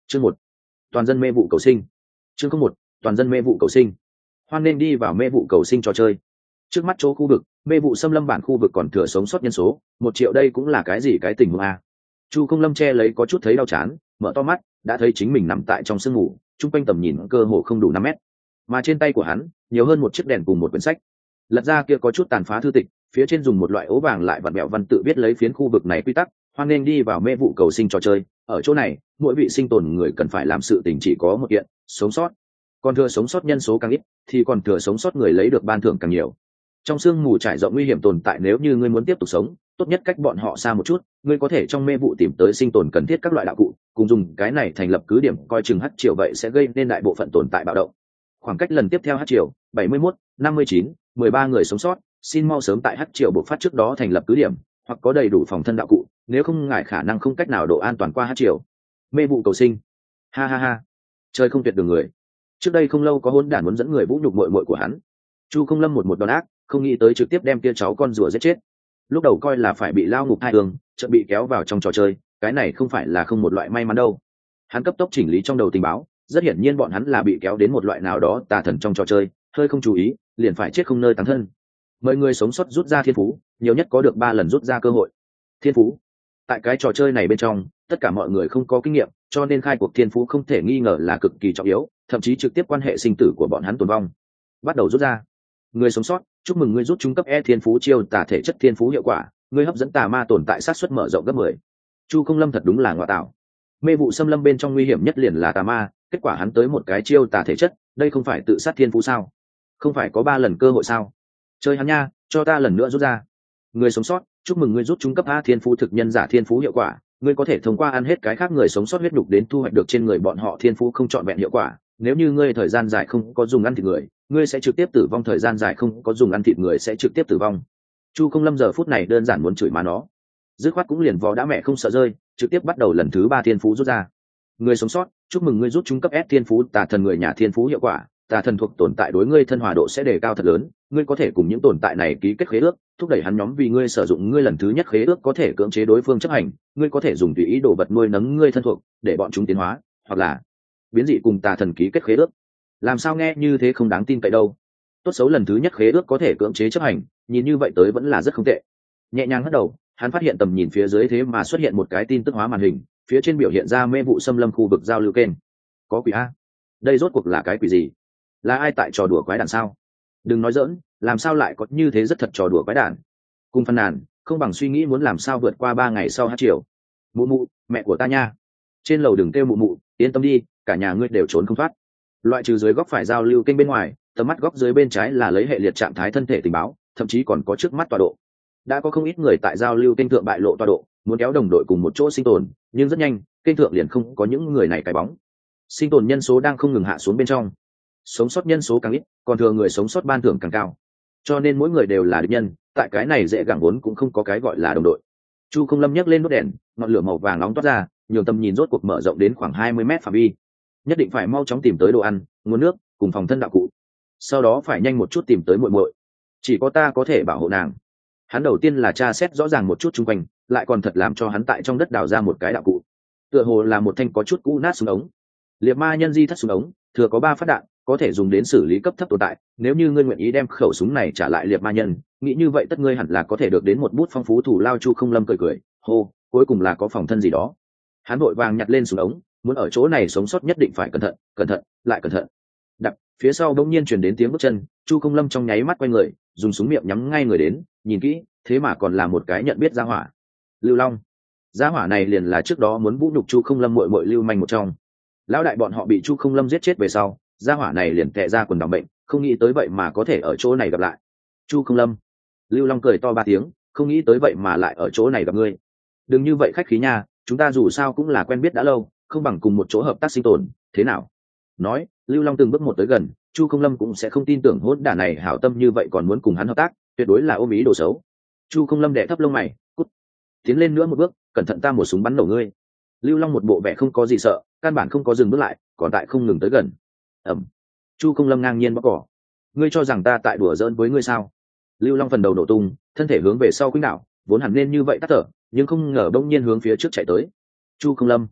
Chương 1. Toàn dân mê vụ cầu sinh. Chương 1. Toàn dân mê vụ cầu sinh. Hoan nên đi vào mê vụ cầu sinh trò chơi. Trước mắt chỗ khu vực mê vụ xâm lâm bản khu vực còn thừa sống sót nhân số 1 triệu, đây cũng là cái gì cái tình huống a? Chu Không Lâm che lấy có chút thấy đau chán, mở to mắt đã thấy chính mình nằm tại trong sương mù, chung quanh tầm nhìn cơ hồ không đủ 5 mét, mà trên tay của hắn nhiều hơn một chiếc đèn cùng một quyển sách. Lật ra kia có chút tàn phá thư tịch, phía trên dùng một loại ố vàng lại vặn vẹo văn tự viết lấy phiến khu vực này quy tắc: hoan nên đi vào mê vụ cầu sinh trò chơi. Ở chỗ này mỗi vị sinh tồn người cần phải làm sự tình chỉ có một kiện: sống sót. Còn thừa sống sót nhân số càng ít thì còn thừa sống sót người lấy được ban thưởng càng nhiều. Trong sương mù trải rộng nguy hiểm tồn tại, nếu như ngươi muốn tiếp tục sống, tốt nhất cách bọn họ xa một chút. Ngươi có thể trong mê vụ tìm tới sinh tồn cần thiết các loại đạo cụ, cùng dùng cái này thành lập cứ điểm, coi chừng hắc triều vậy sẽ gây nên đại bộ phận tồn tại bạo động. Khoảng cách lần tiếp theo hắc triều 71, 59, 13 người sống sót, xin mau sớm tại hắc triều bộc phát trước đó thành lập cứ điểm, hoặc có đầy đủ phòng thân đạo cụ, nếu không ngại khả năng không cách nào độ an toàn qua hắc triều. Mê vụ cầu sinh. Ha ha ha. Chơi không tuyệt đường người. Trước đây không lâu có hỗn đản muốn dẫn người vũ nhục muội muội của hắn. Chu Không Lâm một đòn ác, không nghĩ tới trực tiếp đem kia cháu con rùa giết chết. Lúc đầu coi là phải bị lao ngục hai đường, chợt bị kéo vào trong trò chơi, cái này không phải là không một loại may mắn đâu. Hắn cấp tốc chỉnh lý trong đầu tình báo, rất hiển nhiên bọn hắn là bị kéo đến một loại nào đó tà thần trong trò chơi, hơi không chú ý liền phải chết không nơi táng thân. Mời người sống sót rút ra thiên phú, nhiều nhất có được 3 lần rút ra cơ hội. Thiên phú. Tại cái trò chơi này bên trong, tất cả mọi người không có kinh nghiệm, cho nên khai cuộc thiên phú không thể nghi ngờ là cực kỳ trọng yếu, thậm chí trực tiếp quan hệ sinh tử của bọn hắn tồn vong. Bắt đầu rút ra. Người sống sót, chúc mừng ngươi rút trung cấp E thiên phú chiêu tà thể chất thiên phú hiệu quả, ngươi hấp dẫn tà ma tồn tại sát suất mở rộng gấp 10. Chu Không Lâm thật đúng là ngoại tạo. Mê vụ xâm lâm bên trong nguy hiểm nhất liền là tà ma, kết quả hắn tới một cái chiêu tà thể chất, đây không phải tự sát thiên phú sao? Không phải có 3 lần cơ hội sao? Chơi hắn nha, cho ta lần nữa rút ra. Người sống sót, chúc mừng ngươi rút trung cấp A thiên phú thực nhân giả thiên phú hiệu quả, ngươi có thể thông qua ăn hết cái khác người sống sót huyết nhục đến thu hoạch được trên người bọn họ thiên phú không trọn vẹn hiệu quả. Nếu như ngươi thời gian dài không có dùng ăn thịt người, ngươi sẽ trực tiếp tử vong, thời gian dài không có dùng ăn thịt người sẽ trực tiếp tử vong. Chu Không Lâm giờ phút này đơn giản muốn chửi má nó, dứt khoát cũng liền vò đã mẹ không sợ rơi, trực tiếp bắt đầu lần thứ 3 thiên phú rút ra. Người sống sót, chúc mừng ngươi rút trung cấp S thiên phú tà thần người nhà thiên phú hiệu quả, tà thần thuộc tồn tại đối ngươi thân hòa độ sẽ đề cao thật lớn, ngươi có thể cùng những tồn tại này ký kết khế ước, thúc đẩy hắn nhóm vì ngươi sử dụng ngươi lần thứ nhất khế ước có thể cưỡng chế đối phương chấp hành, ngươi có thể dùng tùy ý đồ vật nuôi nấng ngươi thân thuộc để bọn chúng tiến hóa, hoặc là biến dị cùng tà thần ký kết khế ước. Làm sao nghe như thế không đáng tin cậy đâu. Tốt xấu lần thứ nhất khế ước có thể cưỡng chế chấp hành, nhìn như vậy tới vẫn là rất không tệ. Nhẹ nhàng hất đầu, hắn phát hiện tầm nhìn phía dưới thế mà xuất hiện một cái tin tức hóa màn hình, phía trên biểu hiện ra mê vụ xâm lâm khu vực giao lưu kênh. Có quỷ a? Đây rốt cuộc là cái quỷ gì? Là ai tại trò đùa quái đản sao? Đừng nói giỡn, làm sao lại có như thế rất thật trò đùa quái đản. Cùng phàn nàn, không bằng suy nghĩ muốn làm sao vượt qua 3 ngày sau hát chiều. Mụ mụ, mẹ của ta nha. Trên lầu đừng kêu mụ mụ, yên tâm đi, cả nhà ngươi đều trốn không thoát. Loại trừ dưới góc phải giao lưu kênh bên ngoài, tầm mắt góc dưới bên trái là lấy hệ liệt trạng thái thân thể tình báo, thậm chí còn có trước mắt tọa độ. Đã có không ít người tại giao lưu kênh thượng bại lộ tọa độ, muốn kéo đồng đội cùng một chỗ sinh tồn, nhưng rất nhanh kênh thượng liền không có những người này cái bóng. Sinh tồn nhân số đang không ngừng hạ xuống bên trong, sống sót nhân số càng ít, còn thừa người sống sót ban thưởng càng cao, cho nên mỗi người đều là địch nhân. Tại cái này dễ gẳng vốn cũng không có cái gọi là đồng đội. Chu Không Lâm nhấc lên nút đèn, ngọn lửa màu vàng nóng toát ra, nhường tầm nhìn rốt cuộc mở rộng đến khoảng 20 mét phạm vi. Nhất định phải mau chóng tìm tới đồ ăn, nguồn nước cùng phòng thân đạo cụ, sau đó phải nhanh một chút tìm tới muội muội, chỉ có ta có thể bảo hộ nàng. Hắn đầu tiên là tra xét rõ ràng một chút chung quanh, lại còn thật làm cho hắn tại trong đất đào ra một cái đạo cụ, tựa hồ là một thanh có chút cũ nát súng ống. Liệt ma nhân di thất súng ống, thừa có 3 phát đạn, có thể dùng đến xử lý cấp thấp tồn tại. Nếu như ngươi nguyện ý đem khẩu súng này trả lại liệt ma nhân, nghĩ như vậy tất ngươi hẳn là có thể được đến một bút phong phú thủ lao. Chu Không Lâm cười cười, hô, cuối cùng là có phòng thân gì đó. Hắn vội vàng nhặt lên súng ống, muốn ở chỗ này sống sót nhất định phải cẩn thận, lại cẩn thận. Đập, phía sau bỗng nhiên truyền đến tiếng bước chân. Chu Không Lâm trong nháy mắt quay người, dùng súng miệng nhắm ngay người đến, nhìn kỹ, thế mà còn là một cái nhận biết gia hỏa. Lưu Long. Gia hỏa này liền là trước đó muốn vũ nhục Chu Không Lâm muội muội Lưu Manh một trong. Lão đại bọn họ bị Chu Không Lâm giết chết về sau, gia hỏa này liền tè ra quần đỏ bệnh, không nghĩ tới vậy mà có thể ở chỗ này gặp lại. Chu Không Lâm. Lưu Long cười to 3 tiếng, không nghĩ tới vậy mà lại ở chỗ này gặp ngươi. Đừng như vậy khách khí nha, chúng ta dù sao cũng là quen biết đã lâu, không bằng cùng một chỗ hợp tác sinh tồn, thế nào? Nói, Lưu Long từng bước một tới gần, Chu Không Lâm cũng sẽ không tin tưởng hỗn đản này hảo tâm như vậy còn muốn cùng hắn hợp tác, tuyệt đối là ôm ý đồ xấu. Chu Không Lâm đè thấp lông mày, cút, tiến lên nữa một bước, cẩn thận ta một súng bắn nổ ngươi. Lưu Long một bộ vẻ không có gì sợ, căn bản không có dừng bước lại, còn tại không ngừng tới gần. Ẩm. Chu Không Lâm ngang nhiên bóc cỏ. Ngươi cho rằng ta tại đùa giỡn với ngươi sao? Lưu Long phần đầu nổ tung, thân thể hướng về sau khuynh đảo, vốn hẳn nên như vậy tắt thở, nhưng không ngờ bỗng nhiên hướng phía trước chạy tới. Chu Không Lâm.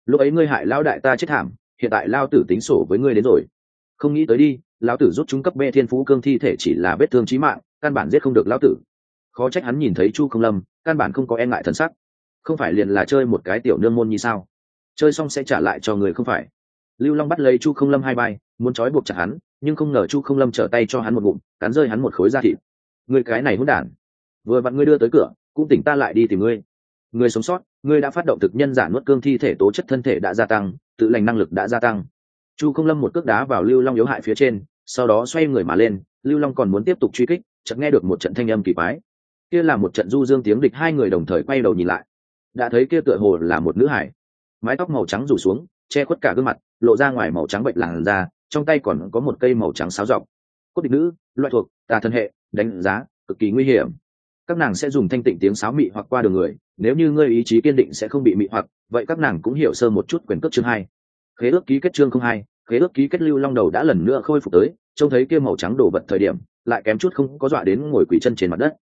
lúc ấy ngươi hại lao đại ta chết thảm, hiện tại lao tử tính sổ với ngươi đến rồi. Không nghĩ tới đi, lão tử rút chúng cấp B thiên phú cương thi thể chỉ là vết thương chí mạng, căn bản giết không được lão tử. Khó trách hắn nhìn thấy Chu Không Lâm, căn bản không có e ngại thần sắc. Không phải liền là chơi một cái tiểu nương môn như sao? Chơi xong sẽ trả lại cho người không phải? Lưu Long bắt lấy Chu Không Lâm hai vai, muốn trói buộc chặt hắn, nhưng không ngờ Chu Không Lâm trở tay cho hắn một ngụm, cắn rơi hắn một khối da thịt. Ngươi cái này hỗn đản! Vừa vặn ngươi đưa tới cửa, cũng tỉnh ta lại đi tìm ngươi. Ngươi sống sót, ngươi đã phát động thực nhân giả nuốt cương thi thể, tố chất thân thể đã gia tăng, tự lành năng lực đã gia tăng. Chu Không Lâm một cước đá vào Lưu Long yếu hại phía trên, sau đó xoay người mà lên. Lưu Long còn muốn tiếp tục truy kích, chợt nghe được một trận thanh âm kỳ quái. Kia là một trận du dương tiếng địch, hai người đồng thời quay đầu nhìn lại, đã thấy kia tựa hồ là một nữ hải, mái tóc màu trắng rủ xuống, che khuất cả gương mặt, lộ ra ngoài màu trắng bệnh làn da, trong tay còn có một cây màu trắng sáo rộng. Cốt địch nữ, loại thuộc tà thân hệ, đánh giá cực kỳ nguy hiểm. Các nàng sẽ dùng thanh tịnh tiếng sáo mị hoặc qua đường người, nếu như ngươi ý chí kiên định sẽ không bị mị hoặc, vậy các nàng cũng hiểu sơ một chút quyền cước chương 2. Khế ước ký kết chương 02, khế ước ký kết. Lưu Long đầu đã lần nữa khôi phục tới, trông thấy kia màu trắng đổ vật thời điểm, lại kém chút không có dọa đến ngồi quỳ chân trên mặt đất.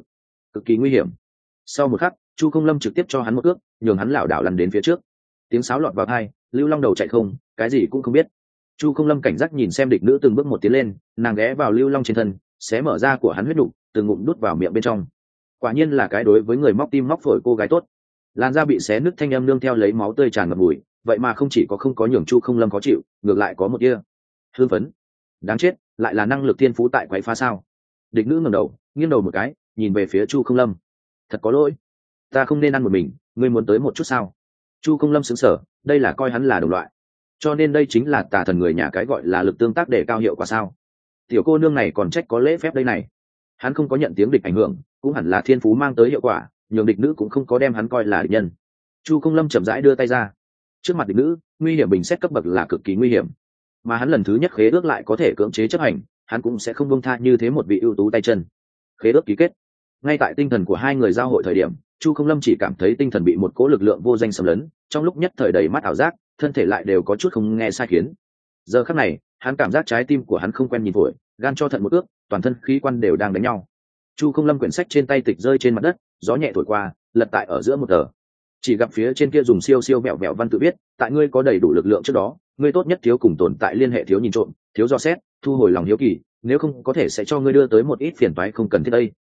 Cực kỳ nguy hiểm. Sau một khắc, Chu Không Lâm trực tiếp cho hắn một cước, nhường hắn lảo đảo lăn đến phía trước. Tiếng sáo lọt vào tai, Lưu Long đầu chạy không, cái gì cũng không biết. Chu Không Lâm cảnh giác nhìn xem địch nữ từng bước một tiến lên, nàng ghé vào Lưu Long trên thân, xé mở da của hắn huyết nục, từng ngụm đút vào miệng bên trong. Quả nhiên là cái đối với người móc tim móc phổi cô gái tốt. Làn da bị xé nứt, thanh âm nương theo lấy máu tươi tràn ngập mùi, vậy mà không chỉ có không có nhường Chu Không Lâm khó chịu, ngược lại có một tia hưng phấn. Đáng chết, lại là năng lực thiên phú tại quái phá sao? Địch nữ ngẩng đầu, nghiêng đầu một cái, nhìn về phía Chu Không Lâm. Thật có lỗi, ta không nên ăn một mình, ngươi muốn tới một chút sao? Chu Không Lâm sững sờ, đây là coi hắn là đồng loại, cho nên đây chính là tà thần người nhà cái gọi là lực tương tác để cao hiệu quả sao? Tiểu cô nương này còn trách có lễ phép đây này. Hắn không có nhận tiếng địch ảnh hưởng, cũng hẳn là thiên phú mang tới hiệu quả, nhường địch nữ cũng không có đem hắn coi là địch nhân. Chu Không Lâm chậm rãi đưa tay ra, trước mặt địch nữ, nguy hiểm bình xét cấp bậc là cực kỳ nguy hiểm, mà hắn lần thứ nhất khế ước lại có thể cưỡng chế chấp hành, hắn cũng sẽ không buông tha như thế một vị ưu tú tay chân. Khế ước ký kết. Ngay tại tinh thần của hai người giao hội thời điểm, Chu Không Lâm chỉ cảm thấy tinh thần bị một cỗ lực lượng vô danh xâm lấn, trong lúc nhất thời đầy mắt ảo giác, thân thể lại đều có chút không nghe sai khiến. Giờ khắc này, hắn cảm giác trái tim của hắn không quen nhìn vội, gan cho thận một ước, toàn thân khí quan đều đang đánh nhau. Chu Không Lâm quyển sách trên tay tịch rơi trên mặt đất, gió nhẹ thổi qua, lật tại ở giữa một tờ. Chỉ gặp phía trên kia dùng siêu siêu vẹo vẹo văn tự viết, tại ngươi có đầy đủ lực lượng trước đó, ngươi tốt nhất thiếu cùng tồn tại liên hệ, thiếu nhìn trộm, thiếu dò xét, thu hồi lòng hiếu kỳ, nếu không có thể sẽ cho ngươi đưa tới một ít phiền toái không cần thiết đây.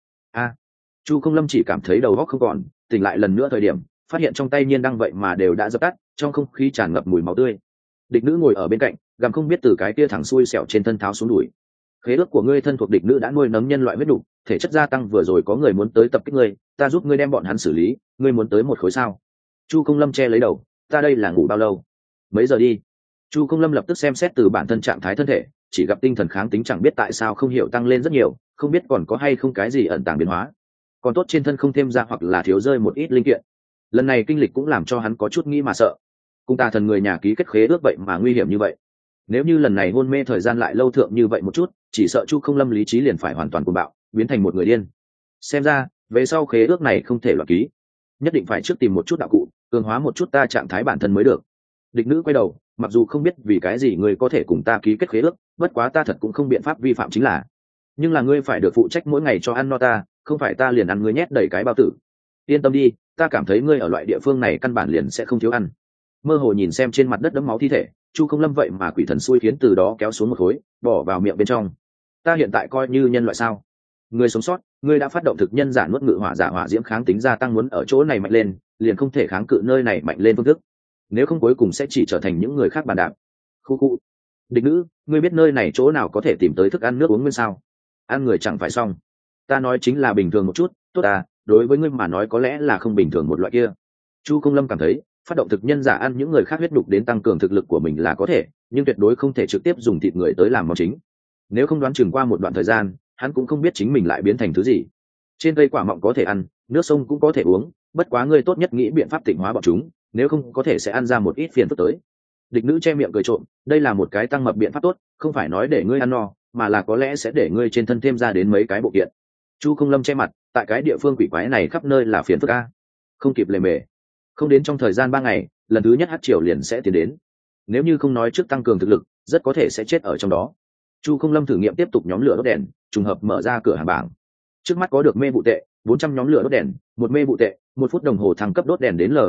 Chu Không Lâm chỉ cảm thấy đầu óc không còn, tỉnh lại lần nữa thời điểm, phát hiện trong tay nhiên đăng vậy mà đều đã dập tắt, trong không khí tràn ngập mùi máu tươi. Địch nữ ngồi ở bên cạnh, gầm không biết từ cái kia thẳng xuôi sẹo trên thân tháo xuống đuổi. Khế ước của ngươi thân thuộc địch nữ đã nuôi nấng nhân loại huyết đủ, thể chất gia tăng, vừa rồi có người muốn tới tập kích ngươi, ta giúp ngươi đem bọn hắn xử lý, ngươi muốn tới một khối sao? Chu Không Lâm che lấy đầu, ta đây là ngủ bao lâu? Mấy giờ đi? Chu Không Lâm lập tức xem xét từ bản thân trạng thái thân thể, chỉ gặp tinh thần kháng tính chẳng biết tại sao không hiểu tăng lên rất nhiều, không biết còn có hay không cái gì ẩn tàng biến hóa. Còn tốt trên thân không thêm ra hoặc là thiếu rơi một ít linh kiện. Lần này kinh lịch cũng làm cho hắn có chút nghĩ mà sợ. Cùng tà thần người nhà ký kết khế ước vậy mà nguy hiểm như vậy. Nếu như lần này hôn mê thời gian lại lâu thượng như vậy một chút, chỉ sợ Chu Không Lâm lý trí liền phải hoàn toàn cuồng bạo, biến thành một người điên. Xem ra, về sau khế ước này không thể loạn ký, nhất định phải trước tìm một chút đạo cụ, cường hóa một chút ta trạng thái bản thân mới được. Địch nữ quay đầu, mặc dù không biết vì cái gì ngươi có thể cùng ta ký kết khế ước, bất quá ta thật cũng không biện pháp vi phạm chính là. Nhưng là ngươi phải được phụ trách mỗi ngày cho ăn no ta, không phải ta liền ăn ngươi nhét đầy cái bao tử. Yên tâm đi, ta cảm thấy ngươi ở loại địa phương này căn bản liền sẽ không thiếu ăn. Mơ hồ nhìn xem trên mặt đất đẫm máu thi thể, Chu Không Lâm vậy mà quỷ thần xui khiến từ đó kéo xuống một khối, bỏ vào miệng bên trong. Ta hiện tại coi như nhân loại sao? Ngươi sống sót, ngươi đã phát động thực nhân giả nuốt ngự hỏa giả hỏa diễm kháng tính gia tăng, muốn ở chỗ này mạnh lên, liền không thể kháng cự nơi này mạnh lên phương thức. Nếu không cuối cùng sẽ chỉ trở thành những người khác bàn đạp. Khu khu. Địch nữ, ngươi biết nơi này chỗ nào có thể tìm tới thức ăn nước uống nguyên sao? Ăn người chẳng phải xong. Ta nói chính là bình thường một chút, tốt à, đối với ngươi mà nói có lẽ là không bình thường một loại kia. Chu Không Lâm cảm thấy, phát động thực nhân giả ăn những người khác huyết đục đến tăng cường thực lực của mình là có thể, nhưng tuyệt đối không thể trực tiếp dùng thịt người tới làm món chính. Nếu không đoán chừng qua một đoạn thời gian, hắn cũng không biết chính mình lại biến thành thứ gì. Trên cây quả mọng có thể ăn, nước sông cũng có thể uống, bất quá ngươi tốt nhất nghĩ biện pháp tịnh hóa bọn chúng, nếu không có thể sẽ ăn ra một ít phiền phức tới. Địch nữ che miệng cười trộm, đây là một cái tăng mập biện pháp tốt, không phải nói để ngươi ăn no, mà là có lẽ sẽ để ngươi trên thân thêm ra đến mấy cái bộ kiện. Chu Không Lâm che mặt, tại cái địa phương quỷ quái này khắp nơi là phiền phức a. Không kịp lề mề, không đến trong thời gian 3 ngày, lần thứ nhất hắc triều liền sẽ tiến đến. Nếu như không nói trước tăng cường thực lực, rất có thể sẽ chết ở trong đó. Chu Không Lâm thử nghiệm tiếp tục nhóm lửa đốt đèn, trùng hợp mở ra cửa hàng bảng. Trước mắt có được mê vụ tệ 400 nhóm lửa đốt đèn, một mê vụ tệ, 1 phút đồng hồ thăng cấp đốt đèn đến Level 2,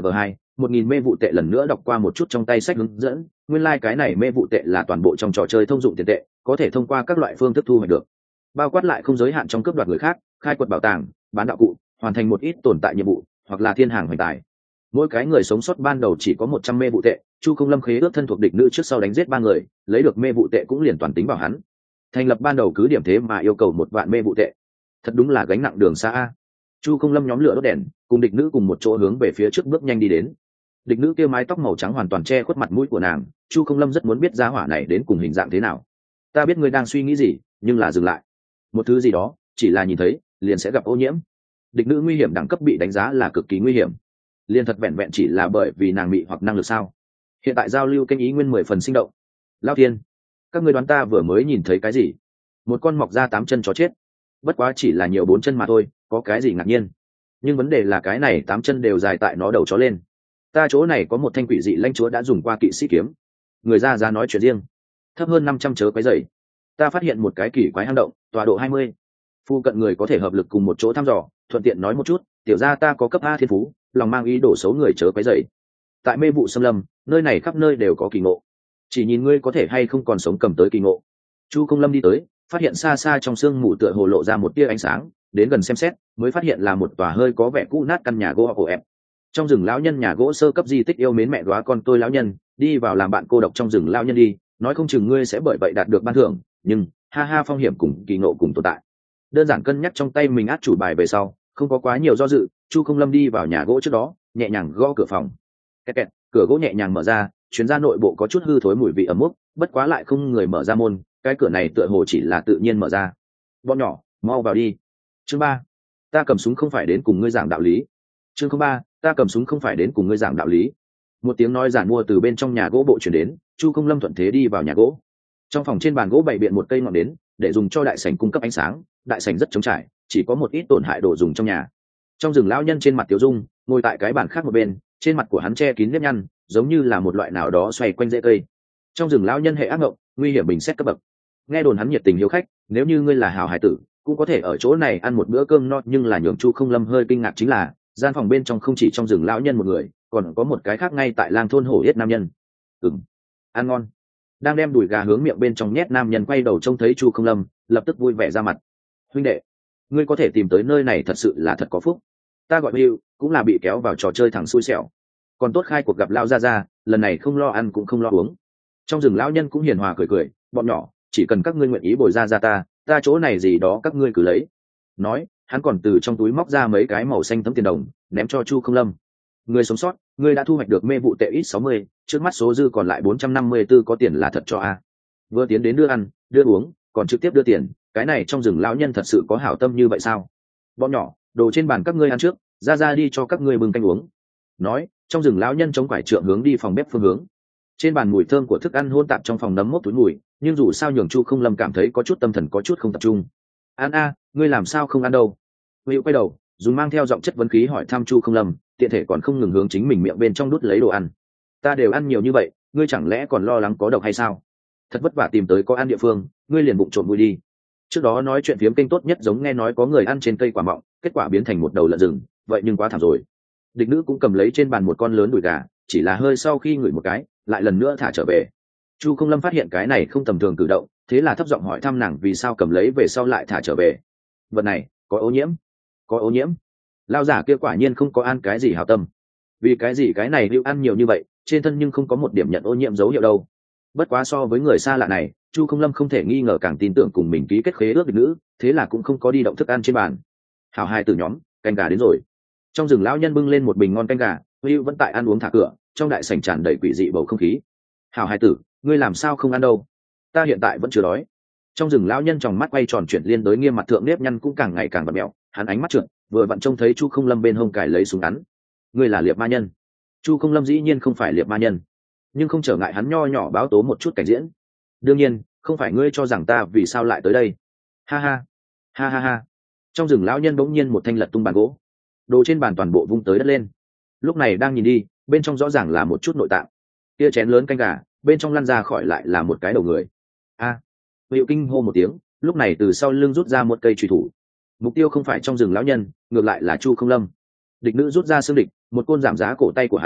1.000 mê vụ tệ lần nữa đọc qua một chút trong tay sách hướng dẫn, nguyên lai cái này mê vụ tệ là toàn bộ trong trò chơi thông dụng tiền tệ, có thể thông qua các loại phương thức thu hoạch được, bao quát lại không giới hạn trong cướp đoạt người khác, khai quật bảo tàng, bán đạo cụ, hoàn thành một ít tồn tại nhiệm vụ hoặc là thiên hàng hoành tài. Mỗi cái người sống sót ban đầu chỉ có 100 mê vụ tệ, Chu Không Lâm khế ước thân thuộc địch nữ trước sau đánh giết 3 người, lấy được mê vụ tệ cũng liền toàn tính vào hắn. Thành lập ban đầu cứ điểm thế mà yêu cầu 1 vạn mê vụ tệ, thật đúng là gánh nặng đường xa a. Chu Không Lâm nhóm lửa đốt đèn, cùng địch nữ cùng một chỗ hướng về phía trước bước nhanh đi đến. Địch nữ kia mái tóc màu trắng hoàn toàn che khuất mặt mũi của nàng, Chu Không Lâm rất muốn biết giá hỏa này đến cùng hình dạng thế nào. Ta biết ngươi đang suy nghĩ gì, nhưng là dừng lại. Một thứ gì đó, chỉ là nhìn thấy, liền sẽ gặp ô nhiễm. Địch nữ nguy hiểm đẳng cấp bị đánh giá là cực kỳ nguy hiểm. Liên thật vẹn vẹn chỉ là bởi vì nàng bị hoặc năng lực sao? Hiện tại giao lưu kênh ý nguyên 10 phần sinh động. Lao thiên, các ngươi đoán ta vừa mới nhìn thấy cái gì? Một con mọc ra 8 chân chó chết. Bất quá chỉ là nhiều 4 chân mà thôi, có cái gì ngạc nhiên? Nhưng vấn đề là cái này 8 chân đều dài tại nó đầu chó lên. Ta chỗ này có một thanh quỷ dị lãnh chúa đã dùng qua kỵ sĩ kiếm. Người ra nói chuyện riêng. Thấp hơn 500 chớ quấy rầy. Ta phát hiện một cái kỳ quái hang động, tọa độ 20. Phu cận người có thể hợp lực cùng một chỗ thăm dò, thuận tiện nói một chút, tiểu gia ta có cấp A thiên phú, lòng mang ý đổ xấu người chớ quấy rầy. Tại mê vụ xâm lâm, nơi này khắp nơi đều có kỳ ngộ. Chỉ nhìn ngươi có thể hay không còn sống cầm tới kỳ ngộ. Chu Không Lâm đi tới, phát hiện xa xa trong sương mù tựa hồ lộ ra một tia ánh sáng, đến gần xem xét, mới phát hiện là một tòa hơi có vẻ cũ nát căn nhà gỗ ổ ẹp. Trong rừng lão nhân nhà gỗ sơ cấp di tích yêu mến mẹ đóa con tôi lão nhân, đi vào làm bạn cô độc trong rừng lão nhân đi, nói không chừng ngươi sẽ bởi vậy đạt được ban thưởng, nhưng ha ha phong hiểm cùng kỳ ngộ cùng tồn tại. Đơn giản cân nhắc trong tay mình át chủ bài về sau, không có quá nhiều do dự, Chu Không Lâm đi vào nhà gỗ trước đó, nhẹ nhàng gõ cửa phòng. Kẹt kẹt, cửa gỗ nhẹ nhàng mở ra, chuyến ra nội bộ có chút hư thối mùi vị ẩm mốc, bất quá lại không người mở ra môn, cái cửa này tựa hồ chỉ là tự nhiên mở ra. Bọn nhỏ, mau vào đi. Chương 3, ta cầm súng không phải đến cùng ngươi giảng đạo lý. Chương 3, ta cầm súng không phải đến cùng ngươi giảng đạo lý. Một tiếng nói giản mua từ bên trong nhà gỗ bộ truyền đến, Chu Không Lâm thuận thế đi vào nhà gỗ. Trong phòng trên bàn gỗ bày biện một cây ngọn nến, để dùng cho đại sảnh cung cấp ánh sáng. Đại sảnh rất trống trải, chỉ có một ít tổn hại đồ dùng trong nhà. Trong rừng lão nhân trên mặt tiểu dung, ngồi tại cái bàn khác một bên, trên mặt của hắn che kín nếp nhăn, giống như là một loại nào đó xoay quanh rễ cây. Trong rừng lão nhân hệ ác ngộng, nguy hiểm bình xét cấp bậc. Nghe đồn hắn nhiệt tình hiếu khách, nếu như ngươi là hảo hải tử, cũng có thể ở chỗ này ăn một bữa cơm no, nhưng là nhường Chu Không Lâm hơi kinh ngạc chính là, gian phòng bên trong không chỉ trong rừng lão nhân một người, còn có một cái khác ngay tại lang thôn hổ yết nam nhân. Ăn ngon. Đang đem đùi gà hướng miệng bên trong nhét nam nhân quay đầu trông thấy Chu Không Lâm, lập tức vui vẻ ra mặt. Huynh đệ, ngươi có thể tìm tới nơi này thật sự là thật có phúc. Ta gọi Hữu, cũng là bị kéo vào trò chơi thằng xui xẻo. Còn tốt khai cuộc gặp lão ra, lần này không lo ăn cũng không lo uống. Trong rừng lão nhân cũng hiền hòa cười cười, bọn nhỏ, chỉ cần các ngươi nguyện ý bồi ra ta chỗ này gì đó các ngươi cứ lấy. Nói, hắn còn từ trong túi móc ra mấy cái màu xanh tấm tiền đồng, ném cho Chu Không Lâm. Người sống sót, ngươi đã thu hoạch được mê vụ tệ ít 60, trước mắt số dư còn lại 454 có tiền là thật cho a. Vừa tiến đến đưa ăn, đưa uống, còn trực tiếp đưa tiền, cái này trong rừng lão nhân thật sự có hảo tâm như vậy sao? Bọn nhỏ, đồ trên bàn các ngươi ăn trước, ra đi cho các ngươi bưng canh uống. Nói, trong rừng lão nhân chống quải trượng hướng đi phòng bếp phương hướng. Trên bàn mùi thơm của thức ăn hôn tạp trong phòng nấm mốc túi mùi, nhưng dù sao nhường Chu Không Lâm cảm thấy có chút tâm thần có chút không tập trung. Ăn a, ngươi làm sao không ăn đâu? Hữu quay đầu, dùng mang theo giọng chất vấn khí hỏi thăm Chu Không Lâm, tiện thể còn không ngừng hướng chính mình miệng bên trong đút lấy đồ ăn. Ta đều ăn nhiều như vậy, ngươi chẳng lẽ còn lo lắng có độc hay sao? Thật vất vả tìm tới có ăn địa phương, ngươi liền bụng trộm vui đi. Trước đó nói chuyện phiếm kênh tốt nhất giống nghe nói có người ăn trên cây quả mọng, kết quả biến thành một đầu lợn rừng, vậy nhưng quá thảm rồi. Địch nữ cũng cầm lấy trên bàn một con lớn đùi gà, chỉ là hơi sau khi ngửi một cái, lại lần nữa thả trở về. Chu Không Lâm phát hiện cái này không tầm thường cử động, thế là thấp giọng hỏi thăm nàng vì sao cầm lấy về sau lại thả trở về. Vật này có ô nhiễm. Có ô nhiễm? Lao giả kia quả nhiên không có ăn cái gì hảo tâm. Vì cái gì cái này Hữu ăn nhiều như vậy, trên thân nhưng không có một điểm nhận ô nhiễm dấu hiệu đâu. Bất quá so với người xa lạ này, Chu Không Lâm không thể nghi ngờ càng tin tưởng cùng mình ký kết khế ước địch nữ, thế là cũng không có đi động thức ăn trên bàn. Hảo hai từ nhóm, canh gà đến rồi. Trong rừng lão nhân bưng lên một bình ngon canh gà, Hữu vẫn tại ăn uống thả cửa, trong đại sảnh tràn đầy quỷ dị bầu không khí. Hảo hai tử, ngươi làm sao không ăn đâu? Ta hiện tại vẫn chưa đói. Trong rừng lão nhân tròng mắt quay tròn chuyển liên đối nghiêm mặt thượng nếp nhăn cũng càng ngày càng bặm mèo, hắn ánh mắt trượt, vừa vặn trông thấy Chu Không Lâm bên hông cài lấy súng ngắn. Ngươi là liệp ma nhân? Chu Không Lâm dĩ nhiên không phải liệp ma nhân, nhưng không trở ngại hắn nho nhỏ báo tố một chút cảnh diễn. Đương nhiên, không phải ngươi cho rằng ta vì sao lại tới đây. Ha ha, ha ha ha. Trong rừng lão nhân bỗng nhiên một thanh lật tung bàn gỗ, đồ trên bàn toàn bộ vung tới đất lên. Lúc này đang nhìn đi, bên trong rõ ràng là một chút nội tạng. Kia chén lớn canh gà, bên trong lăn ra khỏi lại là một cái đầu người. A! Hữu kinh hô một tiếng, lúc này từ sau lưng rút ra một cây chùy thủ. Mục tiêu không phải trong rừng lão nhân, ngược lại là Chu Không Lâm. Địch nữ rút ra xương địch, một côn giảm giá cổ tay của hắn,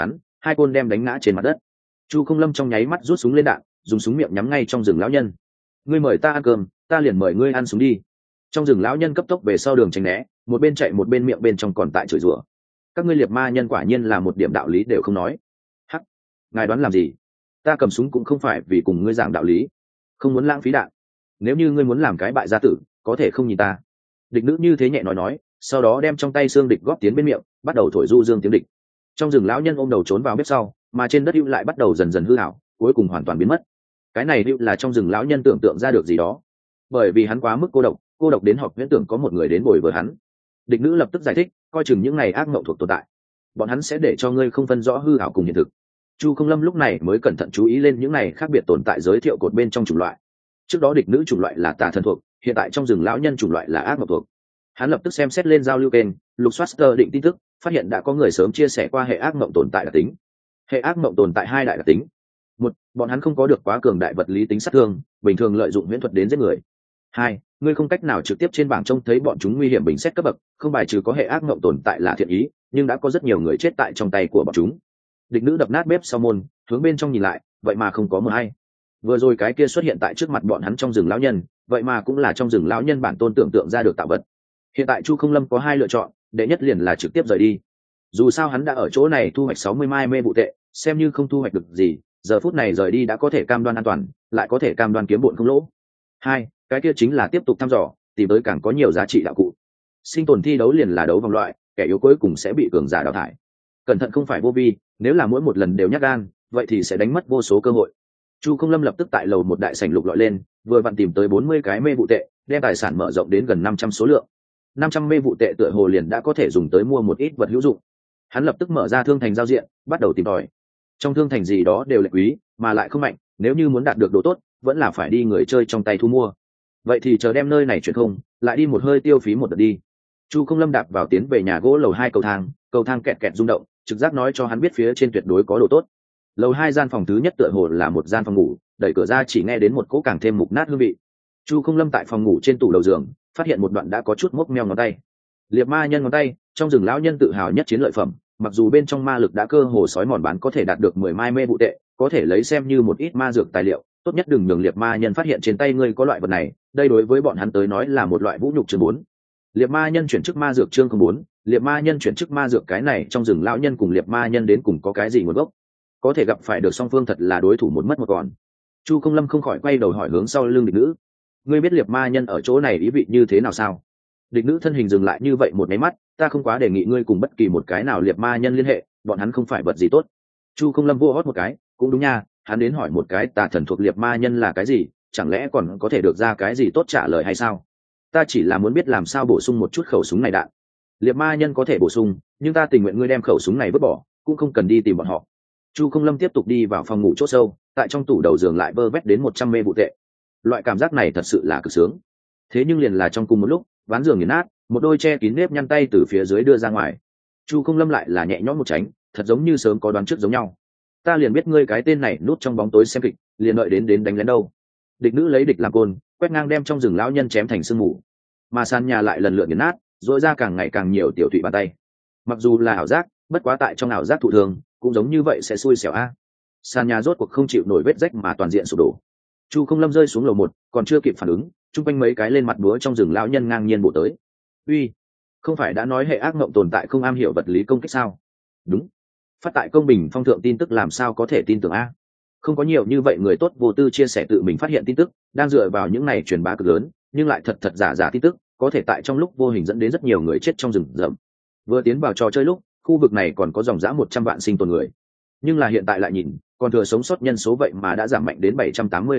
hai côn đem đánh ngã trên mặt đất. Chu Không Lâm trong nháy mắt rút súng lên đạn, dùng súng miệng nhắm ngay trong rừng lão nhân. Ngươi mời ta ăn cơm, ta liền mời ngươi ăn súng đi. Trong rừng lão nhân cấp tốc về sau đường tránh né, một bên chạy một bên miệng bên trong còn tại chửi rủa. Các ngươi liệt ma nhân quả nhiên là một điểm đạo lý đều không nói. Hắc, ngài đoán làm gì? Ta cầm súng cũng không phải vì cùng ngươi giảng đạo lý, không muốn lãng phí đạn. Nếu như ngươi muốn làm cái bại gia tử, có thể không nhìn ta. Địch nữ như thế nhẹ nói, sau đó đem trong tay xương địch góp tiến bên miệng, bắt đầu thổi du dương tiếng địch. Trong rừng lão nhân ôm đầu trốn vào bếp sau, mà trên đất hữu lại bắt đầu dần dần hư hảo, cuối cùng hoàn toàn biến mất. Cái này hữu là trong rừng lão nhân tưởng tượng ra được gì đó, bởi vì hắn quá mức cô độc đến họp huyễn tưởng có một người đến bồi với hắn. Địch nữ lập tức giải thích, coi chừng những ngày ác mộng thuộc tồn tại, bọn hắn sẽ để cho ngươi không phân rõ hư ảo cùng hiện thực. Chu Không Lâm lúc này mới cẩn thận chú ý lên những này khác biệt tồn tại giới thiệu cột bên trong chủng loại. Trước đó địch nữ chủng loại là tà thần thuộc, hiện tại trong rừng lão nhân chủng loại là ác mộng thuộc. Hắn lập tức xem xét lên giao lưu kênh, lục soát định tin tức, phát hiện đã có người sớm chia sẻ qua hệ ác mộng tồn tại đặc tính. Hệ ác mộng tồn tại hai đại đặc tính: một, bọn hắn không có được quá cường đại vật lý tính sát thương, bình thường lợi dụng huyễn thuật đến giết người. Hai, ngươi không cách nào trực tiếp trên bảng trông thấy bọn chúng nguy hiểm bình xét cấp bậc, không bài trừ có hệ ác mộng tồn tại là thiện ý, nhưng đã có rất nhiều người chết tại trong tay của bọn chúng. Địch nữ đập nát bếp sau môn, hướng bên trong nhìn lại, vậy mà không có mờ hay. Vừa rồi cái kia xuất hiện tại trước mặt bọn hắn trong rừng lão nhân, vậy mà cũng là trong rừng lão nhân bản tôn tưởng tượng ra được tạo vật. Hiện tại Chu Không Lâm có hai lựa chọn, đệ nhất liền là trực tiếp rời đi. Dù sao hắn đã ở chỗ này thu hoạch 60 mai mê vụ tệ, xem như không thu hoạch được gì, giờ phút này rời đi đã có thể cam đoan an toàn, lại có thể cam đoan kiếm bộn không lỗ. Hai, cái kia chính là tiếp tục thăm dò, tìm tới càng có nhiều giá trị đạo cụ. Sinh tồn thi đấu liền là đấu vòng loại, kẻ yếu cuối cùng sẽ bị cường giả đào thải. Cẩn thận không phải vô vi, nếu là mỗi một lần đều nhát gan, vậy thì sẽ đánh mất vô số cơ hội. Chu Không Lâm lập tức tại lầu một đại sảnh lục lọi lên, vừa vặn tìm tới 40 cái mê vụ tệ, đem tài sản mở rộng đến gần 500 số lượng. 500 mê vụ tệ tựa hồ liền đã có thể dùng tới mua một ít vật hữu dụng. Hắn lập tức mở ra thương thành giao diện, bắt đầu tìm tòi. Trong thương thành gì đó đều là quý, mà lại không mạnh, nếu như muốn đạt được đồ tốt, vẫn là phải đi người chơi trong tay thu mua. Vậy thì chờ đem nơi này chuyển không, lại đi một hơi tiêu phí một đợt đi. Chu Không Lâm đạp vào tiến về nhà gỗ lầu 2 cầu thang kẹt kẹt rung động, trực giác nói cho hắn biết phía trên tuyệt đối có đồ tốt. Lầu 2 gian phòng thứ nhất tựa hồ là một gian phòng ngủ, đẩy cửa ra chỉ nghe đến một cỗ càng thêm mục nát hương vị. Chu Không Lâm tại phòng ngủ trên tủ đầu giường, phát hiện một đoạn đã có chút mốc meo ngón tay. Liệt ma nhân ngón tay, trong rừng lão nhân tự hào nhất chiến lợi phẩm, mặc dù bên trong ma lực đã cơ hồ sói mòn bán có thể đạt được 10 mai mê vụ tệ, có thể lấy xem như một ít ma dược tài liệu, tốt nhất đừng nhường liệt ma nhân phát hiện trên tay ngươi có loại vật này, đây đối với bọn hắn tới nói là một loại vũ nhục chương 4. Liệt ma nhân chuyển chức ma dược chương 04, liệt ma nhân chuyển chức ma dược cái này trong rừng lão nhân cùng liệt ma nhân đến cùng có cái gì nguồn gốc? Có thể gặp phải được song phương thật là đối thủ một mất một còn. Chu Không Lâm không khỏi quay đầu hỏi hướng sau lưng địch nữ, ngươi biết liệt ma nhân ở chỗ này ý vị như thế nào sao? Địch nữ thân hình dừng lại như vậy một máy mắt, ta không quá đề nghị ngươi cùng bất kỳ một cái nào liệt ma nhân liên hệ, bọn hắn không phải vật gì tốt. Chu Không Lâm vô hót một cái, cũng đúng nha, hắn đến hỏi một cái tà thần thuộc liệt ma nhân là cái gì, chẳng lẽ còn có thể được ra cái gì tốt trả lời hay sao? Ta chỉ là muốn biết làm sao bổ sung một chút khẩu súng này đạn. Liệt ma nhân có thể bổ sung, nhưng ta tình nguyện ngươi đem khẩu súng này vứt bỏ, cũng không cần đi tìm bọn họ. Chu Không Lâm tiếp tục đi vào phòng ngủ chỗ sâu, tại trong tủ đầu giường lại vơ vét đến 100 mê vụ tệ. Loại cảm giác này thật sự là cực sướng. Thế nhưng liền là trong cùng một lúc, ván giường nghiền nát, một đôi che kín nếp nhăn tay từ phía dưới đưa ra ngoài. Chu Không Lâm lại là nhẹ nhõm một tránh, thật giống như sớm có đoán trước giống nhau. Ta liền biết ngươi cái tên này núp trong bóng tối xem kịch, liền đợi đến đánh lén đâu. Địch nữ lấy địch làm côn, quét ngang đem trong rừng lão nhân chém thành sương mù. Mà sàn nhà lại lần lượt nghiền nát, rỗi ra càng ngày càng nhiều tiểu thụy bàn tay. Mặc dù là ảo giác, bất quá tại trong ảo giác thụ thường, cũng giống như vậy sẽ xui xẻo a. Sàn nhà rốt cuộc không chịu nổi vết rách mà toàn diện sụp đổ. Chu Không Lâm rơi xuống lầu 1, còn chưa kịp phản ứng, chung quanh mấy cái lên mặt búa trong rừng lão nhân ngang nhiên bộ tới. Uy, không phải đã nói hệ ác mộng tồn tại không am hiểu vật lý công kích sao? Đúng, phát tại công bình phong thượng tin tức làm sao có thể tin tưởng a? Không có nhiều như vậy người tốt vô tư chia sẻ tự mình phát hiện tin tức, đang dựa vào những này truyền bá cực lớn, nhưng lại thật giả tin tức, có thể tại trong lúc vô hình dẫn đến rất nhiều người chết trong rừng rậm. Vừa tiến vào trò chơi lúc, khu vực này còn có dòng dã 100 vạn sinh tồn người, nhưng là hiện tại lại nhìn, còn thừa sống sót nhân số vậy mà đã giảm mạnh đến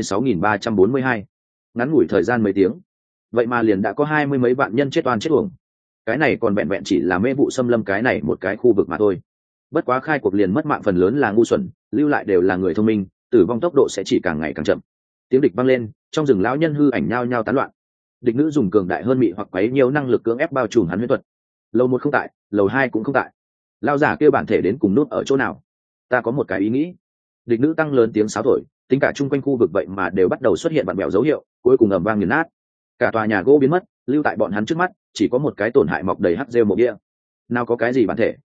786.342. Ngắn ngủi thời gian mấy tiếng, vậy mà liền đã có 20 mấy vạn nhân chết oan chết uổng. Cái này còn vẹn vẹn chỉ là mê vụ xâm lâm cái này một cái khu vực mà thôi. Bất quá khai cuộc liền mất mạng phần lớn là ngu xuẩn, lưu lại đều là người thông minh, tử vong tốc độ sẽ chỉ càng ngày càng chậm. Tiếng địch vang lên, trong rừng lão nhân hư ảnh nhao nhao tán loạn. Địch nữ dùng cường đại hơn mị hoặc quấy nhiều năng lực cưỡng ép bao trùm hắn huyễn thuật. Lầu 1 không tại, lầu 2 cũng không tại. Lão giả kêu bản thể đến cùng nút ở chỗ nào? Ta có một cái ý nghĩ. Địch nữ tăng lớn tiếng sáo thổi, tính cả chung quanh khu vực vậy mà đều bắt đầu xuất hiện vặn vẹo dấu hiệu, cuối cùng ầm vang nghiền nát. Cả tòa nhà gỗ biến mất, lưu tại bọn hắn trước mắt chỉ có một cái tổn hại mọc đầy hắc rêu mộ địa. Nào có cái gì bản thể,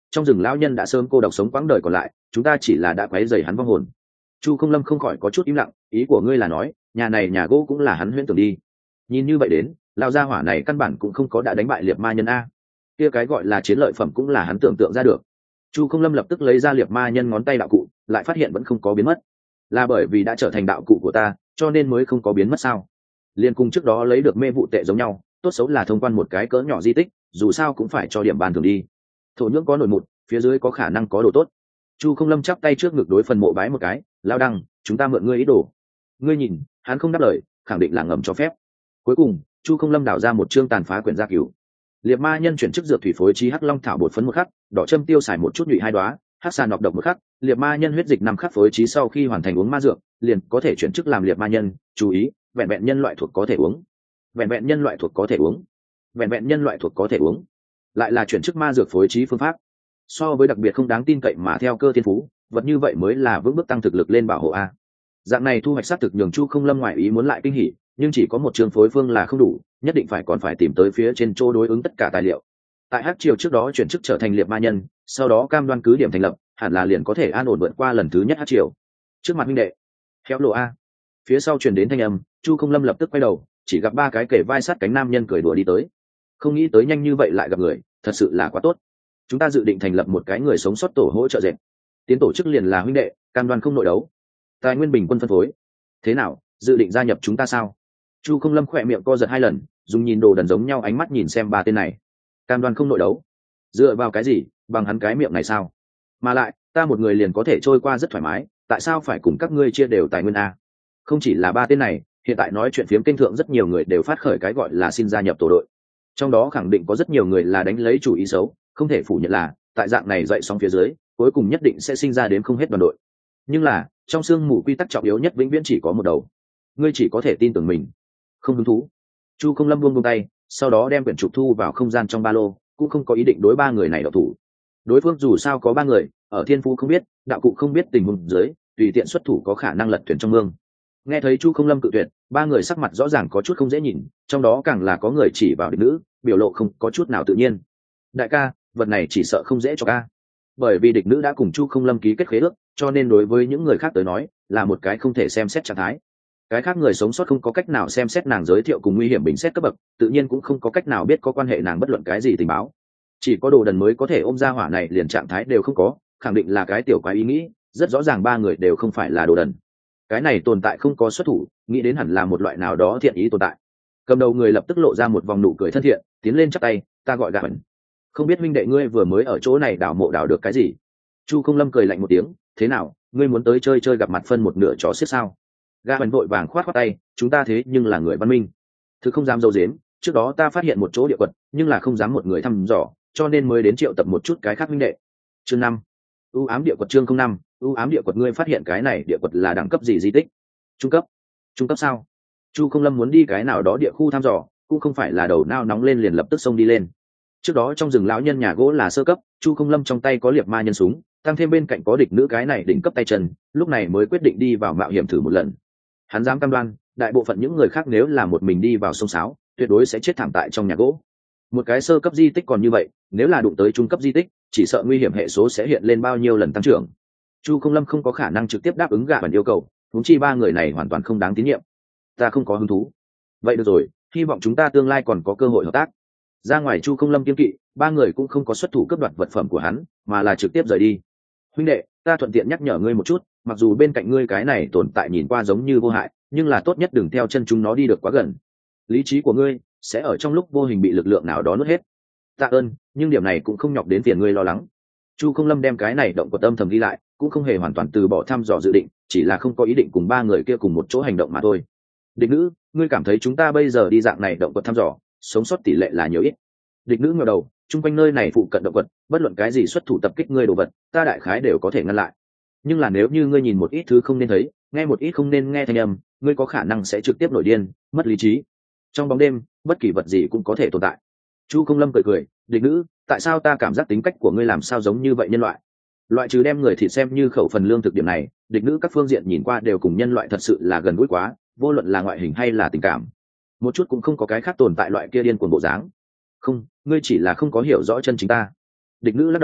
trong rừng lão nhân đã sớm cô độc sống quãng đời còn lại, chúng ta chỉ là đã quấy rầy hắn vong hồn. Chu Không Lâm không khỏi có chút im lặng, ý của ngươi là nói nhà này nhà gỗ cũng là hắn huyễn tưởng đi? Nhìn như vậy đến, lão gia hỏa này căn bản cũng không có đã đánh bại liệt ma nhân a. Kia cái gọi là chiến lợi phẩm cũng là hắn tưởng tượng ra được. Chu Không Lâm lập tức lấy ra liệt ma nhân ngón tay đạo cụ, lại phát hiện vẫn không có biến mất. Là bởi vì đã trở thành đạo cụ của ta, cho nên mới không có biến mất sao? Liên cùng trước đó lấy được mê vụ tệ giống nhau, tốt xấu là thông quan một cái cỡ nhỏ di tích, dù sao cũng phải cho điểm ban thường đi. Thổ nhưỡng có nổi mụn, phía dưới có khả năng có đồ tốt. Chu Không Lâm chắp tay trước ngực đối phần mộ bái một cái, lao đăng, chúng ta mượn ngươi ý đồ. Ngươi nhìn, hắn không đáp lời, khẳng định là ngầm cho phép. Cuối cùng, Chu Không Lâm đào ra một chương tàn phá quyển gia cứu. Liệt ma nhân chuyển chức dược thủy phối trí hắc long thảo bột phấn một khắc, đỏ châm tiêu xài một chút nhụy hai đóa, hắc xà nọc độc một khắc, liệt ma nhân huyết dịch 5 khắc phối trí sau khi hoàn thành uống ma dược, liền có thể chuyển chức làm liệt ma nhân. Chú ý, vẹn vẹn nhân loại thuộc có thể uống. Vẹn vẹn nhân loại thuộc có thể uống. Vẹn vẹn nhân loại thuộc có thể uống. Lại là chuyển chức ma dược phối trí phương pháp. So với đặc biệt không đáng tin cậy mà theo cơ thiên phú, vật như vậy mới là vững bước tăng thực lực lên bảo hộ a. Dạng này thu hoạch sát thực nhường Chu Không Lâm ngoại ý muốn lại kinh hỉ, nhưng chỉ có một trường phối phương là không đủ, nhất định còn phải tìm tới phía trên chỗ đối ứng tất cả tài liệu. Tại Hắc Triều trước đó chuyển chức trở thành liệt ma nhân, sau đó cam đoan cứ điểm thành lập, hẳn là liền có thể an ổn vượt qua lần thứ nhất Hắc Triều. Trước mặt minh đệ, khéo lộ a. Phía sau truyền đến thanh âm, Chu Không Lâm lập tức quay đầu, chỉ gặp 3 cái kể vai sát cánh nam nhân cười đùa đi tới. Không nghĩ tới nhanh như vậy lại gặp người, thật sự là quá tốt. Chúng ta dự định thành lập một cái người sống sót tổ hỗ trợ dệt. Tiến tổ chức liền là huynh đệ, cam đoan không nội đấu. Tài nguyên bình quân phân phối. Thế nào, dự định gia nhập chúng ta sao? Chu Không Lâm khỏe miệng co giật 2 lần, dùng nhìn đồ đần giống nhau ánh mắt nhìn xem 3 tên này. Cam đoan không nội đấu? Dựa vào cái gì, bằng hắn cái miệng này sao? Mà lại, ta một người liền có thể trôi qua rất thoải mái, tại sao phải cùng các ngươi chia đều tài nguyên a? Không chỉ là 3 tên này, hiện tại nói chuyện phiếm kênh thượng rất nhiều người đều phát khởi cái gọi là xin gia nhập tổ đội. Trong đó khẳng định có rất nhiều người là đánh lấy chủ ý xấu, không thể phủ nhận là tại dạng này dậy sóng phía dưới, cuối cùng nhất định sẽ sinh ra đến không hết đoàn đội. Nhưng là trong xương mù quy tắc trọng yếu nhất vĩnh viễn chỉ có một đầu, ngươi chỉ có thể tin tưởng mình. Không hứng thú. Chu Không Lâm buông tay, sau đó đem quyển trục thu vào không gian trong ba lô, cũng không có ý định đối 3 người này độc thủ. Đối phương dù sao có 3 người, ở thiên phú không biết, đạo cụ không biết tình huống dưới, tùy tiện xuất thủ có khả năng lật thuyền trong mương. Nghe thấy Chu Không Lâm cự tuyệt, 3 người sắc mặt rõ ràng có chút không dễ nhìn, trong đó càng là có người chỉ vào địch nữ, biểu lộ không có chút nào tự nhiên. Đại ca, vật này chỉ sợ không dễ cho ca. Bởi vì địch nữ đã cùng Chu Không Lâm ký kết khế ước, cho nên đối với những người khác tới nói là một cái không thể xem xét trạng thái. Cái khác người sống sót không có cách nào xem xét nàng giới thiệu cùng nguy hiểm bình xét cấp bậc, tự nhiên cũng không có cách nào biết có quan hệ nàng bất luận cái gì tình báo. Chỉ có đồ đần mới có thể ôm ra hỏa này liền trạng thái đều không có, khẳng định là cái tiểu quái ý nghĩ, rất rõ ràng 3 người đều không phải là đồ đần. Cái này tồn tại không có xuất thủ, nghĩ đến hẳn là một loại nào đó thiện ý tồn tại. Cầm đầu người lập tức lộ ra một vòng nụ cười thân thiện, tiến lên chắp tay, ta gọi Gà Bẩn. Không biết minh đệ ngươi vừa mới ở chỗ này đào mộ đào được cái gì? Chu Không Lâm cười lạnh một tiếng, thế nào, ngươi muốn tới chơi chơi gặp mặt phân một nửa chó xiết sao? Gà Bẩn vội vàng khoát khoát tay, chúng ta thế nhưng là người văn minh, thứ không dám dâu dếm, trước đó ta phát hiện một chỗ địa quật, nhưng là không dám một người thăm dò, cho nên mới đến triệu tập một chút cái khác minh đệ. Chương 5. ưu ám địa quật. Chương 05. ưu ám địa quật. Ngươi phát hiện cái này địa quật là đẳng cấp gì di tích? Trung cấp. Trung cấp sao? Chu Không Lâm muốn đi cái nào đó địa khu thăm dò, cũng không phải là đầu nao nóng lên liền lập tức xông đi lên. Trước đó trong rừng lão nhân nhà gỗ là sơ cấp, Chu Không Lâm trong tay có liệt ma nhân súng, tăng thêm bên cạnh có địch nữ cái này đỉnh cấp tay chân, lúc này mới quyết định đi vào mạo hiểm thử một lần. Hắn dám cam đoan, đại bộ phận những người khác nếu là một mình đi vào sông sáo, tuyệt đối sẽ chết thảm tại trong nhà gỗ. Một cái sơ cấp di tích còn như vậy, nếu là đụng tới trung cấp di tích, chỉ sợ nguy hiểm hệ số sẽ hiện lên bao nhiêu lần tăng trưởng. Chu Không Lâm không có khả năng trực tiếp đáp ứng Gà Bẩn yêu cầu, huống chi 3 người này hoàn toàn không đáng tín nhiệm. Ta không có hứng thú. Vậy được rồi, hy vọng chúng ta tương lai còn có cơ hội hợp tác. Ra ngoài Chu Không Lâm kiên kỵ, 3 người cũng không có xuất thủ cướp đoạt vật phẩm của hắn, mà là trực tiếp rời đi. Huynh đệ, ta thuận tiện nhắc nhở ngươi một chút, mặc dù bên cạnh ngươi cái này tồn tại nhìn qua giống như vô hại, nhưng là tốt nhất đừng theo chân chúng nó đi được quá gần. Lý trí của ngươi sẽ ở trong lúc vô hình bị lực lượng nào đó nuốt hết. Tạ ơn, nhưng điểm này cũng không nhọc đến phiền ngươi lo lắng. Chu Không Lâm đem cái này động của tâm thầm ghi lại, cũng không hề hoàn toàn từ bỏ thăm dò dự định, chỉ là không có ý định cùng 3 người kia cùng một chỗ hành động mà thôi. Địch nữ, ngươi cảm thấy chúng ta bây giờ đi dạng này động vật thăm dò, sống sót tỷ lệ là nhiều ít? Địch nữ ngẩng đầu, chung quanh nơi này phụ cận động vật, bất luận cái gì xuất thủ tập kích ngươi đồ vật, ta đại khái đều có thể ngăn lại. Nhưng là nếu như ngươi nhìn một ít thứ không nên thấy, nghe một ít không nên nghe thanh âm, ngươi có khả năng sẽ trực tiếp nổi điên, mất lý trí. Trong bóng đêm, bất kỳ vật gì cũng có thể tồn tại. Chu Không Lâm cười cười, địch nữ, tại sao ta cảm giác tính cách của ngươi làm sao giống như vậy nhân loại? Loại trừ đem người thịt xem như khẩu phần lương thực điểm này, địch nữ các phương diện nhìn qua đều cùng nhân loại thật sự là gần gũi quá, vô luận là ngoại hình hay là tình cảm, một chút cũng không có cái khác tồn tại loại kia điên cuồng bộ dáng. Không, ngươi chỉ là không có hiểu rõ chân chính ta. Địch nữ lắc đầu,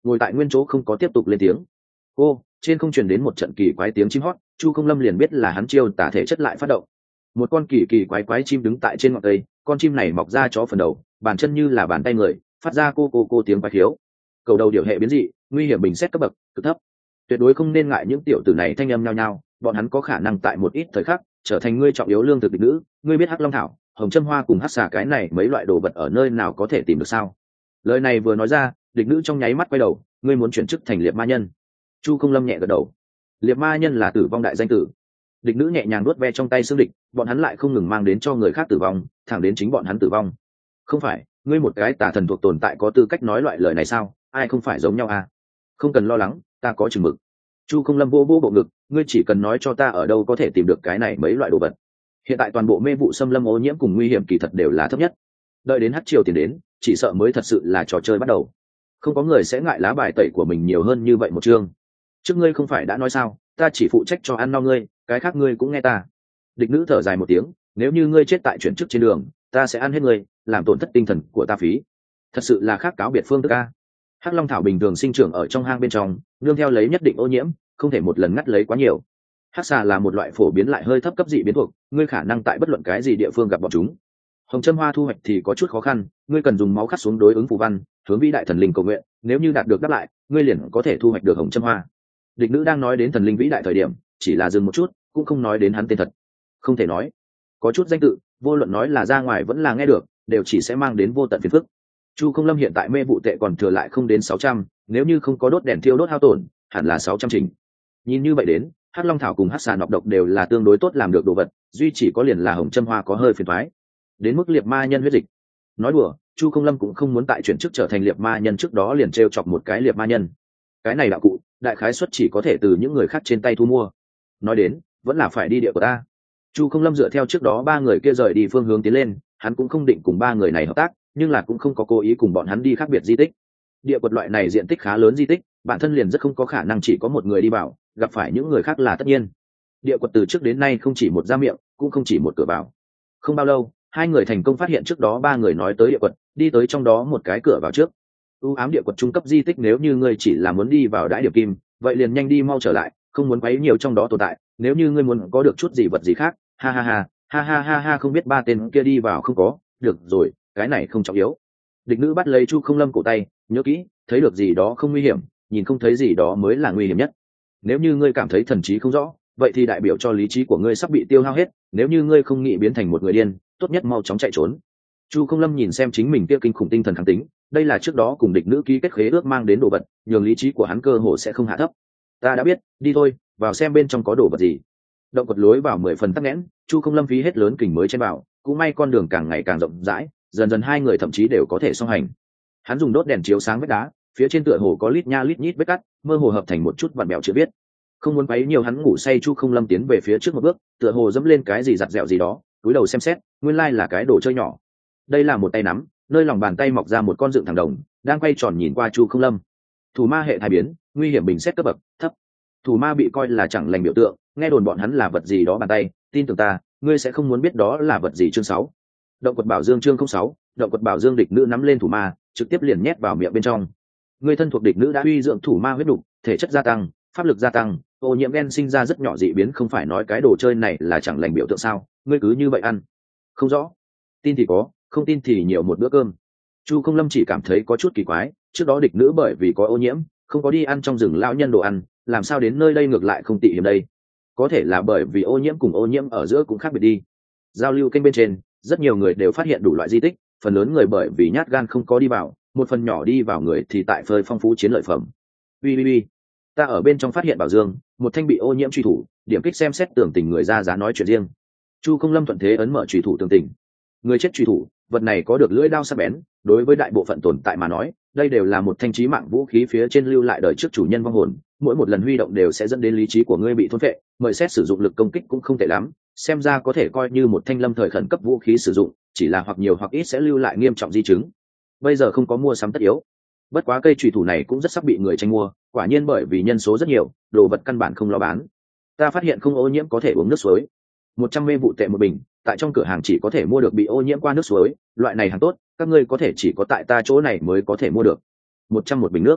ngồi tại nguyên chỗ không có tiếp tục lên tiếng. Cô trên không truyền đến một trận kỳ quái tiếng chim hót, Chu Không Lâm liền biết là hắn chiêu tả thể chất lại phát động. Một con kỳ kỳ quái quái chim đứng tại trên ngọn cây, con chim này mọc ra chó phần đầu, bàn chân như là bàn tay người, phát ra cô tiếng quái khiếu. Cầu đầu điều hệ biến dị, nguy hiểm bình xét cấp bậc cực thấp, tuyệt đối không nên ngại những tiểu tử này thanh âm nhao nhao, bọn hắn có khả năng tại một ít thời khắc trở thành ngươi trọng yếu lương thực địch nữ. Ngươi biết hắc long thảo, hồng châm hoa cùng hắc xà cái này mấy loại đồ vật ở nơi nào có thể tìm được sao? Lời này vừa nói ra, địch nữ trong nháy mắt quay đầu. Ngươi muốn chuyển chức thành liệt ma nhân? Chu Không Lâm nhẹ gật đầu. Liệt ma nhân là tử vong đại danh tử. Địch nữ nhẹ nhàng nuốt ve trong tay xương địch, bọn hắn lại không ngừng mang đến cho người khác tử vong, thẳng đến chính bọn hắn tử vong. Không phải, ngươi một cái tà thần thuộc tồn tại có tư cách nói loại lời này sao? Ai không phải giống nhau à? Không cần lo lắng, ta có chừng mực. Chu Không Lâm vô bộ ngực, ngươi chỉ cần nói cho ta ở đâu có thể tìm được cái này mấy loại đồ vật. Hiện tại toàn bộ mê vụ xâm lâm ô nhiễm cùng nguy hiểm kỳ thật đều là thấp nhất. Đợi đến hắc triều tiền đến, chỉ sợ mới thật sự là trò chơi bắt đầu. Không có người sẽ ngại lá bài tẩy của mình nhiều hơn như vậy một chương. Trước ngươi không phải đã nói sao, ta chỉ phụ trách cho ăn no ngươi, cái khác ngươi cũng nghe ta. Địch nữ thở dài một tiếng, nếu như ngươi chết tại chuyển chức trên đường, ta sẽ ăn hết ngươi, làm tổn thất tinh thần của ta phí. Thật sự là khác cáo biệt phương thức a. Hắc long thảo bình thường sinh trưởng ở trong hang bên trong, nương theo lấy nhất định ô nhiễm, không thể một lần ngắt lấy quá nhiều. Hắc xà là một loại phổ biến lại hơi thấp cấp dị biến thuộc, ngươi khả năng tại bất luận cái gì địa phương gặp bọn chúng. Hồng châm hoa thu hoạch thì có chút khó khăn, ngươi cần dùng máu khắc xuống đối ứng phù văn, hướng vĩ đại thần linh cầu nguyện, nếu như đạt được đáp lại, ngươi liền có thể thu hoạch được hồng châm hoa. Địch nữ đang nói đến thần linh vĩ đại thời điểm, chỉ là dừng một chút, cũng không nói đến hắn tên thật. Không thể nói, có chút danh tự, vô luận nói là ra ngoài vẫn là nghe được, đều chỉ sẽ mang đến vô tận phiền phức. Chu Không Lâm hiện tại mê vụ tệ còn thừa lại không đến 600, nếu như không có đốt đèn thiêu đốt hao tổn, hẳn là 600 trình. Nhìn như vậy đến, hắc long thảo cùng hắc xà nọc độc đều là tương đối tốt làm được đồ vật, duy chỉ có liền là hồng châm hoa có hơi phiền toái. Đến mức liệt ma nhân huyết dịch. Nói đùa, Chu Không Lâm cũng không muốn tại chuyển chức trở thành liệt ma nhân trước đó liền trêu chọc một cái liệt ma nhân. Cái này đạo cụ, đại khái suất chỉ có thể từ những người khác trên tay thu mua. Nói đến, vẫn là phải đi địa của ta. Chu Không Lâm dựa theo trước đó ba người kia rời đi phương hướng tiến lên, hắn cũng không định cùng ba người này hợp tác, nhưng là cũng không có cố ý cùng bọn hắn đi khác biệt di tích. Địa quật loại này diện tích khá lớn di tích, bản thân liền rất không có khả năng chỉ có một người đi vào, gặp phải những người khác là tất nhiên. Địa quật từ trước đến nay không chỉ một ra miệng, cũng không chỉ một cửa vào. Không bao lâu, hai người thành công phát hiện trước đó ba người nói tới địa quật, đi tới trong đó một cái cửa vào trước. U ám địa quật trung cấp di tích, nếu như ngươi chỉ là muốn đi vào đãi điểm kim, vậy liền nhanh đi mau trở lại, không muốn quấy nhiều trong đó tồn tại. Nếu như ngươi muốn có được chút gì vật gì khác, ha ha ha, ha ha ha ha, không biết ba tên kia đi vào không có, được rồi, cái này không trọng yếu. Địch nữ bắt lấy Chu Không Lâm cổ tay, nhớ kỹ, thấy được gì đó không nguy hiểm, nhìn không thấy gì đó mới là nguy hiểm nhất. Nếu như ngươi cảm thấy thần trí không rõ, vậy thì đại biểu cho lý trí của ngươi sắp bị tiêu hao hết. Nếu như ngươi không nghĩ biến thành một người điên, tốt nhất mau chóng chạy trốn. Chu Không Lâm nhìn xem chính mình kia kinh khủng tinh thần kháng tính, đây là trước đó cùng địch nữ ký kết khế ước mang đến đồ vật, nhường lý trí của hắn cơ hồ sẽ không hạ thấp. Ta đã biết, đi thôi, vào xem bên trong có đồ vật gì. Động quật lối vào 10 phần tắc nghẽn, Chu Không Lâm phí hết lớn kình mới chen vào, cũng may con đường càng ngày càng rộng rãi, dần dần hai người thậm chí đều có thể song hành. Hắn dùng đốt đèn chiếu sáng vách đá, phía trên tựa hồ có lít nha lít nhít vết cắt, mơ hồ hợp thành một chút vặn bẹo chữ viết. Không muốn quấy nhiều hắn ngủ say, Chu Không Lâm tiến về phía trước một bước, tựa hồ dẫm lên cái gì giặt dẹo gì đó, cúi đầu xem xét, nguyên lai là cái đồ chơi nhỏ. Đây là một tay nắm, nơi lòng bàn tay mọc ra một con dựng thẳng đồng, đang quay tròn nhìn qua Chu Không Lâm. Thủ ma hệ thai biến, nguy hiểm bình xét cấp bậc thấp. Thủ ma bị coi là chẳng lành biểu tượng, nghe đồn bọn hắn là vật gì đó bàn tay, tin tưởng ta, ngươi sẽ không muốn biết đó là vật gì. Chương 6. Động quật bảo dương. Chương 06. Động quật bảo dương. Địch nữ nắm lên thủ ma, trực tiếp liền nhét vào miệng bên trong. Ngươi thân thuộc địch nữ đã uy dưỡng thủ ma huyết đục, thể chất gia tăng, pháp lực gia tăng, ô nhiễm gen sinh ra rất nhỏ dị biến, không phải nói cái đồ chơi này là chẳng lành biểu tượng sao? Ngươi cứ như vậy ăn. Không rõ. Tin thì có, không tin thì nhiều một bữa cơm. Chu Không Lâm chỉ cảm thấy có chút kỳ quái, trước đó địch nữ bởi vì có ô nhiễm, không có đi ăn trong rừng lão nhân đồ ăn, làm sao đến nơi đây ngược lại không tị hiểm đây? Có thể là bởi vì ô nhiễm cùng ô nhiễm ở giữa cũng khác biệt đi. Giao lưu kênh bên trên, rất nhiều người đều phát hiện đủ loại di tích, phần lớn người bởi vì nhát gan không có đi vào, một phần nhỏ đi vào người thì tại phơi phong phú chiến lợi phẩm. Ui, ta ở bên trong phát hiện bảo dương, một thanh bị ô nhiễm truy thủ, điểm kích xem xét tưởng tình người ra giá nói chuyện riêng. Chu Không Lâm thuận thế ấn mở truy thủ tưởng tình. Người chết truy thủ, vật này có được lưỡi đao sắc bén, đối với đại bộ phận tồn tại mà nói, đây đều là một thanh chí mạng vũ khí phía trên lưu lại đời trước chủ nhân vong hồn, mỗi một lần huy động đều sẽ dẫn đến lý trí của ngươi bị thôn phệ, mời xét sử dụng lực công kích cũng không tệ lắm, xem ra có thể coi như một thanh lâm thời khẩn cấp vũ khí sử dụng, chỉ là hoặc nhiều hoặc ít sẽ lưu lại nghiêm trọng di chứng. Bây giờ không có mua sắm tất yếu. Bất quá cây chùy thủ này cũng rất sắp bị người tranh mua, quả nhiên bởi vì nhân số rất nhiều, đồ vật căn bản không lo bán. Ta phát hiện không ô nhiễm có thể uống nước suối. 100 mê vụ tệ một bình, tại trong cửa hàng chỉ có thể mua được bị ô nhiễm qua nước suối, loại này hàng tốt, các ngươi có thể chỉ có tại ta chỗ này mới có thể mua được. 100 một bình nước.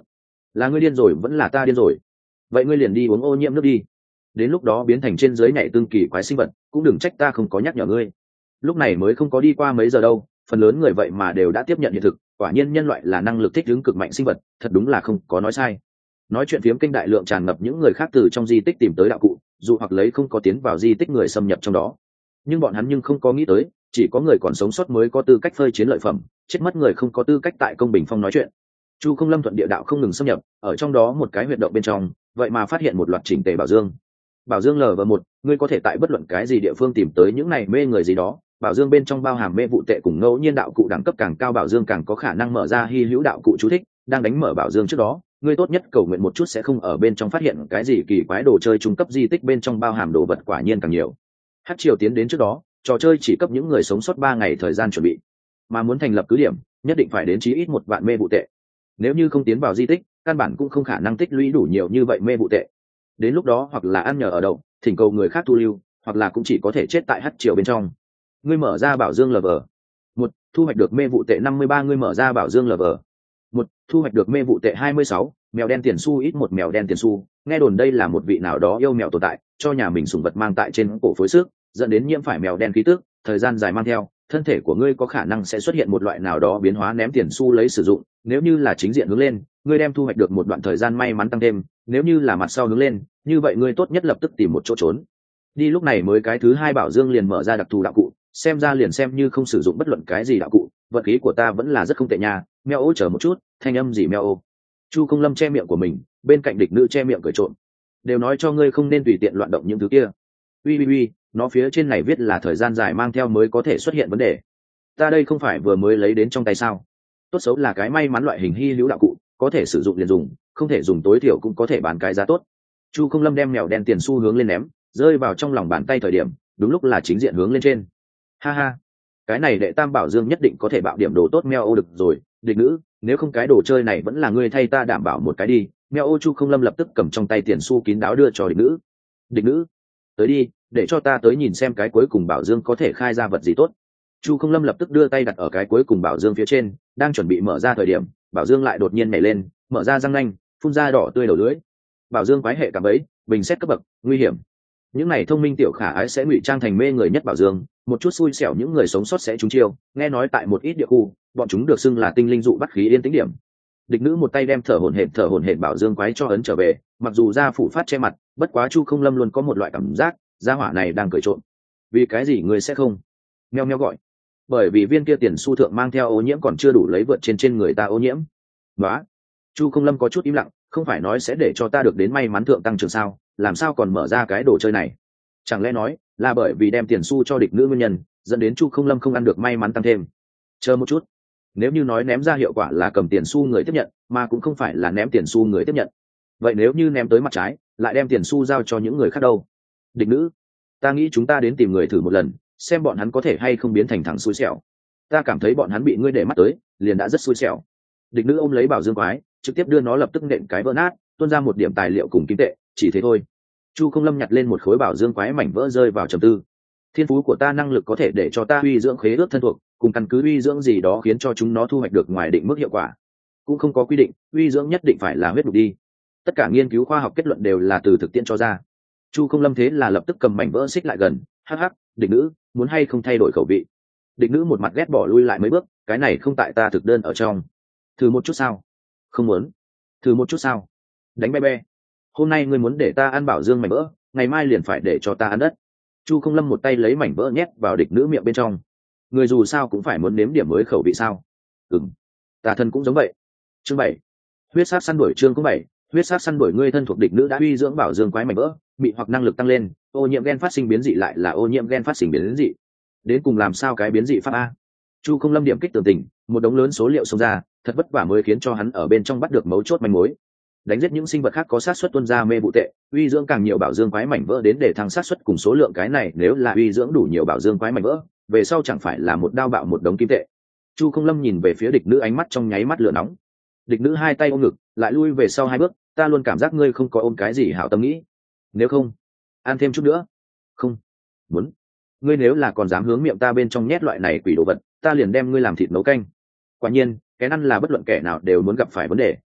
là ngươi điên rồi vẫn là ta điên rồi? Vậy ngươi liền đi uống ô nhiễm nước đi, đến lúc đó biến thành trên dưới nhảy tương kỳ quái sinh vật cũng đừng trách ta không có nhắc nhở ngươi. Lúc này mới không có đi qua mấy giờ đâu, phần lớn người vậy mà đều đã tiếp nhận hiện thực, quả nhiên nhân loại là năng lực thích ứng cực mạnh sinh vật, thật đúng là không có nói sai. Nói chuyện phiếm kinh đại lượng tràn ngập những người khác từ trong di tích tìm tới đạo cụ, dù hoặc lấy không có tiến vào di tích người xâm nhập trong đó, nhưng bọn hắn nhưng không có nghĩ tới chỉ có người còn sống sót mới có tư cách phơi chiến lợi phẩm, chết mất người không có tư cách tại công bình phong nói chuyện. Chu Không Lâm thuận địa đạo không ngừng xâm nhập, ở trong đó một cái huyệt động bên trong vậy mà phát hiện một loạt chỉnh tề bảo dương. Bảo dương LV1, ngươi có thể tại bất luận cái gì địa phương tìm tới những này mê người gì đó. Bảo dương bên trong bao hàm mê vụ tệ cùng ngẫu nhiên đạo cụ đẳng cấp càng cao, bảo dương càng có khả năng mở ra hy hữu đạo cụ. Chú thích: đang đánh mở bảo dương trước đó, ngươi tốt nhất cầu nguyện một chút sẽ không ở bên trong phát hiện cái gì kỳ quái đồ chơi trung cấp. Di tích bên trong bao hàm đồ vật quả nhiên càng nhiều. Hát triều tiến đến trước đó, trò chơi chỉ cấp những người sống sót 3 ngày thời gian chuẩn bị, mà muốn thành lập cứ điểm nhất định phải đến chí ít 1 vạn mê vụ tệ. Nếu như không tiến vào di tích, căn bản cũng không khả năng tích lũy đủ nhiều như vậy mê vụ tệ. Đến lúc đó hoặc là ăn nhờ ở đậu, thỉnh cầu người khác thu lưu, hoặc là cũng chỉ có thể chết tại hắc triều bên trong. Ngươi mở ra bảo dương LV1, thu hoạch được mê vụ tệ 53. Ngươi mở ra bảo dương LV1, thu hoạch được mê vụ tệ 26. Mèo đen tiền xu, ít 1 mèo đen tiền xu. Nghe đồn đây là một vị nào đó yêu mèo tồn tại, cho nhà mình sủng vật mang tại trên cổ phối sức, dẫn đến nhiễm phải mèo đen khí tức, thời gian dài mang theo, thân thể của ngươi có khả năng sẽ xuất hiện một loại nào đó biến hóa, ném tiền xu lấy sử dụng. Nếu như là chính diện hướng lên, ngươi đem thu hoạch được một đoạn thời gian may mắn tăng thêm, nếu như là mặt sau hướng lên, như vậy ngươi tốt nhất lập tức tìm một chỗ trốn đi. Lúc này mới cái thứ 2 bảo dương liền mở ra đặc thù đạo cụ, xem ra liền xem như không sử dụng bất luận cái gì đạo cụ, vận khí của ta vẫn là rất không tệ nha. Meo ô chờ một chút, thanh âm gì meo ô? Chu Không Lâm che miệng của mình, bên cạnh địch nữ che miệng cười trộm. Đều nói cho ngươi không nên tùy tiện loạn động những thứ kia. Uy, nó phía trên này viết là thời gian dài mang theo mới có thể xuất hiện vấn đề. Ta đây không phải vừa mới lấy đến trong tay sao? Tốt xấu là cái may mắn loại hình hy hữu đạo cụ, có thể sử dụng liền dùng, không thể dùng tối thiểu cũng có thể bán cái giá tốt. Chu Không Lâm đem mèo đen tiền xu hướng lên ném, rơi vào trong lòng bàn tay thời điểm, đúng lúc là chính diện hướng lên trên. Ha ha, cái này đệ tam bảo dương nhất định có thể bạo điểm đồ tốt. Meo ô được rồi, địch nữ, nếu không cái đồ chơi này vẫn là ngươi thay ta đảm bảo một cái đi. Meo ô. Chu Không Lâm lập tức cầm trong tay tiền xu kín đáo đưa cho địch nữ. Địch nữ, tới đi, để cho ta tới nhìn xem cái cuối cùng bảo dương có thể khai ra vật gì tốt. Chu Không Lâm lập tức đưa tay đặt ở cái cuối cùng bảo dương phía trên, đang chuẩn bị mở ra thời điểm, bảo dương lại đột nhiên nhảy lên, mở ra răng nanh, phun ra đỏ tươi đầu lưỡi. Bảo dương quái hệ cảm ấy, bình xét cấp bậc, nguy hiểm. Những này thông minh tiểu khả ái sẽ ngụy trang thành mê người nhất bảo dương, một chút xui xẻo những người sống sót sẽ trúng chiêu. Nghe nói tại một ít địa khu, bọn chúng được xưng là tinh linh dụ bắt khí yên tĩnh điểm. Địch nữ một tay đem thở hổn hển bảo dương quái cho ấn trở về, mặc dù da phủ phát che mặt, bất quá Chu Không Lâm luôn có một loại cảm giác, gia hỏa này đang cười trộm. Vì cái gì người sẽ không? Meo meo gọi. Bởi vì viên kia tiền xu thượng mang theo ô nhiễm còn chưa đủ lấy vượt trên người ta ô nhiễm. Đó. Chu Không Lâm có chút im lặng, không phải nói sẽ để cho ta được đến may mắn thượng tăng trưởng sao, làm sao còn mở ra cái đồ chơi này? Chẳng lẽ nói là bởi vì đem tiền xu cho địch nữ nguyên nhân, dẫn đến Chu Không Lâm không ăn được may mắn tăng thêm? Chờ một chút, nếu như nói ném ra hiệu quả là cầm tiền xu người tiếp nhận, mà cũng không phải là ném tiền xu người tiếp nhận, vậy nếu như ném tới mặt trái, lại đem tiền xu giao cho những người khác đâu? Địch nữ, ta nghĩ chúng ta đến tìm người thử một lần, xem bọn hắn có thể hay không biến thành thằng xui xẻo. Ta cảm thấy bọn hắn bị ngươi để mắt tới, liền đã rất xui xẻo. Địch nữ ôm lấy bảo dương quái, trực tiếp đưa nó lập tức nện cái vỡ nát, tuôn ra một điểm tài liệu cùng kim tệ, chỉ thế thôi. Chu Không Lâm nhặt lên một khối bảo dương quái mảnh vỡ rơi vào trầm tư. Thiên phú của ta năng lực có thể để cho ta uy dưỡng khế ước thân thuộc, cùng căn cứ uy dưỡng gì đó khiến cho chúng nó thu hoạch được ngoài định mức hiệu quả. Cũng không có quy định uy dưỡng nhất định phải là huyết đục đi. Tất cả nghiên cứu khoa học kết luận đều là từ thực tiễn cho ra. Chu Không Lâm thế là lập tức cầm mảnh vỡ xích lại gần. Hắc hắc, địch nữ, muốn hay không thay đổi khẩu vị? Địch nữ một mặt ghét bỏ lui lại mấy bước, cái này không tại ta thực đơn ở trong. Thử một chút sao? Không muốn. Thử một chút sao? Đánh be be. Hôm nay ngươi muốn để ta ăn bảo dương mảnh vỡ, ngày mai liền phải để cho ta ăn đất. Chu Không Lâm một tay lấy mảnh vỡ nhét vào địch nữ miệng bên trong. Người dù sao cũng phải muốn nếm điểm mới khẩu vị sao? Ừm, ta thân cũng giống vậy. Chương 7. Huyết sát săn đuổi. Chương 7. Huyết sát săn đuổi. Ngươi thân thuộc địch nữ đã uy dưỡng bảo dương quái mảnh vỡ, bị hoặc năng lực tăng lên, ô nhiễm gen phát sinh biến dị lại là ô nhiễm gen phát sinh biến dị. Đến cùng làm sao cái biến dị pháp a? Chu Không Lâm điểm kích tường tình, một đống lớn số liệu xông ra, thật vất vả mới khiến cho hắn ở bên trong bắt được mấu chốt manh mối. Đánh giết những sinh vật khác có sát suất tuôn ra mê vụ tệ, uy dưỡng càng nhiều bảo dương quái mảnh vỡ đến để thăng sát suất cùng số lượng. Cái này nếu là uy dưỡng đủ nhiều bảo dương quái mảnh vỡ, về sau chẳng phải là một đao bạo một đống kim tệ. Chu Không Lâm nhìn về phía địch nữ, ánh mắt trong nháy mắt lửa nóng. Địch nữ hai tay ôm ngực, lại lui về sau 2 bước. Ta luôn cảm giác ngươi không có ôm cái gì hảo tâm nghĩ. Nếu không, ăn thêm chút nữa. Không muốn. Ngươi nếu là còn dám hướng miệng ta bên trong nhét loại này quỷ đồ vật, ta liền đem ngươi làm thịt nấu canh. Quả nhiên, cái ăn là bất luận kẻ nào đều muốn gặp phải vấn đề,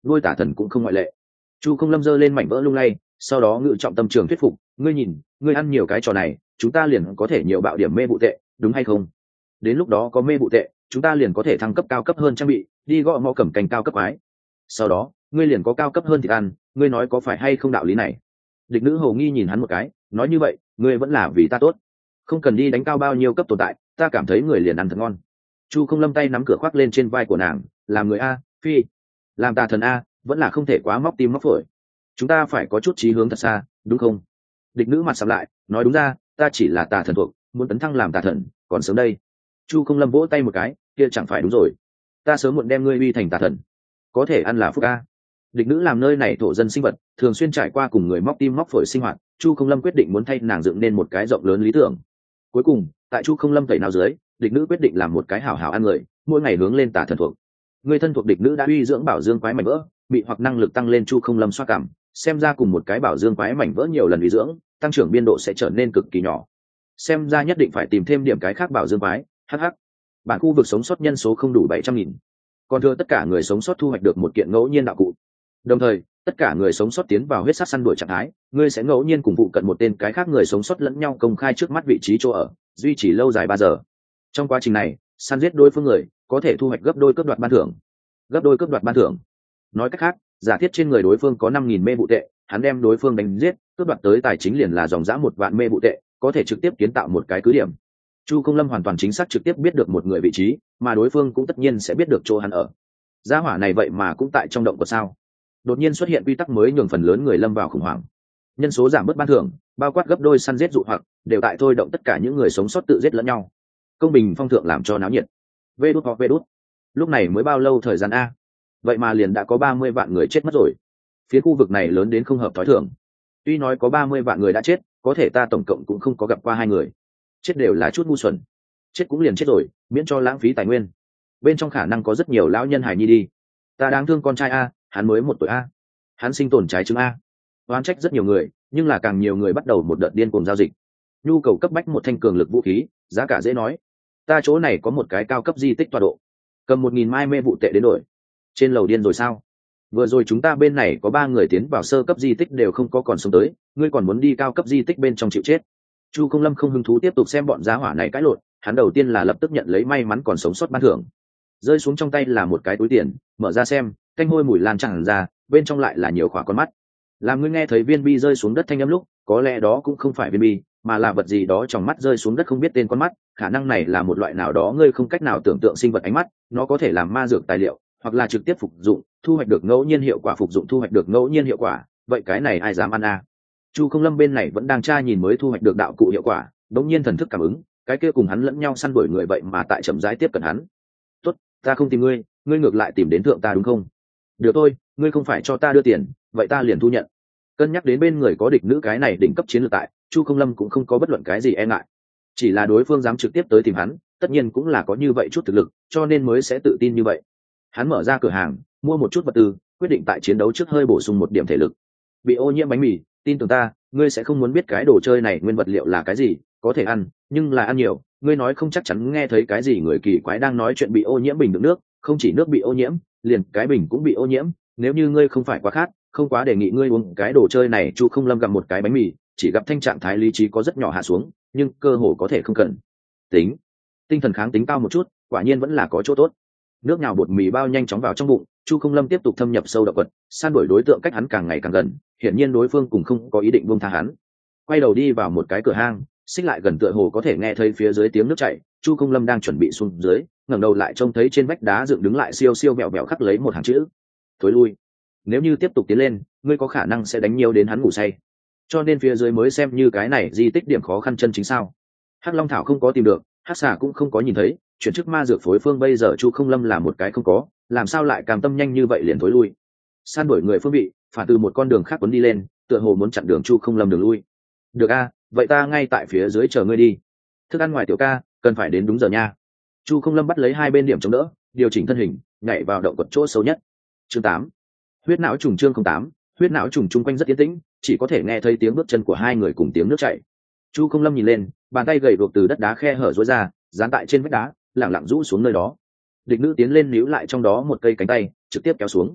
nuôi tả thần cũng không ngoại lệ. Chu Không Lâm giơ lên mảnh vỡ lung lay, sau đó ngự trọng tâm trường thuyết phục, ngươi nhìn, ngươi ăn nhiều cái trò này, chúng ta liền có thể nhiều bạo điểm mê vụ tệ, đúng hay không? Đến lúc đó có mê vụ tệ, chúng ta liền có thể thăng cấp cao cấp hơn trang bị, đi gõ mõ cầm cành cao cấp ái. Sau đó ngươi liền có cao cấp hơn thịt ăn, ngươi nói có phải hay không đạo lý này? Địch nữ hầu nghi nhìn hắn một cái, nói như vậy ngươi vẫn là vì ta tốt, không cần đi đánh cao bao nhiêu cấp tồn tại, ta cảm thấy người liền ăn thật ngon. Chu Không Lâm tay nắm cửa khoác lên trên vai của nàng, làm người a phi, làm tà thần a vẫn là không thể quá móc tim móc phổi, chúng ta phải có chút chí hướng thật xa, đúng không? Địch nữ mặt sầm lại, nói đúng ra, ta chỉ là tà thần thuộc, muốn tấn thăng làm tà thần còn sớm đây. Chu Không Lâm vỗ tay một cái, kia chẳng phải đúng rồi, ta sớm muộn đem ngươi uy thành tà thần, có thể ăn là phúc a. Địch nữ làm nơi này thổ dân sinh vật, thường xuyên trải qua cùng người móc tim móc phổi sinh hoạt, Chu Không Lâm quyết định muốn thay nàng dựng nên một cái rộng lớn lý tưởng. Cuối cùng tại Chu Không Lâm tẩy nào dưới, địch nữ quyết định làm một cái hảo hảo ăn người, mỗi ngày hướng lên tà thần thuộc. Người thân thuộc địch nữ đã uy dưỡng bảo dương quái mảnh vỡ, bị hoặc năng lực tăng lên. Chu Không Lâm xoa cảm, xem ra cùng một cái bảo dương quái mảnh vỡ nhiều lần uy dưỡng, tăng trưởng biên độ sẽ trở nên cực kỳ nhỏ. Xem ra nhất định phải tìm thêm điểm cái khác bảo dương quái. Hh. Bản khu vực sống sót nhân số không đủ 700.000, còn thừa tất cả người sống sót thu hoạch được một kiện ngẫu nhiên đạo cụ. Đồng thời tất cả người sống sót tiến vào huyết sát săn đuổi trạng thái, ngươi sẽ ngẫu nhiên cùng phụ cận một tên cái khác người sống sót lẫn nhau công khai trước mắt vị trí chỗ ở, duy trì lâu dài 3 giờ. Trong quá trình này săn giết đối phương người có thể thu hoạch gấp đôi cướp đoạt ban thưởng. Gấp đôi cướp đoạt ban thưởng, nói cách khác, giả thiết trên người đối phương có 5.000 mê vụ tệ, hắn đem đối phương đánh giết, cướp đoạt tới tài chính liền là dòng dã 1 vạn mê vụ tệ, có thể trực tiếp kiến tạo một cái cứ điểm. Chu Không Lâm hoàn toàn chính xác trực tiếp biết được một người vị trí, mà đối phương cũng tất nhiên sẽ biết được chỗ hắn ở. Gia hỏa này vậy mà cũng tại trong động của sao? Đột nhiên xuất hiện quy tắc mới nhường phần lớn người lâm vào khủng hoảng. Nhân số giảm bớt ban thưởng, bao quát gấp đôi săn giết dụ hoặc, đều tại thôi động tất cả những người sống sót tự giết lẫn nhau. Công bình phong thượng làm cho náo nhiệt. Vê đút hoặc vê đút. Lúc này mới bao lâu thời gian a? Vậy mà liền đã có 30 vạn người chết mất rồi. Phía khu vực này lớn đến không hợp thói thường. Tuy nói có 30 vạn người đã chết, có thể ta tổng cộng cũng không có gặp qua 2 người. Chết đều là chút ngu xuẩn. Chết cũng liền chết rồi, miễn cho lãng phí tài nguyên. Bên trong khả năng có rất nhiều lão nhân hài nhi đi. Ta đáng thương con trai a, hắn mới 1 tuổi a. Hắn sinh tồn trái chứng a. Oán trách rất nhiều người, nhưng là càng nhiều người bắt đầu một đợt điên cuồng giao dịch. Nhu cầu cấp bách một thanh cường lực vũ khí, giá cả dễ nói. Ta chỗ này có một cái cao cấp di tích tọa độ, cầm 1.000 mai mê vụ tệ đến đổi. Trên lầu điên rồi sao? Vừa rồi chúng ta bên này có 3 người tiến vào sơ cấp di tích đều không có còn sống tới, ngươi còn muốn đi cao cấp di tích bên trong chịu chết. Chu Không Lâm không hứng thú tiếp tục xem bọn giá hỏa này cãi lộn, hắn đầu tiên là lập tức nhận lấy may mắn còn sống sót ban thưởng. Rơi xuống trong tay là một cái túi tiền, mở ra xem, canh hôi mùi lan tràn ra, bên trong lại là nhiều khỏa con mắt. Làm ngươi nghe thấy viên bi rơi xuống đất thanh âm lúc, có lẽ đó cũng không phải viên bi, mà là vật gì đó trong mắt rơi xuống đất không biết tên con mắt, khả năng này là một loại nào đó ngươi không cách nào tưởng tượng sinh vật ánh mắt, nó có thể làm ma dược tài liệu, hoặc là trực tiếp phục dụng, thu hoạch được ngẫu nhiên hiệu quả, phục dụng thu hoạch được ngẫu nhiên hiệu quả, vậy cái này ai dám ăn a? Chu Không Lâm bên này vẫn đang tra nhìn mới thu hoạch được đạo cụ hiệu quả, đống nhiên thần thức cảm ứng, cái kia cùng hắn lẫn nhau săn đuổi người vậy mà tại chậm rãi tiếp cận hắn. Tốt, ta không tìm ngươi, ngươi ngược lại tìm đến thượng ta đúng không? Được thôi, ngươi không phải cho ta đưa tiền, vậy ta liền thu nhận. Cân nhắc đến bên người có địch nữ cái này đỉnh cấp chiến lược tại, Chu Không Lâm cũng không có bất luận cái gì e ngại. Chỉ là đối phương dám trực tiếp tới tìm hắn, tất nhiên cũng là có như vậy chút thực lực, cho nên mới sẽ tự tin như vậy. Hắn mở ra cửa hàng, mua một chút vật tư, quyết định tại chiến đấu trước hơi bổ sung một điểm thể lực. Bị ô nhiễm bánh mì, tin tưởng ta, ngươi sẽ không muốn biết cái đồ chơi này nguyên vật liệu là cái gì, có thể ăn, nhưng là ăn nhiều, ngươi nói không chắc chắn nghe thấy cái gì người kỳ quái đang nói chuyện bị ô nhiễm bình đựng nước, không chỉ nước bị ô nhiễm, liền cái bình cũng bị ô nhiễm, nếu như ngươi không phải quá khát, không quá đề nghị ngươi uống cái đồ chơi này. Chu Không Lâm gặm một cái bánh mì, chỉ gặp thanh trạng thái lý trí có rất nhỏ hạ xuống, nhưng cơ hồ có thể không cần tính, tinh thần kháng tính cao một chút, quả nhiên vẫn là có chỗ tốt. Nước nhào bột mì bao nhanh chóng vào trong bụng, Chu Không Lâm tiếp tục thâm nhập sâu động vật, san đuổi đối tượng cách hắn càng ngày càng gần, hiển nhiên đối phương cũng không có ý định buông tha hắn. Quay đầu đi vào một cái cửa hang, xích lại gần tựa hồ có thể nghe thấy phía dưới tiếng nước chảy. Chu Không Lâm đang chuẩn bị xuống dưới, ngẩng đầu lại trông thấy trên vách đá dựng đứng lại siêu siêu mẹo mẹo khắc lấy một hàng chữ: thối lui. Nếu như tiếp tục tiến lên, ngươi có khả năng sẽ đánh nhiều đến hắn ngủ say, cho nên phía dưới mới xem như cái này di tích điểm khó khăn chân chính sao. Hắc Long Thảo không có tìm được, Hắc Xà cũng không có nhìn thấy, chuyển chức ma dược phối phương bây giờ Chu Không Lâm là một cái không có, làm sao lại cam tâm nhanh như vậy liền thối lui. San đuổi người phương vị phản từ một con đường khác quấn đi lên, tựa hồ muốn chặn đường Chu Không Lâm đường lui. Được a, vậy ta ngay tại phía dưới chờ ngươi đi. Thức ăn ngoài tiểu ca, cần phải đến đúng giờ nha. Chu Không Lâm bắt lấy hai bên điểm chống đỡ, điều chỉnh thân hình, nhảy vào động quật chỗ sâu nhất. Chương 8. Huyết não trùng. Chương 08. Huyết não trùng. Chung quanh rất yên tĩnh, chỉ có thể nghe thấy tiếng bước chân của hai người cùng tiếng nước chảy. Chu Không Lâm nhìn lên, bàn tay gầy guộc từ đất đá khe hở rối ra, dán tại trên vách đá, lẳng lặng rũ xuống nơi đó. Địch nữ tiến lên níu lại trong đó một cây cánh tay, trực tiếp kéo xuống.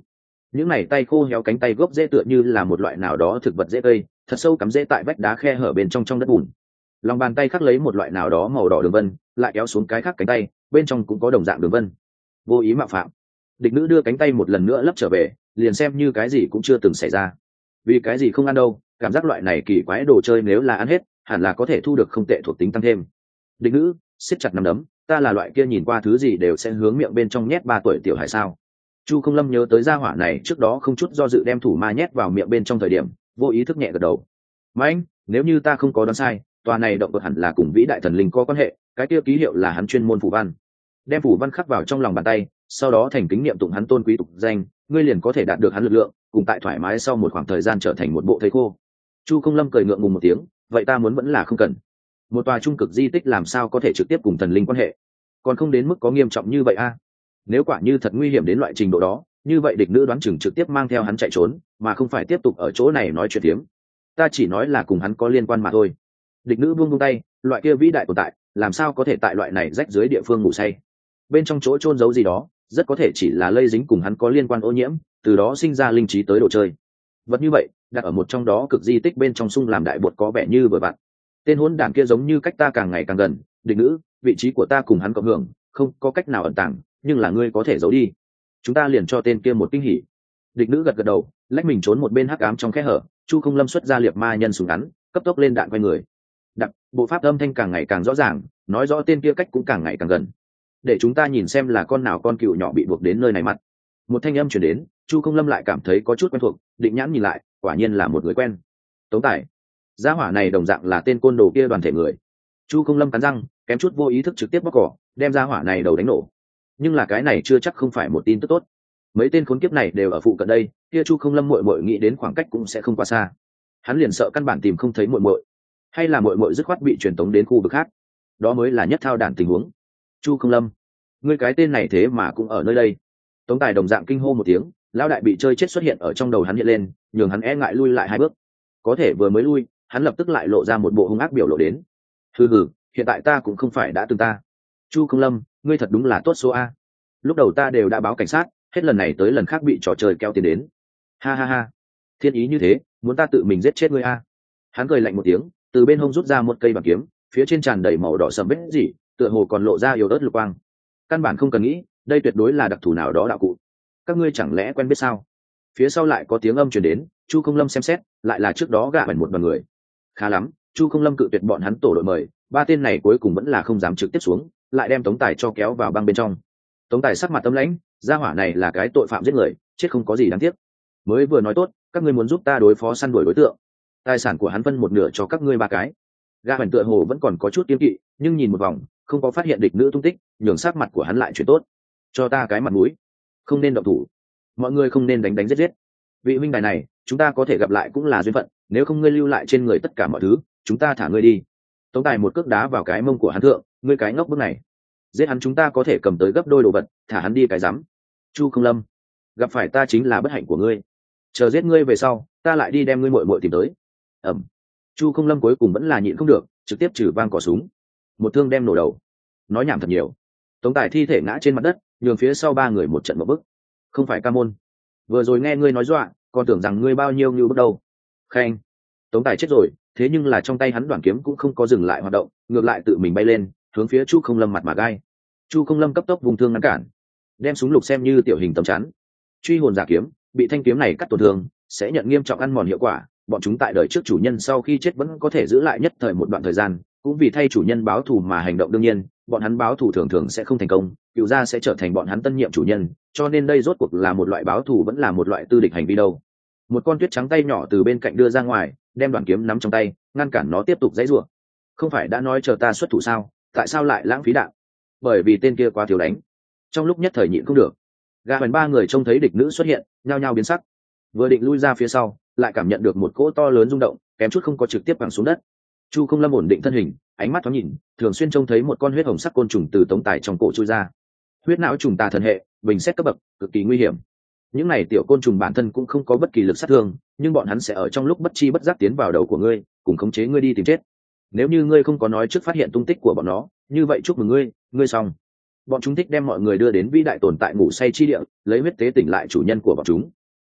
những này tay khô héo cánh tay gốc rễ tựa như là một loại nào đó thực vật dễ cây, thật sâu cắm rễ tại vách đá khe hở bên trong đất bùn. Lòng bàn tay khắc lấy một loại nào đó màu đỏ đường vân, lại kéo xuống cái khác cánh tay, bên trong cũng có đồng dạng đường vân. Vô ý mạo phạm. Địch nữ đưa cánh tay một lần nữa lấp trở về, liền xem như cái gì cũng chưa từng xảy ra. Vì cái gì không ăn đâu, cảm giác loại này kỳ quái đồ chơi nếu là ăn hết, hẳn là có thể thu được không tệ thuộc tính tăng thêm. Địch nữ siết chặt nắm đấm, ta là loại kia nhìn qua thứ gì đều sẽ hướng miệng bên trong nhét 3 tuổi tiểu hải sao? Chu Không Lâm nhớ tới gia hỏa này trước đó không chút do dự đem thủ ma nhét vào miệng bên trong thời điểm, vô ý thức nhẹ gật đầu. Mạnh, nếu như ta không có đoán sai, tòa này động vật hẳn là cùng vĩ đại thần linh có quan hệ, cái kia ký hiệu là hắn chuyên môn phù văn. Đem phù văn khắc vào trong lòng bàn tay, sau đó thành kính niệm tụng hắn tôn quý tục danh, ngươi liền có thể đạt được hắn lực lượng, cùng tại thoải mái sau một khoảng thời gian trở thành một bộ thây khô. Chu Không Lâm cười ngượng ngùng một tiếng, vậy ta muốn vẫn là không cần. Một tòa trung cực di tích làm sao có thể trực tiếp cùng thần linh quan hệ, còn không đến mức có nghiêm trọng như vậy a. Nếu quả như thật nguy hiểm đến loại trình độ đó, như vậy địch nữ đoán chừng trực tiếp mang theo hắn chạy trốn, mà không phải tiếp tục ở chỗ này nói chuyện tiếm. Ta chỉ nói là cùng hắn có liên quan mà thôi. Địch nữ buông tay, loại kia vĩ đại tồn tại, làm sao có thể tại loại này rách dưới địa phương ngủ say? Bên trong chỗ chôn giấu gì đó, rất có thể chỉ là lây dính cùng hắn có liên quan ô nhiễm, từ đó sinh ra linh trí tới đồ chơi. Vật như vậy, đặt ở một trong đó cực di tích bên trong sung làm đại bột có vẻ như vừa vặn. Tên hỗn đản kia giống như cách ta càng ngày càng gần, địch nữ, vị trí của ta cùng hắn cộng hưởng, không có cách nào ẩn tàng, nhưng là ngươi có thể giấu đi. Chúng ta liền cho tên kia một kinh hỉ. Địch nữ gật gật đầu, lách mình trốn một bên hắc ám trong khe hở. Chu Không Lâm xuất ra liệp ma nhân súng ngắn, cấp tốc lên đạn quay người. Đặc bộ pháp âm thanh càng ngày càng rõ ràng, nói rõ tên kia cách cũng càng ngày càng gần. Để chúng ta nhìn xem là con nào con cừu nhỏ bị buộc đến nơi này mặt. Một thanh âm truyền đến, Chu Không Lâm lại cảm thấy có chút quen thuộc, định nhãn nhìn lại, quả nhiên là một người quen. Tống Tài. Gia hỏa này đồng dạng là tên côn đồ kia đoàn thể người. Chu Không Lâm cắn răng, kém chút vô ý thức trực tiếp bóc cỏ, đem gia hỏa này đầu đánh nổ. Nhưng là cái này chưa chắc không phải một tin tức tốt. Mấy tên khốn kiếp này đều ở phụ cận đây, kia Chu Không Lâm muội muội nghĩ đến khoảng cách cũng sẽ không quá xa. Hắn liền sợ căn bản tìm không thấy muội muội, hay là muội muội dứt khoát bị truyền tống đến khu vực khác. Đó mới là nhất thao đản tình huống. Chu Không Lâm, ngươi cái tên này thế mà cũng ở nơi đây. Tống Tài đồng dạng kinh hô một tiếng, lão đại bị chơi chết xuất hiện ở trong đầu hắn hiện lên, nhường hắn e ngại lui lại 2 bước. Có thể vừa mới lui, hắn lập tức lại lộ ra một bộ hung ác biểu lộ đến. Hừ hừ, hiện tại ta cũng không phải đã từng ta. Chu Không Lâm, ngươi thật đúng là tốt số a. Lúc đầu ta đều đã báo cảnh sát, hết lần này tới lần khác bị trò chơi kéo tiền đến. Ha ha ha, thiên ý như thế, muốn ta tự mình giết chết ngươi a. Hắn cười lạnh một tiếng, từ bên hông rút ra một cây bảng kiếm, phía trên tràn đầy màu đỏ sẫm vết gì, tựa hồ còn lộ ra yếu ớt lục quang. Căn bản không cần nghĩ, đây tuyệt đối là đặc thù nào đó đạo cụ. Các ngươi chẳng lẽ quen biết sao? Phía sau lại có tiếng âm truyền đến, Chu Không Lâm xem xét, lại là trước đó gạ bẩn một đoàn người. Khá lắm, Chu Không Lâm cự tuyệt bọn hắn tổ đội mời, 3 tên này cuối cùng vẫn là không dám trực tiếp xuống, lại đem Tống Tài cho kéo vào băng bên trong. Tống Tài sắc mặt tâm lãnh, gia hỏa này là cái tội phạm giết người, chết không có gì đáng tiếc. Mới vừa nói tốt, các ngươi muốn giúp ta đối phó săn đuổi đối tượng, tài sản của hắn phân một nửa cho các ngươi 3 cái. Gã bẩn tựa hồ vẫn còn có chút kiêng kỵ, nhưng nhìn một vòng, không có phát hiện địch nữ tung tích, nhường sắc mặt của hắn lại chuyển tốt. Cho ta cái mặt mũi, không nên động thủ, mọi người không nên đánh giết. Vị huynh đài này, chúng ta có thể gặp lại cũng là duyên phận, nếu không ngươi lưu lại trên người tất cả mọi thứ, chúng ta thả ngươi đi. Tống Tài một cước đá vào cái mông của hắn thượng, ngươi cái ngốc bước này, giết hắn chúng ta có thể cầm tới gấp đôi đồ vật, thả hắn đi cái rắm. Chu Không Lâm, gặp phải ta chính là bất hạnh của ngươi, chờ giết ngươi về sau, ta lại đi đem ngươi muội muội tìm tới. Chu Không Lâm cuối cùng vẫn là nhịn không được, trực tiếp trừ vang cò súng, một thương đem nổ đầu. Nói nhảm thật nhiều. Tống Tài thi thể ngã trên mặt đất, nhường phía sau 3 người một trận một bức. Không phải ca môn, vừa rồi nghe ngươi nói dọa, còn tưởng rằng ngươi bao nhiêu như bước đầu. Khen, Tống Tài chết rồi, thế nhưng là trong tay hắn đoạn kiếm cũng không có dừng lại hoạt động, ngược lại tự mình bay lên, hướng phía Chu Không Lâm mặt mà gai. Chu Không Lâm cấp tốc vùng thương ngăn cản, đem súng lục xem như tiểu hình tấm chắn. Truy hồn giả kiếm, bị thanh kiếm này cắt tổn thương, sẽ nhận nghiêm trọng ăn mòn hiệu quả. Bọn chúng tại đời trước chủ nhân sau khi chết vẫn có thể giữ lại nhất thời một đoạn thời gian, cũng vì thay chủ nhân báo thù mà hành động. Đương nhiên, bọn hắn báo thù thường thường sẽ không thành công, cựu gia sẽ trở thành bọn hắn tân nhiệm chủ nhân, cho nên đây rốt cuộc là một loại báo thù vẫn là một loại tư địch hành vi đâu. Một con tuyết trắng tay nhỏ từ bên cạnh đưa ra ngoài, đem đoạn kiếm nắm trong tay, ngăn cản nó tiếp tục giãy giụa. Không phải đã nói chờ ta xuất thủ sao, tại sao lại lãng phí đạn? Bởi vì tên kia quá thiếu đánh. Trong lúc nhất thời nhịn không được, gã bẩn 3 người trông thấy địch nữ xuất hiện, nhao nhao biến sắc. Vừa định lui ra phía sau, lại cảm nhận được một cỗ to lớn rung động, kém chút không có trực tiếp quẳng xuống đất. Chu Không Lâm ổn định thân hình, ánh mắt thoáng nhìn, thường xuyên trông thấy một con huyết hồng sắc côn trùng từ Tống Tài trong cổ chui ra. Huyết não trùng tà thần hệ, bình xét cấp bậc, cực kỳ nguy hiểm. Những này tiểu côn trùng bản thân cũng không có bất kỳ lực sát thương, nhưng bọn hắn sẽ ở trong lúc bất chi bất giác tiến vào đầu của ngươi, cùng khống chế ngươi đi tìm chết. Nếu như ngươi không có nói trước phát hiện tung tích của bọn nó, như vậy chúc mừng ngươi xong. Bọn chúng thích đem mọi người đưa đến vĩ đại tồn tại ngủ say chi địa, lấy huyết tế tỉnh lại chủ nhân của bọn chúng.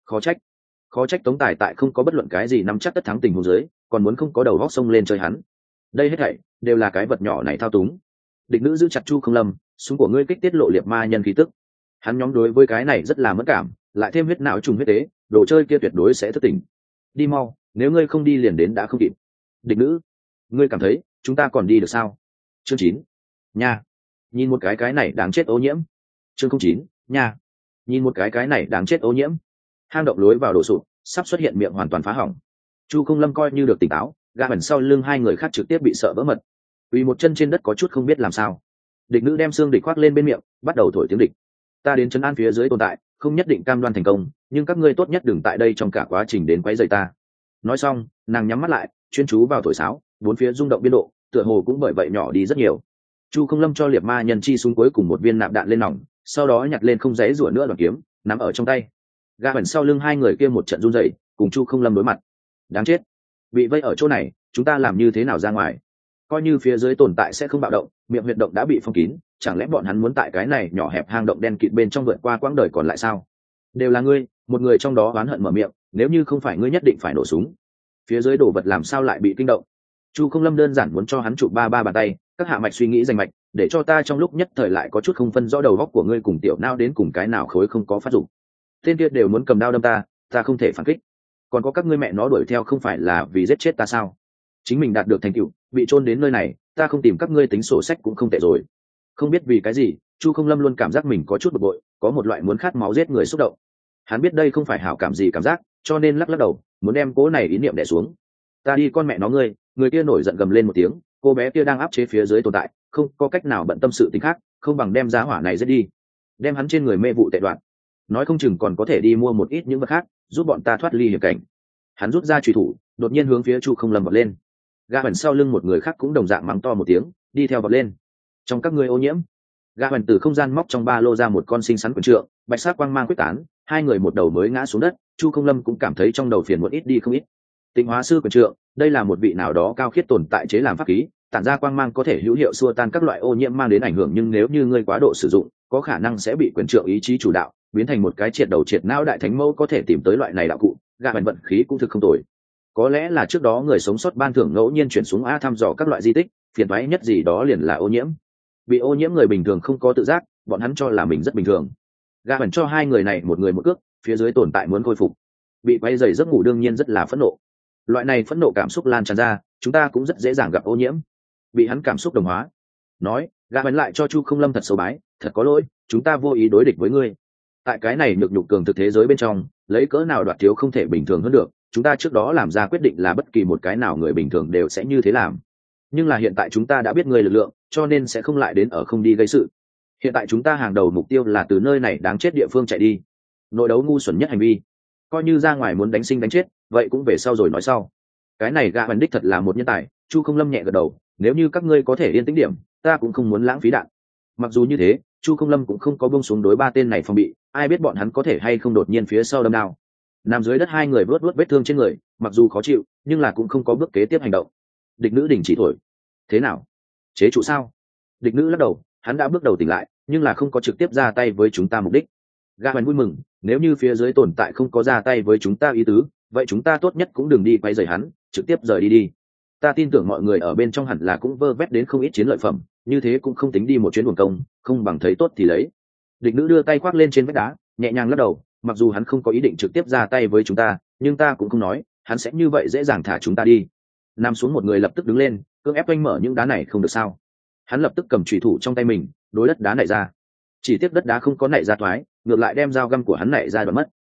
Khó trách Tống Tài tại không có bất luận cái gì nắm chắc tất thắng tình huống dưới còn muốn không có đầu góc sông lên chơi hắn. Đây hết thảy đều là cái vật nhỏ này thao túng. Địch nữ giữ chặt Chu Không Lâm, súng của ngươi kích tiết lộ liệt ma nhân khí tức. Hắn nhóm đối với cái này rất là mất cảm, lại thêm huyết não trùng huyết tế, đồ chơi kia tuyệt đối sẽ thất tình. Đi mau, nếu ngươi không đi liền đến đã không kịp. Địch nữ, ngươi cảm thấy chúng ta còn đi được sao? Chương 9. Nha. Nhìn một cái này đáng chết ô nhiễm. Chương 09. Nha. Nhìn một cái này đáng chết ô nhiễm. Hang động lối vào đổ sụp, sắp xuất hiện miệng hoàn toàn phá hỏng. Chu Không Lâm coi như được tỉnh táo, gã ẩn sau lưng hai người khác trực tiếp bị sợ vỡ mật. Vì một chân trên đất có chút không biết làm sao. Địch nữ đem xương địch khoác lên bên miệng, bắt đầu thổi tiếng địch. Ta đến trấn an phía dưới tồn tại, không nhất định cam đoan thành công, nhưng các ngươi tốt nhất đừng tại đây trong cả quá trình đến quấy rầy ta. Nói xong, nàng nhắm mắt lại, chuyên chú vào thổi sáo, bốn phía rung động biên độ, tựa hồ cũng bởi vậy nhỏ đi rất nhiều. Chu Không Lâm cho liệt ma nhân chi súng cuối cùng một viên nạp đạn lên nòng, sau đó nhặt lên không giấy rủa nữa đoàn kiếm, nắm ở trong tay. Gã ẩn sau lưng hai người kia một trận run rẩy, cùng Chu Không Lâm đối mặt. Đáng chết, bị vây ở chỗ này, chúng ta làm như thế nào ra ngoài? Coi như phía dưới tồn tại sẽ không bạo động, miệng huyệt động đã bị phong kín, chẳng lẽ bọn hắn muốn tại cái này nhỏ hẹp hang động đen kịt bên trong vượt qua quãng đời còn lại sao? Đều là ngươi, một người trong đó oán hận mở miệng, nếu như không phải ngươi nhất định phải nổ súng. Phía dưới đồ vật làm sao lại bị kinh động? Chu Không Lâm đơn giản muốn cho hắn chụp ba bàn tay, các hạ mạch suy nghĩ danh mạch, để cho ta trong lúc nhất thời lại có chút không phân rõ đầu góc của ngươi cùng tiểu não đến cùng cái nào khối không có phát dụng. Tên kia đều muốn cầm đao đâm ta không thể phản kích. Còn có các ngươi mẹ nó đuổi theo không phải là vì giết chết ta sao? Chính mình đạt được thành tựu, bị chôn đến nơi này, ta không tìm các ngươi tính sổ sách cũng không tệ rồi. Không biết vì cái gì, Chu Không Lâm luôn cảm giác mình có chút bực bội, có một loại muốn khát máu giết người xúc động. Hắn biết đây không phải hảo cảm gì cảm giác, cho nên lắc đầu, muốn đem cố này ý niệm đè xuống. Ta đi con mẹ nó ngươi, người kia nổi giận gầm lên một tiếng, cô bé kia đang áp chế phía dưới tồn tại, không có cách nào bận tâm sự tính khác, không bằng đem giá hỏa này giết đi, đem hắn trên người mê vụ tệ đoạn, nói không chừng còn có thể đi mua một ít những vật khác, giúp bọn ta thoát ly hiểm cảnh. Hắn rút ra chùy thủ, đột nhiên hướng phía Chu Không Lâm vọt lên. Gã ẩn sau lưng một người khác cũng đồng dạng mắng to một tiếng, đi theo vọt lên. Trong các ngươi ô nhiễm. Gã ẩn từ không gian móc trong ba lô ra một con xinh xắn quyền trượng, bạch sắc quang mang quyết tán, hai người một đầu mới ngã xuống đất. Chu Không Lâm cũng cảm thấy trong đầu phiền muộn ít đi không ít. Tịnh hóa sư quyền trượng, đây là một vị nào đó cao khiết tồn tại chế làm pháp khí, tản ra quang mang có thể hữu hiệu xua tan các loại ô nhiễm mang đến ảnh hưởng, nhưng nếu như ngươi quá độ sử dụng, có khả năng sẽ bị quyền trượng ý chí chủ đạo, biến thành một cái triệt đầu triệt não đại thánh mẫu có thể tìm tới loại này đạo cụ. Gã ẩn vận khí cũng thực không tồi. Có lẽ là trước đó người sống sót ban thưởng ngẫu nhiên chuyển xuống a thăm dò các loại di tích, phiền toái nhất gì đó liền là ô nhiễm. Bị ô nhiễm người bình thường không có tự giác, bọn hắn cho là mình rất bình thường. Gã ẩn cho hai người này một người một cước, phía dưới tồn tại muốn khôi phục, bị quay dày giấc ngủ đương nhiên rất là phẫn nộ. Loại này phẫn nộ cảm xúc lan tràn ra, chúng ta cũng rất dễ dàng gặp ô nhiễm, bị hắn cảm xúc đồng hóa. Nói, gã ẩn lại cho Chu Không Lâm thật xấu bái, thật có lỗi, chúng ta vô ý đối địch với ngươi. Tại cái này nhược nhục cường thực thế giới bên trong, lấy cỡ nào đoạt thiếu không thể bình thường hơn được, chúng ta trước đó làm ra quyết định là bất kỳ một cái nào người bình thường đều sẽ như thế làm. Nhưng là hiện tại chúng ta đã biết ngươi lực lượng, cho nên sẽ không lại đến ở không đi gây sự. Hiện tại chúng ta hàng đầu mục tiêu là từ nơi này đáng chết địa phương chạy đi. Nội đấu ngu xuẩn nhất hành vi, coi như ra ngoài muốn đánh sinh đánh chết, vậy cũng về sau rồi nói sau. Cái này gã ẩn đích thật là một nhân tài. Chu Không Lâm nhẹ gật đầu, nếu như các ngươi có thể yên tĩnh điểm, ta cũng không muốn lãng phí đạn. Mặc dù như thế, Chu Không Lâm cũng không có buông xuống đối ba tên này phòng bị, ai biết bọn hắn có thể hay không đột nhiên phía sau đâm đao. Nằm dưới đất hai người vớt vớt vết thương trên người, mặc dù khó chịu, nhưng là cũng không có bước kế tiếp hành động. Địch nữ đình chỉ thổi. Thế nào? Chế trụ sao? Địch nữ lắc đầu, hắn đã bước đầu tỉnh lại, nhưng là không có trực tiếp ra tay với chúng ta mục đích. Gã ẩn vui mừng, nếu như phía dưới tồn tại không có ra tay với chúng ta ý tứ, vậy chúng ta tốt nhất cũng đừng đi quay rời hắn, trực tiếp rời đi. Ta tin tưởng mọi người ở bên trong hẳn là cũng vơ vét đến không ít chiến lợi phẩm, như thế cũng không tính đi một chuyến uổng công, không bằng thấy tốt thì lấy. Địch nữ đưa tay khoác lên trên vách đá, nhẹ nhàng lắc đầu, mặc dù hắn không có ý định trực tiếp ra tay với chúng ta, nhưng ta cũng không nói hắn sẽ như vậy dễ dàng thả chúng ta đi. Nằm xuống một người lập tức đứng lên, cưỡng ép oanh mở những đá này không được sao? Hắn lập tức cầm chùy thủ trong tay mình, đối đất đá nảy ra. Chỉ tiếc đất đá không có nảy ra thoái, ngược lại đem dao găm của hắn nảy ra đoạn mất.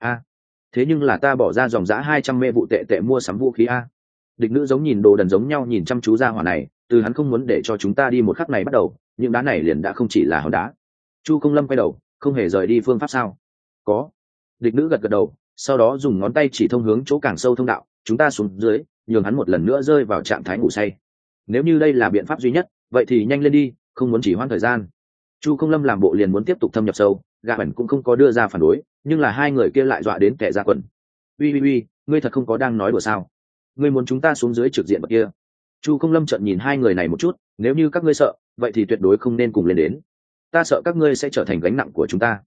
Thế nhưng là ta bỏ ra dòng giá 200 mê vụ tệ mua sắm vũ khí a. Địch nữ giống nhìn đồ đần giống nhau nhìn chăm chú ra hỏa này, từ hắn không muốn để cho chúng ta đi một khắc này bắt đầu, những đá này liền đã không chỉ là hòn đá. Chu Không Lâm quay đầu, không hề rời đi phương pháp sao? Có. Địch nữ gật gật đầu, sau đó dùng ngón tay chỉ thông hướng chỗ càng sâu thông đạo, chúng ta xuống dưới, nhường hắn một lần nữa rơi vào trạng thái ngủ say. Nếu như đây là biện pháp duy nhất, vậy thì nhanh lên đi, không muốn chỉ hoãn thời gian. Chu Không Lâm làm bộ liền muốn tiếp tục thâm nhập sâu, gã ẩn cũng không có đưa ra phản đối, nhưng là hai người kia lại dọa đến kẻ ra quần. Uy, ngươi thật không có đang nói đùa sao? Ngươi muốn chúng ta xuống dưới trực diện bậc kia? Chu Không Lâm trợn nhìn hai người này một chút, nếu như các ngươi sợ, vậy thì tuyệt đối không nên cùng lên đến. Ta sợ các ngươi sẽ trở thành gánh nặng của chúng ta.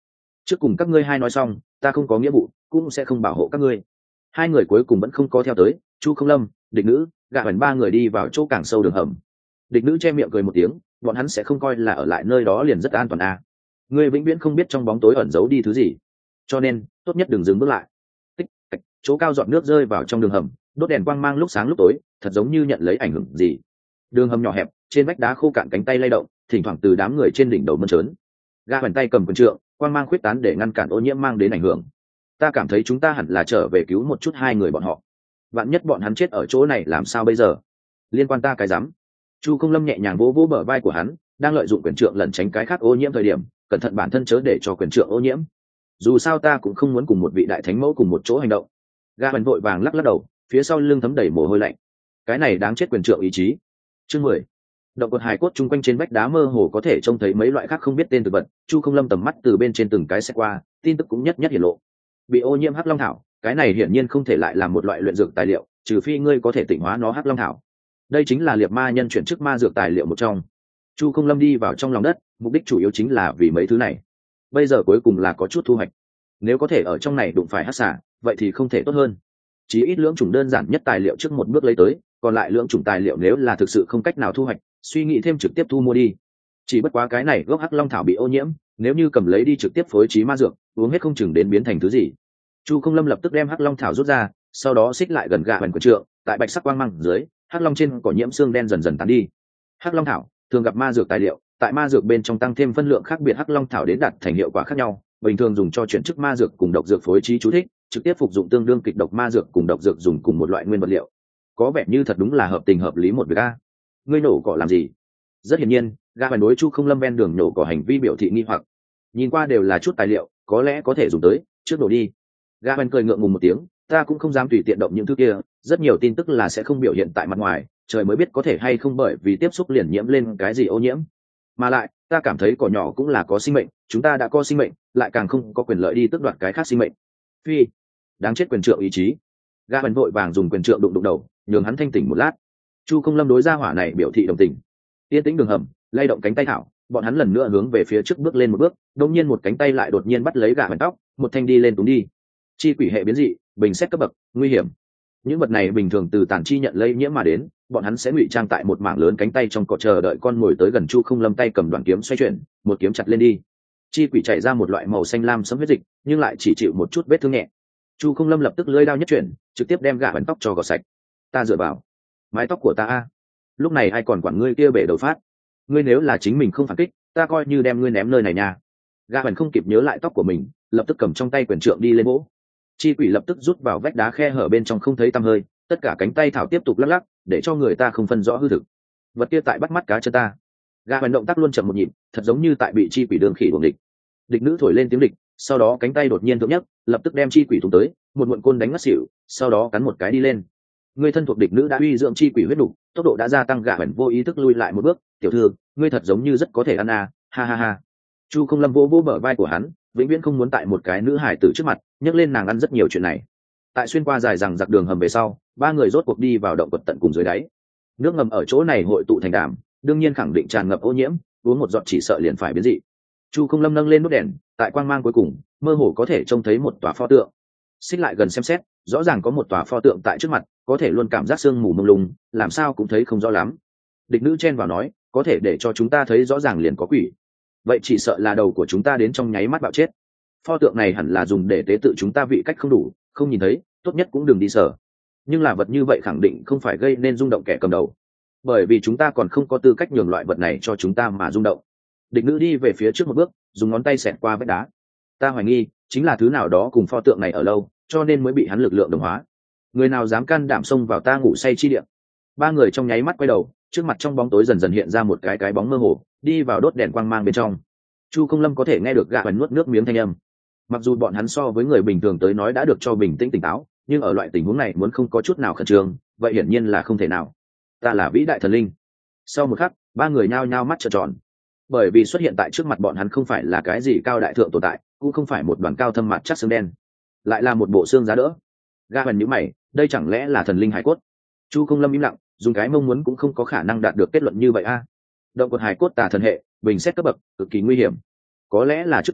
trước cùng các ngươi hai nói xong, ta không có nghĩa vụ cũng sẽ không bảo hộ các ngươi. Hai người cuối cùng vẫn không có theo tới. Chu Không Lâm, Địch Nữ, Gạ Hoành ba người đi vào chỗ càng sâu đường hầm. Địch Nữ che miệng cười một tiếng, bọn hắn sẽ không coi là ở lại nơi đó liền rất an toàn à. Ngươi vĩnh viễn không biết trong bóng tối ẩn giấu đi thứ gì, cho nên tốt nhất đừng dừng bước lại. Tích tạch, chỗ cao giọt nước rơi vào trong đường hầm, đốt đèn quang mang lúc sáng lúc tối, thật giống như nhận lấy ảnh hưởng gì. Đường hầm nhỏ hẹp, trên vách đá khô cạn cánh tay lay động, thỉnh thoảng từ đám người trên đỉnh đầu mơn trớn. Gã Hoành tay cầm quyền trượng, quang mang khuyết tán để ngăn cản ô nhiễm mang đến ảnh hưởng. Ta cảm thấy chúng ta hẳn là trở về cứu một chút hai người bọn họ. Vạn nhất bọn hắn chết ở chỗ này làm sao bây giờ? Liên quan ta cái rắm. Chu Không Lâm nhẹ nhàng vỗ vỗ bờ vai của hắn, đang lợi dụng quyền trượng lẩn tránh cái khác ô nhiễm thời điểm, cẩn thận bản thân chớ để cho quyền trượng ô nhiễm. Dù sao ta cũng không muốn cùng một vị đại thánh mẫu cùng một chỗ hành động. Gã Hoành vội vàng lắc lắc đầu, phía sau lưng thấm đầy mồ hôi lạnh. Cái này đáng chết quyền trượng ý chí. Chương 10. Động cột hài cốt chung quanh trên vách đá mơ hồ có thể trông thấy mấy loại khác không biết tên thực vật. Chu Không Lâm tầm mắt từ bên trên từng cái xét qua, tin tức cũng nhất nhất hiển lộ. Bị ô nhiễm hắc long thảo, cái này hiển nhiên không thể lại là một loại luyện dược tài liệu, trừ phi ngươi có thể tịnh hóa nó hắc long thảo. Đây chính là liệt ma nhân chuyển chức ma dược tài liệu một trong. Chu Không Lâm đi vào trong lòng đất, mục đích chủ yếu chính là vì mấy thứ này. Bây giờ cuối cùng là có chút thu hoạch. Nếu có thể ở trong này đụng phải hắc xả, vậy thì không thể tốt hơn. Chỉ ít lưỡng chủng đơn giản nhất tài liệu trước một bước lấy tới, còn lại lưỡng chủng tài liệu nếu là thực sự không cách nào thu hoạch, suy nghĩ thêm trực tiếp thu mua đi. Chỉ bất quá cái này gốc hắc long thảo bị ô nhiễm, nếu như cầm lấy đi trực tiếp phối trí ma dược, uống hết không chừng đến biến thành thứ gì. Chu Không Lâm lập tức đem hắc long thảo rút ra, sau đó xích lại gần Gạ Hoành quyền trượng, tại bạch sắc quang mang dưới, hắc long trên cỏ nhiễm xương đen dần dần tán đi. Hắc long thảo thường gặp ma dược tài liệu, tại ma dược bên trong tăng thêm phân lượng khác biệt hắc long thảo đến đạt thành hiệu quả khác nhau, bình thường dùng cho chuyển chức ma dược cùng độc dược phối trí chú thích, trực tiếp phục dụng tương đương kịch độc ma dược cùng độc dược dùng cùng một loại nguyên vật liệu. Có vẻ như thật đúng là hợp tình hợp lý một việc a. Ngươi nổ cỏ làm gì? Rất hiển nhiên, Gạ Hoành đối Chu Không Lâm ven đường nổ cỏ hành vi biểu thị nghi hoặc. Nhìn qua đều là chút tài liệu, có lẽ có thể dùng tới, trước đổ đi. Gạ Hoành cười ngượng ngùng một tiếng, ta cũng không dám tùy tiện động những thứ kia, rất nhiều tin tức là sẽ không biểu hiện tại mặt ngoài, trời mới biết có thể hay không bởi vì tiếp xúc liền nhiễm lên cái gì ô nhiễm. Mà lại, ta cảm thấy cỏ nhỏ cũng là có sinh mệnh, chúng ta đã có sinh mệnh, lại càng không có quyền lợi đi tước đoạt cái khác sinh mệnh. Phi, đáng chết quyền trượng ý chí. Gã Hoành vội vàng dùng quyền trượng đụng đụng đầu, nhường hắn thanh tỉnh một lát. Chu Không Lâm đối gia hỏa này biểu thị đồng tình. Yên tĩnh đường hầm, lay động cánh tay thảo, bọn hắn lần nữa hướng về phía trước bước lên một bước, đột nhiên một cánh tay lại đột nhiên bắt lấy Gã Hoành tóc, một thanh đi lên túm đi. Chi quỷ hệ biến dị, bình xét cấp bậc, nguy hiểm. Những vật này bình thường từ tản chi nhận lây nhiễm mà đến, bọn hắn sẽ ngụy trang tại một mảng lớn cánh tay trong cỏ chờ đợi con mồi tới gần. Chu Không Lâm tay cầm đoạn kiếm xoay chuyển, một kiếm chặt lên đi. Chi quỷ chảy ra một loại màu xanh lam sẫm huyết dịch, nhưng lại chỉ chịu một chút vết thương nhẹ. Chu Không Lâm lập tức lưỡi đao nhất chuyển, trực tiếp đem Gã Hoành tóc cho gọt sạch. Ta dựa vào mái tóc của ta a. Lúc này ai còn quản ngươi kia bể đầu phát? Ngươi nếu là chính mình không phản kích, ta coi như đem ngươi ném nơi này nha. Gã Hoành không kịp nhớ lại tóc của mình, lập tức cầm trong tay quyền trượng đi lên vỗ. Chi quỷ lập tức rút vào vách đá khe hở bên trong không thấy tăm hơi, tất cả cánh tay thảo tiếp tục lắc lắc, để cho người ta không phân rõ hư thực. Vật kia tại bắt mắt cá chân ta. Gã Hoành động tác luôn chậm một nhịp, thật giống như tại bị chi quỷ đường khỉ đuổi địch. Địch nữ thổi lên tiếng địch, sau đó cánh tay đột nhiên thượng nhất, lập tức đem chi quỷ tung tới, một muộn côn đánh ngất xỉu, sau đó cắn một cái đi lên. Người thân thuộc địch nữ đã uy dưỡng chi quỷ huyết đủ, tốc độ đã gia tăng. Gã Hoành vô ý thức lui lại một bước, tiểu thư, ngươi thật giống như rất có thể ăn à, ha ha ha. Chu Không Lâm vỗ vỗ bờ vai của hắn, vĩnh viễn không muốn tại một cái nữ hải tử trước mặt nhắc lên nàng ăn rất nhiều chuyện này. Tại xuyên qua dài rằng giặc đường hầm về sau, ba người rốt cuộc đi vào động quật tận cùng dưới đáy. Nước ngầm ở chỗ này hội tụ thành đàm, đương nhiên khẳng định tràn ngập ô nhiễm, uống một giọt chỉ sợ liền phải biến dị. Chu Không Lâm nâng lên nút đèn, tại quang mang cuối cùng mơ hồ có thể trông thấy một tòa pho tượng. Xích lại gần xem xét, rõ ràng có một tòa pho tượng tại trước mặt, có thể luôn cảm giác sương mù mông lung, làm sao cũng thấy không rõ lắm. Địch nữ chen vào nói, có thể để cho chúng ta thấy rõ ràng liền có quỷ. Vậy chỉ sợ là đầu của chúng ta đến trong nháy mắt bạo chết. Pho tượng này hẳn là dùng để tế tự chúng ta vị cách không đủ, không nhìn thấy, tốt nhất cũng đừng đi sở. Nhưng là vật như vậy khẳng định không phải gây nên rung động kẻ cầm đầu, bởi vì chúng ta còn không có tư cách nhường loại vật này cho chúng ta mà rung động. Địch nữ đi về phía trước một bước, dùng ngón tay xẹt qua vách đá. Ta hoài nghi chính là thứ nào đó cùng pho tượng này ở lâu, cho nên mới bị hắn lực lượng đồng hóa. Người nào dám can đảm xông vào ta ngủ say chi địa? Ba người trong nháy mắt quay đầu, trước mặt trong bóng tối dần dần hiện ra một cái bóng mơ hồ, đi vào đốt đèn quang mang bên trong. Chu Không Lâm có thể nghe được Gã Hoành nuốt nước miếng thanh âm. Mặc dù bọn hắn so với người bình thường tới nói đã được cho bình tĩnh tỉnh táo, nhưng ở loại tình huống này muốn không có chút nào khẩn trương, vậy hiển nhiên là không thể nào. Ta là vĩ đại thần linh. Sau một khắc, ba người nhao nhao mắt trợn tròn, bởi vì xuất hiện tại trước mặt bọn hắn không phải là cái gì cao đại thượng tồn tại, cũng không phải một đoàn cao thâm mặt chắc xương đen, lại là một bộ xương giá đỡ. Gã Hoành nhíu mày, đây chẳng lẽ là thần linh hải cốt? Chu Không Lâm im lặng, dùng cái mong muốn cũng không có khả năng đạt được kết luận như vậy a. Động cột hải cốt tà thần hệ, bình xét cấp bậc, cực kỳ nguy hiểm. Có lẽ là trước kia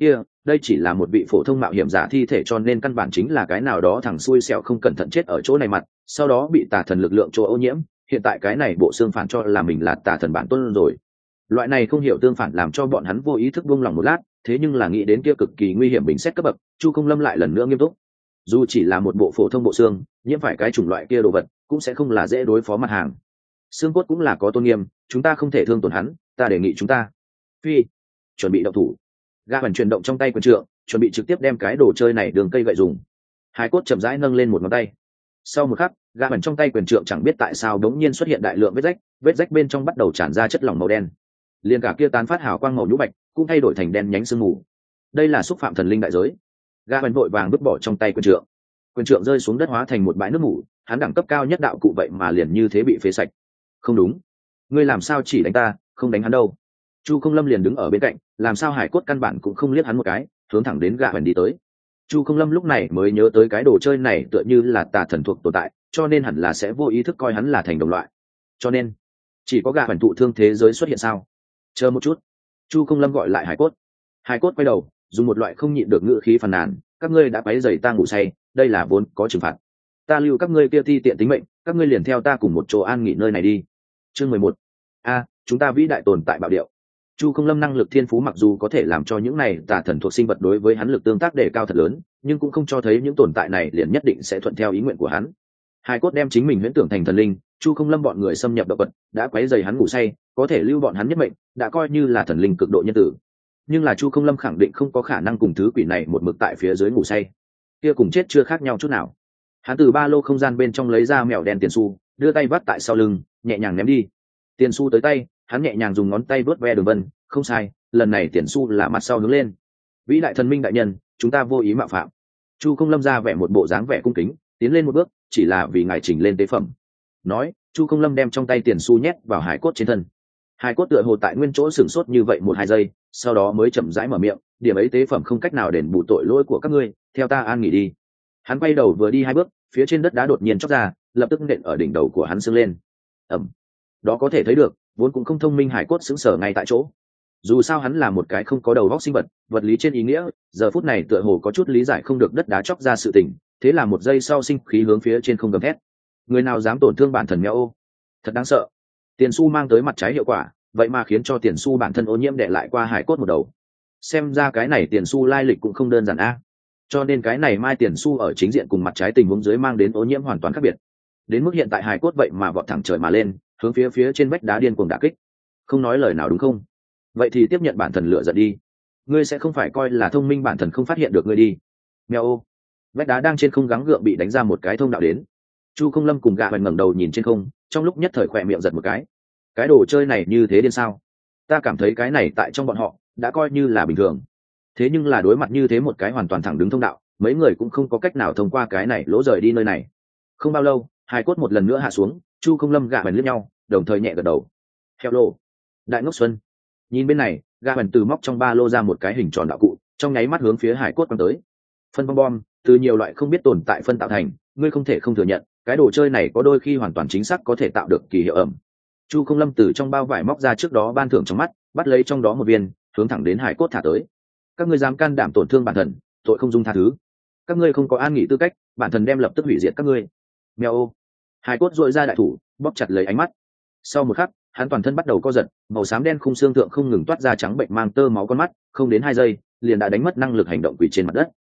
đây chỉ là một vị phổ thông mạo hiểm giả thi thể, cho nên căn bản chính là cái nào đó thằng xui xẻo không cẩn thận chết ở chỗ này mặt, sau đó bị tà thần lực lượng chỗ ô nhiễm. Hiện tại cái này bộ xương phản cho là mình là tà thần bản tôn rồi. Loại này không hiểu tương phản làm cho bọn hắn vô ý thức buông lòng một lát, thế nhưng là nghĩ đến kia cực kỳ nguy hiểm bình xét cấp bậc, Chu Không Lâm lại lần nữa nghiêm túc. Dù chỉ là một bộ phổ thông bộ xương, nhiễm phải cái chủng loại kia đồ vật cũng sẽ không là dễ đối phó mặt hàng. Xương cốt cũng là có tôn nghiêm, chúng ta không thể thương tổn hắn, ta đề nghị chúng ta phi chuẩn bị động thủ. Gã hoàn chuyển động trong tay quyền trượng, chuẩn bị trực tiếp đem cái đồ chơi này đường cây gậy dùng. Hải cốt chậm rãi nâng lên một ngón tay. Sau một khắc, gã hoàn trong tay quyền trượng chẳng biết tại sao đống nhiên xuất hiện đại lượng vết rách bên trong bắt đầu tràn ra chất lỏng màu đen. Liền cả kia tán phát hào quang màu nhũ bạch cũng thay đổi thành đen nhánh sương mù. Đây là xúc phạm thần linh đại giới. Gã hoàn vội vàng vứt bỏ trong tay quyền trượng rơi xuống đất hóa thành một bãi nước mủ. Hắn đẳng cấp cao nhất đạo cụ vậy mà liền như thế bị phế sạch. Không đúng, ngươi làm sao chỉ đánh ta, không đánh hắn đâu? Chu Không Lâm liền đứng ở bên cạnh, làm sao hải cốt căn bản cũng không liếc hắn một cái, hướng thẳng đến gã hoàn đi tới. Chu Không Lâm lúc này mới nhớ tới cái đồ chơi này tựa như là tà thần thuộc tồn tại, cho nên hẳn là sẽ vô ý thức coi hắn là thành đồng loại. Cho nên, chỉ có gã hoàn thụ thương thế giới xuất hiện sao? Chờ một chút. Chu Không Lâm gọi lại hải cốt. Hải cốt quay đầu, dùng một loại không nhịn được ngữ khí phàn nàn, các ngươi đã quấy rầy ta ngủ say, đây là vốn có trừng phạt. Ta lưu các ngươi kia ti tiện tính mệnh, các ngươi liền theo ta cùng một chỗ an nghỉ nơi này đi. Chương 11. Chúng ta vĩ đại tồn tại bạo điệu. Chu Không Lâm năng lực thiên phú mặc dù có thể làm cho những này tà thần thuộc sinh vật đối với hắn lực tương tác đề cao thật lớn, nhưng cũng không cho thấy những tồn tại này liền nhất định sẽ thuận theo ý nguyện của hắn. Hải cốt đem chính mình huyễn tưởng thành thần linh, Chu Không Lâm bọn người xâm nhập động vật, đã quấy rầy hắn ngủ say, có thể lưu bọn hắn nhất mệnh, đã coi như là thần linh cực độ nhân tử. Nhưng là Chu Không Lâm khẳng định không có khả năng cùng thứ quỷ này một mực tại phía dưới ngủ say. Kia cùng chết chưa khác nhau chút nào. Hắn từ ba lô không gian bên trong lấy ra mèo đen tiền xu, đưa tay vắt tại sau lưng, nhẹ nhàng ném đi. Tiền xu tới tay, hắn nhẹ nhàng dùng ngón tay vớt ve đường vân, không sai, lần này tiền xu là mặt sau hướng lên. Vĩ đại thần minh đại nhân, chúng ta vô ý mạo phạm. Chu Không Lâm ra vẻ một bộ dáng vẻ cung kính, tiến lên một bước, chỉ là vì ngài chỉnh lên tế phẩm. Nói, Chu Không Lâm đem trong tay tiền xu nhét vào hải cốt trên thân. Hải cốt tựa hồ tại nguyên chỗ sửng sốt như vậy 1-2 giây, sau đó mới chậm rãi mở miệng, điểm ấy tế phẩm không cách nào đền bù tội lỗi của các ngươi, theo ta an nghỉ đi. Hắn quay đầu vừa đi 2 bước, phía trên đất đá đột nhiên chóc ra, lập tức nện ở đỉnh đầu của hắn sưng lên. Ầm. Đó có thể thấy được, vốn cũng không thông minh hải cốt sững sờ ngay tại chỗ. Dù sao hắn là một cái không có đầu óc sinh vật, vật lý trên ý nghĩa, giờ phút này tựa hồ có chút lý giải không được đất đá chóc ra sự tình, thế là 1 giây sau sinh khí hướng phía trên không gầm thét. Người nào dám tổn thương bản thần mèo ô? Thật đáng sợ. Tiền xu mang tới mặt trái hiệu quả, vậy mà khiến cho tiền xu bản thân ô nhiễm đè lại qua hải cốt một đầu. Xem ra cái này tiền xu lai lịch cũng không đơn giản a. Cho nên cái này mai tiền xu ở chính diện cùng mặt trái tình huống dưới mang đến ô nhiễm hoàn toàn khác biệt. Đến mức hiện tại hải cốt vậy mà vọt thẳng trời mà lên, hướng phía trên vách đá điên cuồng đả kích. Không nói lời nào đúng không? Vậy thì tiếp nhận bản thần lựa giận đi. Ngươi sẽ không phải coi là thông minh bản thần không phát hiện được ngươi đi. Mèo ô. Vách đá đang trên không gắng gượng bị đánh ra một cái thông đạo đến. Chu Không Lâm cùng gã hoành ngẩng đầu nhìn trên không, trong lúc nhất thời khỏe miệng giật một cái đồ chơi này như thế điên sao? Ta cảm thấy cái này tại trong bọn họ đã coi như là bình thường, thế nhưng là đối mặt như thế một cái hoàn toàn thẳng đứng thông đạo, mấy người cũng không có cách nào thông qua cái này lỗ rời đi nơi này. Không bao lâu, hai cốt một lần nữa hạ xuống, Chu Không Lâm gã hoành liếc nhau, đồng thời nhẹ gật đầu. Theo lô, đại ngốc xuân. Nhìn bên này, gã hoành từ móc trong ba lô ra một cái hình tròn đạo cụ, trong nháy mắt hướng phía hải cốt quăng tới. Phân bom từ nhiều loại không biết tồn tại phân tạo thành, ngươi không thể không thừa nhận, cái đồ chơi này có đôi khi hoàn toàn chính xác có thể tạo được kỳ hiệu ẩm. Chu Không Lâm từ trong bao vải móc ra trước đó ban thưởng trong mắt, bắt lấy trong đó một viên, hướng thẳng đến hải cốt thả tới. Các ngươi dám can đảm tổn thương bản thần, tội không dung tha thứ. Các ngươi không có an nghỉ tư cách, bản thần đem lập tức hủy diệt các ngươi. Mèo ô. Hải cốt dội ra đại thủ, bóp chặt lấy ánh mắt. Sau một khắc, hắn toàn thân bắt đầu co giật, màu xám đen khung xương thượng không ngừng toát ra trắng bệnh mang tơ máu con mắt, không đến 2 giây, liền đã đánh mất năng lực hành động quỷ trên mặt đất.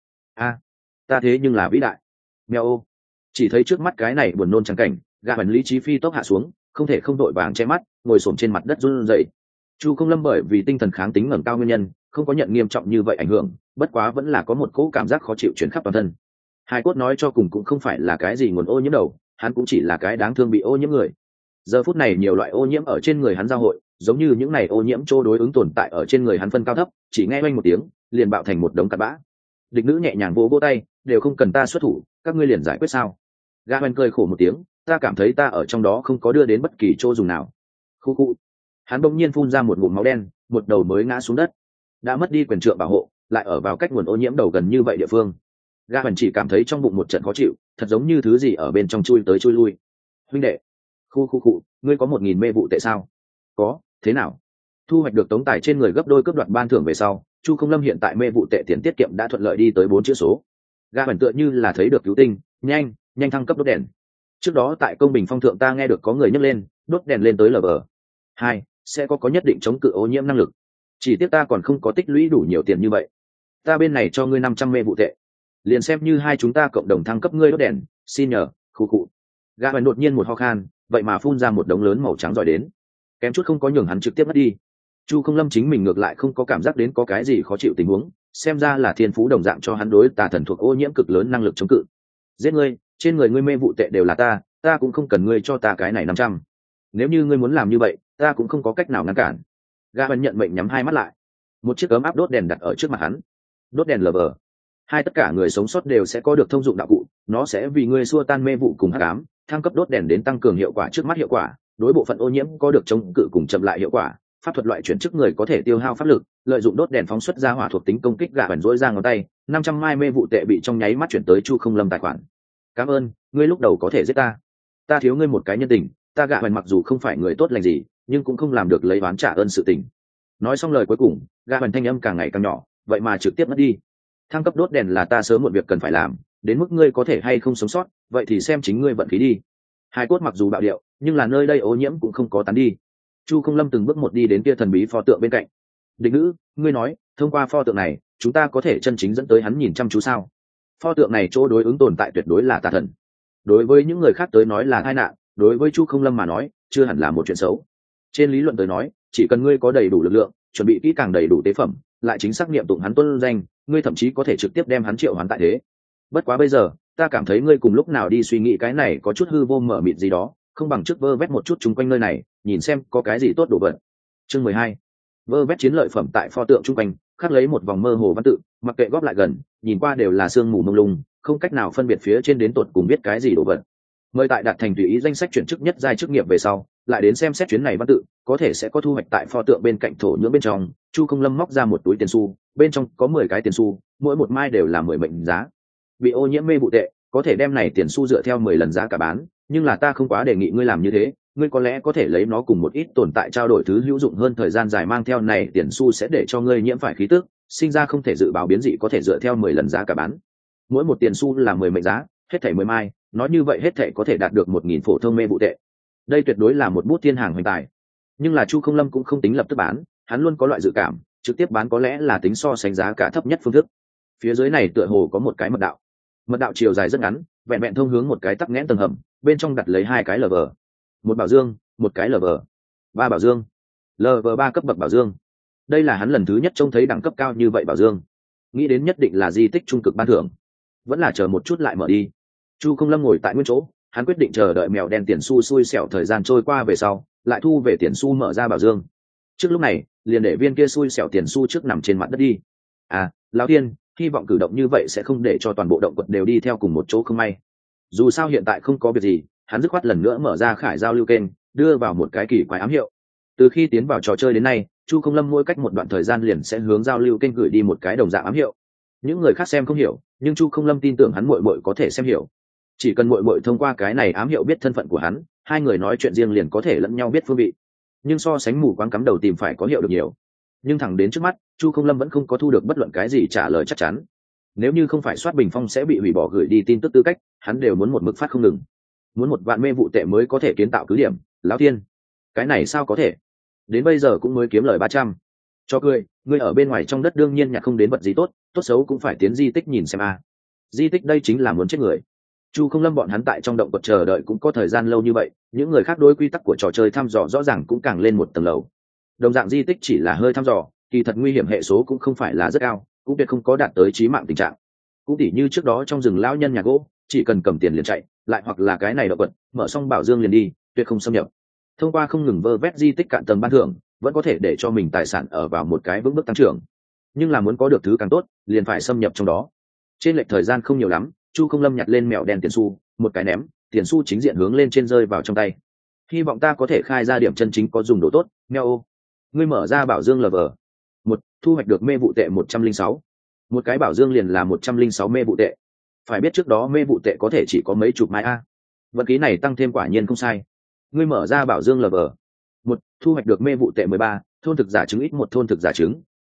Ta thế nhưng là vĩ đại. Mèo ô. Chỉ thấy trước mắt cái này buồn nôn trắng cảnh, gã bản lý trí phi tốc hạ xuống, không thể không đội vàng che mắt, ngồi xổm trên mặt đất run rẩy. Chu Không Lâm bởi vì tinh thần kháng tính ngẩng cao nguyên nhân, không có nhận nghiêm trọng như vậy ảnh hưởng, bất quá vẫn là có một cỗ cảm giác khó chịu truyền khắp toàn thân. Hải cốt nói cho cùng cũng không phải là cái gì nguồn ô nhiễm đầu, hắn cũng chỉ là cái đáng thương bị ô nhiễm người. Giờ phút này nhiều loại ô nhiễm ở trên người hắn giao hội, giống như những này ô nhiễm chỗ đối ứng tồn tại ở trên người hắn phân cao thấp, chỉ nghe oanh một tiếng, liền bạo thành một đống cặn bã. Địch nữ nhẹ nhàng vỗ vỗ tay, đều không cần ta xuất thủ, các ngươi liền giải quyết sao? Gã hoành cười khổ một tiếng, ta cảm thấy ta ở trong đó không có đưa đến bất kỳ chỗ dùng nào. Khu khu. Hắn bỗng nhiên phun ra một ngụm máu đen, một đầu mới ngã xuống đất. Đã mất đi quyền trượng bảo hộ, lại ở vào cách nguồn ô nhiễm đầu gần như vậy địa phương. Gã hoành chỉ cảm thấy trong bụng một trận khó chịu, thật giống như thứ gì ở bên trong chui tới chui lui. Huynh đệ, khu, ngươi có 1000 mê vụ tệ sao? Có, thế nào? Thu hoạch được tống tài trên người gấp đôi cướp đoạt ban thưởng về sau, Chu Không Lâm hiện tại mê vụ tệ tiền tiết kiệm đã thuận lợi đi tới 4 chữ số. Gã ẩn tựa như là thấy được cứu tinh, nhanh nhanh thăng cấp đốt đèn. Trước đó tại công bình phong thượng ta nghe được có người nhấc lên đốt đèn lên tới Lv2 sẽ có nhất định chống cự ô nhiễm năng lực, chỉ tiếc ta còn không có tích lũy đủ nhiều tiền như vậy. Ta bên này cho ngươi 500 mê vụ tệ, liền xem như hai chúng ta cộng đồng thăng cấp ngươi đốt đèn, xin nhờ. Khu cụ. Gã ẩn đột nhiên một ho khan, vậy mà phun ra một đống lớn màu trắng giỏi đến, kém chút không có nhường hắn trực tiếp mất đi. Chu Không Lâm chính mình ngược lại không có cảm giác đến có cái gì khó chịu tình huống, xem ra là thiên phú đồng dạng cho hắn đối tà thần thuộc ô nhiễm cực lớn năng lực chống cự. Giết ngươi, trên người ngươi mê vụ tệ đều là ta cũng không cần ngươi cho ta cái này 500. Nếu như ngươi muốn làm như vậy, ta cũng không có cách nào ngăn cản. Gã ẩn nhận mệnh nhắm hai mắt lại. Một chiếc ấm áp đốt đèn đặt ở trước mặt hắn. Đốt đèn Lv2, tất cả người sống sót đều sẽ có được thông dụng đạo cụ, nó sẽ vì ngươi xua tan mê vụ cùng hắc ám, thăng cấp đốt đèn đến tăng cường hiệu quả trước mắt hiệu quả, đối bộ phận ô nhiễm có được chống cự cùng chậm lại hiệu quả. Pháp thuật loại chuyển chức người có thể tiêu hao pháp lực, lợi dụng đốt đèn phóng xuất ra hỏa thuộc tính công kích. Gã ẩn rỗi ra ngón tay, 500 mai mê vụ tệ bị trong nháy mắt chuyển tới Chu Không Lâm tài khoản. Cảm ơn, ngươi lúc đầu có thể giết ta thiếu ngươi một cái nhân tình. Ta Gã ẩn mặc dù không phải người tốt lành gì, nhưng cũng không làm được lấy oán trả ơn sự tình. Nói xong lời cuối cùng, Gã ẩn thanh âm càng ngày càng nhỏ, vậy mà trực tiếp mất đi. Thăng cấp đốt đèn là ta sớm một việc cần phải làm, đến mức ngươi có thể hay không sống sót, vậy thì xem chính ngươi vận khí đi. Hai cốt mặc dù bạo điệu, nhưng là nơi đây ô nhiễm cũng không có tán đi. Chu Không Lâm từng bước một đi đến kia thần bí pho tượng bên cạnh. Địch nữ, ngươi nói thông qua pho tượng này chúng ta có thể chân chính dẫn tới hắn nhìn chăm chú sao? Pho tượng này chỗ đối ứng tồn tại tuyệt đối là tà thần, đối với những người khác tới nói là tai nạn, đối với Chu Không Lâm mà nói chưa hẳn là một chuyện xấu. Trên lý luận tới nói, chỉ cần ngươi có đầy đủ lực lượng, chuẩn bị kỹ càng đầy đủ tế phẩm, lại chính xác niệm tụng hắn tuân danh, ngươi thậm chí có thể trực tiếp đem hắn triệu hoán tại thế. Bất quá bây giờ ta cảm thấy ngươi cùng lúc nào đi suy nghĩ cái này có chút hư vô mở mịt gì đó, không bằng trước vơ vét một chút chung quanh nơi này, nhìn xem có cái gì tốt đồ vật. Chương 12. Vơ vét chiến lợi phẩm. Tại pho tượng chung quanh khắc lấy một vòng mơ hồ văn tự, mặc kệ góp lại gần, nhìn qua đều là sương mù mông lung, không cách nào phân biệt phía trên đến tột cùng biết cái gì đồ vật. Mời tại đạt thành tùy ý danh sách chuyển chức nhất giai chức nghiệp về sau, lại đến xem xét chuyến này văn tự, có thể sẽ có thu hoạch. Tại pho tượng bên cạnh thổ nhưỡng bên trong, Chu Không Lâm móc ra một túi tiền xu, bên trong có 10 cái tiền xu, mỗi một mai đều là 10 mệnh giá. Bị ô nhiễm mê vụ tệ, có thể đem này tiền xu dựa theo 10 lần giá cả bán, nhưng là ta không quá đề nghị ngươi làm như thế. Ngươi có lẽ có thể lấy nó cùng một ít tồn tại trao đổi thứ hữu dụng hơn. Thời gian dài mang theo này tiền xu sẽ để cho ngươi nhiễm phải khí tức, sinh ra không thể dự báo biến dị, có thể dựa theo 10 lần giá cả bán. Mỗi một tiền xu là 10 mệnh giá, hết thảy 10 mai, nói như vậy hết thảy có thể đạt được 1000 phổ thông mê vụ tệ. Đây tuyệt đối là một bút thiên hàng hoành tài. Nhưng là Chu Không Lâm cũng không tính lập tức bán, hắn luôn có loại dự cảm, trực tiếp bán có lẽ là tính so sánh giá cả thấp nhất phương thức. Phía dưới này tựa hồ có một cái mật đạo. Mật đạo chiều dài rất ngắn, vẹn vẹn thông hướng một cái tắc nghẽn tầng hầm, bên trong đặt lấy 2 cái Lv, một bảo dương, một cái Lv3 bảo dương, Lv3 cấp bậc bảo dương. Đây là hắn lần thứ nhất trông thấy đẳng cấp cao như vậy bảo dương, nghĩ đến nhất định là di tích trung cực ban thưởng. Vẫn là chờ một chút lại mở đi. Chu Không Lâm ngồi tại nguyên chỗ, hắn quyết định chờ đợi mèo đen tiền xu xui xẻo thời gian trôi qua về sau, lại thu về tiền xu mở ra bảo dương. Trước lúc này, liền để viên kia xui xẻo tiền xu trước nằm trên mặt đất đi. Lão Thiên, hy vọng cử động như vậy sẽ không để cho toàn bộ động vật đều đi theo cùng một chỗ không may. Dù sao hiện tại không có việc gì, hắn dứt khoát lần nữa mở ra khải giao lưu kênh, đưa vào một cái kỳ quái ám hiệu. Từ khi tiến vào trò chơi đến nay, Chu Không Lâm mỗi cách một đoạn thời gian liền sẽ hướng giao lưu kênh gửi đi một cái đồng dạng ám hiệu. Những người khác xem không hiểu, nhưng Chu Không Lâm tin tưởng hắn muội muội có thể xem hiểu. Chỉ cần muội muội thông qua cái này ám hiệu biết thân phận của hắn, hai người nói chuyện riêng liền có thể lẫn nhau biết phương vị. Nhưng so sánh mù quáng cắm đầu tìm phải có hiệu được nhiều. Nhưng thẳng đến trước mắt, Chu Không Lâm vẫn không có thu được bất luận cái gì trả lời chắc chắn. Nếu như không phải soát bình phong sẽ bị hủy bỏ gửi đi tin tức tư cách, hắn đều muốn một mực phát không ngừng. Muốn 1 vạn mê vụ tệ mới có thể kiến tạo cứ điểm. Lão Thiên, cái này sao có thể? Đến bây giờ cũng mới kiếm lời 300. Cho cười, ngươi ở bên ngoài trong đất đương nhiên nhặt không đến vật gì tốt, tốt xấu cũng phải tiến di tích nhìn xem a. Di tích đây chính là muốn chết người. Chu Không Lâm bọn hắn tại trong động vật chờ đợi cũng có thời gian lâu như vậy, những người khác đối quy tắc của trò chơi thăm dò rõ ràng cũng càng lên một tầng lầu. Đồng dạng di tích chỉ là hơi thăm dò, kỳ thật nguy hiểm hệ số cũng không phải là rất cao, cũng tuyệt không có đạt tới chí mạng tình trạng. Cũng tỉ như trước đó trong rừng lão nhân nhà gỗ, chỉ cần cầm tiền liền chạy, lại hoặc là cái này động vật, mở xong bảo dương liền đi, tuyệt không xâm nhập. Thông qua không ngừng vơ vét di tích cạn tầng ban thưởng, vẫn có thể để cho mình tài sản ở vào một cái vững bước tăng trưởng. Nhưng là muốn có được thứ càng tốt, liền phải xâm nhập trong đó. Trên lệch thời gian không nhiều lắm, Chu Không Lâm nhặt lên mèo đen tiền xu, một cái ném, tiền xu chính diện hướng lên trên rơi vào trong tay. Hy vọng ta có thể khai ra điểm chân chính có dùng đồ tốt. Mèo, ngươi mở ra bảo dương Lv1, thu hoạch được mê vụ tệ 106. Một cái bảo dương liền là 106 mê vụ tệ. Phải biết trước đó mê vụ tệ có thể chỉ có mấy chục mai a. Vận khí này tăng thêm quả nhiên không sai. Ngươi mở ra bảo dương Lv1, thu hoạch được mê vụ tệ 13, thôn thực giả trứng ít 1 thôn thực giả trứng,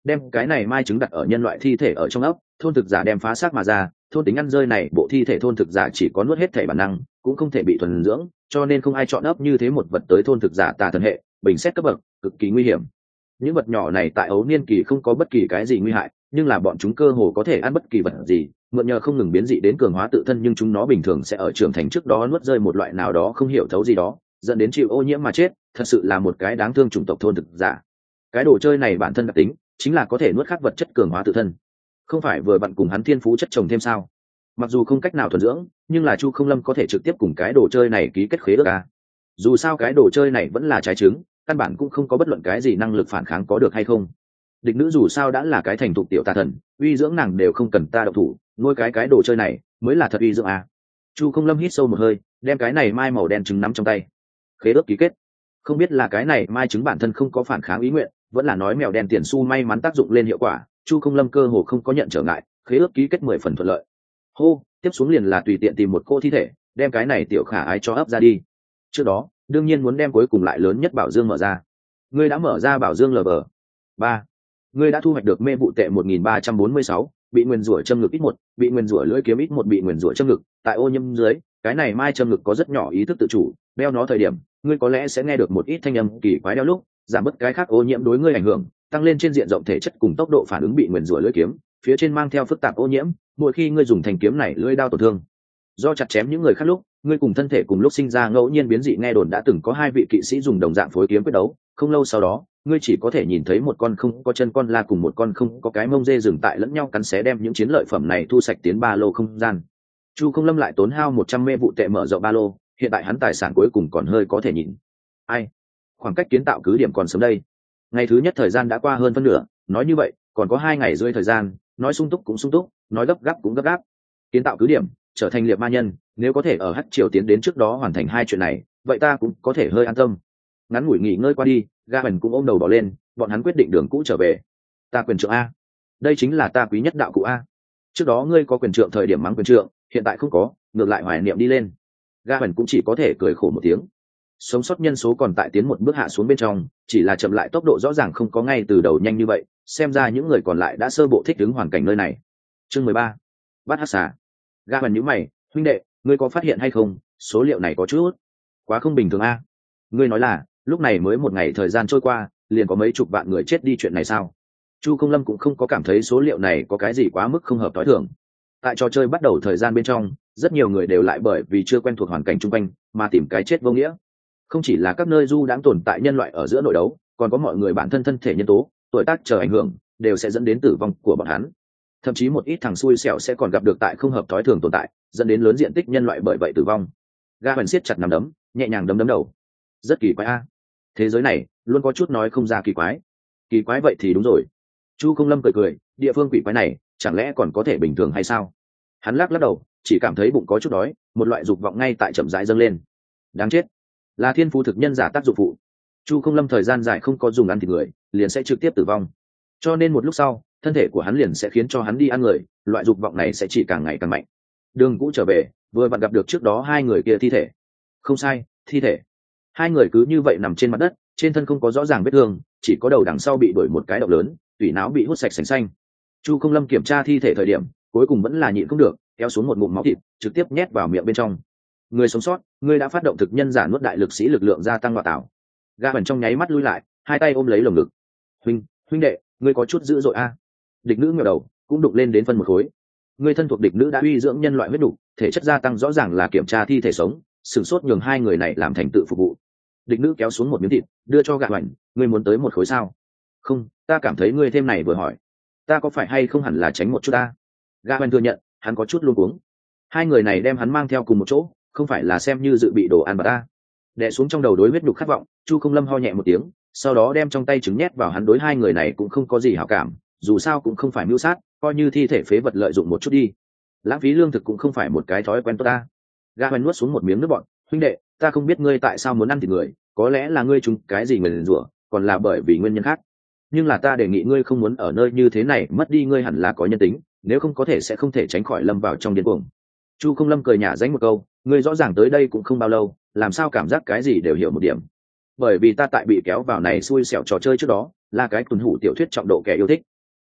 đem cái này mai trứng đặt ở nhân loại thi thể ở trong ấp, thôn thực giả đem phá xác mà ra, thôn tính ăn rơi này bộ thi thể thôn thực giả chỉ có nuốt hết thể bản năng, cũng không thể bị thuần dưỡng, cho nên không ai chọn ấp như thế một vật tới thôn thực giả tà thần hệ, bình xét cấp bậc, cực kỳ nguy hiểm. Những vật nhỏ này tại ấu niên kỳ không có bất kỳ cái gì nguy hại, nhưng là bọn chúng cơ hồ có thể ăn bất kỳ vật gì, mượn nhờ không ngừng biến dị đến cường hóa tự thân, nhưng chúng nó bình thường sẽ ở trưởng thành trước đó nuốt rơi một loại nào đó không hiểu thấu gì đó, dẫn đến chịu ô nhiễm mà chết. Thật sự là một cái đáng thương chủng tộc thôn thực giả. Cái đồ chơi này bản thân đặc tính chính là có thể nuốt khác vật chất cường hóa tự thân, không phải vừa bạn cùng hắn thiên phú chất trồng thêm sao? Mặc dù không cách nào thuần dưỡng, nhưng là Chu Không Lâm có thể trực tiếp cùng cái đồ chơi này ký kết khế ước à. Dù sao cái đồ chơi này vẫn là trái trứng, căn bản cũng không có bất luận cái gì năng lực phản kháng, có được hay không. Địch nữ dù sao đã là cái thành thục tiểu tà thần, uy dưỡng nàng đều không cần ta động thủ, nuôi cái đồ chơi này mới là thật uy dưỡng à. Chu Không Lâm hít sâu một hơi, đem cái này mai màu đen trứng nắm trong tay. Khế ước ký kết. Không biết là cái này mai trứng bản thân không có phản kháng ý nguyện, vẫn là nói mèo đen tiền xu may mắn tác dụng lên hiệu quả, Chu Không Lâm cơ hồ không có nhận trở ngại, khế ước ký kết 10 phần thuận lợi. Hô, tiếp xuống liền là tùy tiện tìm một cô thi thể, đem cái này tiểu khả ái cho ấp ra đi. Trước đó đương nhiên muốn đem cuối cùng lại lớn nhất bảo dương mở ra. Ngươi đã mở ra bảo dương LV3. Ngươi đã thu hoạch được mê vụ tệ 1346, bị nguyền rủa châm ngực ít 1, bị nguyền rủa lưỡi kiếm ít 1, bị nguyền rủa châm ngực. Tại ô nhiễm dưới, cái này mai châm ngực có rất nhỏ ý thức tự chủ, đeo nó thời điểm, ngươi có lẽ sẽ nghe được một ít thanh âm kỳ quái đeo lúc, giảm bớt cái khác ô nhiễm đối ngươi ảnh hưởng, tăng lên trên diện rộng thể chất cùng tốc độ phản ứng bị nguyền rủa lưỡi kiếm, phía trên mang theo phức tạp ô nhiễm, mỗi khi ngươi dùng thanh kiếm này lưỡi đao tổn thương, do chặt chém những người khác lúc, ngươi cùng thân thể cùng lúc sinh ra ngẫu nhiên biến dị. Nghe đồn đã từng có 2 vị kỵ sĩ dùng đồng dạng phối kiếm quyết đấu, không lâu sau đó, ngươi chỉ có thể nhìn thấy một con không có chân con la cùng một con không có cái mông dê dừng tại lẫn nhau cắn xé, đem những chiến lợi phẩm này thu sạch tiến ba lô không gian. Chu Không Lâm lại tốn hao 100 mê vụ tệ mở rộng ba lô, hiện tại hắn tài sản cuối cùng còn hơi có thể nhìn. Ai? Khoảng cách kiến tạo cứ điểm còn sớm đây. Ngày thứ nhất thời gian đã qua hơn phân nửa, nói như vậy, còn có 2 ngày rưỡi thời gian, nói sung túc cũng sung túc, nói gấp gáp cũng gấp gáp. Kiến tạo cứ điểm, trở thành liệt ma nhân, nếu có thể ở Hắc Triều tiến đến trước đó hoàn thành 2 chuyện này, vậy ta cũng có thể hơi an tâm. Ngắn ngủi nghỉ ngơi qua đi, Gaben cũng ôm đầu bỏ lên, bọn hắn quyết định đường cũ trở về. Ta quyền trượng a, đây chính là ta quý nhất đạo cụ a. Trước đó ngươi có quyền trượng thời điểm mắng quyền trượng, hiện tại không có, ngược lại hoài niệm đi lên. Gaben cũng chỉ có thể cười khổ một tiếng. Sống sót nhân số còn tại tiến một bước hạ xuống bên trong, chỉ là chậm lại tốc độ rõ ràng không có ngay từ đầu nhanh như vậy, xem ra những người còn lại đã sơ bộ thích ứng hoàn cảnh nơi này. Chương 13. Bắt hắc xà. Gaben nhíu mày, huynh đệ, ngươi có phát hiện hay không, số liệu này có chút quá không bình thường a. Ngươi nói là lúc này mới 1 ngày thời gian trôi qua, liền có mấy chục vạn người chết đi chuyện này sao? Chu Không Lâm cũng không có cảm thấy số liệu này có cái gì quá mức không hợp tối thường. Tại trò chơi bắt đầu thời gian bên trong, rất nhiều người đều lại bởi vì chưa quen thuộc hoàn cảnh chung quanh mà tìm cái chết vô nghĩa. Không chỉ là các nơi du đãng tồn tại nhân loại ở giữa nội đấu, còn có mọi người bản thân thân thể nhân tố, tuổi tác chờ ảnh hưởng, đều sẽ dẫn đến tử vong của bọn hắn. Thậm chí một ít thằng xui xẻo sẽ còn gặp được tại không hợp thói thường tồn tại, dẫn đến lớn diện tích nhân loại bởi vậy tử vong. Gaben siết chặt nắm đấm, nhẹ nhàng đấm đầu. Rất kỳ quái a. Thế giới này luôn có chút nói không ra kỳ quái. Kỳ quái vậy thì đúng rồi. Chu Không Lâm cười cười, địa phương quỷ quái này chẳng lẽ còn có thể bình thường hay sao? Hắn lắc đầu, chỉ cảm thấy bụng có chút đói, một loại dục vọng ngay tại chậm rãi dâng lên. Đáng chết, là thiên phú thực nhân giả tác dụng phụ. Chu Không Lâm thời gian dài không có dùng ăn thịt người, liền sẽ trực tiếp tử vong. Cho nên một lúc sau, thân thể của hắn liền sẽ khiến cho hắn đi ăn người, loại dục vọng này sẽ chỉ càng ngày càng mạnh. Đường cũ trở về, vừa vặn gặp được trước đó 2 người kia thi thể. Không sai, thi thể. 2 người cứ như vậy nằm trên mặt đất, trên thân không có rõ ràng vết thương, chỉ có đầu đằng sau bị đổi một cái động lớn, tủy não bị hút sạch sành xanh. Chu Không Lâm kiểm tra thi thể thời điểm, cuối cùng vẫn là nhịn không được, kéo xuống một ngụm máu thịt, trực tiếp nhét vào miệng bên trong. Người sống sót, ngươi đã phát động thực nhân giả nuốt đại lực sĩ lực lượng gia tăng vào tảo. Gaben trong nháy mắt lui lại, 2 tay ôm lấy lồng ngực. Huynh đệ, ngươi có chút dữ dội a. Địch nữ ngửa đầu, cũng đục lên đến phân một khối. Ngươi thân thuộc địch nữ đã uy dưỡng nhân loại huyết đủ, thể chất gia tăng rõ ràng là kiểm tra thi thể sống, sửng sốt nhường 2 người này làm thành tự phục vụ. Địch nữ kéo xuống một miếng thịt, đưa cho Gaben, ngươi muốn tới một khối sao? Không, ta cảm thấy ngươi thêm này vừa hỏi, ta có phải hay không hẳn là tránh một chút ta. Gaben thừa nhận, hắn có chút luống cuống. 2 người này đem hắn mang theo cùng một chỗ, không phải là xem như dự bị đồ ăn bà ta. Đè xuống trong đầu đối huyết nhục khát vọng, Chu Không Lâm ho nhẹ một tiếng, sau đó đem trong tay trứng nhét vào. Hắn đối 2 người này cũng không có gì hảo cảm, dù sao cũng không phải mưu sát, coi như thi thể phế vật lợi dụng một chút đi. Lãng phí lương thực cũng không phải một cái thói quen tốt ta. Gaben nuốt xuống một miếng nước bọt, huynh đệ, ta không biết ngươi tại sao muốn ăn thịt người, có lẽ là ngươi trúng cái gì nguyền rủa, còn là bởi vì nguyên nhân khác. Nhưng là ta đề nghị ngươi không muốn ở nơi như thế này mất đi, ngươi hẳn là có nhân tính, nếu không có thể sẽ không thể tránh khỏi lâm vào trong điên cuồng. Chu Không Lâm cười nhả danh một câu, ngươi rõ ràng tới đây cũng không bao lâu, làm sao cảm giác cái gì đều hiểu một điểm. Bởi vì ta tại bị kéo vào này xui xẻo trò chơi trước đó, là cái tuần hủ tiểu thuyết trọng độ kẻ yêu thích.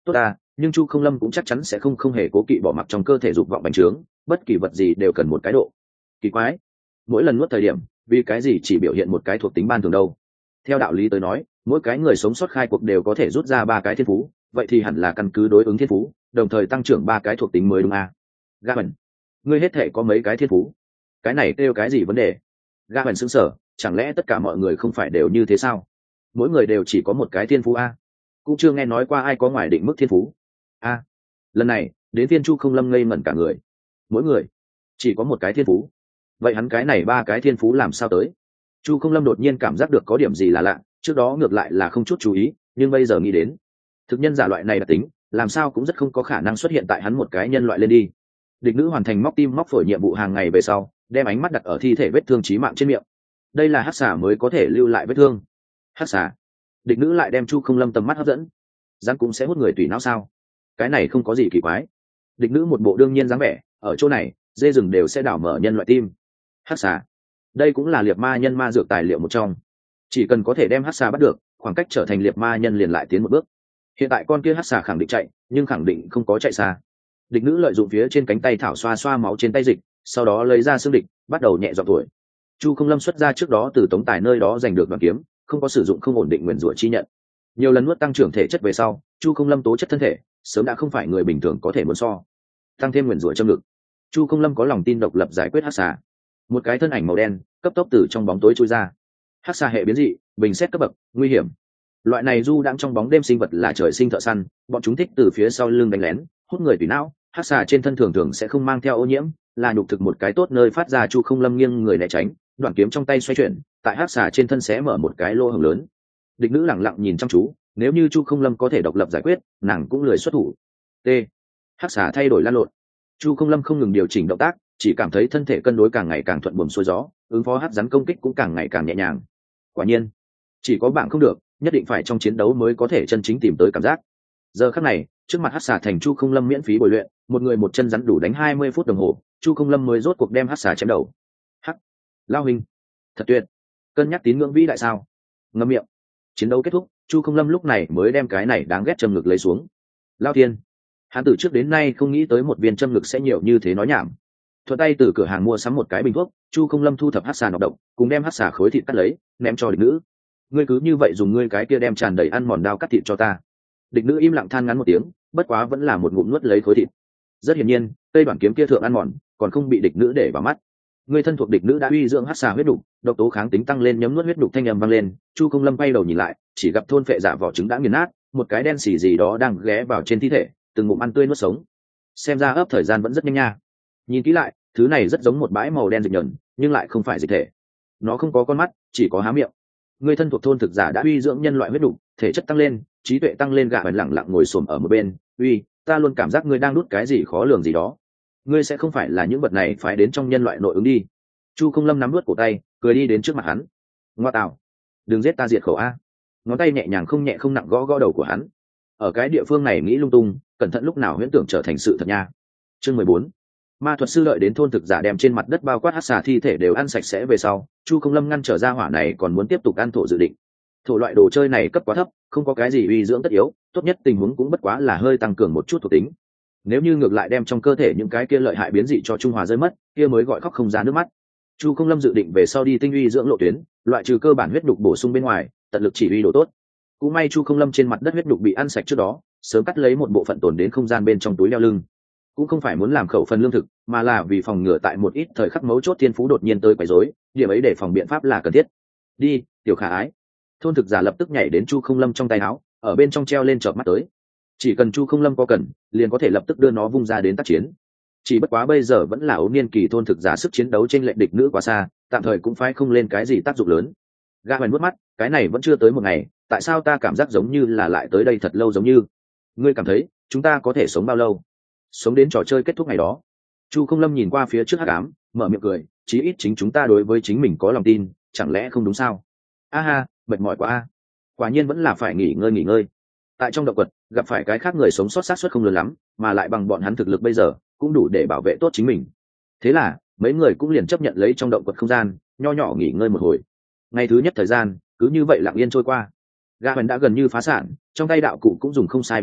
tốt ta, nhưng Chu Không Lâm cũng chắc chắn sẽ không hề cố kỵ bỏ mặc trong cơ thể dục vọng bành trướng, bất kỳ vật gì đều cần một cái độ. Kỳ quái, mỗi lần nuốt thời điểm, vì cái gì chỉ biểu hiện một cái thuộc tính ban thường đâu? Theo đạo lý tới nói, mỗi cái người sống sót khai cuộc đều có thể rút ra 3 cái thiên phú, vậy thì hẳn là căn cứ đối ứng thiên phú, đồng thời tăng trưởng 3 cái thuộc tính mới đúng à? Gaben, ngươi hết thể có mấy cái thiên phú? Cái này kêu cái gì vấn đề? Gaben sững sờ, chẳng lẽ tất cả mọi người không phải đều như thế sao? Mỗi người đều chỉ có một cái thiên phú a? Cũng chưa nghe nói qua ai có ngoài định mức thiên phú. A, lần này đến thiên Chu Không Lâm ngây ngẩn cả người. Mỗi người chỉ có một cái thiên phú, vậy hắn cái này 3 cái thiên phú làm sao tới? Chu Không Lâm đột nhiên cảm giác được có điểm gì là lạ, trước đó ngược lại là không chút chú ý, nhưng bây giờ nghĩ đến, thực nhân giả loại này đặc tính, làm sao cũng rất không có khả năng xuất hiện tại hắn một cái nhân loại lên đi. Địch nữ hoàn thành móc tim móc phổi nhiệm vụ hàng ngày về sau, đem ánh mắt đặt ở thi thể vết thương chí mạng trên miệng. Đây là hắc xà mới có thể lưu lại vết thương. Hắc xà. Địch nữ lại đem Chu Không Lâm tầm mắt hấp dẫn. Rắn cũng sẽ hút người tùy não sao? Cái này không có gì kỳ quái. Địch nữ một bộ đương nhiên dáng vẻ, ở chỗ này, dê rừng đều sẽ đảo mở nhân loại tim. Hắc xà. Đây cũng là liệt ma nhân ma dược tài liệu một trong. Chỉ cần có thể đem hắc xà bắt được, khoảng cách trở thành liệt ma nhân liền lại tiến một bước. Hiện tại con kia hắc xà khẳng định chạy, nhưng khẳng định không có chạy xa. Địch nữ lợi dụng phía trên cánh tay thảo xoa xoa máu trên tay dịch, sau đó lấy ra xương địch, bắt đầu nhẹ giọng thổi. Chu Không Lâm xuất ra trước đó từ Tống Tài nơi đó giành được đoàn kiếm, không có sử dụng không ổn định nguyên rủa chi nhận. Nhiều lần nuốt tăng trưởng thể chất về sau, Chu Không Lâm tố chất thân thể sớm đã không phải người bình thường có thể muốn so. Tăng thêm nguyên rủa châm lực, Chu Không Lâm có lòng tin độc lập giải quyết hắc xà. Một cái thân ảnh màu đen cấp tốc từ trong bóng tối trôi ra. Hắc xà hệ biến dị, bình xét cấp bậc, nguy hiểm. Loại này du đang trong bóng đêm sinh vật là trời sinh thợ săn, bọn chúng thích từ phía sau lưng đánh lén, hút người tùy não. Hắc xà trên thân thường thường sẽ không mang theo ô nhiễm, là nhục thực một cái tốt nơi phát ra. Chu Không Lâm nghiêng người né tránh, đoạn kiếm trong tay xoay chuyển, tại hắc xà trên thân xé mở một cái lỗ hổng lớn. Địch nữ lẳng lặng nhìn chăm chú, nếu như Chu Không Lâm có thể độc lập giải quyết, nàng cũng lười xuất thủ. T. Hắc xà thay đổi lan lộn. Chu Không Lâm không ngừng điều chỉnh động tác, chỉ cảm thấy thân thể cân đối càng ngày càng thuận buồm xuôi gió, ứng phó hắc rắn công kích cũng càng ngày càng nhẹ nhàng. Quả nhiên, chỉ có bạn không được, nhất định phải trong chiến đấu mới có thể chân chính tìm tới cảm giác. Giờ khắc này, trước mặt hắc xà thành Chu Không Lâm miễn phí bồi luyện, một người một chân rắn đủ đánh 20 phút đồng hồ, Chu Không Lâm mới rốt cuộc đem hắc xà chém đầu. Hắc, lao hình, thật tuyệt. Cân nhắc tín ngưỡng vĩ đại sao? Ngậm miệng. Chiến đấu kết thúc, Chu Không Lâm lúc này mới đem cái này đáng ghét châm ngực lấy xuống. Lao thiên, hắn từ trước đến nay không nghĩ tới một viên châm ngực sẽ nhiều như thế nói nhảm. Thuận tay từ cửa hàng mua sắm một cái bình thuốc, Chu Không Lâm thu thập hắc xà nọc độc, cùng đem hắc xà khối thịt cắt lấy, ném cho địch nữ. Ngươi cứ như vậy dùng ngươi cái kia đem tràn đầy ăn mòn đao cắt thịt cho ta. Địch nữ im lặng than ngắn một tiếng, bất quá vẫn là một ngụm nuốt lấy khối thịt. Rất hiển nhiên, cây đoạn kiếm kia thượng ăn mòn, còn không bị địch nữ để vào mắt. Ngươi thân thuộc địch nữ đã uy dưỡng hắc xà huyết đục, độc tố kháng tính tăng lên, nhấm nuốt huyết đục thanh âm vang lên. Chu Không Lâm quay đầu nhìn lại, chỉ gặp thôn phệ giả vỏ trứng đã nghiền nát, một cái đen xì gì đó đang ghé vào trên thi thể, từng ngụm ăn tươi nuốt sống. Xem ra ấp thời gian vẫn rất nhanh nha. Nhìn kỹ lại, thứ này rất giống một bãi màu đen dịch nhờn, nhưng lại không phải dịch thể. Nó không có con mắt, chỉ có há miệng. Người thân thuộc thôn thực giả đã uy dưỡng nhân loại huyết đục, thể chất tăng lên, trí tuệ tăng lên. Gạ bèn lẳng lặng ngồi xổm ở một bên. Uy, ta luôn cảm giác ngươi đang đút cái gì khó lường gì đó. Ngươi sẽ không phải là những vật này phải đến trong nhân loại nội ứng đi. Chu Không Lâm nắm nuốt cổ tay, cười đi đến trước mặt hắn. Ngoa tạo, đừng giết ta diệt khẩu a. Ngón tay nhẹ nhàng không nhẹ không nặng gõ gõ đầu của hắn. Ở cái địa phương này nghĩ lung tung, cẩn thận lúc nào huyễn tưởng trở thành sự thật nha. Chương 14. Ma thuật sư đợi đến thôn thực giả đem trên mặt đất bao quát hắc xà thi thể đều ăn sạch sẽ về sau, Chu Không Lâm ngăn trở ra hỏa này còn muốn tiếp tục ăn thổ dự định. Thổ loại đồ chơi này cấp quá thấp, không có cái gì uy dưỡng tất yếu, tốt nhất tình huống cũng bất quá là hơi tăng cường một chút thuộc tính. Nếu như ngược lại đem trong cơ thể những cái kia lợi hại biến dị cho trung hòa rơi mất, kia mới gọi khóc không ra nước mắt. Chu Không Lâm dự định về sau đi tinh uy dưỡng lộ tuyến, loại trừ cơ bản huyết đục bổ sung bên ngoài, tận lực chỉ huy đồ tốt. Cũng may Chu Không Lâm trên mặt đất huyết đục bị ăn sạch trước đó, sớm cắt lấy một bộ phận tồn đến không gian bên trong túi đeo lưng. Cũng không phải muốn làm khẩu phần lương thực, mà là vì phòng ngừa tại một ít thời khắc mấu chốt thiên phú đột nhiên tới quấy rối, điểm ấy để phòng biện pháp là cần thiết. Đi, tiểu khả ái. Thôn thực giả lập tức nhảy đến Chu Không Lâm trong tay áo, ở bên trong treo lên chợp mắt tới. Chỉ cần Chu Không Lâm có cần, liền có thể lập tức đưa nó vung ra đến tác chiến. Chỉ bất quá bây giờ vẫn là ấu niên kỳ, thôn thực giả sức chiến đấu trên lệnh địch nữ quá xa, tạm thời cũng phải không lên cái gì tác dụng lớn. Gã hoành bước mắt, cái này vẫn chưa tới một ngày, tại sao ta cảm giác giống như là lại tới đây thật lâu giống như. Ngươi cảm thấy chúng ta có thể sống bao lâu? Sống đến trò chơi kết thúc ngày đó. Chu Không Lâm nhìn qua phía trước hắc ám, mở miệng cười, chí ít chính chúng ta đối với chính mình có lòng tin, chẳng lẽ không đúng sao? A ha, mệt mỏi quá a. Quả nhiên vẫn là phải nghỉ ngơi. Tại trong động quật, gặp phải cái khác người sống sót xác suất không lớn lắm, mà lại bằng bọn hắn thực lực bây giờ, cũng đủ để bảo vệ tốt chính mình. Thế là, mấy người cũng liền chấp nhận lấy trong động quật không gian, nho nhỏ nghỉ ngơi một hồi. Ngày thứ nhất thời gian, cứ như vậy lặng yên trôi qua. Gã Hoành đã gần như phá sản, trong tay đạo cụ cũng dùng không sai biệt lắm,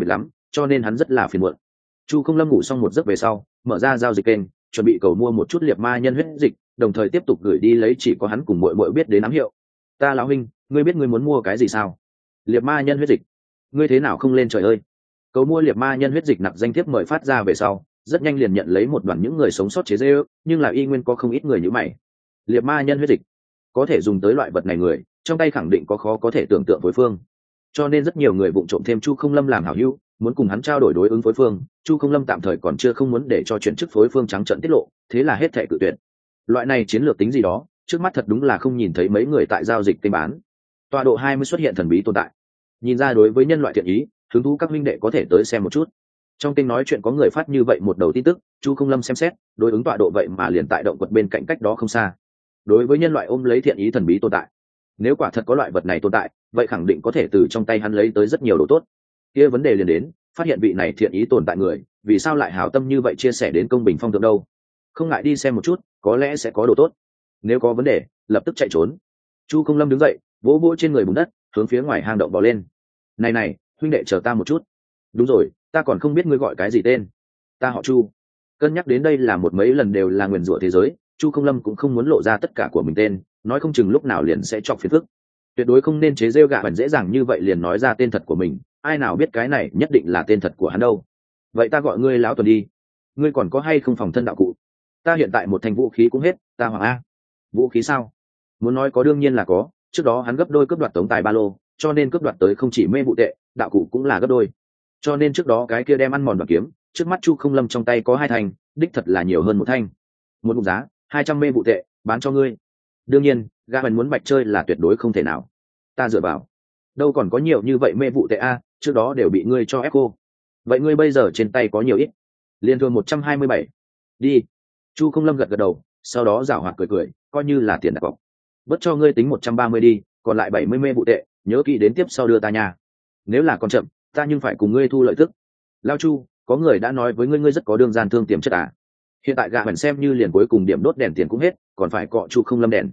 cho nên hắn rất là phiền muộn. Chu Không Lâm ngủ xong một giấc về sau, mở ra giao dịch kênh, chuẩn bị cầu mua một chút liệt ma nhân huyết dịch, đồng thời tiếp tục gửi đi lấy chỉ có hắn cùng muội muội biết đến ám hiệu. Ta lão huynh, ngươi biết ngươi muốn mua cái gì sao? Liệt ma nhân huyết dịch. Ngươi thế nào không lên trời ơi? Cầu mua liệt ma nhân huyết dịch nặc danh thiếp mời phát ra về sau, rất nhanh liền nhận lấy một đoàn những người sống sót chế giễu, nhưng là y nguyên có không ít người như mày. Liệt ma nhân huyết dịch có thể dùng tới loại vật này người, trong tay khẳng định có khó có thể tưởng tượng phối phương. Cho nên rất nhiều người vụng trộm thêm Chu Không Lâm làm hảo hữu, muốn cùng hắn trao đổi đối ứng phối phương. Chu Không Lâm tạm thời còn chưa không muốn để cho chuyển chức phối phương trắng trợn tiết lộ, thế là hết thảy cự tuyệt. Loại này chiến lược tính gì đó, trước mắt thật đúng là không nhìn thấy mấy người tại giao dịch kênh bán. Tọa độ 20 xuất hiện thần bí tồn tại. Nhìn ra đối với nhân loại thiện ý, hứng thú các minh đệ có thể tới xem một chút. Trong kênh nói chuyện có người phát như vậy một đầu tin tức, Chu Không Lâm xem xét, đối ứng tọa độ vậy mà liền tại động quật bên cạnh cách đó không xa. Đối với nhân loại ôm lấy thiện ý thần bí tồn tại, nếu quả thật có loại vật này tồn tại, vậy khẳng định có thể từ trong tay hắn lấy tới rất nhiều đồ tốt. Kia vấn đề liền đến, phát hiện vị này thiện ý tồn tại người, vì sao lại hảo tâm như vậy chia sẻ đến công bình phong thượng đâu? Không ngại đi xem một chút, có lẽ sẽ có đồ tốt. Nếu có vấn đề, lập tức chạy trốn. Chu Không Lâm đứng dậy, vỗ vỗ trên người bùn đất, hướng phía ngoài hang động bò lên. Này, huynh đệ chờ ta một chút. Đúng rồi, ta còn không biết ngươi gọi cái gì tên. Ta họ Chu. Cân nhắc đến đây là một mấy lần đều là nguyền rủa thế giới, Chu Không Lâm cũng không muốn lộ ra tất cả của mình tên, nói không chừng lúc nào liền sẽ chọc phiền phức. Tuyệt đối không nên chế rêu gạ bẩn dễ dàng như vậy liền nói ra tên thật của mình, ai nào biết cái này nhất định là tên thật của hắn đâu. Vậy ta gọi ngươi lão Tuần đi. Ngươi còn có hay không phòng thân đạo cụ? Ta hiện tại một thành vũ khí cũng hết, ta Hoàng A. Vũ khí sao? Muốn nói có đương nhiên là có, trước đó hắn gấp đôi cướp đoạt tống tài ba lô, cho nên cướp đoạt tới không chỉ mê vụ tệ, đạo cụ cũng là gấp đôi. Cho nên trước đó cái kia đem ăn mòn đoạn kiếm, trước mắt Chu Không Lâm trong tay có 2 thanh, đích thật là nhiều hơn một thanh. Một mục giá 200 mê vụ tệ, bán cho ngươi. Đương nhiên, gã mình muốn bạch chơi là tuyệt đối không thể nào. Ta dựa vào, đâu còn có nhiều như vậy mê vụ tệ a, trước đó đều bị ngươi cho ép cô. Vậy ngươi bây giờ trên tay có nhiều ít? Liên thường 127. Đi. Chu Không Lâm gật gật đầu, sau đó giảo hoạt cười cười, coi như là tiền đặt cọc. Bớt cho ngươi tính 130 đi, còn lại 70 mê vụ tệ, nhớ kỹ đến tiếp sau đưa ta nha. Nếu là còn chậm, ta nhưng phải cùng ngươi thu lợi tức. Lao Chu, có người đã nói với ngươi rất có đương gian thương tiềm chất à? Hiện tại gạ hẳn xem như liền cuối cùng điểm đốt đèn tiền cũng hết, còn phải cọ Chu Không Lâm đèn.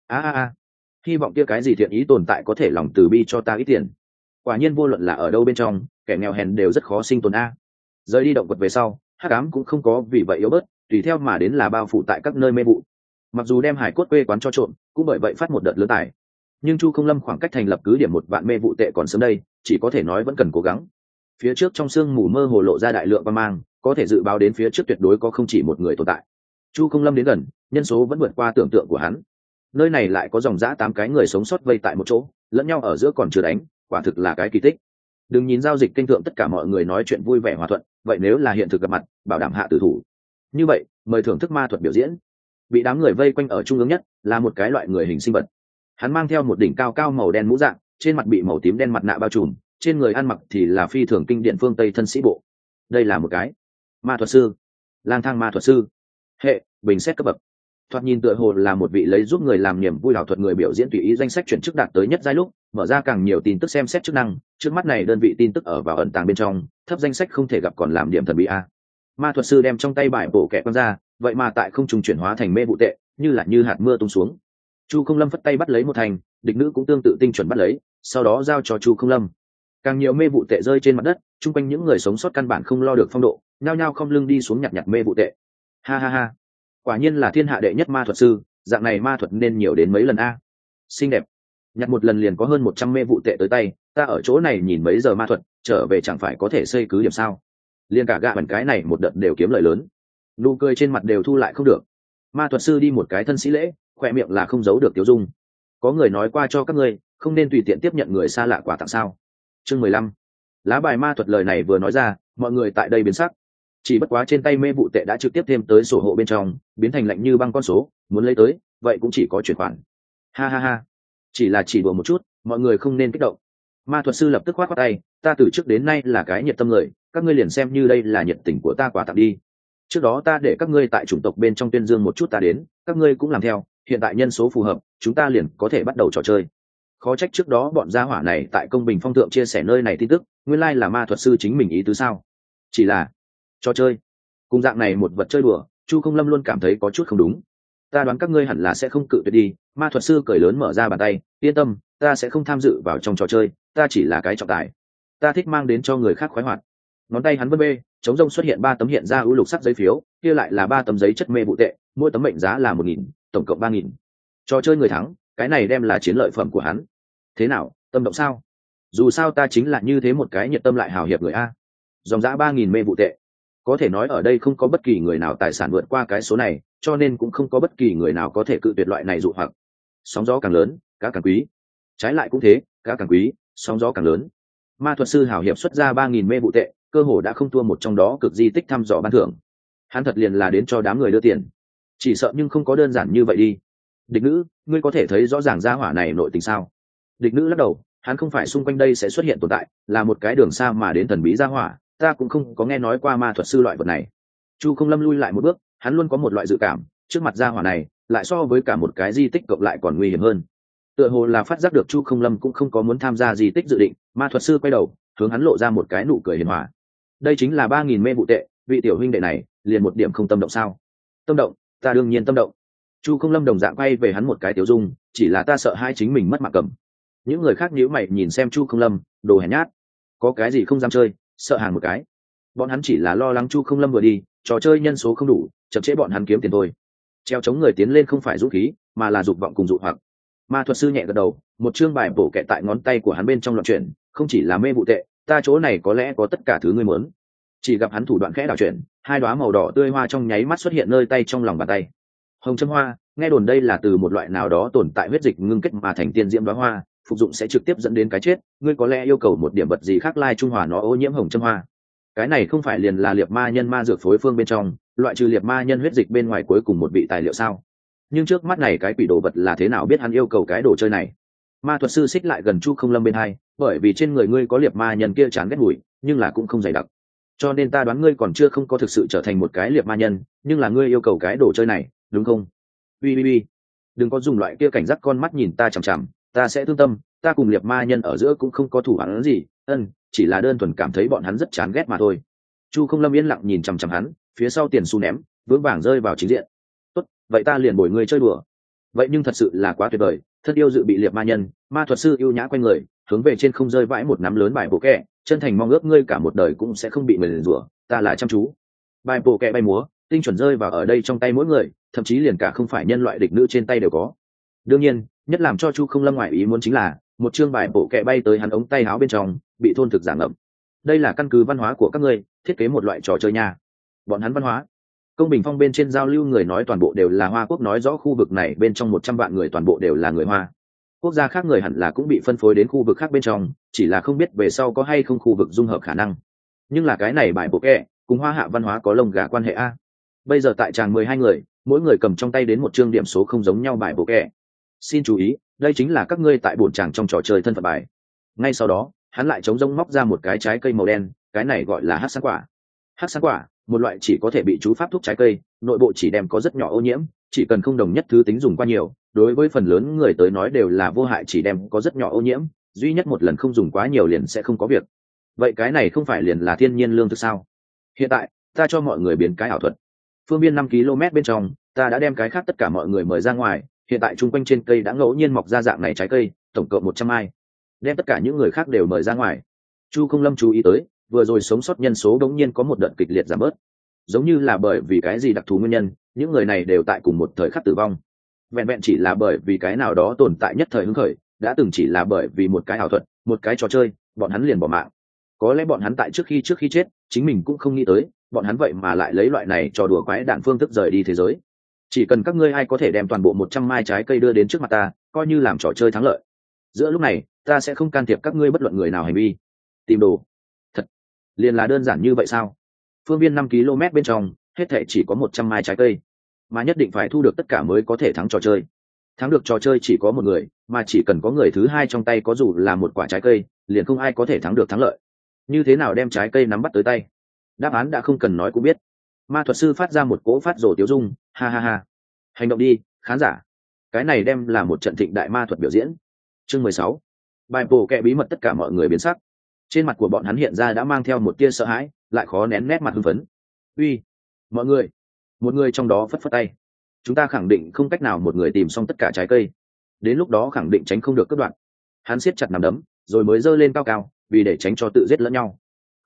Hy vọng kia cái gì thiện ý tồn tại có thể lòng từ bi cho ta ít tiền. Quả nhiên vô luận là ở đâu bên trong, kẻ nghèo hèn đều rất khó sinh tồn a. Rời đi động vật về sau, hắc ám cũng không có vì vậy yếu bớt, tùy theo mà đến là bao phủ tại các nơi mê vụ. Mặc dù đem hải cốt quê quán cho trộm, cũng bởi vậy phát một đợt lớn tài. Nhưng Chu Không Lâm khoảng cách thành lập cứ điểm 1 vạn mê vụ tệ còn sớm đây, chỉ có thể nói vẫn cần cố gắng. Phía trước trong sương mù mơ hồ lộ ra đại lượng quang mang, có thể dự báo đến phía trước tuyệt đối có không chỉ một người tồn tại. Chu Không Lâm đến gần, nhân số vẫn vượt qua tưởng tượng của hắn. Nơi này lại có dòng dã 8 cái người sống sót vây tại một chỗ, lẫn nhau ở giữa còn chưa đánh, quả thực là cái kỳ tích. Đừng nhìn giao dịch kênh thượng tất cả mọi người nói chuyện vui vẻ hòa thuận, vậy nếu là hiện thực gặp mặt, bảo đảm hạ tử thủ. Như vậy, mời thưởng thức ma thuật biểu diễn. Bị đám người vây quanh ở trung ương nhất là một cái loại người hình sinh vật. Hắn mang theo một đỉnh cao cao màu đen mũ dạng, trên mặt bị màu tím đen mặt nạ bao trùm, trên người ăn mặc thì là phi thường kinh điển phương Tây thân sĩ bộ. Đây là một cái ma thuật sư, lang thang ma thuật sư, hệ bình xét cấp bậc. Thoạt nhìn tựa hồ là một vị lấy giúp người làm niềm vui ảo thuật người biểu diễn tùy ý danh sách chuyển chức đạt tới nhất giai lúc mở ra càng nhiều tin tức xem xét chức năng. Trước mắt này đơn vị tin tức ở vào ẩn tàng bên trong, thấp danh sách không thể gặp còn làm điểm thần bí a. Ma thuật sư đem trong tay bài bổ kẹ quăng ra, vậy mà tại không trùng chuyển hóa thành mê vụ tệ, như hạt mưa tung xuống. Chu Không Lâm phất tay bắt lấy một thành, địch nữ cũng tương tự tinh chuẩn bắt lấy, sau đó giao cho Chu Không Lâm. Càng nhiều mê vụ tệ rơi trên mặt đất, chung quanh những người sống sót căn bản không lo được phong độ, nhao nhao không lưng đi xuống nhặt mê vụ tệ. Ha, quả nhiên là thiên hạ đệ nhất ma thuật sư, dạng này ma thuật nên nhiều đến mấy lần a. Xinh đẹp, nhặt một lần liền có hơn 100 mê vụ tệ tới tay, ta ở chỗ này nhìn mấy giờ ma thuật, trở về chẳng phải có thể xây cứ điểm sao? Liên cả gạ bẩn cái này một đợt đều kiếm lợi lớn. Nụ cười trên mặt đều thu lại không được. Ma thuật sư đi một cái thân sĩ lễ, khoe miệng là không giấu được tiêu dung. Có người nói qua cho các ngươi, không nên tùy tiện tiếp nhận người xa lạ quà tặng sao? Chương 15. Lá bài ma thuật lời này vừa nói ra, mọi người tại đây biến sắc. Chỉ bất quá trên tay mê vụ tệ đã trực tiếp thêm tới sổ hộ bên trong, biến thành lạnh như băng con số, muốn lấy tới, vậy cũng chỉ có chuyển khoản. Ha, chỉ là chỉ đùa một chút, mọi người không nên kích động. Ma thuật sư lập tức khoát khoát tay, ta từ trước đến nay là cái nhiệt tâm người, các ngươi liền xem như đây là nhiệt tình của ta quà tặng đi. Trước đó ta để các ngươi tại chủng tộc bên trong tuyên dương một chút ta đến, các ngươi cũng làm theo, hiện tại nhân số phù hợp, chúng ta liền có thể bắt đầu trò chơi. Khó trách trước đó bọn gia hỏa này tại công bình phong thượng chia sẻ nơi này tin tức, nguyên lai là ma thuật sư chính mình ý tứ sao? Chỉ là trò chơi, cùng dạng này một vật chơi đùa, Chu Không Lâm luôn cảm thấy có chút không đúng. Ta đoán các ngươi hẳn là sẽ không cự tuyệt đi. Ma thuật sư cười lớn mở ra bàn tay, yên tâm, ta sẽ không tham dự vào trong trò chơi, ta chỉ là cái trọng tài. Ta thích mang đến cho người khác khoái hoạt. ngón tay hắn vân bê, chống rông xuất hiện 3 tấm hiện ra ưu lục sắc giấy phiếu, kia lại là 3 tấm giấy chất mê vụ tệ, mỗi tấm mệnh giá là 1.000, tổng cộng 3.000. Trò chơi người thắng, cái này đem là chiến lợi phẩm của hắn. Thế nào, tâm động sao? Dù sao ta chính là như thế một cái nhiệt tâm lại hào hiệp người a. Dòng giá 3.000 mê vụ tệ, có thể nói ở đây không có bất kỳ người nào tài sản vượt qua cái số này, cho nên cũng không có bất kỳ người nào có thể cự tuyệt loại này dụ hoặc. Sóng gió càng lớn, cá càng quý. Trái lại cũng thế, cá càng quý, sóng gió càng lớn. Ma thuật sư hào hiệp xuất ra 3.000 mê vụ tệ, cơ hồ đã không thua một trong đó cực di tích thăm dò ban thưởng. Hắn thật liền là đến cho đám người đưa tiền. Chỉ sợ nhưng không có đơn giản như vậy đi. Địch nữ, ngươi có thể thấy rõ ràng gia hỏa này nội tình sao? Địch nữ lắc đầu, hắn không phải xung quanh đây sẽ xuất hiện tồn tại, là một cái đường xa mà đến thần bí gia hỏa, ta cũng không có nghe nói qua ma thuật sư loại vật này. Chu Không Lâm lui lại một bước, hắn luôn có một loại dự cảm, trước mặt gia hỏa này, lại so với cả một cái di tích cộng lại còn nguy hiểm hơn. Tựa hồ là phát giác được Chu Không Lâm cũng không có muốn tham gia di tích dự định, ma thuật sư quay đầu, hướng hắn lộ ra một cái nụ cười hiền hòa. Đây chính là 3.000 mê vụ tệ, vị tiểu huynh đệ này, liền một điểm không tâm động sao? Tâm động, ta đương nhiên tâm động. Chu Không Lâm đồng dạng quay về hắn một cái tiểu dung, chỉ là ta sợ hai chính mình mất mạng cầm. Những người khác nhíu mày nhìn xem Chu Không Lâm, đồ hèn nhát, có cái gì không dám chơi, sợ hàng một cái. Bọn hắn chỉ là lo lắng Chu Không Lâm vừa đi, trò chơi nhân số không đủ, chậm trễ bọn hắn kiếm tiền thôi. Treo chống người tiến lên không phải dũng khí, mà là dục vọng cùng dụ hoặc. Ma thuật sư nhẹ gật đầu, một chương bài bổ kẹ tại ngón tay của hắn bên trong loạn chuyển, không chỉ là mê vụ tệ, ta chỗ này có lẽ có tất cả thứ ngươi muốn. Chỉ gặp hắn thủ đoạn khẽ đảo chuyển, 2 đóa màu đỏ tươi hoa trong nháy mắt xuất hiện nơi tay trong lòng bàn tay. Hồng châm hoa, nghe đồn đây là từ một loại nào đó tồn tại huyết dịch ngưng kết mà thành tiên diễm đóa hoa, phục dụng sẽ trực tiếp dẫn đến cái chết, ngươi có lẽ yêu cầu một điểm vật gì khác lai trung hòa nó ô nhiễm hồng châm hoa. Cái này không phải liền là liệt ma nhân ma dược phối phương bên trong, loại trừ liệt ma nhân huyết dịch bên ngoài cuối cùng một vị tài liệu sao? Nhưng trước mắt này cái quỷ đồ vật là thế nào biết hắn yêu cầu cái đồ chơi này? Ma thuật sư xích lại gần Chu Không Lâm bên hai, bởi vì trên người ngươi có liệt ma nhân kia chán ghét mùi, nhưng là cũng không dày đặc, cho nên ta đoán ngươi còn chưa không có thực sự trở thành một cái liệt ma nhân, nhưng là ngươi yêu cầu cái đồ chơi này, đúng không? Bi, đừng có dùng loại kia cảnh giác con mắt nhìn ta chằm chằm, ta sẽ thương tâm, ta cùng liệt ma nhân ở giữa cũng không có thủ án gì, chỉ là đơn thuần cảm thấy bọn hắn rất chán ghét mà thôi. Chu Không Lâm yên lặng nhìn chằm chằm hắn, phía sau tiền xu ném, vững vàng rơi vào chính diện. Tốt, vậy ta liền bồi ngươi chơi đùa. Vậy nhưng thật sự là quá tuyệt vời, thân yêu dự bị liệt ma nhân, ma thuật sư yêu nhã quanh người, hướng về trên không rơi vãi một nắm lớn bài bổ kẹ, chân thành mong ước ngươi cả một đời cũng sẽ không bị người rủa, ta là chăm chú. Bài bổ kẹ bay múa, tinh chuẩn rơi vào ở đây trong tay mỗi người, thậm chí liền cả không phải nhân loại địch nữ trên tay đều có. Đương nhiên, nhất làm cho Chu Không Lâm ngoại ý muốn chính là một chương bài bổ kẹ bay tới hắn ống tay áo bên trong, bị thôn thực giả ngậm. Đây là căn cứ văn hóa của các ngươi, thiết kế một loại trò chơi nha. Bọn hắn văn hóa. Công bình phong bên trên giao lưu người nói toàn bộ đều là Hoa quốc, nói rõ khu vực này bên trong 100 vạn người toàn bộ đều là người Hoa. Quốc gia khác người hẳn là cũng bị phân phối đến khu vực khác bên trong, chỉ là không biết về sau có hay không khu vực dung hợp khả năng. Nhưng là cái này bài bộ kẹ cùng Hoa hạ văn hóa có lông gà quan hệ a. Bây giờ tại tràng 12 người, mỗi người cầm trong tay đến một chương điểm số không giống nhau bài bộ kẹ. Xin chú ý, đây chính là các ngươi tại bổn tràng trong trò chơi thân phận bài. Ngay sau đó, hắn lại chống rông móc ra một cái trái cây màu đen, cái này gọi là hắc sáng quả. Hắc sáng quả, một loại chỉ có thể bị chú pháp thuốc trái cây, nội bộ chỉ đem có rất nhỏ ô nhiễm, chỉ cần không đồng nhất thứ tính dùng qua nhiều, đối với phần lớn người tới nói đều là vô hại, chỉ đem có rất nhỏ ô nhiễm, duy nhất một lần không dùng quá nhiều liền sẽ không có việc. Vậy cái này không phải liền là thiên nhiên lương thực sao? Hiện tại, ta cho mọi người biến cái ảo thuật. Phương viên 5 km bên trong, ta đã đem cái khác tất cả mọi người mời ra ngoài, hiện tại chung quanh trên cây đã ngẫu nhiên mọc ra dạng này trái cây, tổng cộng 100 ai. Đem tất cả những người khác đều mời ra ngoài. Chu Không Lâm chú ý tới, vừa rồi sống sót nhân số đống nhiên có một đợt kịch liệt giảm bớt, giống như là bởi vì cái gì đặc thù nguyên nhân, những người này đều tại cùng một thời khắc tử vong. Vẹn vẹn chỉ là bởi vì cái nào đó tồn tại nhất thời hứng khởi, đã từng chỉ là bởi vì một cái ảo thuật, một cái trò chơi, bọn hắn liền bỏ mạng. Có lẽ bọn hắn tại trước khi chết, chính mình cũng không nghĩ tới, bọn hắn vậy mà lại lấy loại này trò đùa quái đản phương thức rời đi thế giới. Chỉ cần các ngươi ai có thể đem toàn bộ 100 mai trái cây đưa đến trước mặt ta, coi như làm trò chơi thắng lợi. Giữa lúc này, ta sẽ không can thiệp các ngươi bất luận người nào hành vi. Tìm đồ. Thật, liền là đơn giản như vậy sao? Phương viên 5 km bên trong, hết thảy chỉ có 100 mai trái cây, mà nhất định phải thu được tất cả mới có thể thắng trò chơi. Thắng được trò chơi chỉ có một người, mà chỉ cần có người thứ hai trong tay có dù là một quả trái cây, liền không ai có thể thắng được thắng lợi. Như thế nào đem trái cây nắm bắt tới tay? Đáp án đã không cần nói cũng biết. Ma thuật sư phát ra một cỗ phát rồ tiếu dung, ha ha ha. Hành động đi, khán giả. Cái này đem là một trận thịnh đại ma thuật biểu diễn. Chương 16. Bài bổ kẹ bí mật, tất cả mọi người biến sắc. Trên mặt của bọn hắn hiện ra đã mang theo một tia sợ hãi, lại khó nén nét mặt hưng phấn. Uy, mọi người. Một người trong đó phất phất tay. Chúng ta khẳng định không cách nào một người tìm xong tất cả trái cây, đến lúc đó khẳng định tránh không được cướp đoạt. Hắn siết chặt nắm đấm, rồi mới giơ lên cao cao, vì để tránh cho tự giết lẫn nhau.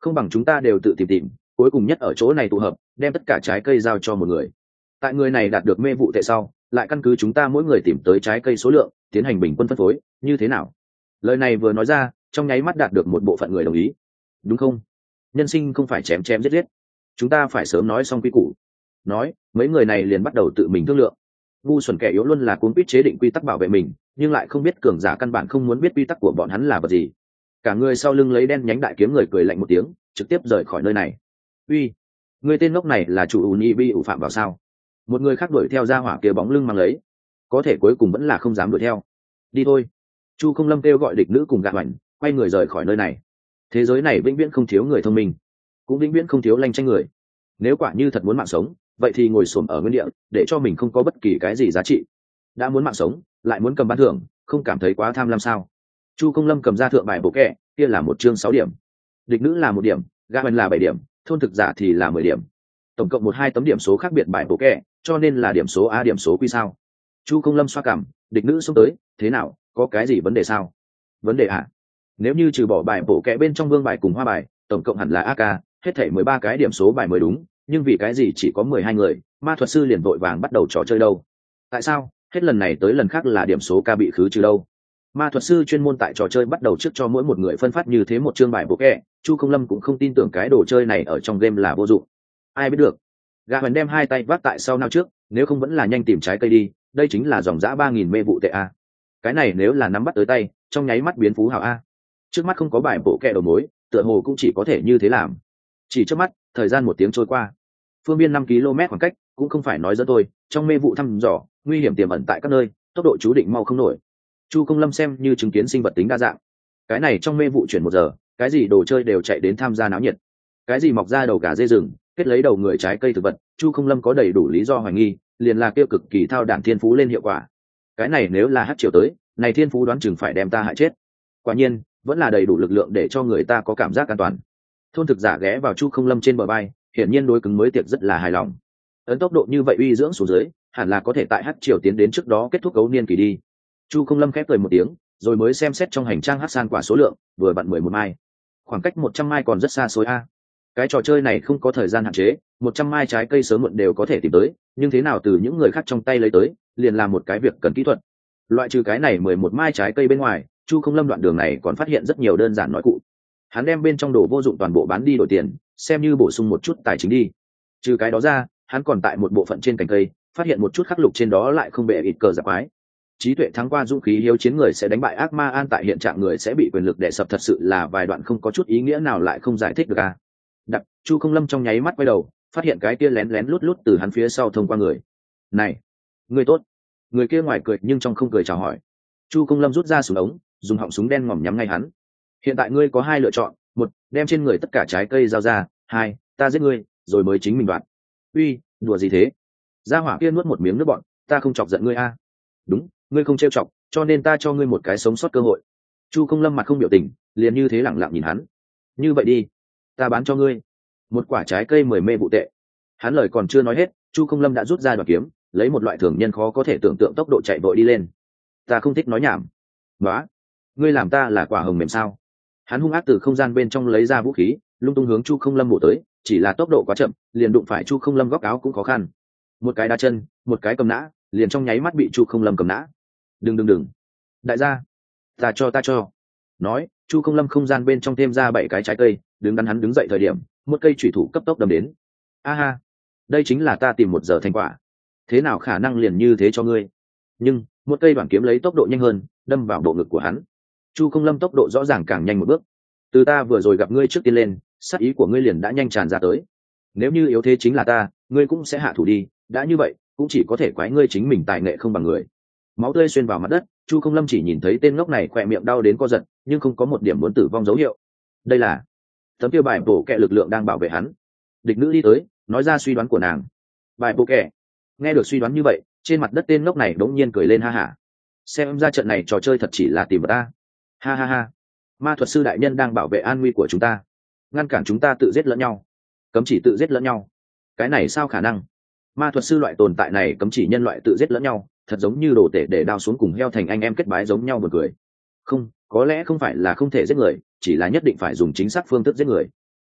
không bằng chúng ta đều tự tìm, cuối cùng nhất ở chỗ này tụ hợp, đem tất cả trái cây giao cho một người. Tại người này đạt được mê vụ tệ sau, lại căn cứ chúng ta mỗi người tìm tới trái cây số lượng, tiến hành bình quân phân phối, như thế nào? Lời này vừa nói ra, trong nháy mắt đạt được một bộ phận người đồng ý. Đúng không? Nhân sinh không phải chém chém giết giết, chúng ta phải sớm nói xong quy củ. Nói, mấy người này liền bắt đầu tự mình thương lượng. Ngu xuẩn kẻ yếu luôn là cuốn quýt chế định quy tắc bảo vệ mình, nhưng lại không biết cường giả căn bản không muốn biết quy tắc của bọn hắn là vật gì. Cả người sau lưng lấy đen nhánh đại kiếm người cười lạnh một tiếng, trực tiếp rời khỏi nơi này. Uy, người tên ngốc này là chủ uni vi ủ phạm vào sao? Một người khác đuổi theo ra hỏa kia bóng lưng mang lấy, có thể cuối cùng vẫn là không dám đuổi theo. Đi thôi. Chu Không Lâm kêu gọi địch nữ cùng gạ hoành, quay người rời khỏi nơi này. Thế giới này vĩnh viễn không thiếu người thông minh, cũng vĩnh viễn không thiếu lanh tranh người. Nếu quả như thật muốn mạng sống, vậy thì ngồi xổm ở nguyên địa, để cho mình không có bất kỳ cái gì giá trị. Đã muốn mạng sống, lại muốn cầm ban thưởng, không cảm thấy quá tham lam sao? Chu Không Lâm cầm ra thượng bài bộ kẹ, kia là một chương 6 điểm, địch nữ là 1 điểm, gạ hoành là 7 điểm, thôn thực giả thì là 10 điểm, tổng cộng 1-2 tấm điểm số khác biệt bài bộ kẹ, cho nên là điểm số A điểm số quy sao? Chu Không Lâm xoa cằm, địch nữ xông tới, thế nào, có cái gì vấn đề sao? Vấn đề à? Nếu như trừ bỏ bài bộ kẹ bên trong vương bài cùng hoa bài, tổng cộng hẳn là AK, hết thảy 13 cái điểm số bài mới đúng, nhưng vì cái gì chỉ có 12 người, ma thuật sư liền vội vàng bắt đầu trò chơi đâu? Tại sao? Hết lần này tới lần khác là điểm số ca bị khứ trừ đâu? Ma thuật sư chuyên môn tại trò chơi bắt đầu trước cho mỗi một người phân phát như thế một chương bài bộ kẹ, Chu Không Lâm cũng không tin tưởng cái đồ chơi này ở trong game là vô dụng. Ai biết được? Gã Hoành đem 2 tay vác tại sau nào trước, nếu không vẫn là nhanh tìm trái cây đi, đây chính là dòng dã 3000 mê vụ tệ a. Cái này nếu là nắm bắt tới tay, trong nháy mắt biến phú hào a. Trước mắt không có bài bộ kẹ đầu mối, tựa hồ cũng chỉ có thể như thế làm. Chỉ trước mắt, thời gian 1 tiếng trôi qua. Phương biên 5 km khoảng cách, cũng không phải nói dẫn tôi, trong mê vụ thăm dò, nguy hiểm tiềm ẩn tại các nơi, tốc độ chú định mau không nổi. Chu Không Lâm xem như chứng kiến sinh vật tính đa dạng. Cái này trong mê vụ chuyển 1 giờ, cái gì đồ chơi đều chạy đến tham gia náo nhiệt. Cái gì mọc ra đầu gà dê rừng, kết lấy đầu người trái cây thực vật, Chu Không Lâm có đầy đủ lý do hoài nghi, liền là kêu cực kỳ thao đản thiên phú lên hiệu quả. Cái này nếu là hắc triều tới, này thiên phú đoán chừng phải đem ta hại chết. Quả nhiên, vẫn là đầy đủ lực lượng để cho người ta có cảm giác an toàn. Thôn thực giả ghé vào Chu Không Lâm trên bờ bay, hiển nhiên đối cứng mới tiệc rất là hài lòng. Ấn tốc độ như vậy uy dưỡng xuống dưới, hẳn là có thể tại hắc triều tiến đến trước đó kết thúc cấu niên kỳ đi. Chu Không Lâm khép cười một tiếng, rồi mới xem xét trong hành trang hắc san quả số lượng, vừa vặn 11 mai. Khoảng cách 100 mai còn rất xa xôi a. Cái trò chơi này không có thời gian hạn chế, 100 mai trái cây sớm muộn đều có thể tìm tới, nhưng thế nào từ những người khác trong tay lấy tới, liền là một cái việc cần kỹ thuật. Loại trừ cái này 11 mai trái cây bên ngoài, Chu Không Lâm đoạn đường này còn phát hiện rất nhiều đơn giản nói cụ. Hắn đem bên trong đồ vô dụng toàn bộ bán đi đổi tiền, xem như bổ sung một chút tài chính đi. Trừ cái đó ra, hắn còn tại một bộ phận trên cành cây phát hiện một chút khắc lục trên đó lại không bệ ít cờ giặc quái. Trí tuệ thắng qua dũng khí hiếu chiến người sẽ đánh bại ác ma an tại hiện trạng người sẽ bị quyền lực đè sập, thật sự là vài đoạn không có chút ý nghĩa nào lại không giải thích được à. Đập, Chu Không Lâm trong nháy mắt quay đầu, phát hiện cái kia lén lén lút lút từ hắn phía sau thông qua người. Này, người tốt. Người kia ngoài cười nhưng trong không cười chào hỏi. Chu Không Lâm rút ra súng ống, dùng họng súng đen ngòm nhắm ngay hắn. Hiện tại ngươi có 2 lựa chọn, 1, đem trên người tất cả trái cây giao ra, 2, ta giết ngươi, rồi mới chính mình đoạt. Uy, đùa gì thế? Gia hỏa kia nuốt một miếng nước bọn, ta không chọc giận ngươi a. Đúng, ngươi không trêu chọc, cho nên ta cho ngươi một cái sống sót cơ hội. Chu Không Lâm mặt không biểu tình, liền như thế lẳng lặng nhìn hắn. Như vậy đi, ta bán cho ngươi 1 quả trái cây 10 mê vụ tệ. Hắn lời còn chưa nói hết, Chu Không Lâm đã rút ra đoạt kiếm, lấy một loại thường nhân khó có thể tưởng tượng tốc độ chạy vội đi lên. Ta không thích nói nhảm. Nóa, ngươi làm ta là quả hồng mềm sao? Hắn hung ác từ không gian bên trong lấy ra vũ khí, lung tung hướng Chu Không Lâm bổ tới, chỉ là tốc độ quá chậm, liền đụng phải Chu Không Lâm góc áo cũng khó khăn. Một cái đá chân, một cái cầm nã, liền trong nháy mắt bị Chu Không Lâm cầm nã. Đừng, đại gia, ta cho. Nói, Chu Không Lâm không gian bên trong thêm ra 7 cái trái cây, đứng đắn hắn đứng dậy thời điểm, một cây chủy thủ cấp tốc đâm đến. A ha, đây chính là ta tìm 1 giờ thành quả. Thế nào khả năng liền như thế cho ngươi? Nhưng một cây đoạn kiếm lấy tốc độ nhanh hơn, đâm vào bộ ngực của hắn. Chu Không Lâm tốc độ rõ ràng càng nhanh một bước. Từ ta vừa rồi gặp ngươi trước tiên lên, sát ý của ngươi liền đã nhanh tràn ra tới. Nếu như yếu thế chính là ta, ngươi cũng sẽ hạ thủ đi, đã như vậy, cũng chỉ có thể quái ngươi chính mình tài nghệ không bằng người. Máu tươi xuyên vào mặt đất, Chu Không Lâm chỉ nhìn thấy tên ngốc này khỏe miệng đau đến co giật, nhưng không có một điểm muốn tử vong dấu hiệu. Đây là tấm kia bài bổ kẹ lực lượng đang bảo vệ hắn. Địch nữ đi tới, nói ra suy đoán của nàng. Bài bổ kẹ. Nghe được suy đoán như vậy, trên mặt đất tên ngốc này đống nhiên cười lên ha hả. Xem ra trận này trò chơi thật chỉ là tìm vật ta. Ha ha ha. Ma thuật sư đại nhân đang bảo vệ an nguy của chúng ta, ngăn cản chúng ta tự giết lẫn nhau. Cấm chỉ tự giết lẫn nhau. Cái này sao khả năng? Ma thuật sư loại tồn tại này cấm chỉ nhân loại tự giết lẫn nhau, thật giống như đồ tể để đao xuống cùng heo thành anh em kết bái giống nhau buồn cười. Không, có lẽ không phải là không thể giết người, chỉ là nhất định phải dùng chính xác phương thức giết người.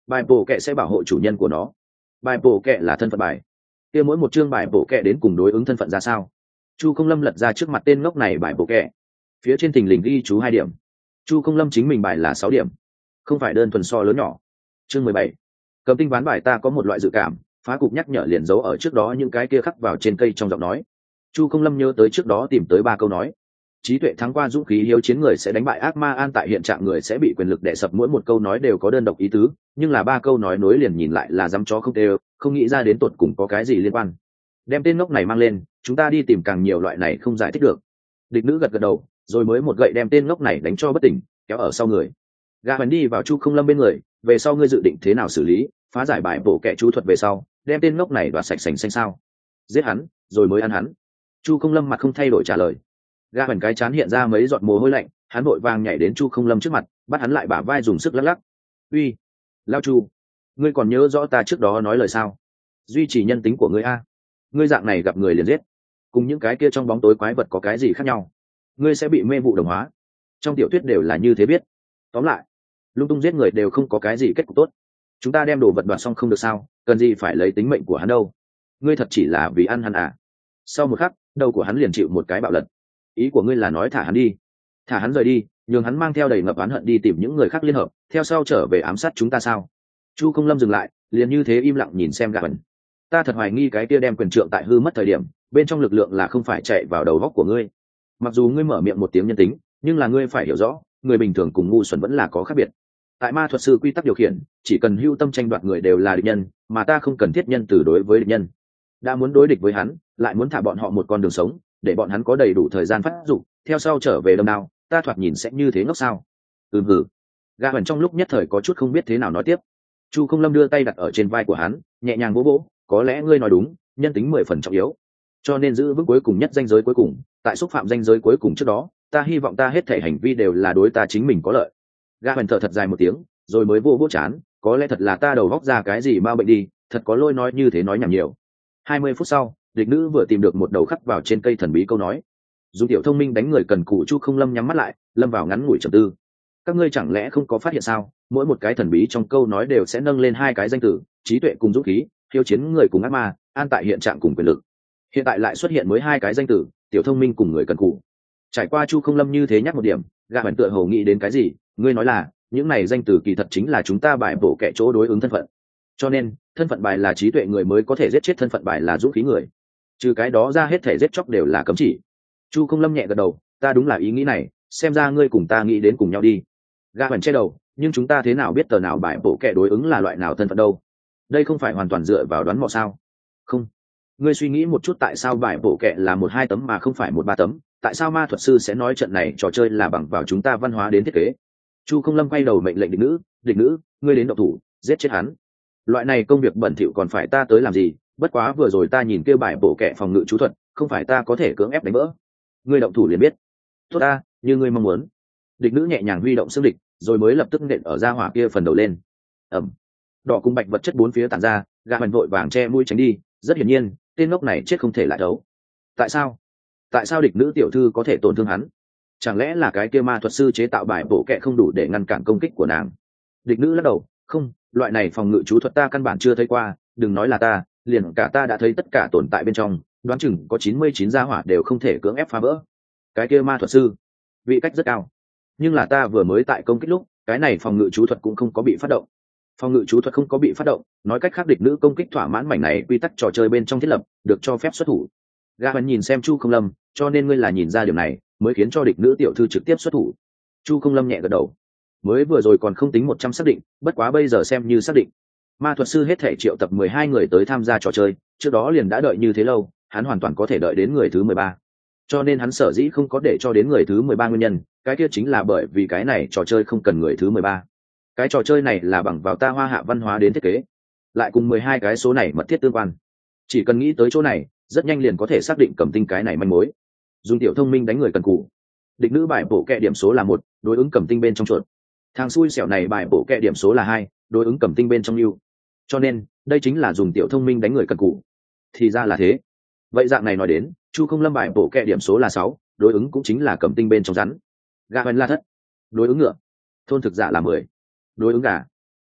Bài bổ kẹ sẽ bảo hộ chủ nhân của nó. Bài bổ kẹ là thân phận bài. Kia mỗi một chương bài bổ kẹ đến cùng đối ứng thân phận ra sao? Chu Không Lâm lật ra trước mặt tên ngốc này bài bổ kẹ. Phía trên thình lình ghi chú 2 điểm. Chu Không Lâm chính mình bài là 6 điểm, không phải đơn thuần so lớn nhỏ. Chương 17. Cầm tinh ván bài ta có một loại dự cảm, phá cục nhắc nhở liền giấu ở trước đó những cái kia khắc vào trên cây trong giọng nói. Chu Không Lâm nhớ tới trước đó tìm tới 3 câu nói. Trí tuệ thắng qua dũng khí hiếu chiến người sẽ đánh bại ác ma an tại hiện trạng người sẽ bị quyền lực đè sập, mỗi một câu nói đều có đơn độc ý tứ, nhưng là 3 câu nói nối liền nhìn lại là dăm chó không đều, không nghĩ ra đến tột cùng có cái gì liên quan. Đem tên ngốc này mang lên, chúng ta đi tìm càng nhiều loại này không giải thích được. Địch nữ gật gật đầu, rồi mới một gậy đem tên ngốc này đánh cho bất tỉnh, kéo ở sau người. Gã Hoành đi vào Chu Không Lâm bên người, về sau ngươi dự định thế nào xử lý? Phá giải bài bổ kẹ chú thuật về sau, đem tên ngốc này đoạt sạch sành xanh sao? Giết hắn, rồi mới ăn hắn. Chu Không Lâm mặt không thay đổi trả lời. Gã Hoành cái chán hiện ra mấy giọt mồ hôi lạnh, hắn vội vàng nhảy đến Chu Không Lâm trước mặt, bắt hắn lại bả vai dùng sức lắc lắc. Uy, Lao Chu, ngươi còn nhớ rõ ta trước đó nói lời sao? Duy trì nhân tính của ngươi a. Ngươi dạng này gặp người liền giết, cùng những cái kia trong bóng tối quái vật có cái gì khác nhau? Ngươi sẽ bị mê vụ đồng hóa. Trong tiểu thuyết đều là như thế biết. Tóm lại, lung tung giết người đều không có cái gì kết cục tốt. Chúng ta đem đồ vật đoạt xong không được sao? Cần gì phải lấy tính mệnh của hắn đâu? Ngươi thật chỉ là vì ăn hắn à? Sau một khắc, đầu của hắn liền chịu một cái bạo lật. Ý của ngươi là nói thả hắn đi, thả hắn rời đi, nhường hắn mang theo đầy ngập oán hận đi tìm những người khác liên hợp, theo sau trở về ám sát chúng ta sao? Chu Không Lâm dừng lại, liền như thế im lặng nhìn xem Gã Hoành. Ta thật hoài nghi cái kia đem quyền trượng tại hư mất thời điểm, bên trong lực lượng là không phải chạy vào đầu góc của ngươi. Mặc dù ngươi mở miệng một tiếng nhân tính, nhưng là ngươi phải hiểu rõ, người bình thường cùng ngu xuẩn vẫn là có khác biệt. Tại ma thuật sư quy tắc điều khiển, chỉ cần hưu tâm tranh đoạt người đều là địch nhân, mà ta không cần thiết nhân từ đối với địch nhân. Đã muốn đối địch với hắn, lại muốn thả bọn họ một con đường sống, để bọn hắn có đầy đủ thời gian phát dụng, theo sau trở về đâm đao, ta thoạt nhìn sẽ như thế ngốc sao? Hừ. Gã Hoành trong lúc nhất thời có chút không biết thế nào nói tiếp. Chu Không Lâm đưa tay đặt ở trên vai của hắn, nhẹ nhàng vỗ vỗ, có lẽ ngươi nói đúng, nhân tính 10 phần trọng yếu, cho nên giữ vững cuối cùng nhất ranh giới cuối cùng, tại xúc phạm ranh giới cuối cùng trước đó, ta hy vọng ta hết thể hành vi đều là đối ta chính mình có lợi. Gã Hoành thở thật dài một tiếng, rồi mới vô vô chán, có lẽ thật là ta đầu góc ra cái gì ma bệnh đi, thật có lỗi nói như thế nói nhảm nhiều. 20 phút sau, địch nữ vừa tìm được một đầu khắc vào trên cây thần bí câu nói. Dùng tiểu thông minh đánh người cần cù. Chu Không Lâm nhắm mắt lại, lâm vào ngắn ngủi trầm tư. Các ngươi chẳng lẽ không có phát hiện sao, mỗi một cái thần bí trong câu nói đều sẽ nâng lên 2 cái danh từ, trí tuệ cùng dũng khí, hiếu chiến người cùng ác ma, an tại hiện trạng cùng quyền lực. Hiện tại lại xuất hiện mới 2 cái danh từ, tiểu thông minh cùng người cần cù. Trải qua Chu Không Lâm như thế nhắc một điểm, Gã Hoành tựa hồ nghĩ đến cái gì, ngươi nói là những này danh từ kỳ thật chính là chúng ta bài bổ kẻ chỗ đối ứng thân phận. Cho nên thân phận bài là trí tuệ người mới có thể giết chết thân phận bài là dũng khí người, trừ cái đó ra hết thể giết chóc đều là cấm chỉ. Chu Không Lâm nhẹ gật đầu, ta đúng là ý nghĩ này, xem ra ngươi cùng ta nghĩ đến cùng nhau đi. Gã Hoành che đầu, nhưng chúng ta thế nào biết tờ nào bài bổ kẻ đối ứng là loại nào thân phận đâu? Đây không phải hoàn toàn dựa vào đoán mò sao? Không, ngươi suy nghĩ một chút, tại sao bài bổ kẻ là 1-2 tấm mà không phải 1-3 tấm? Tại sao ma thuật sư sẽ nói trận này trò chơi là bằng vào chúng ta văn hóa đến thiết kế? Chu Không Lâm quay đầu mệnh lệnh địch nữ, ngươi đến động thủ, giết chết hắn. Loại này công việc bẩn thỉu còn phải ta tới làm gì? Bất quá vừa rồi ta nhìn kêu bài bổ kẻ phòng ngự chú thuật, không phải ta có thể cưỡng ép đánh vỡ. Ngươi động thủ liền biết. Tốt ta, như ngươi mong muốn. Địch nữ nhẹ nhàng huy động xương địch, rồi mới lập tức nện ở ra hỏa kia phần đầu lên. Ẩm. Đỏ cùng bạch vật chất bốn phía tản ra, Gã Hoành vội vàng che mũi tránh đi, rất hiển nhiên, tên ngốc này chết không thể lại đấu. Tại sao? Tại sao địch nữ tiểu thư có thể tổn thương hắn? Chẳng lẽ là cái kia ma thuật sư chế tạo bài bổ kẹ không đủ để ngăn cản công kích của nàng? Địch nữ lắc đầu, không, loại này phòng ngự chú thuật ta căn bản chưa thấy qua, đừng nói là ta, liền cả ta đã thấy tất cả tồn tại bên trong, đoán chừng có 99 gia hỏa đều không thể cưỡng ép phá vỡ. Cái kia ma thuật sư, vị cách rất cao, nhưng là ta vừa mới tại công kích lúc, cái này phòng ngự chú thuật cũng không có bị phát động. Phòng ngự chú thuật không có bị phát động, nói cách khác địch nữ công kích thỏa mãn mảnh này quy tắc trò chơi bên trong thiết lập, được cho phép xuất thủ. Gã Hoành nhìn xem Chu Không Lâm, cho nên ngươi là nhìn ra điều này, mới khiến cho địch nữ tiểu thư trực tiếp xuất thủ. Chu Không Lâm nhẹ gật đầu, mới vừa rồi còn không tính 100 xác định, bất quá bây giờ xem như xác định. Ma thuật sư hết thể triệu tập 12 người tới tham gia trò chơi, trước đó liền đã đợi như thế lâu, hắn hoàn toàn có thể đợi đến người thứ 13. Cho nên hắn sở dĩ không có để cho đến người thứ 13 nguyên nhân, cái kia chính là bởi vì cái này trò chơi không cần người thứ 13. Cái trò chơi này là bằng vào ta Hoa Hạ văn hóa đến thiết kế, lại cùng 12 cái số này mật thiết tương quan. Chỉ cần nghĩ tới chỗ này, rất nhanh liền có thể xác định Cầm Tinh cái này manh mối. Dùng tiểu thông minh đánh người cần cù. Địch nữ bài bổ kẹ điểm số là 1, đối ứng Cầm Tinh bên trong chuột. Thằng xui xẻo này bài bổ kẹ điểm số là 2, đối ứng Cầm Tinh bên trong lưu. Cho nên đây chính là dùng tiểu thông minh đánh người cần cù. Thì ra là thế. Vậy dạng này nói đến, Chu Không Lâm bài bổ kẹ điểm số là 6, đối ứng cũng chính là Cầm Tinh bên trong rắn. Gà Hoành là thất, đối ứng ngựa. Thôn thực giả là 10, đối ứng gà.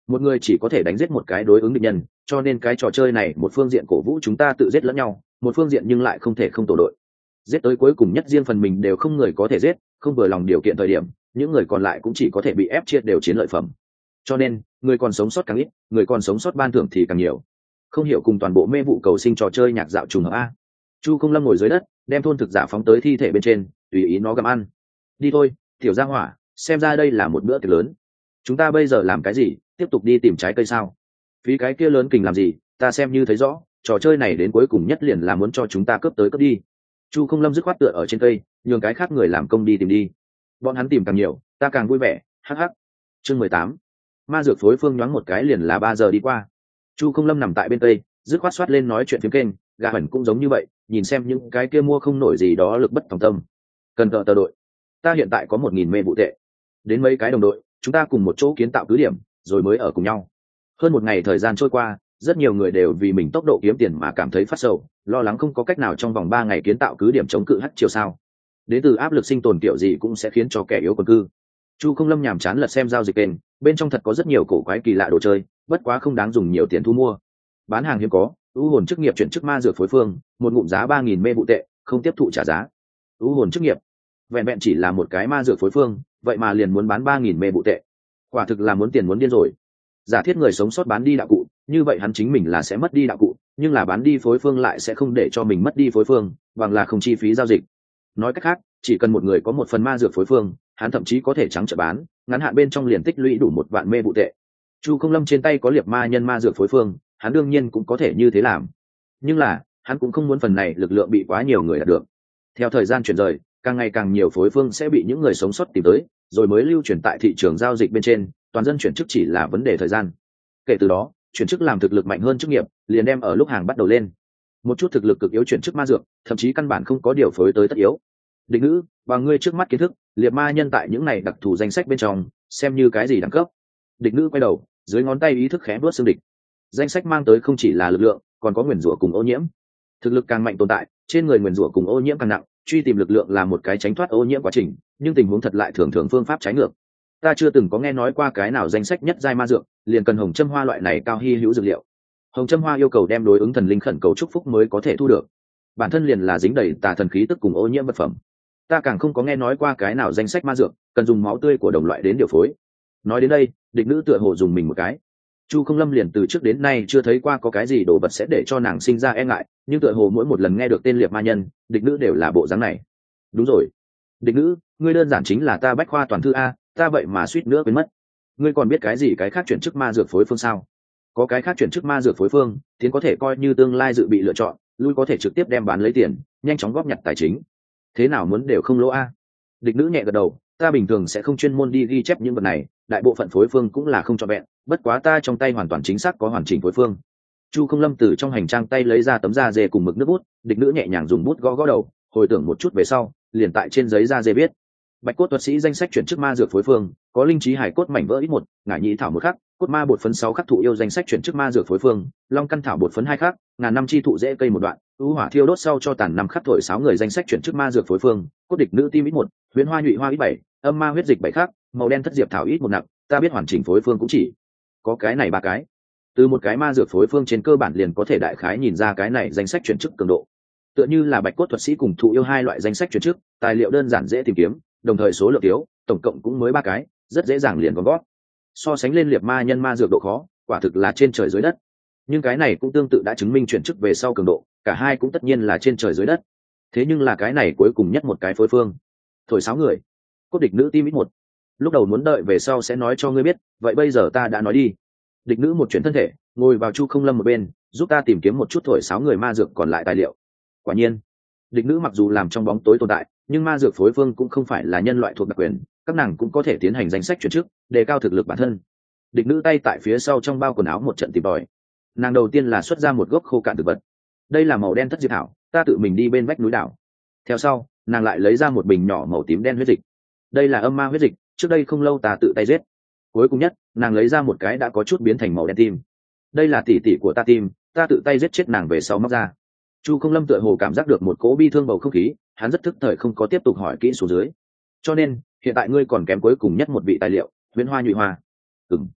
một người chỉ có thể đánh giết một cái đối ứng địch nhân, cho nên cái trò chơi này một phương diện cổ vũ chúng ta tự giết lẫn nhau, một phương diện nhưng lại không thể không tổ đội. Giết tới cuối cùng nhất riêng phần mình đều không người có thể giết, không vừa lòng điều kiện thời điểm, những người còn lại cũng chỉ có thể bị ép chia đều chiến lợi phẩm. Cho nên người còn sống sót càng ít, người còn sống sót ban thưởng thì càng nhiều. Không hiểu cùng toàn bộ mê vụ cầu sinh trò chơi nhạc dạo trùng hợp a. Chu Không Lâm ngồi dưới đất, đem thôn thực giả phóng tới thi thể bên trên, tùy ý nó gặm ăn. Đi thôi, tiểu gia hỏa, xem ra đây là một bữa tiệc lớn. Chúng ta bây giờ làm cái gì? Tiếp tục đi tìm trái cây sao? Phí cái kia lớn kình làm gì? Ta xem như thấy rõ, trò chơi này đến cuối cùng nhất liền là muốn cho chúng ta cướp tới cướp đi. Chu Không Lâm dứt khoát tựa ở trên cây, nhường cái khác người làm công đi tìm đi. Bọn hắn tìm càng nhiều, ta càng vui vẻ. Hắc hắc. Chương 18. Ma dược phối phương nhoáng một cái liền là 3 giờ đi qua. Chu Không Lâm nằm tại bên cây, dứt khoát xoát lên nói chuyện phiếm kênh, gà hẩn cũng giống như vậy, nhìn xem những cái kia mua không nổi gì đó lực bất tòng tâm. Cần tờ đội. Ta hiện tại có 1.000 mê vụ tệ. Đến mấy cái đồng đội, chúng ta cùng một chỗ kiến tạo cứ điểm, rồi mới ở cùng nhau. Hơn một ngày thời gian trôi qua, rất nhiều người đều vì mình tốc độ kiếm tiền mà cảm thấy phát sầu, lo lắng không có cách nào trong vòng 3 ngày kiến tạo cứ điểm chống cự hắc chiều sao. Đến từ áp lực sinh tồn kiểu gì cũng sẽ khiến cho kẻ yếu quần cư. Chu Không Lâm nhàm chán lật xem giao dịch kênh, bên trong thật có rất nhiều cổ quái kỳ lạ đồ chơi, bất quá không đáng dùng nhiều tiền thu mua. Bán hàng hiếm có, ưu hồn chức nghiệp chuyển chức ma dược phối phương, một ngụm giá 3.000 mê vụ tệ, không tiếp thụ trả giá. Ưu hồn chức nghiệp, vẹn vẹn chỉ là một cái ma dược phối phương, vậy mà liền muốn bán 3.000 mê vụ tệ. Quả thực là muốn tiền muốn điên rồi. Giả thiết người sống sót bán đi đạo cụ, như vậy hắn chính mình là sẽ mất đi đạo cụ, nhưng là bán đi phối phương lại sẽ không để cho mình mất đi phối phương, bằng là không chi phí giao dịch. Nói cách khác, chỉ cần một người có một phần ma dược phối phương, hắn thậm chí có thể trắng trợn bán, ngắn hạn bên trong liền tích lũy đủ 1 vạn mê vụ tệ. Chu Không Lâm trên tay có liệt ma nhân ma dược phối phương, hắn đương nhiên cũng có thể như thế làm, nhưng là hắn cũng không muốn phần này lực lượng bị quá nhiều người đạt được. Theo thời gian chuyển rời, càng ngày càng nhiều phối phương sẽ bị những người sống sót tìm tới, rồi mới lưu truyền tại thị trường giao dịch bên trên, toàn dân chuyển chức chỉ là vấn đề thời gian. Kể từ đó, chuyển chức làm thực lực mạnh hơn chức nghiệp, liền đem ở lúc hàng bắt đầu lên. Một chút thực lực cực yếu chuyển chức ma dược, thậm chí căn bản không có điều phối tới tất yếu. Địch nữ, bằng ngươi trước mắt kiến thức, liệt ma nhân tại những này đặc thù danh sách bên trong, xem như cái gì đẳng cấp? Địch nữ quay đầu, dưới ngón tay ý thức khẽ vuốt xương địch. Danh sách mang tới không chỉ là lực lượng, còn có nguyền rủa cùng ô nhiễm. Thực lực càng mạnh tồn tại, trên người nguyền rủa cùng ô nhiễm càng nặng, truy tìm lực lượng là một cái tránh thoát ô nhiễm quá trình, nhưng tình huống thật lại thường thường phương pháp trái ngược. Ta chưa từng có nghe nói qua cái nào danh sách nhất giai ma dược liền cần hồng châm hoa loại này cao hy hữu dược liệu. Hồng châm hoa yêu cầu đem đối ứng thần linh khẩn cầu chúc phúc mới có thể thu được, bản thân liền là dính đầy tà thần khí tức cùng ô nhiễm vật phẩm. Ta càng không có nghe nói qua cái nào danh sách ma dược cần dùng máu tươi của đồng loại đến điều phối. Nói đến đây, địch nữ tựa hồ dùng mình một cái. Chu Không Lâm liền từ trước đến nay chưa thấy qua có cái gì đồ vật sẽ để cho nàng sinh ra e ngại, nhưng tựa hồ mỗi một lần nghe được tên liệt ma nhân, địch nữ đều là bộ dáng này. Đúng rồi, địch nữ, ngươi đơn giản chính là ta bách khoa toàn thư a, ta vậy mà suýt nữa quên mất. Ngươi còn biết cái gì cái khác chuyển chức ma dược phối phương sao? Có cái khác chuyển chức ma dược phối phương, tiến có thể coi như tương lai dự bị lựa chọn, lui có thể trực tiếp đem bán lấy tiền, nhanh chóng góp nhặt tài chính. Thế nào muốn đều không lỗ a. Địch nữ nhẹ gật đầu, ta bình thường sẽ không chuyên môn đi ghi chép những vật này, đại bộ phận phối phương cũng là không trọn vẹn, bất quá ta trong tay hoàn toàn chính xác có hoàn chỉnh phối phương. Chu Không Lâm từ trong hành trang tay lấy ra tấm da dê cùng mực nước bút, địch nữ nhẹ nhàng dùng bút gõ gõ đầu, hồi tưởng một chút về sau, liền tại trên giấy da dê viết: Bạch cốt thuật sĩ danh sách chuyển chức ma dược phối phương, có linh trí hải cốt mảnh vỡ ít 1, ngải nhị thảo 1 khắc, cốt ma bột phấn 6 khắc thụ yêu danh sách chuyển chức ma dược phối phương, long căn thảo bột phấn 2 khắc, ngàn năm chi thụ rễ cây 1 đoạn, ưu hỏa thiêu đốt sau cho tàn 5 khắc thổi 6 người danh sách chuyển chức ma dược phối phương, cốt địch nữ tim ít 1, huyền hoa nhụy hoa ít 7, âm ma huyết dịch 7 khắc, màu đen thất diệp thảo ít 1 nặng, ta biết hoàn chỉnh phối phương cũng chỉ có cái này 3 cái. Từ một cái ma dược phối phương trên cơ bản liền có thể đại khái nhìn ra cái này danh sách chuyển chức cường độ. Tựa như là bạch cốt thuật sĩ cùng thụ yêu hai loại danh sách chuyển chức, tài liệu đơn giản dễ tìm kiếm, đồng thời số lượng thiếu, tổng cộng cũng mới 3 cái, rất dễ dàng liền gom gót. So sánh lên liệt ma nhân ma dược độ khó, quả thực là trên trời dưới đất. Nhưng cái này cũng tương tự đã chứng minh chuyển chức về sau cường độ, cả hai cũng tất nhiên là trên trời dưới đất. Thế nhưng là cái này cuối cùng nhất một cái phối phương. Thổi 6 người, cốt địch nữ tim ít 1. Lúc đầu muốn đợi về sau sẽ nói cho ngươi biết, vậy bây giờ ta đã nói đi. Địch nữ một chuyển thân thể, ngồi vào Chu Không Lâm một bên, giúp ta tìm kiếm một chút thổi 6 người ma dược còn lại tài liệu. Quả nhiên, địch nữ mặc dù làm trong bóng tối tồn tại, nhưng ma dược phối phương cũng không phải là nhân loại thuộc đặc quyền, các nàng cũng có thể tiến hành danh sách chuyển chức, đề cao thực lực bản thân. Địch nữ tay tại phía sau trong bao quần áo một trận tìm tòi. Nàng đầu tiên là xuất ra một gốc khô cạn thực vật. Đây là màu đen thất diệp thảo, ta tự mình đi bên vách núi đảo. Theo sau, nàng lại lấy ra một bình nhỏ màu tím đen huyết dịch. Đây là âm ma huyết dịch, trước đây không lâu ta tự tay giết. Cuối cùng nhất, nàng lấy ra một cái đã có chút biến thành màu đen tim. Đây là tỷ tỷ của ta tim, ta tự tay giết chết nàng về sau móc ra. Chu Không Lâm tựa hồ cảm giác được một cỗ bi thương bầu không khí, hắn rất thức thời không có tiếp tục hỏi kỹ số dưới. Cho nên, hiện tại ngươi còn kém cuối cùng nhất một vị tài liệu, huyễn hoa nhụy hoa.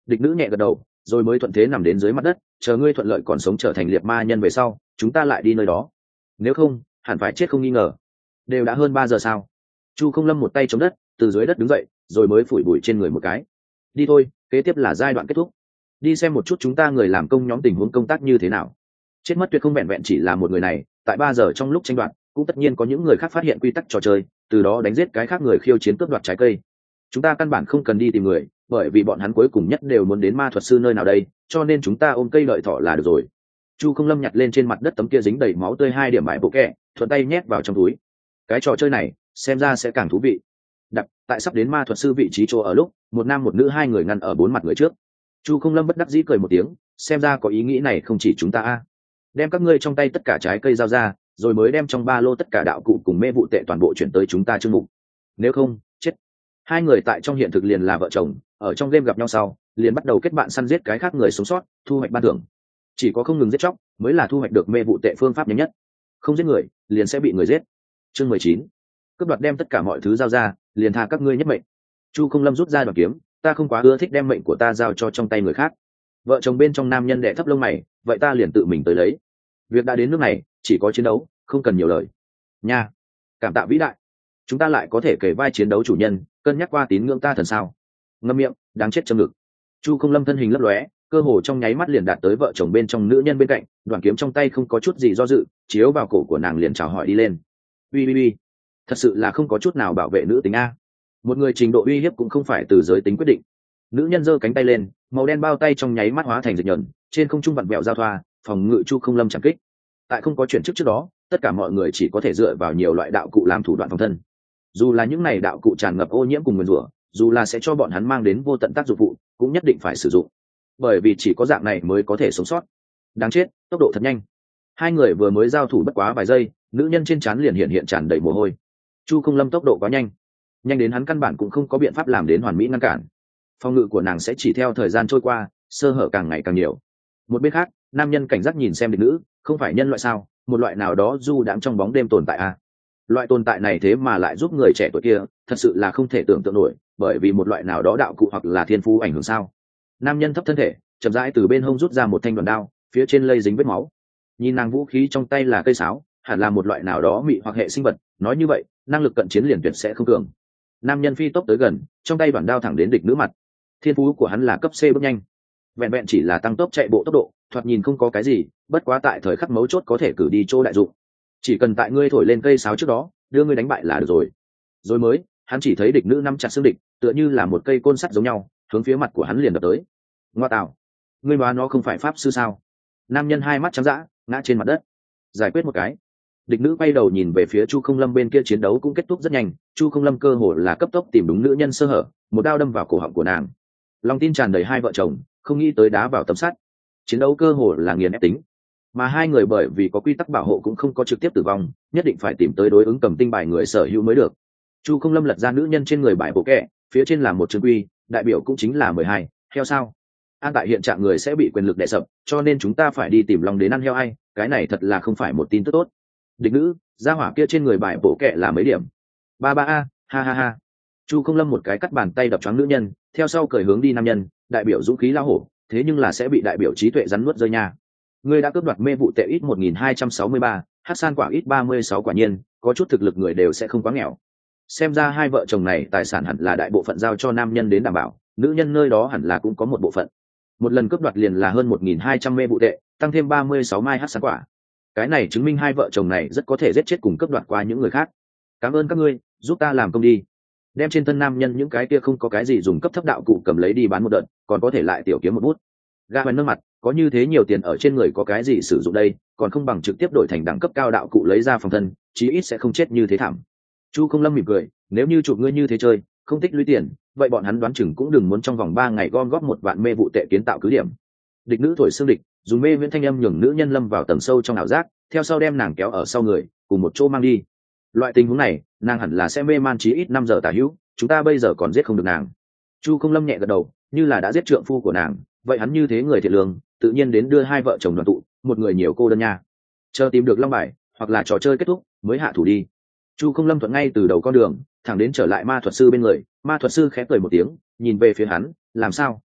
Địch nữ nhẹ gật đầu, rồi mới thuận thế nằm đến dưới mặt đất, chờ ngươi thuận lợi còn sống trở thành liệt ma nhân về sau, chúng ta lại đi nơi đó. Nếu không, hẳn phải chết không nghi ngờ. Đều đã hơn 3 giờ sao? Chu Không Lâm một tay chống đất, từ dưới đất đứng dậy, rồi mới phủi bụi trên người một cái. Đi thôi, kế tiếp là giai đoạn kết thúc. Đi xem một chút chúng ta người làm công nhóm tình huống công tác như thế nào. Chết mất tuyệt không vẹn vẹn chỉ là một người này, tại 3 giờ trong lúc tranh đoạt, cũng tất nhiên có những người khác phát hiện quy tắc trò chơi, từ đó đánh giết cái khác người khiêu chiến cướp đoạt trái cây. Chúng ta căn bản không cần đi tìm người, bởi vì bọn hắn cuối cùng nhất đều muốn đến ma thuật sư nơi nào đây, cho nên chúng ta ôm cây lợi thỏ là được rồi. Chu Không Lâm nhặt lên trên mặt đất tấm kia dính đầy máu tươi 2 điểm bãi bộ kẹ, thuận tay nhét vào trong túi. Cái trò chơi này xem ra sẽ càng thú vị. Đặt tại sắp đến ma thuật sư vị trí chỗ ở lúc, một nam một nữ 2 người ngăn ở 4 mặt người trước. Chu Không Lâm bất đắc dĩ cười một tiếng, xem ra có ý nghĩ này không chỉ chúng ta a. Đem các ngươi trong tay tất cả trái cây giao ra, rồi mới đem trong ba lô tất cả đạo cụ cùng mê vụ tệ toàn bộ chuyển tới chúng ta chương mục. Nếu không, chết. 2 người tại trong hiện thực liền là vợ chồng, ở trong game gặp nhau sau, liền bắt đầu kết bạn săn giết cái khác người sống sót, thu hoạch ban thưởng. Chỉ có không ngừng giết chóc mới là thu hoạch được mê vụ tệ phương pháp nhanh nhất. Không giết người, liền sẽ bị người giết. Chương 19. Cướp đoạt đem tất cả mọi thứ giao ra, liền tha các ngươi nhất mệnh. Chu Không Lâm rút ra đoàn kiếm, ta không quá ưa thích đem mệnh của ta giao cho trong tay người khác. Vợ chồng bên trong nam nhân đẻ thấp lông mày, vậy ta liền tự mình tới lấy. Việc đã đến nước này, chỉ có chiến đấu, không cần nhiều lời. Nha, cảm tạ vĩ đại. Chúng ta lại có thể kể vai chiến đấu chủ nhân, cân nhắc qua tín ngưỡng ta thần sao? Ngậm miệng, đáng chết châm ngực. Chu Không Lâm thân hình lấp lóe, cơ hồ trong nháy mắt liền đạt tới vợ chồng bên trong nữ nhân bên cạnh, đoạn kiếm trong tay không có chút gì do dự, chiếu vào cổ của nàng liền chào hỏi đi lên. Ui, thật sự là không có chút nào bảo vệ nữ tính a. Một người trình độ uy hiếp cũng không phải từ giới tính quyết định. Nữ nhân giơ cánh tay lên, màu đen bao tay trong nháy mắt hóa thành dịch nhẫn, trên không trung vặn vẹo giao thoa, phòng ngự Chu Không Lâm chẳng kích. Tại không có chuyển chức trước đó, tất cả mọi người chỉ có thể dựa vào nhiều loại đạo cụ làm thủ đoạn phòng thân. Dù là những này đạo cụ tràn ngập ô nhiễm cùng nguyên rủa, dù là sẽ cho bọn hắn mang đến vô tận tác dụng phụ, cũng nhất định phải sử dụng, bởi vì chỉ có dạng này mới có thể sống sót. Đáng chết, tốc độ thật nhanh. 2 người vừa mới giao thủ bất quá vài giây, nữ nhân trên trán liền hiện tràn đầy mồ hôi. Chu Không Lâm tốc độ quá nhanh, nhanh đến hắn căn bản cũng không có biện pháp làm đến hoàn mỹ ngăn cản. Phòng ngự của nàng sẽ chỉ theo thời gian trôi qua, sơ hở càng ngày càng nhiều. Một bên khác, nam nhân cảnh giác nhìn xem địch nữ, không phải nhân loại sao, một loại nào đó du đãng trong bóng đêm tồn tại à? Loại tồn tại này thế mà lại giúp người trẻ tuổi kia, thật sự là không thể tưởng tượng nổi, bởi vì một loại nào đó đạo cụ hoặc là thiên phú ảnh hưởng sao? Nam nhân thấp thân thể, chậm rãi từ bên hông rút ra một thanh đoàn đao, phía trên lây dính vết máu. Nhìn nàng vũ khí trong tay là cây sáo, hẳn là một loại nào đó mị hoặc hệ sinh vật, nói như vậy, năng lực cận chiến liền tuyệt sẽ không cường. Nam nhân phi tốc tới gần, trong tay đoàn đao thẳng đến địch nữ mặt. Thiên phú của hắn là cấp C bước nhanh, vẹn vẹn chỉ là tăng tốc chạy bộ tốc độ, thoạt nhìn không có cái gì, bất quá tại thời khắc mấu chốt có thể cử đi chỗ đại dụng. Chỉ cần tại ngươi thổi lên cây sáo trước đó, đưa ngươi đánh bại là được rồi. Rồi mới, hắn chỉ thấy địch nữ nắm chặt xương địch, tựa như là một cây côn sắt giống nhau, hướng phía mặt của hắn liền đập tới. Ngoa tạo, ngươi nói nó không phải pháp sư sao? Nam nhân hai mắt trắng dã, ngã trên mặt đất. Giải quyết một cái. Địch nữ quay đầu nhìn về phía Chu Không Lâm, bên kia chiến đấu cũng kết thúc rất nhanh. Chu Không Lâm cơ hồ là cấp tốc tìm đúng nữ nhân sơ hở, một đao đâm vào cổ họng của nàng. Lòng tin tràn đầy hai vợ chồng, không nghĩ tới đá vào tấm sắt. Chiến đấu cơ hồ là nghiền ép tính, mà 2 người bởi vì có quy tắc bảo hộ cũng không có trực tiếp tử vong, nhất định phải tìm tới đối ứng cầm tinh bài người sở hữu mới được. Chu Không Lâm lật ra nữ nhân trên người bài bộ kẹ, phía trên là một chữ quy, đại biểu cũng chính là 12, heo sao? An tại hiện trạng người sẽ bị quyền lực đè sập, cho nên chúng ta phải đi tìm lòng đến ăn heo ai, cái này thật là không phải một tin tức tốt. Địch nữ, gia hỏa kia trên người bài bộ kẹ là mấy điểm? 33 a, ha ha ha. Chu Không Lâm một cái cắt bàn tay đập choáng nữ nhân, theo sau cởi hướng đi nam nhân, đại biểu dũng khí lao hổ, thế nhưng là sẽ bị đại biểu trí tuệ rắn nuốt rơi nha. Ngươi đã cướp đoạt mê vụ tệ ít 1263, hắc san quả ít 36, quả nhiên, có chút thực lực người đều sẽ không quá nghèo. Xem ra 2 vợ chồng này tài sản hẳn là đại bộ phận giao cho nam nhân đến đảm bảo, nữ nhân nơi đó hẳn là cũng có một bộ phận. Một lần cướp đoạt liền là hơn 1200 mê vụ tệ, tăng thêm 36 mai hắc san quả. Cái này chứng minh 2 vợ chồng này rất có thể giết chết cùng cướp đoạt qua những người khác. Cảm ơn các ngươi, giúp ta làm công đi. Đem trên thân nam nhân những cái kia không có cái gì dùng cấp thấp đạo cụ cầm lấy đi bán một đợt, còn có thể lại tiểu kiếm một bút. Gã hoành nâng mặt, có như thế nhiều tiền ở trên người có cái gì sử dụng đây, còn không bằng trực tiếp đổi thành đẳng cấp cao đạo cụ lấy ra phòng thân, chí ít sẽ không chết như thế thảm. Chu Không Lâm mỉm cười, nếu như chụp ngươi như thế chơi, không tích lũy tiền, vậy bọn hắn đoán chừng cũng đừng muốn trong vòng 3 ngày gom góp 1 vạn mê vụ tệ kiến tạo cứ điểm. Địch nữ thổi xương địch, dùng mê viễn thanh âm nhường nữ nhân lâm vào tầng sâu trong ảo giác, theo sau đem nàng kéo ở sau người, cùng một chỗ mang đi. Loại tình huống này, nàng hẳn là sẽ mê man chí ít 5 giờ tả hữu, chúng ta bây giờ còn giết không được nàng. Chu Không Lâm nhẹ gật đầu, như là đã giết trượng phu của nàng, vậy hắn như thế người thiện lương, tự nhiên đến đưa 2 vợ chồng đoàn tụ, một người nhiều cô đơn nha. Chờ tìm được long bài, hoặc là trò chơi kết thúc, mới hạ thủ đi. Chu Không Lâm thuận ngay từ đầu con đường, thẳng đến trở lại ma thuật sư bên người. Ma thuật sư khẽ cười một tiếng, nhìn về phía hắn, làm sao,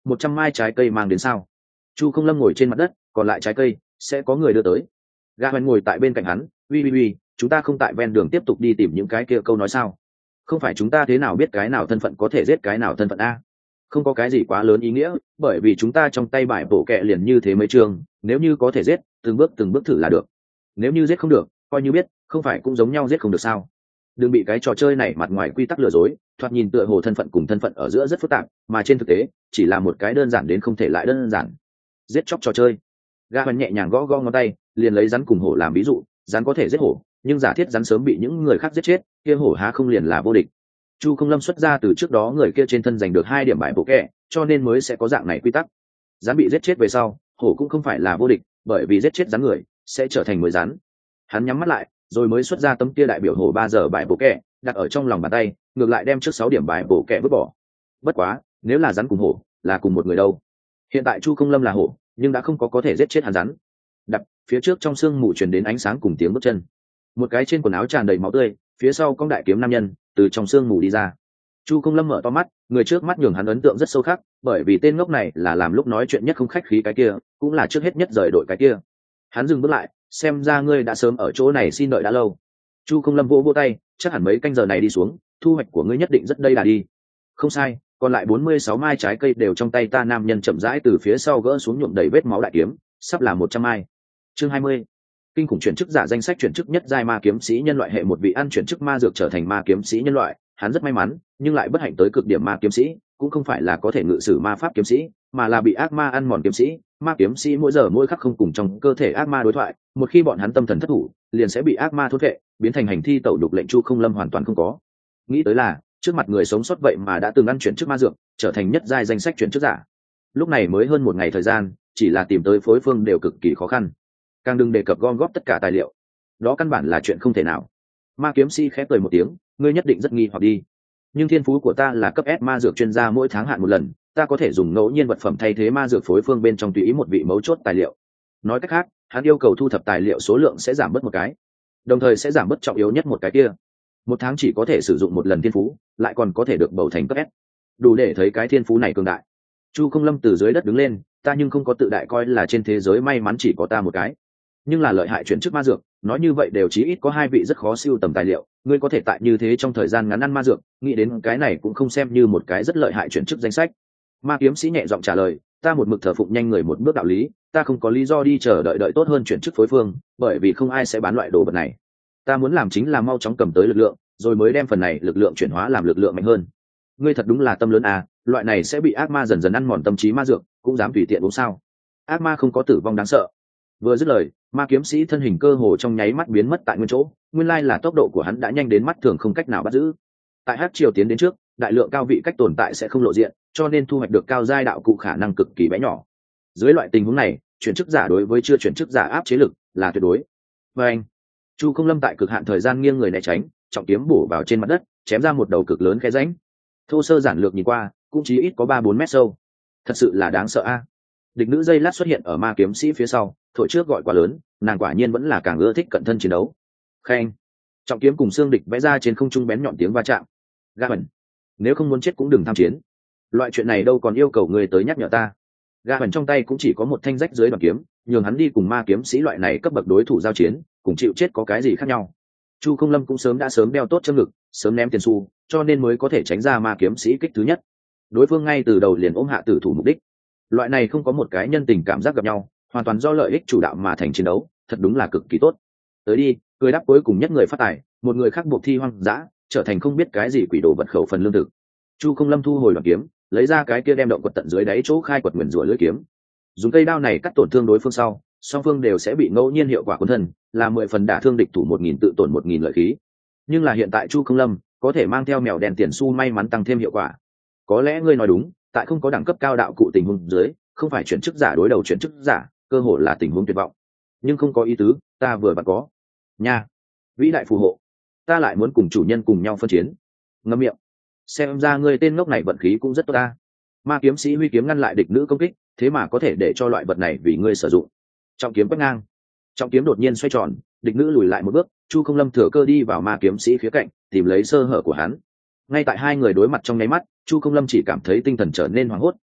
100 mai trái cây mang đến sao? Chu Không Lâm ngồi trên mặt đất, còn lại trái cây sẽ có người đưa tới. Gã hoành ngồi tại bên cạnh hắn, uy, chúng ta không tại ven đường tiếp tục đi tìm những cái kia câu nói sao? Không phải chúng ta thế nào biết cái nào thân phận có thể giết cái nào thân phận a? Không có cái gì quá lớn ý nghĩa, bởi vì chúng ta trong tay bài bổ kẹ liền như thế mấy chương, nếu như có thể giết, từng bước thử là được. Nếu như giết không được, coi như biết, không phải cũng giống nhau giết không được sao? Đừng bị cái trò chơi này mặt ngoài quy tắc lừa dối, thoạt nhìn tựa hồ thân phận cùng thân phận ở giữa rất phức tạp, mà trên thực tế chỉ là một cái đơn giản đến không thể lại đơn giản. Giết chóc trò chơi. Gã hoành nhẹ nhàng gõ gõ ngón tay, liền lấy rắn cùng hổ làm ví dụ, rắn có thể giết hổ, nhưng giả thiết rắn sớm bị những người khác giết chết, kia hổ há không liền là vô địch. Chu Không Lâm xuất ra từ trước đó người kia trên thân giành được 2 điểm bài bổ kẹ, cho nên mới sẽ có dạng này quy tắc. Rắn bị giết chết về sau, hổ cũng không phải là vô địch, bởi vì giết chết rắn người sẽ trở thành mới rắn. Hắn nhắm mắt lại, rồi mới xuất ra tấm kia đại biểu hổ 3 giờ bài bổ kẹ, đặt ở trong lòng bàn tay, ngược lại đem trước 6 điểm bài bổ kẹ vứt bỏ. Bất quá, nếu là rắn cùng hổ, là cùng một người đâu. Hiện tại Chu Không Lâm là hổ, nhưng đã không có thể giết chết hắn rắn. Đập, phía trước trong sương mù truyền đến ánh sáng cùng tiếng bước chân. Một cái trên quần áo tràn đầy máu tươi, phía sau con đại kiếm nam nhân từ trong sương mù đi ra. Chu Không Lâm mở to mắt, người trước mắt nhường hắn ấn tượng rất sâu khắc, bởi vì tên ngốc này là làm lúc nói chuyện nhất không khách khí cái kia, cũng là trước hết nhất rời đội cái kia. Hắn dừng bước lại, xem ra ngươi đã sớm ở chỗ này xin đợi đã lâu. Chu Không Lâm vỗ vỗ tay, chắc hẳn mấy canh giờ này đi xuống, thu hoạch của ngươi nhất định rất đây là đi. Không sai, còn lại 46 mai trái cây đều trong tay ta. Nam nhân chậm rãi từ phía sau gỡ xuống nhuộm đầy vết máu đại kiếm, sắp là 100 mai. Chương 20. Kinh khủng chuyển chức giả danh sách chuyển chức nhất giai ma kiếm sĩ nhân loại hệ một vị ăn chuyển chức ma dược trở thành ma kiếm sĩ nhân loại. Hắn rất may mắn, nhưng lại bất hạnh tới cực điểm. Ma kiếm sĩ cũng không phải là có thể ngự sử ma pháp kiếm sĩ, mà là bị ác ma ăn mòn kiếm sĩ. Ma kiếm sĩ mỗi giờ mỗi khắc không cùng trong cơ thể ác ma đối thoại, một khi bọn hắn tâm thần thất thủ, liền sẽ bị ác ma thôn vệ, biến thành hành thi tẩu đục. Lệnh Chu Không Lâm hoàn toàn không có nghĩ tới là trước mặt người sống sót vậy mà đã từng ăn chuyển chức ma dược, trở thành nhất giai danh sách chuyển chức giả. Lúc này mới hơn 1 ngày thời gian, chỉ là tìm tới phối phương đều cực kỳ khó khăn, càng đừng đề cập gom góp tất cả tài liệu, đó căn bản là chuyện không thể nào. Ma kiếm sĩ khẽ cười một tiếng, ngươi nhất định rất nghi hoặc đi, nhưng thiên phú của ta là cấp S ma dược chuyên gia, mỗi tháng hạn 1 lần, ta có thể dùng ngẫu nhiên vật phẩm thay thế ma dược phối phương bên trong tùy ý một vị mấu chốt tài liệu. Nói cách khác, hắn yêu cầu thu thập tài liệu số lượng sẽ giảm bớt một cái, đồng thời sẽ giảm bớt trọng yếu nhất một cái kia. 1 tháng chỉ có thể sử dụng 1 lần thiên phú, lại còn có thể được bầu thành cấp S, đủ để thấy cái thiên phú này cường đại. Chu Không Lâm từ dưới đất đứng lên, ta nhưng không có tự đại coi là trên thế giới may mắn chỉ có ta một cái, nhưng là lợi hại chuyển chức ma dược, nói như vậy đều chí ít có 2 vị rất khó siêu tầm tài liệu, ngươi có thể tại như thế trong thời gian ngắn ăn ma dược, nghĩ đến cái này cũng không xem như một cái rất lợi hại chuyển chức danh sách. Ma kiếm sĩ nhẹ giọng trả lời, ta một mực thờ phụng nhanh người một bước đạo lý, ta không có lý do đi chờ đợi tốt hơn chuyển chức phối phương, bởi vì không ai sẽ bán loại đồ vật này. Ta muốn làm chính là mau chóng cầm tới lực lượng, rồi mới đem phần này lực lượng chuyển hóa làm lực lượng mạnh hơn. Ngươi thật đúng là tâm lớn à, loại này sẽ bị ác ma dần dần ăn mòn tâm trí ma dược, cũng dám tùy tiện uống sao? Ác ma không có tử vong đáng sợ. Vừa dứt lời, ma kiếm sĩ thân hình cơ hồ trong nháy mắt biến mất tại nguyên chỗ, nguyên lai là tốc độ của hắn đã nhanh đến mắt thường không cách nào bắt giữ. Tại hát triều tiến đến trước, đại lượng cao vị cách tồn tại sẽ không lộ diện, cho nên thu hoạch được cao giai đạo cụ khả năng cực kỳ bé nhỏ. Dưới loại tình huống này, chuyển chức giả đối với chưa chuyển chức giả áp chế lực là tuyệt đối. Và anh, Chu Không Lâm tại cực hạn thời gian nghiêng người né tránh, trọng kiếm bổ vào trên mặt đất, chém ra một đầu cực lớn khe rãnh. Thô sơ giản lược nhìn qua, cũng chỉ ít có 3-4 mét sâu. Thật sự là đáng sợ a. Địch nữ dây lát xuất hiện ở ma kiếm sĩ phía sau, thổi trước gọi quá lớn, nàng quả nhiên vẫn là càng ưa thích cận thân chiến đấu. Khen, trọng kiếm cùng xương địch vẽ ra trên không trung bén nhọn tiếng va chạm. Gaben, nếu không muốn chết cũng đừng tham chiến. Loại chuyện này đâu còn yêu cầu người tới nhắc nhở ta. Gaben trong tay cũng chỉ có một thanh rách dưới đoàn kiếm, nhường hắn đi cùng ma kiếm sĩ loại này cấp bậc đối thủ giao chiến, cùng chịu chết có cái gì khác nhau. Chu Không Lâm cũng sớm đeo tốt châm ngực, sớm ném tiền xu, cho nên mới có thể tránh ra ma kiếm sĩ kích thứ nhất. Đối phương ngay từ đầu liền ôm hạ tử thủ mục đích. Loại này không có một cái nhân tình cảm giác gặp nhau, hoàn toàn do lợi ích chủ đạo mà thành chiến đấu, thật đúng là cực kỳ tốt. Tới đi, cười đáp cuối cùng nhất người phát tài, một người khác buộc thi hoang dã, trở thành không biết cái gì quỷ đồ vật khẩu phần lương thực. Chu Không Lâm thu hồi đoàn kiếm, lấy ra cái kia đem động quật tận dưới đáy chỗ khai quật nguyền rủa lưỡi kiếm. Dùng cây đao này cắt tổn thương đối phương sau, song phương đều sẽ bị ngẫu nhiên hiệu quả cuốn thân, là 10 phần đả thương địch thủ 1000 tự tổn 1000 lợi khí. Nhưng là hiện tại Chu Không Lâm có thể mang theo mèo đen tiền xu may mắn tăng thêm hiệu quả. Có lẽ ngươi nói đúng, tại không có đẳng cấp cao đạo cụ tình huống dưới, không phải chuyển chức giả đối đầu chuyển chức giả, cơ hội là tình huống tuyệt vọng. Nhưng không có ý tứ, ta vừa vặn có. Nha, vĩ đại phù hộ, ta lại muốn cùng chủ nhân cùng nhau phân chiến. Ngậm miệng. Xem ra ngươi tên ngốc này vận khí cũng rất tốt ta. Ma kiếm sĩ huy kiếm ngăn lại địch nữ công kích, thế mà có thể để cho loại vật này vì ngươi sử dụng. Trọng kiếm quét ngang. Trọng kiếm đột nhiên xoay tròn, địch nữ lùi lại một bước, Chu Không Lâm thừa cơ đi vào ma kiếm sĩ phía cạnh, tìm lấy sơ hở của hắn. Ngay tại hai người đối mặt trong nháy mắt, Chu Không Lâm chỉ cảm thấy tinh thần trở nên hoảng hốt,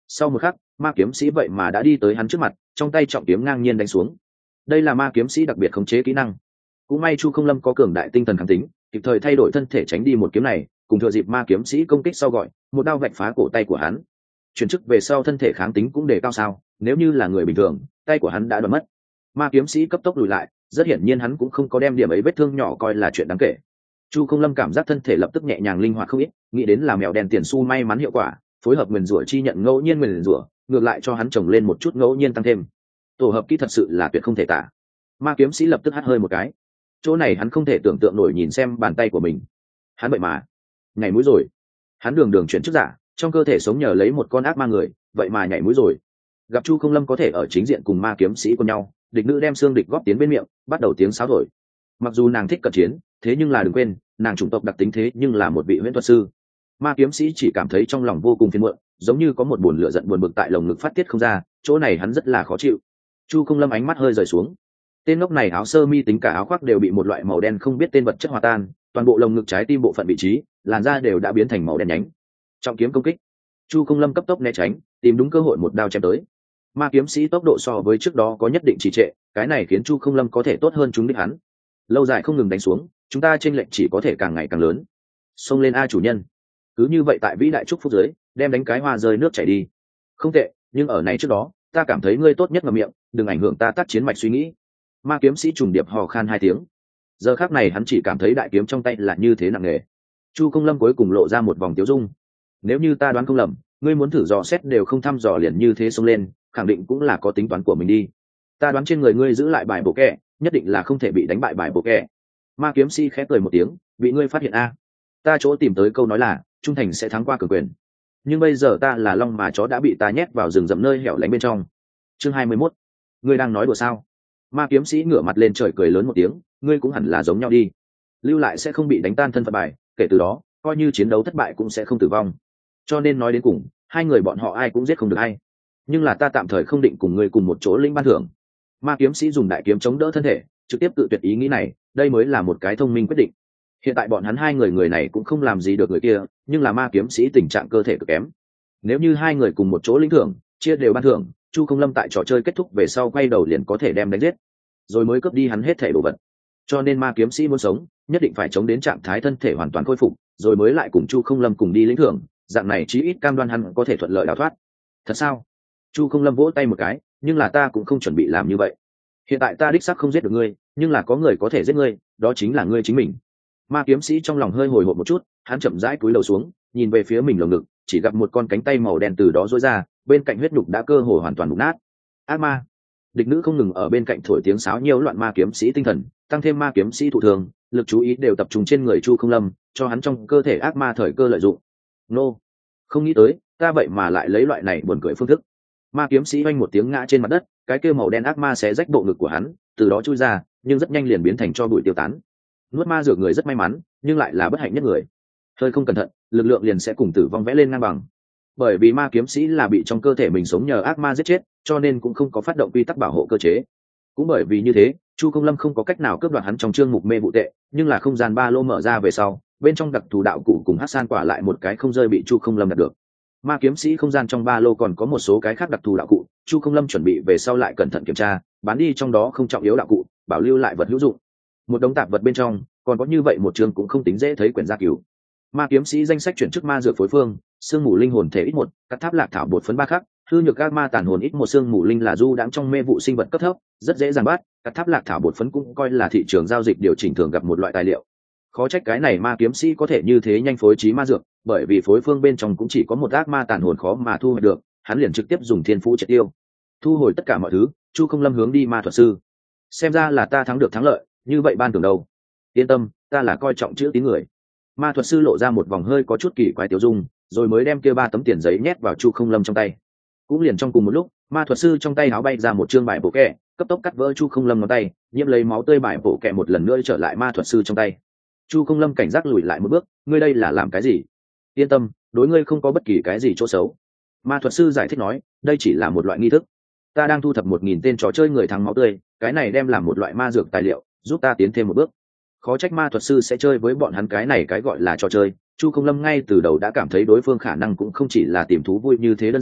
Sau một khắc, ma kiếm sĩ vậy mà đã đi tới hắn trước mặt, trong tay trọng kiếm ngang nhiên đánh xuống. Đây là ma kiếm sĩ đặc biệt khống chế kỹ năng. Cũng may Chu Không Lâm có cường đại tinh thần kháng tính, kịp thời thay đổi thân thể tránh đi một kiếm này, cùng thừa dịp ma kiếm sĩ công kích sau gọi, một đao vạch phá cổ tay của hắn. Chuyển chức về sau thân thể kháng tính cũng đề cao sao, nếu như là người bình thường, tay của hắn đã đoạn mất. Ma kiếm sĩ cấp tốc lùi lại, rất hiển nhiên hắn cũng không có đem điểm ấy vết thương nhỏ coi là chuyện đáng kể. Chu Không Lâm cảm giác thân thể lập tức nhẹ nhàng linh hoạt không ít, nghĩ đến là mèo đen tiền xu may mắn hiệu quả, phối hợp nguyền rủa chi nhận ngẫu nhiên nguyền rủa, ngược lại cho hắn trồng lên một chút ngẫu nhiên tăng thêm. Tổ hợp kỹ thật sự là tuyệt không thể tả. Ma kiếm sĩ lập tức hắt hơi một cái. Chỗ này hắn không thể tưởng tượng nổi nhìn xem bàn tay của mình. Hắn vậy mà nhảy mũi rồi. Hắn đường đường chuyển chức giả, trong cơ thể sống nhờ lấy một con ác ma người, vậy mà nhảy mũi rồi. Gặp Chu Không Lâm có thể ở chính diện cùng ma kiếm sĩ của nhau, địch nữ đem xương địch góp tiến bên miệng, bắt đầu tiếng sáo thổi. Mặc dù nàng thích cận chiến, thế nhưng là đừng quên, nàng chủng tộc đặc tính thế nhưng là một vị huyễn thuật sư. Ma kiếm sĩ chỉ cảm thấy trong lòng vô cùng phiền muộn, giống như có một buồn lửa giận buồn bực tại lồng ngực phát tiết không ra, chỗ này hắn rất là khó chịu. Chu Không Lâm ánh mắt hơi rời xuống. Tên ngốc này áo sơ mi tính cả áo khoác đều bị một loại màu đen không biết tên vật chất hòa tan, toàn bộ lồng ngực trái tim bộ phận vị trí, làn da đều đã biến thành màu đen nhánh. Trọng kiếm công kích, Chu Không Lâm cấp tốc né tránh, tìm đúng cơ hội một đao chém tới. Ma kiếm sĩ tốc độ so với trước đó có nhất định trì trệ, cái này khiến Chu Không Lâm có thể tốt hơn chúng đích hắn. Lâu dài không ngừng đánh xuống, chúng ta chênh lệch chỉ có thể càng ngày càng lớn. Xông lên a chủ nhân. Cứ như vậy tại vĩ đại trúc phúc dưới, đem đánh cái hoa rơi nước chảy đi. Không tệ, nhưng ở này trước đó, ta cảm thấy ngươi tốt nhất ngậm miệng, đừng ảnh hưởng ta tác chiến mạch suy nghĩ. Ma kiếm sĩ trùng điệp hò khan 2 tiếng. Giờ khắc này hắn chỉ cảm thấy đại kiếm trong tay là như thế nặng nề. Chu Không Lâm cuối cùng lộ ra một vòng tiếu dung. Nếu như ta đoán không lầm, ngươi muốn thử dò xét đều không thăm dò liền như thế xông lên, khẳng định cũng là có tính toán của mình đi. Ta đoán trên người ngươi giữ lại bài bộ kẹ, nhất định là không thể bị đánh bại bài bộ kẹ. Ma kiếm sĩ khẽ cười một tiếng, bị ngươi phát hiện a. Ta chỗ tìm tới câu nói là trung thành sẽ thắng qua cường quyền, nhưng bây giờ ta là long mà chó đã bị ta nhét vào rừng rậm nơi hẻo lánh bên trong. Chương 21. Ngươi đang nói đùa sao? Ma kiếm sĩ ngửa mặt lên trời cười lớn một tiếng, ngươi cũng hẳn là giống nhau đi. Lưu lại sẽ không bị đánh tan thân phận bài, kể từ đó coi như chiến đấu thất bại cũng sẽ không tử vong. Cho nên nói đến cùng, hai người bọn họ ai cũng giết không được ai. Nhưng là ta tạm thời không định cùng ngươi cùng một chỗ lĩnh ban thưởng. Ma kiếm sĩ dùng đại kiếm chống đỡ thân thể, trực tiếp tự tuyệt ý nghĩ này, đây mới là một cái thông minh quyết định. Hiện tại bọn hắn hai người này cũng không làm gì được người kia, nhưng là ma kiếm sĩ tình trạng cơ thể cực kém. Nếu như hai người cùng một chỗ lĩnh thưởng, chia đều ban thưởng, Chu Không Lâm tại trò chơi kết thúc về sau quay đầu liền có thể đem đánh giết, rồi mới cướp đi hắn hết thể đồ vật. Cho nên ma kiếm sĩ muốn sống, nhất định phải chống đến trạng thái thân thể hoàn toàn khôi phục, rồi mới lại cùng Chu Không Lâm cùng đi lĩnh thưởng, dạng này chí ít cam đoan hắn có thể thuận lợi đào thoát. Thật sao? Chu Không Lâm vỗ tay một cái, nhưng là ta cũng không chuẩn bị làm như vậy. Hiện tại ta đích xác không giết được ngươi, nhưng là có người có thể giết ngươi, đó chính là ngươi chính mình. Ma kiếm sĩ trong lòng hơi hồi hộp một chút, hắn chậm rãi cúi đầu xuống, nhìn về phía mình lồng ngực, chỉ gặp một con cánh tay màu đen từ đó rối ra, bên cạnh huyết nhục đã cơ hồ hoàn toàn mục nát. Ác ma. Địch nữ không ngừng ở bên cạnh thổi tiếng sáo nhiễu loạn ma kiếm sĩ tinh thần, tăng thêm ma kiếm sĩ thụ thường, lực chú ý đều tập trung trên người Chu Không Lâm, cho hắn trong cơ thể ác ma thời cơ lợi dụng. Nô, không nghĩ tới, ta vậy mà lại lấy loại này buồn cười phương thức. Ma kiếm sĩ oanh một tiếng ngã trên mặt đất, cái kia màu đen ác ma xé rách bộ ngực của hắn, từ đó chui ra, nhưng rất nhanh liền biến thành cho bụi tiêu tán. Nuốt ma dược người rất may mắn, nhưng lại là bất hạnh nhất người. Hơi không cẩn thận, lực lượng liền sẽ cùng tử vong vẽ lên ngang bằng. Bởi vì ma kiếm sĩ là bị trong cơ thể mình sống nhờ ác ma giết chết, cho nên cũng không có phát động quy tắc bảo hộ cơ chế. Cũng bởi vì như thế, Chu Không Lâm không có cách nào cướp đoạt hắn trong chương mục mê vụ tệ, nhưng là không gian ba lô mở ra về sau, bên trong đặc thù đạo cụ cùng Hắc San quả lại một cái không rơi bị Chu Không Lâm đạt được. Ma kiếm sĩ không gian trong ba lô còn có một số cái khác đặc thù đạo cụ, Chu Không Lâm chuẩn bị về sau lại cẩn thận kiểm tra, bán đi trong đó không trọng yếu đạo cụ, bảo lưu lại vật hữu dụng. Một đống tạp vật bên trong, còn có như vậy một chương cũng không tính dễ thấy quyển gia cứu. Ma kiếm sĩ danh sách chuyển chức ma dược phối phương, xương mù linh hồn thể ít 1, cắt tháp lạc thảo bột phấn 3 khắc, hư nhược ác ma tàn hồn ít 1 xương mù linh là du đãng trong mê vụ sinh vật cấp thấp, rất dễ dàng bắt, cắt tháp lạc thảo bột phấn cũng coi là thị trường giao dịch điều chỉnh thường gặp một loại tài liệu. Khó trách cái này ma kiếm sĩ có thể như thế nhanh phối trí ma dược, bởi vì phối phương bên trong cũng chỉ có một ác ma tàn hồn khó mà thu hoạch được, hắn liền trực tiếp dùng thiên phú triệt tiêu. Thu hồi tất cả mọi thứ, Chu Không Lâm hướng đi ma thuật sư. Xem ra là ta thắng được thắng lợi, như vậy ban tưởng đâu? Yên tâm, ta là coi trọng chữ tín người. Ma thuật sư lộ ra một vòng hơi có chút kỳ quái tiêu dung, rồi mới đem kia 3 tấm tiền giấy nhét vào Chu Không Lâm trong tay. Cũng liền trong cùng một lúc, ma thuật sư trong tay áo bay ra một chương bài bổ kẹ, cấp tốc cắt vỡ Chu Không Lâm ngón tay, nhiễm lấy máu tươi bài bổ kẹ một lần nữa trở lại ma thuật sư trong tay. Chu Không Lâm cảnh giác lùi lại một bước, ngươi đây là làm cái gì? Yên tâm, đối ngươi không có bất kỳ cái gì chỗ xấu. Ma thuật sư giải thích nói, đây chỉ là một loại nghi thức. Ta đang thu thập 1000 tên trò chơi người thắng máu tươi, cái này đem làm một loại ma dược tài liệu, giúp ta tiến thêm một bước. Khó trách ma thuật sư sẽ chơi với bọn hắn cái này cái gọi là trò chơi. Chu Không Lâm ngay từ đầu đã cảm thấy đối phương khả năng cũng không chỉ là tìm thú vui như thế đơn giản,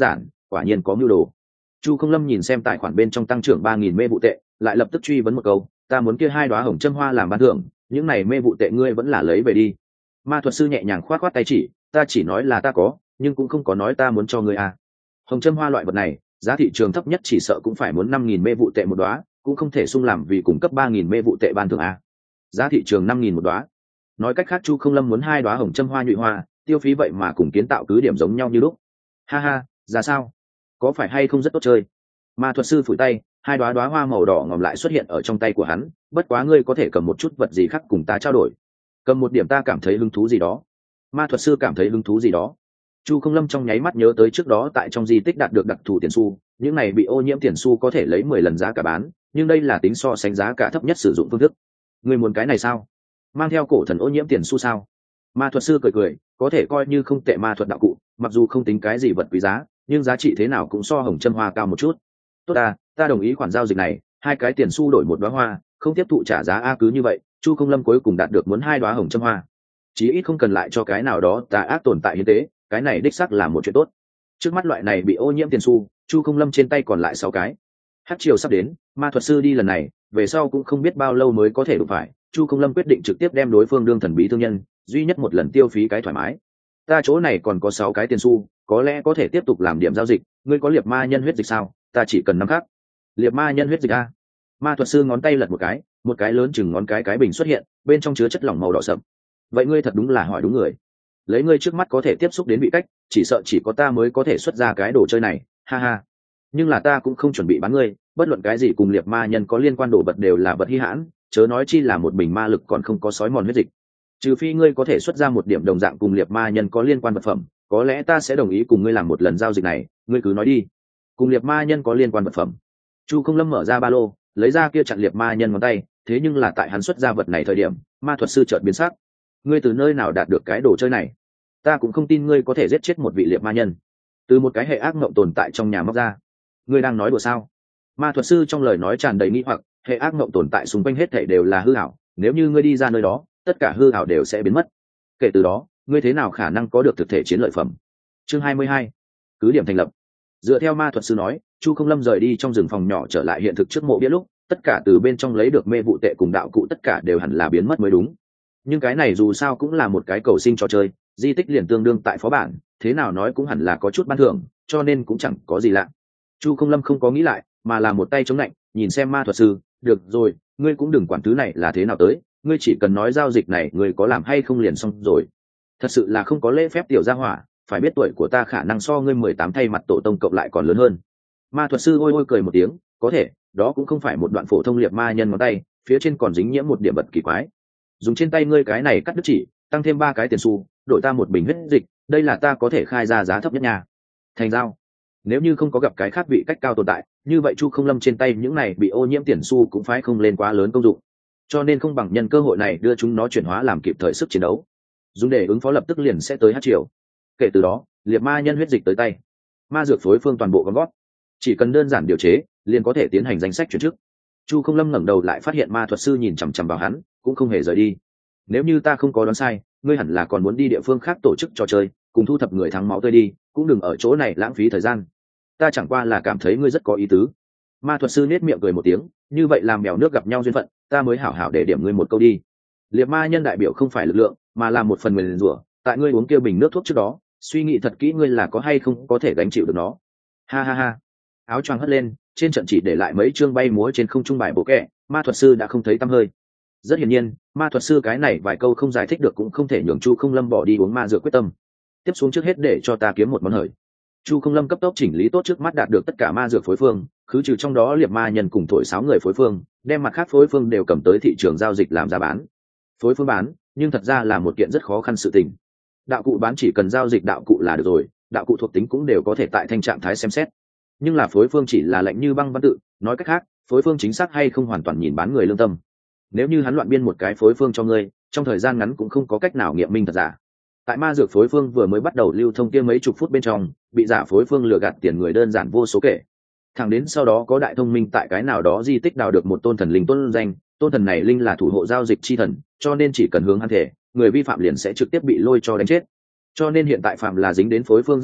quả nhiên có mưu đồ. Chu Không Lâm nhìn xem tài khoản bên trong tăng trưởng 3.000 mê vụ tệ, lại lập tức truy vấn một câu, ta muốn kia 2 đóa hồng châm hoa làm ban thưởng, những này mê vụ tệ ngươi vẫn là lấy về đi. Ma thuật sư nhẹ nhàng khoát khoát tay chỉ, ta chỉ nói là ta có, nhưng cũng không có nói ta muốn cho ngươi à. Hồng châm hoa loại vật này, giá thị trường thấp nhất chỉ sợ cũng phải muốn 5.000 mê vụ tệ một đóa, cũng không thể sung làm vì cung cấp 3.000 mê vụ tệ ban thưởng à. Giá thị trường 5.000 một đóa. Nói cách khác Chu Không Lâm muốn 2 đóa hồng châm hoa nhụy hoa, tiêu phí vậy mà cùng kiến tạo cứ điểm giống nhau như lúc. Ha ha, ra sao? Có phải hay không rất tốt chơi? Ma thuật sư phủi tay, 2 đóa hoa màu đỏ ngòm lại xuất hiện ở trong tay của hắn, bất quá ngươi có thể cầm một chút vật gì khác cùng ta trao đổi. Cầm một điểm ta cảm thấy hứng thú gì đó. Ma thuật sư cảm thấy hứng thú gì đó. Chu Không Lâm trong nháy mắt nhớ tới trước đó tại trong di tích đạt được đặc thù tiền xu, những này bị ô nhiễm tiền xu có thể lấy 10 lần giá cả bán, nhưng đây là tính so sánh giá cả thấp nhất sử dụng phương thức. Ngươi muốn cái này sao? Mang theo cổ thần ô nhiễm tiền xu sao? Ma thuật sư cười cười, có thể coi như không tệ ma thuật đạo cụ, mặc dù không tính cái gì vật quý giá, nhưng giá trị thế nào cũng so hồng châm hoa cao một chút. Tốt ta đồng ý khoản giao dịch này, 2 cái tiền xu đổi một đóa hoa, không tiếp thụ trả giá a. Cứ như vậy, Chu Không Lâm cuối cùng đạt được muốn 2 đóa hồng châm hoa. Chí ít không cần lại cho cái nào đó tà ác tồn tại hiến tế, cái này đích xác là một chuyện tốt. Trước mắt loại này bị ô nhiễm tiền xu, Chu Không Lâm trên tay còn lại 6 cái. Hắc chiều sắp đến, ma thuật sư đi lần này, về sau cũng không biết bao lâu mới có thể đụng phải. Chu Không Lâm quyết định trực tiếp đem đối phương đương thần bí thương nhân, duy nhất một lần tiêu phí cái thoải mái. Ta chỗ này còn có 6 cái tiền xu, có lẽ có thể tiếp tục làm điểm giao dịch. Ngươi có liệp ma nhân huyết dịch sao? Ta chỉ cần 5 khắc. Liệp ma nhân huyết dịch a. Ma thuật sư ngón tay lật một cái lớn chừng ngón cái bình xuất hiện, bên trong chứa chất lỏng màu đỏ sậm. Vậy ngươi thật đúng là hỏi đúng người. Lấy ngươi trước mắt có thể tiếp xúc đến vị cách, chỉ sợ chỉ có ta mới có thể xuất ra cái đồ chơi này, ha ha. Nhưng là ta cũng không chuẩn bị bán ngươi, bất luận cái gì cùng liệp ma nhân có liên quan đồ vật đều là vật hi hãn, chớ nói chi là một bình ma lực còn không có sói mòn huyết dịch. Trừ phi ngươi có thể xuất ra một điểm đồng dạng cùng liệp ma nhân có liên quan vật phẩm, có lẽ ta sẽ đồng ý cùng ngươi làm một lần giao dịch này, ngươi cứ nói đi. Cùng liệp ma nhân có liên quan vật phẩm. Chu Không Lâm mở ra ba lô, lấy ra kia chặn liệp ma nhân ngón tay, thế nhưng là tại hắn xuất ra vật này thời điểm, ma thuật sư chợt biến sắc. Ngươi từ nơi nào đạt được cái đồ chơi này? Ta cũng không tin ngươi có thể giết chết một vị liệp ma nhân. Từ một cái hệ ác mộng tồn tại trong nhà móc ra. Ngươi đang nói đùa sao? Ma thuật sư trong lời nói tràn đầy nghi hoặc, hệ ác mộng tồn tại xung quanh hết thảy đều là hư ảo, nếu như ngươi đi ra nơi đó, tất cả hư ảo đều sẽ biến mất. Kể từ đó, ngươi thế nào khả năng có được thực thể chiến lợi phẩm? Chương 22. Cứ điểm thành lập. Dựa theo ma thuật sư nói, Chu Không Lâm rời đi trong rừng phòng nhỏ trở lại hiện thực trước mộ bia lúc, tất cả từ bên trong lấy được mê vụ tệ cùng đạo cụ tất cả đều hẳn là biến mất mới đúng. Nhưng cái này dù sao cũng là một cái cầu sinh trò chơi, di tích liền tương đương tại phó bản, thế nào nói cũng hẳn là có chút ban thưởng, cho nên cũng chẳng có gì lạ. Chu Không Lâm không có nghĩ lại, mà là một tay chống lạnh, nhìn xem ma thuật sư, được rồi, ngươi cũng đừng quản thứ này là thế nào tới, ngươi chỉ cần nói giao dịch này ngươi có làm hay không liền xong rồi. Thật sự là không có lễ phép tiểu gia hỏa, phải biết tuổi của ta khả năng so ngươi 18 thay mặt tổ tông cộng lại còn lớn hơn. Ma thuật sư ôi ôi cười một tiếng, có thể, đó cũng không phải một đoạn phổ thông liệp ma nhân ngón tay, phía trên còn dính nhiễm một điểm vật kỳ quái. Dùng trên tay ngươi cái này cắt đứt chỉ, tăng thêm 3 cái tiền xu, đổi ta một bình huyết dịch, đây là ta có thể khai ra giá thấp nhất nha. Thành giao. Nếu như không có gặp cái khác vị cách cao tồn tại, như vậy Chu Không Lâm trên tay những này bị ô nhiễm tiền xu cũng phải không lên quá lớn công dụng, cho nên không bằng nhân cơ hội này đưa chúng nó chuyển hóa làm kịp thời sức chiến đấu, dùng để ứng phó lập tức liền sẽ tới hát triều. Kể từ đó, liệp ma nhân huyết dịch tới tay, ma dược phối phương toàn bộ gom gót, chỉ cần đơn giản điều chế liền có thể tiến hành danh sách chuyển chức. Chu Không Lâm ngẩng đầu lại phát hiện ma thuật sư nhìn chằm chằm vào hắn, cũng không hề rời đi. Nếu như ta không có đoán sai, ngươi hẳn là còn muốn đi địa phương khác tổ chức trò chơi, cùng thu thập người thắng máu tươi đi, cũng đừng ở chỗ này lãng phí thời gian. Ta chẳng qua là cảm thấy ngươi rất có ý tứ. Ma thuật sư nết miệng cười một tiếng, như vậy làm mèo nước gặp nhau duyên phận, ta mới hảo hảo để điểm ngươi một câu đi. Liệp ma nhân đại biểu không phải lực lượng, mà là một phần nguyền rủa, tại ngươi uống kia bình nước thuốc trước đó, suy nghĩ thật kỹ ngươi là có hay không có thể gánh chịu được nó. Ha ha ha. Áo choàng hất lên, trên trận chỉ để lại mấy chương bay múa trên không trung bài bộ kẻ, ma thuật sư đã không thấy tăm hơi. Rất hiển nhiên, ma thuật sư cái này vài câu không giải thích được cũng không thể nhường Chu Không Lâm bỏ đi uống ma dược quyết tâm. Tiếp xuống trước hết để cho ta kiếm một món hời. Chu Không Lâm cấp tốc chỉnh lý tốt trước mắt đạt được tất cả ma dược phối phương, khứ trừ trong đó liệp ma nhân cùng thổi sáo người phối phương, đem mặt khác phối phương đều cầm tới thị trường giao dịch làm giá bán. Phối phương bán, nhưng thật ra là một kiện rất khó khăn sự tình. Đạo cụ bán chỉ cần giao dịch đạo cụ là được rồi, đạo cụ thuộc tính cũng đều có thể tại thanh trạng thái xem xét. Nhưng là phối phương chỉ là lạnh như băng văn tự, nói cách khác, phối phương chính xác hay không hoàn toàn nhìn bán người lương tâm. Nếu như hắn loạn biên một cái phối phương cho ngươi, trong thời gian ngắn cũng không có cách nào nghiệm minh thật giả. Tại ma dược phối phương vừa mới bắt đầu lưu thông kia mấy chục phút bên trong, bị giả phối phương lừa gạt tiền người đơn giản vô số kể. Thẳng đến sau đó có đại thông minh tại cái nào đó di tích đào được một tôn thần linh tôn danh, tôn thần này linh là thủ hộ giao dịch chi thần, cho nên chỉ cần hướng hắn thể, người vi phạm liền sẽ trực tiếp bị lôi cho đánh chết. Cho nên hiện tại phạm là dính đến phối phương giao dịch,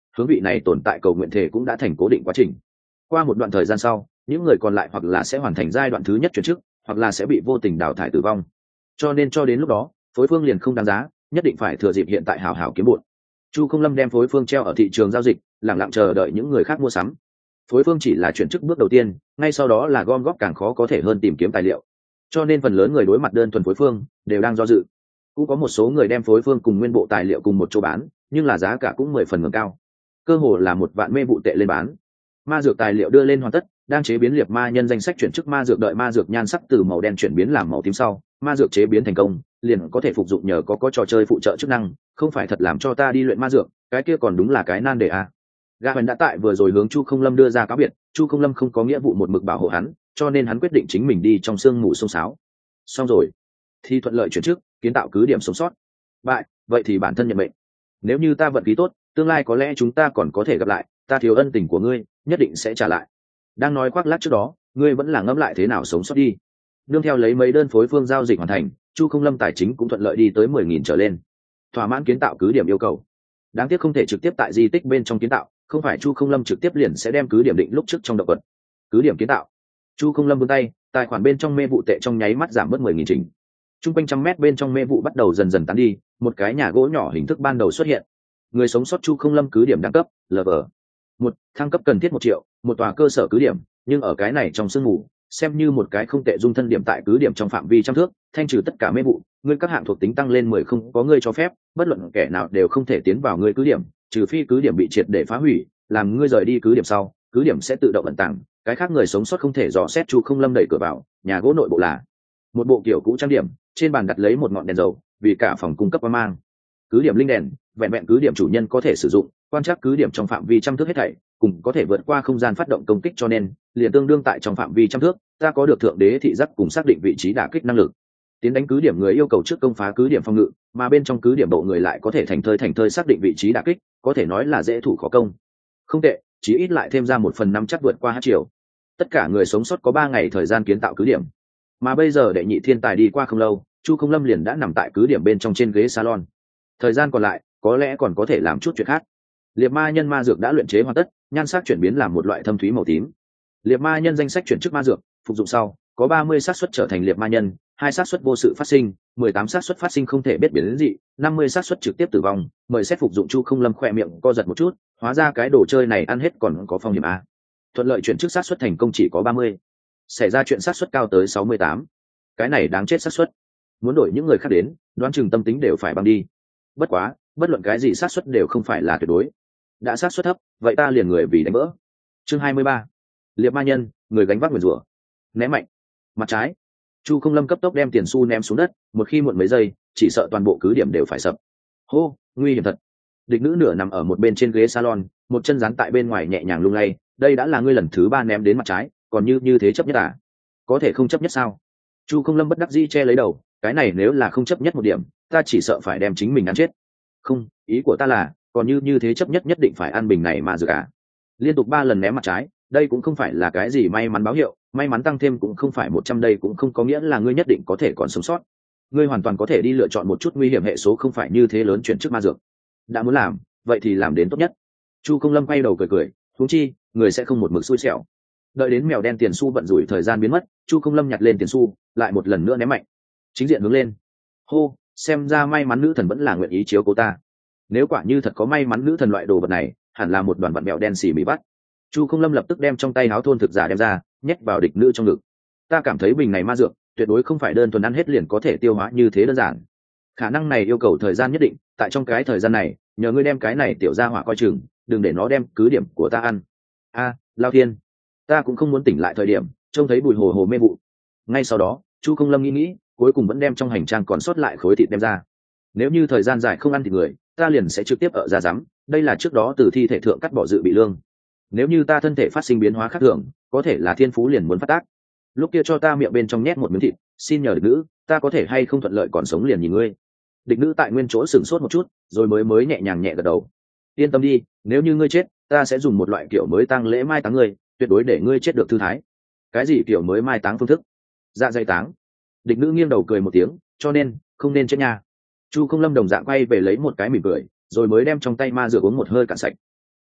hướng vị này tồn tại cầu nguyện thể cũng đã thành cố định quá trình. Qua một đoạn thời gian sau, những người còn lại hoặc là sẽ hoàn thành giai đoạn thứ nhất chuyển chức, hoặc là sẽ bị vô tình đào thải tử vong. Cho nên cho đến lúc đó, phối phương liền không đáng giá, nhất định phải thừa dịp hiện tại hào hào kiếm bộn. Chu Không Lâm đem phối phương treo ở thị trường giao dịch, lặng lặng chờ đợi những người khác mua sắm. Phối phương chỉ là chuyển chức bước đầu tiên, ngay sau đó là gom góp càng khó có thể hơn tìm kiếm tài liệu. Cho nên phần lớn người đối mặt đơn thuần phối phương đều đang do dự. Cũng có một số người đem phối phương cùng nguyên bộ tài liệu cùng một chỗ bán, nhưng là giá cả cũng 10 phần ngưỡng cao, cơ hồ là 1 vạn mê vụ tệ lên bán. Ma dược tài liệu đưa lên hoàn tất, đang chế biến liệt ma nhân danh sách chuyển chức ma dược, đợi ma dược nhan sắc từ màu đen chuyển biến làm màu tím sau, ma dược chế biến thành công, liền có thể phục dụng, nhờ có trò chơi phụ trợ chức năng, không phải thật làm cho ta đi luyện ma dược, cái kia còn đúng là cái nan đề a. Gã Huyền đã tại vừa rồi hướng Chu Không Lâm đưa ra cáo biệt, Chu Không Lâm không có nghĩa vụ một mực bảo hộ hắn, cho nên hắn quyết định chính mình đi trong sương mù sông sáo. Xong rồi, thì thuận lợi chuyển chức, kiến tạo cứ điểm sống sót. Bại, vậy thì bản thân nhận mệnh. Nếu như ta vận khí tốt, tương lai có lẽ chúng ta còn có thể gặp lại, ta thiếu ân tình của ngươi, nhất định sẽ trả lại. Đang nói khoác lác trước đó, ngươi vẫn là ngẫm lại thế nào sống sót đi. Nương theo lấy mấy đơn phối phương giao dịch hoàn thành, Chu Không Lâm tài chính cũng thuận lợi đi tới 10.000 trở lên, thỏa mãn kiến tạo cứ điểm yêu cầu. Đáng tiếc không thể trực tiếp tại di tích bên trong kiến tạo, không phải Chu Không Lâm trực tiếp liền sẽ đem cứ điểm định lúc trước trong động vật. Cứ điểm kiến tạo. Chu Không Lâm vươn tay, tài khoản bên trong mê vụ tệ trong nháy mắt giảm bớt 10.000 trình. Trung quanh trăm mét bên trong mê vụ bắt đầu dần dần tán đi, một cái nhà gỗ nhỏ hình thức ban đầu xuất hiện. Người sống sót Chu Không Lâm cứ điểm đẳng cấp Level 1, thăng cấp cần thiết 1 triệu, một tòa cơ sở cứ điểm, nhưng ở cái này trong sương mù, xem như một cái không tệ dung thân điểm tại cứ điểm trong phạm vi trăm thước, thanh trừ tất cả mê vụ, ngươi các hạng thuộc tính tăng lên 10, không có ngươi cho phép, bất luận kẻ nào đều không thể tiến vào ngươi cứ điểm, trừ phi cứ điểm bị triệt để phá hủy, làm ngươi rời đi cứ điểm sau, cứ điểm sẽ tự động ẩn tàng, cái khác người sống sót không thể dò xét. Chu Không Lâm đẩy cửa vào, nhà gỗ nội bộ là một bộ kiểu cũ trang điểm, trên bàn đặt lấy một ngọn đèn dầu, vì cả phòng cung cấp quang mang. Cứ điểm linh đèn, vẹn vẹn cứ điểm chủ nhân có thể sử dụng, quan trắc cứ điểm trong phạm vi trăm thước hết thảy, cùng có thể vượt qua không gian phát động công kích, cho nên liền tương đương tại trong phạm vi trăm thước, ta có được thượng đế thị giác cùng xác định vị trí đả kích năng lực. Tiến đánh cứ điểm người yêu cầu trước công phá cứ điểm phòng ngự, mà bên trong cứ điểm bộ người lại có thể thành thơi xác định vị trí đả kích, có thể nói là dễ thủ khó công. Không tệ, chí ít lại thêm ra 1/5 chắc vượt qua 2 triệu. Tất cả người sống sót có 3 ngày thời gian kiến tạo cứ điểm, mà bây giờ đệ nhị thiên tài đi qua không lâu, Chu Không Lâm liền đã nằm tại cứ điểm bên trong trên ghế salon. Thời gian còn lại, có lẽ còn có thể làm chút chuyện khác. Liệt ma nhân ma dược đã luyện chế hoàn tất, nhan sắc chuyển biến làm một loại thâm thúy màu tím. Liệt ma nhân danh sách chuyển chức ma dược, phục dụng sau, có 30 xác suất trở thành liệt ma nhân, 2 xác suất vô sự phát sinh, 18 xác suất phát sinh không thể biết biến dị, 50 xác suất trực tiếp tử vong. Mời xét phục dụng. Chu Không Lâm khỏe miệng co giật một chút, hóa ra cái đồ chơi này ăn hết còn có phong hiểm a. Thuận lợi chuyển chức xác suất thành công chỉ có 30, xảy ra chuyện xác suất cao tới 68. Cái này đáng chết xác suất. Muốn đổi những người khác đến, đoán chừng tâm tính đều phải băng đi. Bất quá, bất luận cái gì xác suất đều không phải là tuyệt đối. Đã xác suất thấp, vậy ta liền người vì đánh vỡ. Chương 23. Liệt ma nhân, người gánh vác nguyền rủa. Ném mạnh. Mặt trái. Chu Không Lâm cấp tốc đem tiền xu ném xuống đất, một khi muộn mấy giây, chỉ sợ toàn bộ cứ điểm đều phải sập. Hô, nguy hiểm thật. Địch nữ nửa nằm ở một bên trên ghế salon, một chân dán tại bên ngoài nhẹ nhàng lung lay. Đây đã là ngươi lần thứ 3 ném đến mặt trái, còn như thế chấp nhất à? Có thể không chấp nhất sao? Chu Không Lâm bất đắc dĩ che lấy đầu, cái này nếu là không chấp nhất một điểm, ta chỉ sợ phải đem chính mình ăn chết. Không, ý của ta là, còn như thế chấp nhất định phải ăn bình này mà dược à? Liên tục 3 lần ném mặt trái, đây cũng không phải là cái gì may mắn báo hiệu, may mắn tăng thêm cũng không phải 100, đây cũng không có nghĩa là ngươi nhất định có thể còn sống sót. Ngươi hoàn toàn có thể đi lựa chọn một chút nguy hiểm hệ số không phải như thế lớn chuyển chức ma dược. Đã muốn làm, vậy thì làm đến tốt nhất. Chu Không Lâm quay đầu cười, huống chi, người sẽ không một mực xui xẻo. Đợi đến mèo đen tiền xu vận rủi thời gian biến mất, Chu Không Lâm nhặt lên tiền xu, lại một lần nữa ném mạnh, chính diện hướng lên. Hô, xem ra may mắn nữ thần vẫn là nguyện ý chiếu cố ta. Nếu quả như thật có may mắn nữ thần loại đồ vật này, hẳn là một đoàn vặn mèo đen xì bị bắt. Chu Không Lâm lập tức đem trong tay áo thôn thực giả đem ra, nhét vào địch nữ trong ngực. Ta cảm thấy bình này ma dược tuyệt đối không phải đơn thuần ăn hết liền có thể tiêu hóa như thế đơn giản. Khả năng này yêu cầu thời gian nhất định, tại trong cái thời gian này, nhờ ngươi đem cái này tiểu gia hỏa coi chừng, đừng để nó đem cứ điểm của ta ăn. A, Lao Thiên, ta cũng không muốn tỉnh lại thời điểm trông thấy bụi hồ mê vụ. Ngay sau đó, Chu Không Lâm nghĩ, cuối cùng vẫn đem trong hành trang còn sót lại khối thịt đem ra. Nếu như thời gian dài không ăn thịt người, ta liền sẽ trực tiếp ở ra rắm, đây là trước đó từ thi thể thượng cắt bỏ dự bị lương. Nếu như ta thân thể phát sinh biến hóa khác thường, có thể là thiên phú liền muốn phát tác. Lúc kia cho ta miệng bên trong nhét một miếng thịt, xin nhờ địch nữ, ta có thể hay không thuận lợi còn sống liền nhìn ngươi. Địch nữ tại nguyên chỗ sửng sốt một chút, rồi mới nhẹ nhàng nhẹ gật đầu. Yên tâm đi, nếu như ngươi chết, ta sẽ dùng một loại kiểu mới tang lễ mai táng ngươi, tuyệt đối để ngươi chết được thư thái. Cái gì kiểu mới mai táng phương thức? Dạ dày táng. Địch nữ nghiêng đầu cười một tiếng, cho nên không nên chết nha. Chu Không Lâm đồng dạng quay về lấy một cái mỉm cười, rồi mới đem trong tay ma dược uống một hơi cạn sạch.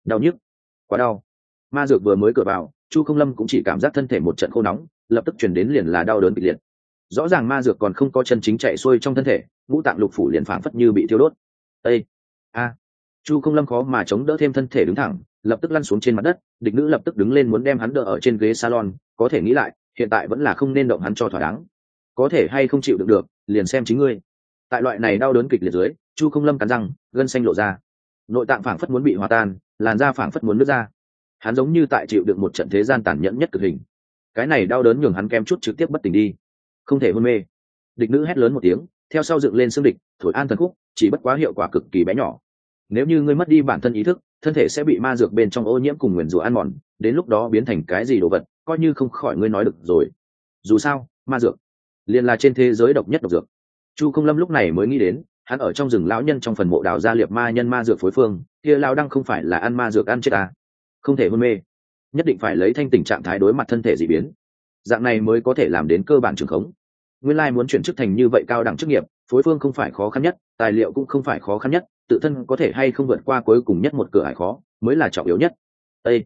đau nhức, quá đau. Ma dược vừa mới cửa vào, Chu Không Lâm cũng chỉ cảm giác thân thể một trận khô nóng, lập tức chuyển đến liền là đau đớn kịch liệt. Rõ ràng ma dược còn không có chân chính chạy xuôi trong thân thể, ngũ tạng lục phủ liền phảng phất như bị thiêu đốt. Ê, a, Chu Không Lâm khó mà chống đỡ thêm thân thể đứng thẳng, lập tức lăn xuống trên mặt đất. Địch nữ lập tức đứng lên muốn đem hắn đỡ ở trên ghế salon, có thể nghĩ lại, hiện tại vẫn là không nên động hắn cho thỏa đáng. Có thể hay không chịu đựng được, liền xem chính ngươi. Tại loại này đau đớn kịch liệt dưới, Chu Không Lâm cắn răng, gân xanh lộ ra, nội tạng phảng phất muốn bị hòa tan, làn da phảng phất muốn nứt ra. Hắn giống như tại chịu đựng một trận thế gian tàn nhẫn nhất cực hình. Cái này đau đớn nhường hắn kem chút trực tiếp bất tỉnh đi, không thể hôn mê. Địch nữ hét lớn một tiếng, theo sau dựng lên xương địch, thổi an thần khúc, chỉ bất quá hiệu quả cực kỳ bé nhỏ. Nếu như ngươi mất đi bản thân ý thức, thân thể sẽ bị ma dược bên trong ô nhiễm cùng nguyền rủa ăn mòn, đến lúc đó biến thành cái gì đồ vật, coi như không khỏi ngươi nói được rồi. Dù sao, ma dược liền là trên thế giới độc nhất độc dược. Chu Không Lâm lúc này mới nghĩ đến, hắn ở trong rừng lão nhân trong phần mộ đào ra liệp ma nhân ma dược phối phương, kia lão đăng không phải là ăn ma dược ăn chết à? Không thể hôn mê, nhất định phải lấy thanh tỉnh trạng thái đối mặt thân thể dị biến, dạng này mới có thể làm đến cơ bản trường khống. Nguyên lai muốn chuyển chức thành như vậy cao đẳng chức nghiệp, phối phương không phải khó khăn nhất, tài liệu cũng không phải khó khăn nhất, tự thân có thể hay không vượt qua cuối cùng nhất một cửa ải khó mới là trọng yếu nhất. Ê,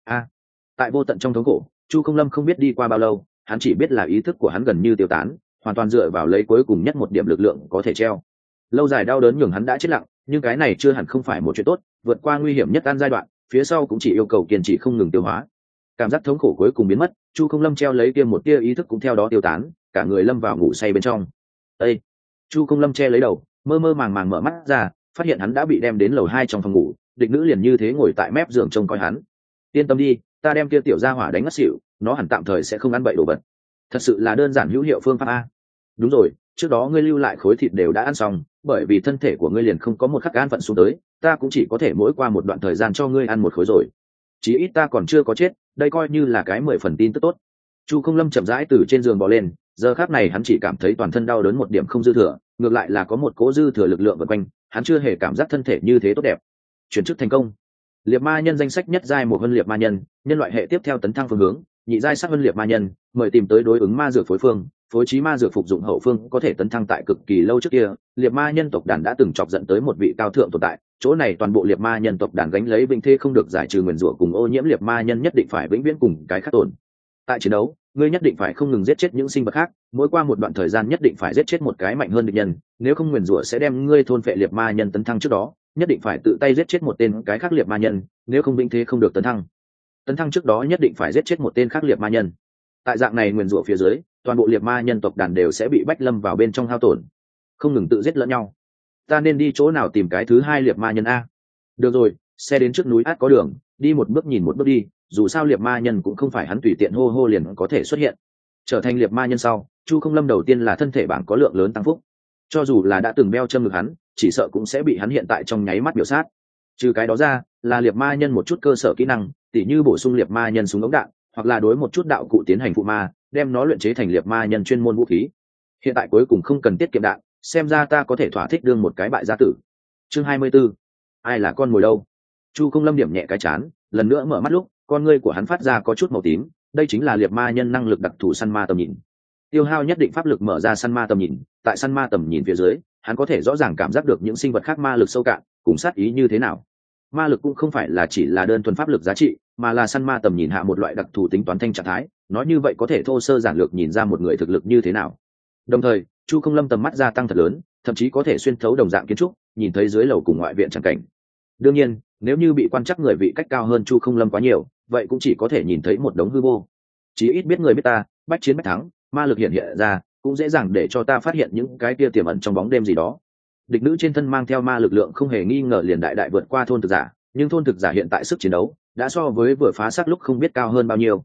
tại vô tận trong thống khổ, Chu Không Lâm không biết đi qua bao lâu, hắn chỉ biết là ý thức của hắn gần như tiêu tán, hoàn toàn dựa vào lấy cuối cùng nhất một điểm lực lượng có thể treo. Lâu dài đau đớn nhường hắn đã chết lặng, nhưng cái này chưa hẳn không phải một chuyện tốt, vượt qua nguy hiểm nhất an giai đoạn, phía sau cũng chỉ yêu cầu kiên trì không ngừng tiêu hóa. Cảm giác thống khổ cuối cùng biến mất, Chu Không Lâm treo lấy kia một tia ý thức cũng theo đó tiêu tán, cả người lâm vào ngủ say bên trong. Ê, Chu Không Lâm che lấy đầu, mơ mơ màng màng mở mắt ra, phát hiện hắn đã bị đem đến lầu 2 trong phòng ngủ. Địch nữ liền như thế ngồi tại mép giường trông coi hắn. Yên tâm đi, ta đem kia tiểu gia hỏa đánh ngất xỉu, nó hẳn tạm thời sẽ không ăn bậy đồ vật. Thật sự là đơn giản hữu hiệu phương pháp a. Đúng rồi, trước đó ngươi lưu lại khối thịt đều đã ăn xong, bởi vì thân thể của ngươi liền không có một khắc an phận xuống tới, ta cũng chỉ có thể mỗi qua một đoạn thời gian cho ngươi ăn một khối rồi. Chí ít ta còn chưa có chết, đây coi như là cái 10 phần tin tức tốt. Chu Không Lâm chậm rãi từ trên giường bò lên, giờ khắc này hắn chỉ cảm thấy toàn thân đau đớn một điểm không dư thừa, ngược lại là có một cỗ dư thừa lực lượng vần quanh, hắn chưa hề cảm giác thân thể như thế tốt đẹp. Chuyển chức thành công. Liệp ma nhân danh sách nhất giai một vân liệp ma nhân, nhân loại hệ tiếp theo tấn thăng phương hướng, nhị giai sát vân liệp ma nhân, mời tìm tới đối ứng ma dược phối phương, phối trí ma dược phục dụng hậu phương có thể tấn thăng tại cực kỳ lâu trước kia. Liệp ma nhân tộc đàn đã từng chọc giận tới một vị cao thượng tồn tại, chỗ này toàn bộ liệp ma nhân tộc đàn gánh lấy vinh thê không được giải trừ nguyền rủa cùng ô nhiễm, liệp ma nhân nhất định phải vĩnh viễn cùng cái khác tồn tại chiến đấu. Ngươi nhất định phải không ngừng giết chết những sinh vật khác, mỗi qua một đoạn thời gian nhất định phải giết chết một cái mạnh hơn địch nhân, nếu không nguyền rủa sẽ đem ngươi thôn phệ. Liệp ma nhân tấn thăng trước đó nhất định phải tự tay giết chết một tên cái khác liệp ma nhân, nếu không vĩnh thế không được tấn thăng trước đó nhất định phải giết chết một tên khác liệp ma nhân. Tại dạng này nguyền rủa phía dưới, toàn bộ liệp ma nhân tộc đàn đều sẽ bị bách lâm vào bên trong hao tổn, không ngừng tự giết lẫn nhau. Ta nên đi chỗ nào tìm cái thứ hai liệp ma nhân a? Được rồi, xe đến trước núi át có đường, đi một bước nhìn một bước đi, dù sao liệp ma nhân cũng không phải hắn tùy tiện hô hô liền có thể xuất hiện. Trở thành liệp ma nhân sau, Chu Không Lâm đầu tiên là thân thể bảng có lượng lớn tăng phúc, cho dù là đã từng beo châm ngực hắn, chỉ sợ cũng sẽ bị hắn hiện tại trong nháy mắt biểu sát. Trừ cái đó ra, là liệp ma nhân một chút cơ sở kỹ năng, tỉ như bổ sung liệp ma nhân súng ống đạn, hoặc là đối một chút đạo cụ tiến hành phụ ma, đem nó luyện chế thành liệp ma nhân chuyên môn vũ khí. Hiện tại cuối cùng không cần tiết kiệm đạn, xem ra ta có thể thỏa thích đương một cái bại gia tử. Chương 24. Ai là con mồi đâu? Chu Không Lâm điểm nhẹ cái chán, lần nữa mở mắt lúc, con ngươi của hắn phát ra có chút màu tím, đây chính là liệp ma nhân năng lực đặc thù săn ma tầm nhìn. Tiêu hao nhất định pháp lực mở ra săn ma tầm nhìn, tại săn ma tầm nhìn phía dưới, hắn có thể rõ ràng cảm giác được những sinh vật khác ma lực sâu cạn, cùng sát ý như thế nào. Ma lực cũng không phải là chỉ là đơn thuần pháp lực giá trị, mà là săn ma tầm nhìn hạ một loại đặc thù tính toán thanh trạng thái, nói như vậy có thể thô sơ giản lược nhìn ra một người thực lực như thế nào. Đồng thời, Chu Không Lâm tầm mắt gia tăng thật lớn, thậm chí có thể xuyên thấu đồng dạng kiến trúc, nhìn thấy dưới lầu cùng ngoại viện chẳng cảnh. Đương nhiên, nếu như bị quan trắc người vị cách cao hơn Chu Không Lâm quá nhiều, vậy cũng chỉ có thể nhìn thấy một đống hư vô. Chí ít biết người biết ta, bách chiến bách thắng, ma lực hiện hiện ra, cũng dễ dàng để cho ta phát hiện những cái kia tiềm ẩn trong bóng đêm gì đó. Địch nữ trên thân mang theo ma lực lượng không hề nghi ngờ liền đại đại vượt qua thôn thực giả, nhưng thôn thực giả hiện tại sức chiến đấu đã so với vừa phá xác lúc không biết cao hơn bao nhiêu.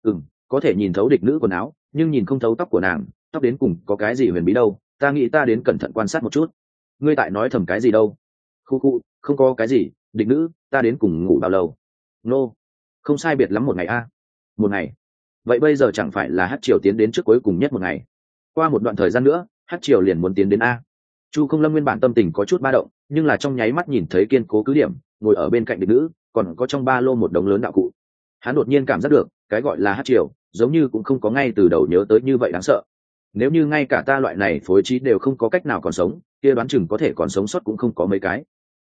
Có thể nhìn thấu địch nữ quần áo, nhưng nhìn không thấu tóc của nàng, tóc đến cùng có cái gì huyền bí đâu, ta nghĩ ta đến cẩn thận quan sát một chút. Ngươi tại nói thầm cái gì đâu? Khu, không có cái gì, địch nữ, ta đến cùng ngủ bao lâu? Nô, không sai biệt lắm một ngày a. Một ngày? Vậy bây giờ chẳng phải là Hắc Triều tiến đến trước cuối cùng nhất một ngày? Qua một đoạn thời gian nữa, Hắc Triều liền muốn tiến đến a. Chu Không Lâm nguyên bản tâm tình có chút ba động, nhưng là trong nháy mắt nhìn thấy kiên cố cứ điểm, ngồi ở bên cạnh địch nữ, còn có trong ba lô một đống lớn đạo cụ. Hắn đột nhiên cảm giác được, cái gọi là Hắc Triều, giống như cũng không có ngay từ đầu nhớ tới như vậy đáng sợ. Nếu như ngay cả ta loại này phối trí đều không có cách nào còn sống, kia đoán chừng có thể còn sống sót cũng không có mấy cái.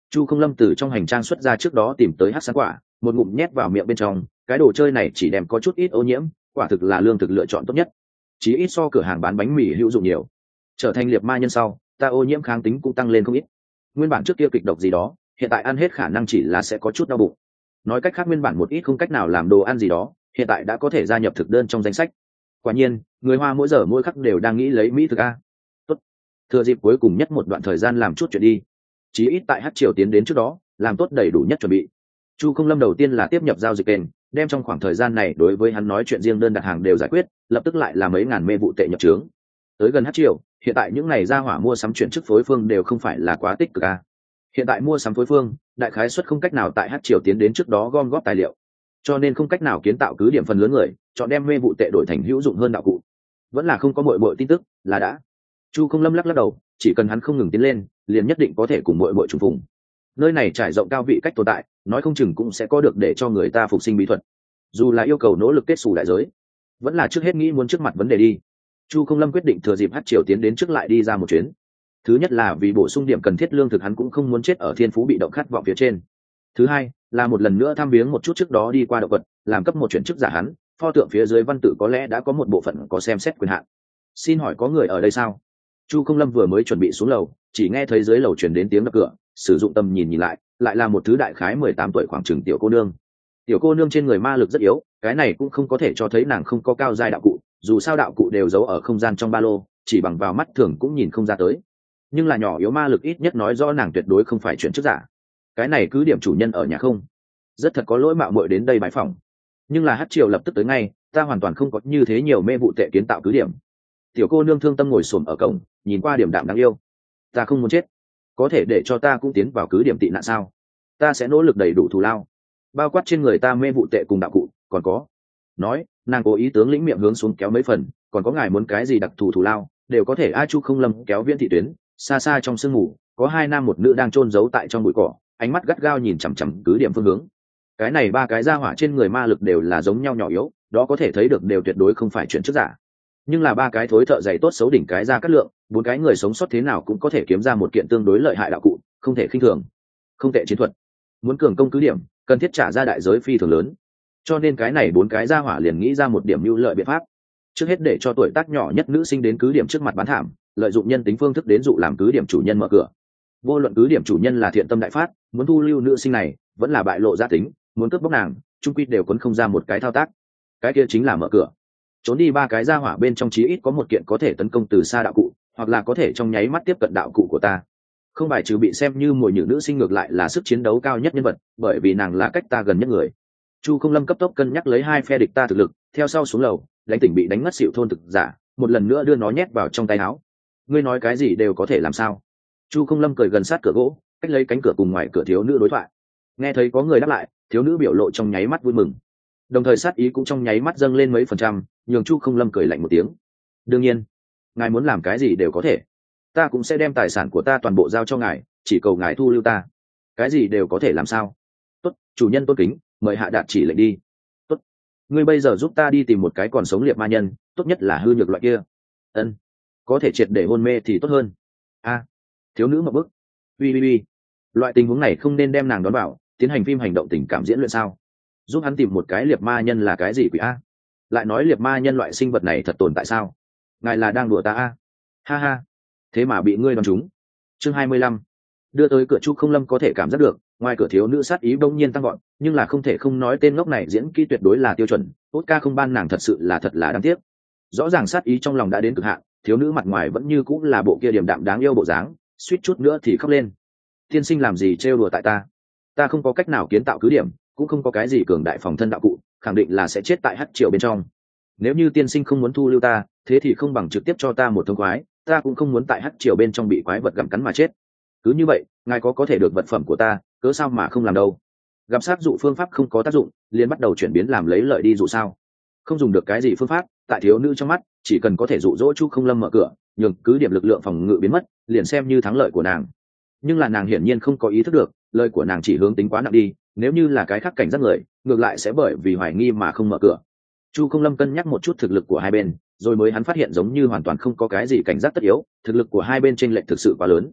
Chu Không Lâm từ trong hành trang xuất ra trước đó tìm tới hắc sáng quả, một ngụm nhét vào miệng bên trong. Cái đồ chơi này chỉ đem có chút ít ô nhiễm, quả thực là lương thực lựa chọn tốt nhất, chí ít so cửa hàng bán bánh mì hữu dụng nhiều. Trở thành liệt ma nhân sau, ta ô nhiễm kháng tính cũng tăng lên không ít. Nguyên bản trước kia kịch độc gì đó, hiện tại ăn hết khả năng chỉ là sẽ có chút đau bụng. Nói cách khác, nguyên bản một ít không cách nào làm đồ ăn gì đó, hiện tại đã có thể gia nhập thực đơn trong danh sách. Quả nhiên, người Hoa mỗi giờ mỗi khắc đều đang nghĩ lấy mỹ thực a. Tốt, thừa dịp cuối cùng nhất một đoạn thời gian làm chút chuyện đi. Chí ít tại Hắc Triều tiến đến trước đó, làm tốt đầy đủ nhất chuẩn bị. Chu Không Lâm đầu tiên là tiếp nhập giao dịch kênh, đem trong khoảng thời gian này đối với hắn nói chuyện riêng đơn đặt hàng đều giải quyết, lập tức lại là mấy ngàn mê vụ tệ nhập trướng. Tới gần Hắc Triều, hiện tại những ngày ra hỏa mua sắm chuyển chức phối phương đều không phải là quá tích cực a. Hiện tại mua sắm phối phương, đại khái suất không cách nào tại Hắc Triều tiến đến trước đó gom góp tài liệu, cho nên không cách nào kiến tạo cứ điểm phần lớn người chọn đem mê vụ tệ đổi thành hữu dụng hơn đạo cụ. Vẫn là không có muội tin tức là đã. Chu Không Lâm lắc đầu, chỉ cần hắn không ngừng tiến lên, liền nhất định có thể cùng muội trùng phùng. Nơi này trải rộng cao vị cách tồn tại, nói không chừng cũng sẽ có được để cho người ta phục sinh bí thuật. Dù là yêu cầu nỗ lực kết xù đại giới, vẫn là trước hết nghĩ muốn trước mặt vấn đề đi. Chu Không Lâm quyết định thừa dịp Hắc Triều tiến đến trước lại đi ra một chuyến. Thứ nhất là vì bổ sung điểm cần thiết lương thực, hắn cũng không muốn chết ở thiên phú bị động khát vọng phía trên. Thứ hai là một lần nữa thăm viếng một chút trước đó đi qua động vật, làm cấp một chuyển chức giả hắn, pho tượng phía dưới văn tự có lẽ đã có một bộ phận có xem xét quyền hạn. Xin hỏi có người ở đây sao? Chu Không Lâm vừa mới chuẩn bị xuống lầu, chỉ nghe thấy dưới lầu truyền đến tiếng đập cửa, sử dụng tầm nhìn nhìn lại, lại là một thứ đại khái 18 tuổi khoảng chừng tiểu cô nương. Tiểu cô nương trên người ma lực rất yếu, cái này cũng không có thể cho thấy nàng không có cao giai đạo cụ, dù sao đạo cụ đều giấu ở không gian trong ba lô, chỉ bằng vào mắt thường cũng nhìn không ra tới. Nhưng là nhỏ yếu ma lực ít nhất nói rõ nàng tuyệt đối không phải chuyển chức giả. Cái này cứ điểm chủ nhân ở nhà không? Rất thật có lỗi mạo muội đến đây bãi phòng. Nhưng là Hắc Triều lập tức tới ngay, ta hoàn toàn không có như thế nhiều mê vụ tệ kiến tạo cứ điểm. Tiểu cô nương thương tâm ngồi xổm ở cổng, nhìn qua điểm đạm đáng yêu. Ta không muốn chết, có thể để cho ta cũng tiến vào cứ điểm tị nạn sao? Ta sẽ nỗ lực đầy đủ thù lao, bao quát trên người ta mê vụ tệ cùng đạo cụ, còn có. Nói, nàng cố ý tướng lĩnh miệng hướng xuống kéo mấy phần, còn có ngài muốn cái gì đặc thù thù lao, đều có thể. A Chu Không Lâm kéo Viễn thị tuyến, xa xa trong sương mù, có hai nam một nữ đang chôn giấu tại trong bụi cỏ, ánh mắt gắt gao nhìn chằm chằm cứ điểm phương hướng. Cái này ba cái gia hỏa trên người ma lực đều là giống nhau nhỏ yếu, đó có thể thấy được đều tuyệt đối không phải chuyện trước giả. Nhưng là ba cái thối thợ giày tốt xấu đỉnh cái ra cát lượng, bốn cái người sống sót thế nào cũng có thể kiếm ra một kiện tương đối lợi hại đạo cụ, không thể khinh thường. Không tệ chiến thuật. Muốn cường công cứ điểm, cần thiết trả ra đại giới phi thường lớn. Cho nên cái này bốn cái gia hỏa liền nghĩ ra một điểm ưu lợi biện pháp. Trước hết để cho tuổi tác nhỏ nhất nữ sinh đến cứ điểm trước mặt bán thảm, lợi dụng nhân tính phương thức đến dụ làm cứ điểm chủ nhân mở cửa. Vô luận cứ điểm chủ nhân là thiện tâm đại phát, muốn thu lưu nữ sinh này, vẫn là bại lộ gia tính, muốn cướp bóc nàng, trung quy đều quấn không ra một cái thao tác. Cái kia chính là mở cửa. Trốn đi ba cái gia hỏa bên trong chí ít có một kiện có thể tấn công từ xa đạo cụ, hoặc là có thể trong nháy mắt tiếp cận đạo cụ của ta. Không bài trừ bị xem như mồi nhử nữ sinh ngược lại là sức chiến đấu cao nhất nhân vật, bởi vì nàng là cách ta gần nhất người. Chu Không Lâm cấp tốc cân nhắc lấy hai phe địch ta thực lực, theo sau xuống lầu, đánh tỉnh bị đánh ngất xỉu thôn thực giả, một lần nữa đưa nó nhét vào trong tay áo. Ngươi nói cái gì đều có thể làm sao? Chu Không Lâm cười gần sát cửa gỗ, cách lấy cánh cửa cùng ngoài cửa thiếu nữ đối thoại. Nghe thấy có người đáp lại, thiếu nữ biểu lộ trong nháy mắt vui mừng, đồng thời sát ý cũng trong nháy mắt dâng lên mấy phần trăm, nhường Chu Không Lâm cười lạnh một tiếng. Đương nhiên, ngài muốn làm cái gì đều có thể, ta cũng sẽ đem tài sản của ta toàn bộ giao cho ngài, chỉ cầu ngài thu lưu ta. Cái gì đều có thể làm sao? Tốt, chủ nhân tôn kính, mời hạ đạt chỉ lệnh đi. Tốt, ngươi bây giờ giúp ta đi tìm một cái còn sống liệt ma nhân, tốt nhất là hư nhược loại kia. Ân, có thể triệt để hôn mê thì tốt hơn. A, thiếu nữ một bức. Ui, loại tình huống này không nên đem nàng đón vào, tiến hành phim hành động tình cảm diễn luyện sao? Giúp hắn tìm một cái liệt ma nhân là cái gì quỷ a? Lại nói liệt ma nhân loại sinh vật này thật tồn tại sao? Ngài là đang đùa ta a? Ha ha, thế mà bị ngươi đoán trúng. Chương 25. Đưa tới cửa. Chu Không Lâm có thể cảm giác được, ngoài cửa thiếu nữ sát ý bỗng nhiên tăng gọn, nhưng là không thể không nói tên ngốc này diễn kỹ tuyệt đối là tiêu chuẩn, Oscar không ban nàng thật là đáng tiếc. Rõ ràng sát ý trong lòng đã đến cực hạn, thiếu nữ mặt ngoài vẫn như cũng là bộ kia điềm đạm đáng yêu bộ dáng, suýt chút nữa thì khóc lên. Tiên sinh làm gì trêu đùa tại ta? Ta không có cách nào kiến tạo cứ điểm, cũng không có cái gì cường đại phòng thân đạo cụ, khẳng định là sẽ chết tại Hắc Triều bên trong. Nếu như tiên sinh không muốn thu lưu ta, thế thì không bằng trực tiếp cho ta một thông khoái, ta cũng không muốn tại Hắc Triều bên trong bị quái vật gặm cắn mà chết. Cứ như vậy, ngài có thể được vật phẩm của ta, cớ sao mà không làm đâu? Gặp sát dụ phương pháp không có tác dụng, liền bắt đầu chuyển biến làm lấy lợi đi dụ sao? Không dùng được cái gì phương pháp, tại thiếu nữ trong mắt, chỉ cần có thể dụ dỗ Chu Không Lâm mở cửa, nhường cứ điểm lực lượng phòng ngự biến mất, liền xem như thắng lợi của nàng. Nhưng là nàng hiển nhiên không có ý thức được, lời của nàng chỉ hướng tính quá nặng đi, nếu như là cái khác cảnh giác người, ngược lại sẽ bởi vì hoài nghi mà không mở cửa. Chu Không Lâm cân nhắc một chút thực lực của hai bên, rồi mới hắn phát hiện giống như hoàn toàn không có cái gì cảnh giác tất yếu, thực lực của hai bên chênh lệch thực sự quá lớn.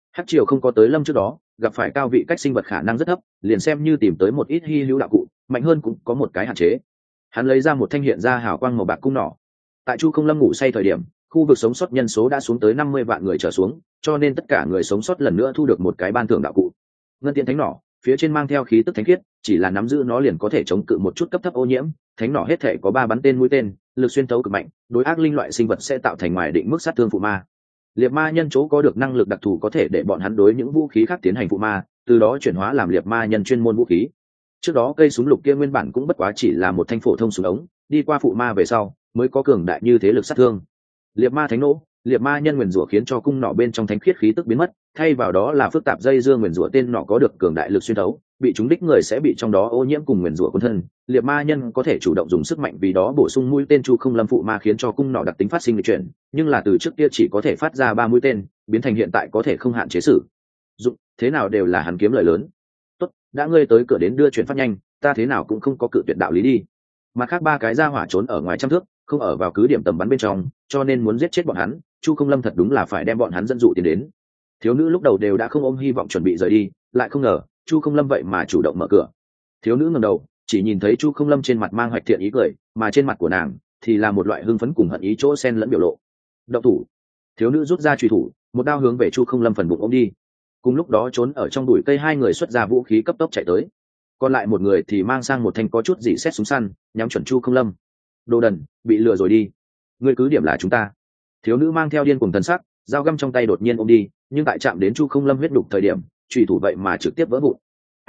Hắc triều không có tới lâm trước đó gặp phải cao vị cách sinh vật khả năng rất thấp, liền xem như tìm tới một ít hy hữu đạo cụ mạnh hơn cũng có một cái hạn chế. Hắn lấy ra một thanh hiện ra hào quang màu bạc cung nỏ. Tại Chu Không Lâm ngủ say thời điểm, khu vực sống sót nhân số đã xuống tới 50 vạn người trở xuống, cho nên tất cả người sống sót lần nữa thu được một cái ban thưởng đạo cụ. Ngân tiễn thánh nỏ, phía trên mang theo khí tức thánh khiết, chỉ là nắm giữ nó liền có thể chống cự một chút cấp thấp ô nhiễm. Thánh nỏ hết thể có 3 bắn tên mũi tên, lực xuyên thấu cực mạnh, đối ác linh loại sinh vật sẽ tạo thành ngoài định mức sát thương phụ ma. Liệt ma nhân chỗ có được năng lực đặc thù có thể để bọn hắn đối những vũ khí khác tiến hành phụ ma, từ đó chuyển hóa làm liệt ma nhân chuyên môn vũ khí. Trước đó cây súng lục kia nguyên bản cũng bất quá chỉ là một thanh phổ thông súng ống, đi qua phụ ma về sau mới có cường đại như thế lực sát thương. Liệt ma thánh nổ, liệt ma nhân nguyền rủa khiến cho cung nỏ bên trong thánh khiết khí tức biến mất, thay vào đó là phức tạp dây dương nguyền rủa tên nỏ có được cường đại lực xuyên thấu, bị chúng đích người sẽ bị trong đó ô nhiễm cùng nguyền rủa quân thân. Liệt ma nhân có thể chủ động dùng sức mạnh vì đó bổ sung mũi tên Chu Không Lâm phụ ma khiến cho cung nỏ đặc tính phát sinh lịch chuyển, nhưng là từ trước kia chỉ có thể phát ra 3 mũi tên, biến thành hiện tại có thể không hạn chế sử dụng, thế nào đều là hắn kiếm lời lớn. Tốt, đã ngươi tới cửa đến đưa chuyển phát nhanh, ta thế nào cũng không có cự tuyệt đạo lý đi. Mặt khác 3 cái ra hỏa trốn ở ngoài trăm thước, không ở vào cứ điểm tầm bắn bên trong, cho nên muốn giết chết bọn hắn, Chu Không Lâm thật đúng là phải đem bọn hắn dẫn dụ tiến đến. Thiếu nữ lúc đầu đều đã không ôm hy vọng chuẩn bị rời đi, lại không ngờ Chu Không Lâm vậy mà chủ động mở cửa. Thiếu nữ ngẩng đầu, chỉ nhìn thấy Chu Không Lâm trên mặt mang hoạch thiện ý cười, mà trên mặt của nàng thì là một loại hưng phấn cùng hận ý chỗ xen lẫn biểu lộ. Động thủ. Thiếu nữ rút ra chùy thủ, một đao hướng về Chu Không Lâm phần bụng ôm đi. Cùng lúc đó trốn ở trong bụi cây 2 người xuất ra vũ khí cấp tốc chạy tới, còn lại một người thì mang sang một thanh có chút dị xét súng săn, nhắm chuẩn Chu Không Lâm. Đồ đần, bị lừa rồi đi. Ngươi cứ điểm là chúng ta. Thiếu nữ mang theo điên cuồng thần sắc, dao găm trong tay đột nhiên ôm đi, nhưng tại chạm đến Chu Không Lâm huyết đục thời điểm, chủy thủ vậy mà trực tiếp vỡ vụn.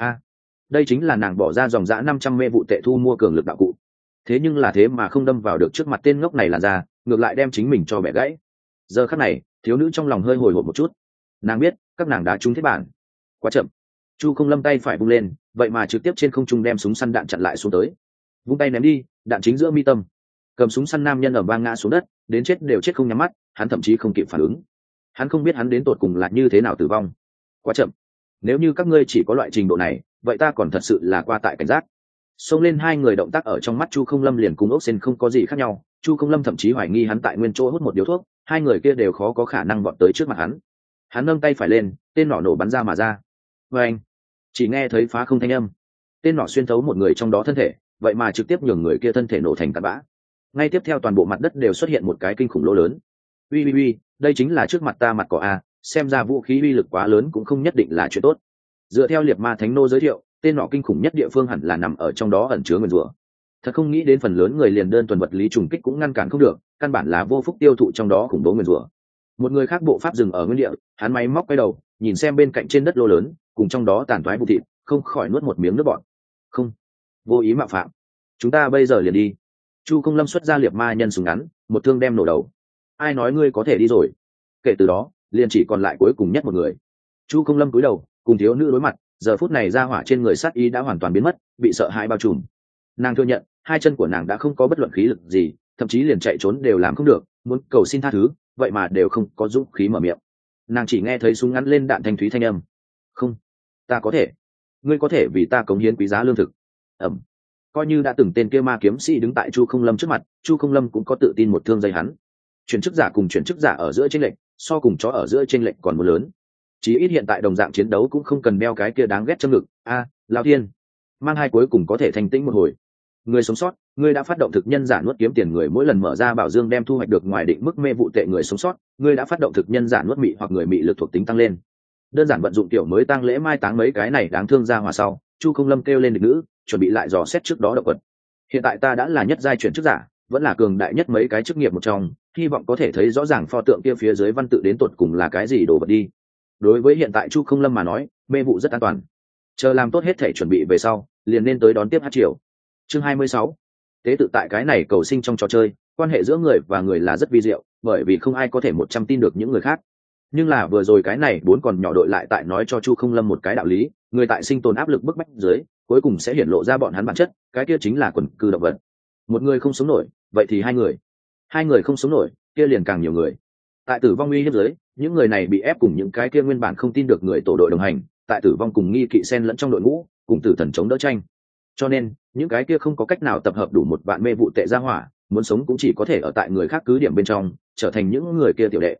Đây chính là nàng bỏ ra dòng dã 500 mê vụ tệ thu mua cường lực đạo cụ. Thế nhưng là thế mà không đâm vào được trước mặt tên ngốc này là ra, ngược lại đem chính mình cho bẻ gãy. Giờ khắc này, thiếu nữ trong lòng hơi hồi hộp một chút. Nàng biết, các nàng đã trúng thiết bản. Quá chậm. Chu Không Lâm tay phải vung lên, vậy mà trực tiếp trên không trung đem súng săn đạn chặn lại xuống tới. Vung tay ném đi, đạn chính giữa mi tâm. Cầm súng săn nam nhân ở vang ngã xuống đất, đến chết đều chết không nhắm mắt, hắn thậm chí không kịp phản ứng. Hắn không biết hắn đến tột cùng là như thế nào tử vong. Quá chậm. Nếu như các ngươi chỉ có loại trình độ này, vậy ta còn thật sự là qua tại cảnh giác. Xông lên 2 người động tác ở trong mắt Chu Không Lâm liền cùng ốc sen không có gì khác nhau. Chu Không Lâm thậm chí hoài nghi hắn tại nguyên chỗ hút một điếu thuốc, 2 người kia đều khó có khả năng vọt tới trước mặt hắn. Hắn nâng tay phải lên, tên nỏ nổ bắn ra mà ra. Anh chỉ nghe thấy phá không thanh âm, tên nỏ xuyên thấu một người trong đó thân thể, vậy mà trực tiếp nhường người kia thân thể nổ thành tạt bã. Ngay tiếp theo toàn bộ mặt đất đều xuất hiện một cái kinh khủng lỗ lớn. Uy, đây chính là trước mặt ta mặt cỏ a, xem ra vũ khí uy lực quá lớn cũng không nhất định là chuyện tốt. Dựa theo liệt ma thánh nô giới thiệu, tên nọ kinh khủng nhất địa phương hẳn là nằm ở trong đó ẩn chứa nguyên rủa. Thật không nghĩ đến phần lớn người liền đơn thuần vật lý trùng kích cũng ngăn cản không được, căn bản là vô phúc tiêu thụ trong đó khủng bố nguyên rủa. Một người khác bộ pháp dừng ở nguyên địa, hắn máy móc quay đầu, nhìn xem bên cạnh trên đất lô lớn, cùng trong đó tàn toái vụ thịt, không khỏi nuốt một miếng nước bọt. Không, vô ý mạo phạm. Chúng ta bây giờ liền đi. Chu Không Lâm xuất ra liệt ma nhân súng ngắn, một thương đem nổ đầu. Ai nói ngươi có thể đi rồi? Kể từ đó, liền chỉ còn lại cuối cùng nhất một người. Chu Không Lâm cúi đầu, cùng thiếu nữ đối mặt, giờ phút này ra hỏa trên người sát ý đã hoàn toàn biến mất, bị sợ hãi bao trùm. Nàng thừa nhận, 2 chân của nàng đã không có bất luận khí lực gì, thậm chí liền chạy trốn đều làm không được, muốn cầu xin tha thứ, vậy mà đều không có dũng khí mở miệng. Nàng chỉ nghe thấy súng ngắn lên đạn thanh thúy thanh âm. Không, ta có thể. Ngươi có thể vì ta cống hiến quý giá lương thực. Coi như đã từng tên kia ma kiếm sĩ đứng tại Chu Không Lâm trước mặt, Chu Không Lâm cũng có tự tin một thương dây hắn. Chuyển chức giả cùng chuyển chức giả ở giữa chênh lệch, so cùng chó ở giữa chênh lệch còn một lớn. Chí ít hiện tại đồng dạng chiến đấu cũng không cần đeo cái kia đáng ghét châm ngực. Lão thiên, mang 2 cuối cùng có thể thành tĩnh một hồi. Người sống sót, ngươi đã phát động thực nhân giả nuốt kiếm tiền người mỗi lần mở ra bảo dương đem thu hoạch được ngoài định mức mê vụ tệ người sống sót, ngươi đã phát động thực nhân giả nuốt mị hoặc người mị lực thuộc tính tăng lên. Đơn giản vận dụng tiểu mới tăng lễ mai táng mấy cái này đáng thương ra hòa sau, Chu Không Lâm kêu lên địch nữ, chuẩn bị lại dò xét trước đó động vật. Hiện tại ta đã là nhất giai chuyển chức giả, vẫn là cường đại nhất mấy cái chức nghiệp một trong, hy vọng có thể thấy rõ ràng pho tượng kia phía dưới văn tự đến tột cùng là cái gì đồ vật đi. Đối với hiện tại Chu Không Lâm mà nói, mê vụ rất an toàn. Chờ làm tốt hết thể chuẩn bị về sau, liền nên tới đón tiếp hát triều. Chương 26. Tế tự tại cái này cầu sinh trong trò chơi, quan hệ giữa người và người là rất vi diệu, bởi vì không ai có thể 100 tin được những người khác. Nhưng là vừa rồi cái này 4 còn nhỏ đội lại tại nói cho Chu Không Lâm một cái đạo lý, người tại sinh tồn áp lực bức bách dưới, cuối cùng sẽ hiển lộ ra bọn hắn bản chất, cái kia chính là quần cư động vật. Một người không sống nổi, vậy thì 2 người. 2 người không sống nổi, kia liền càng nhiều người. Tại tử vong uy hiếp dưới, những người này bị ép cùng những cái kia nguyên bản không tin được người tổ đội đồng hành, tại tử vong cùng nghi kỵ xen lẫn trong đội ngũ, cùng tử thần chống đỡ tranh. Cho nên, những cái kia không có cách nào tập hợp đủ 1 vạn mê vụ tệ ra hỏa, muốn sống cũng chỉ có thể ở tại người khác cứ điểm bên trong, trở thành những người kia tiểu đệ.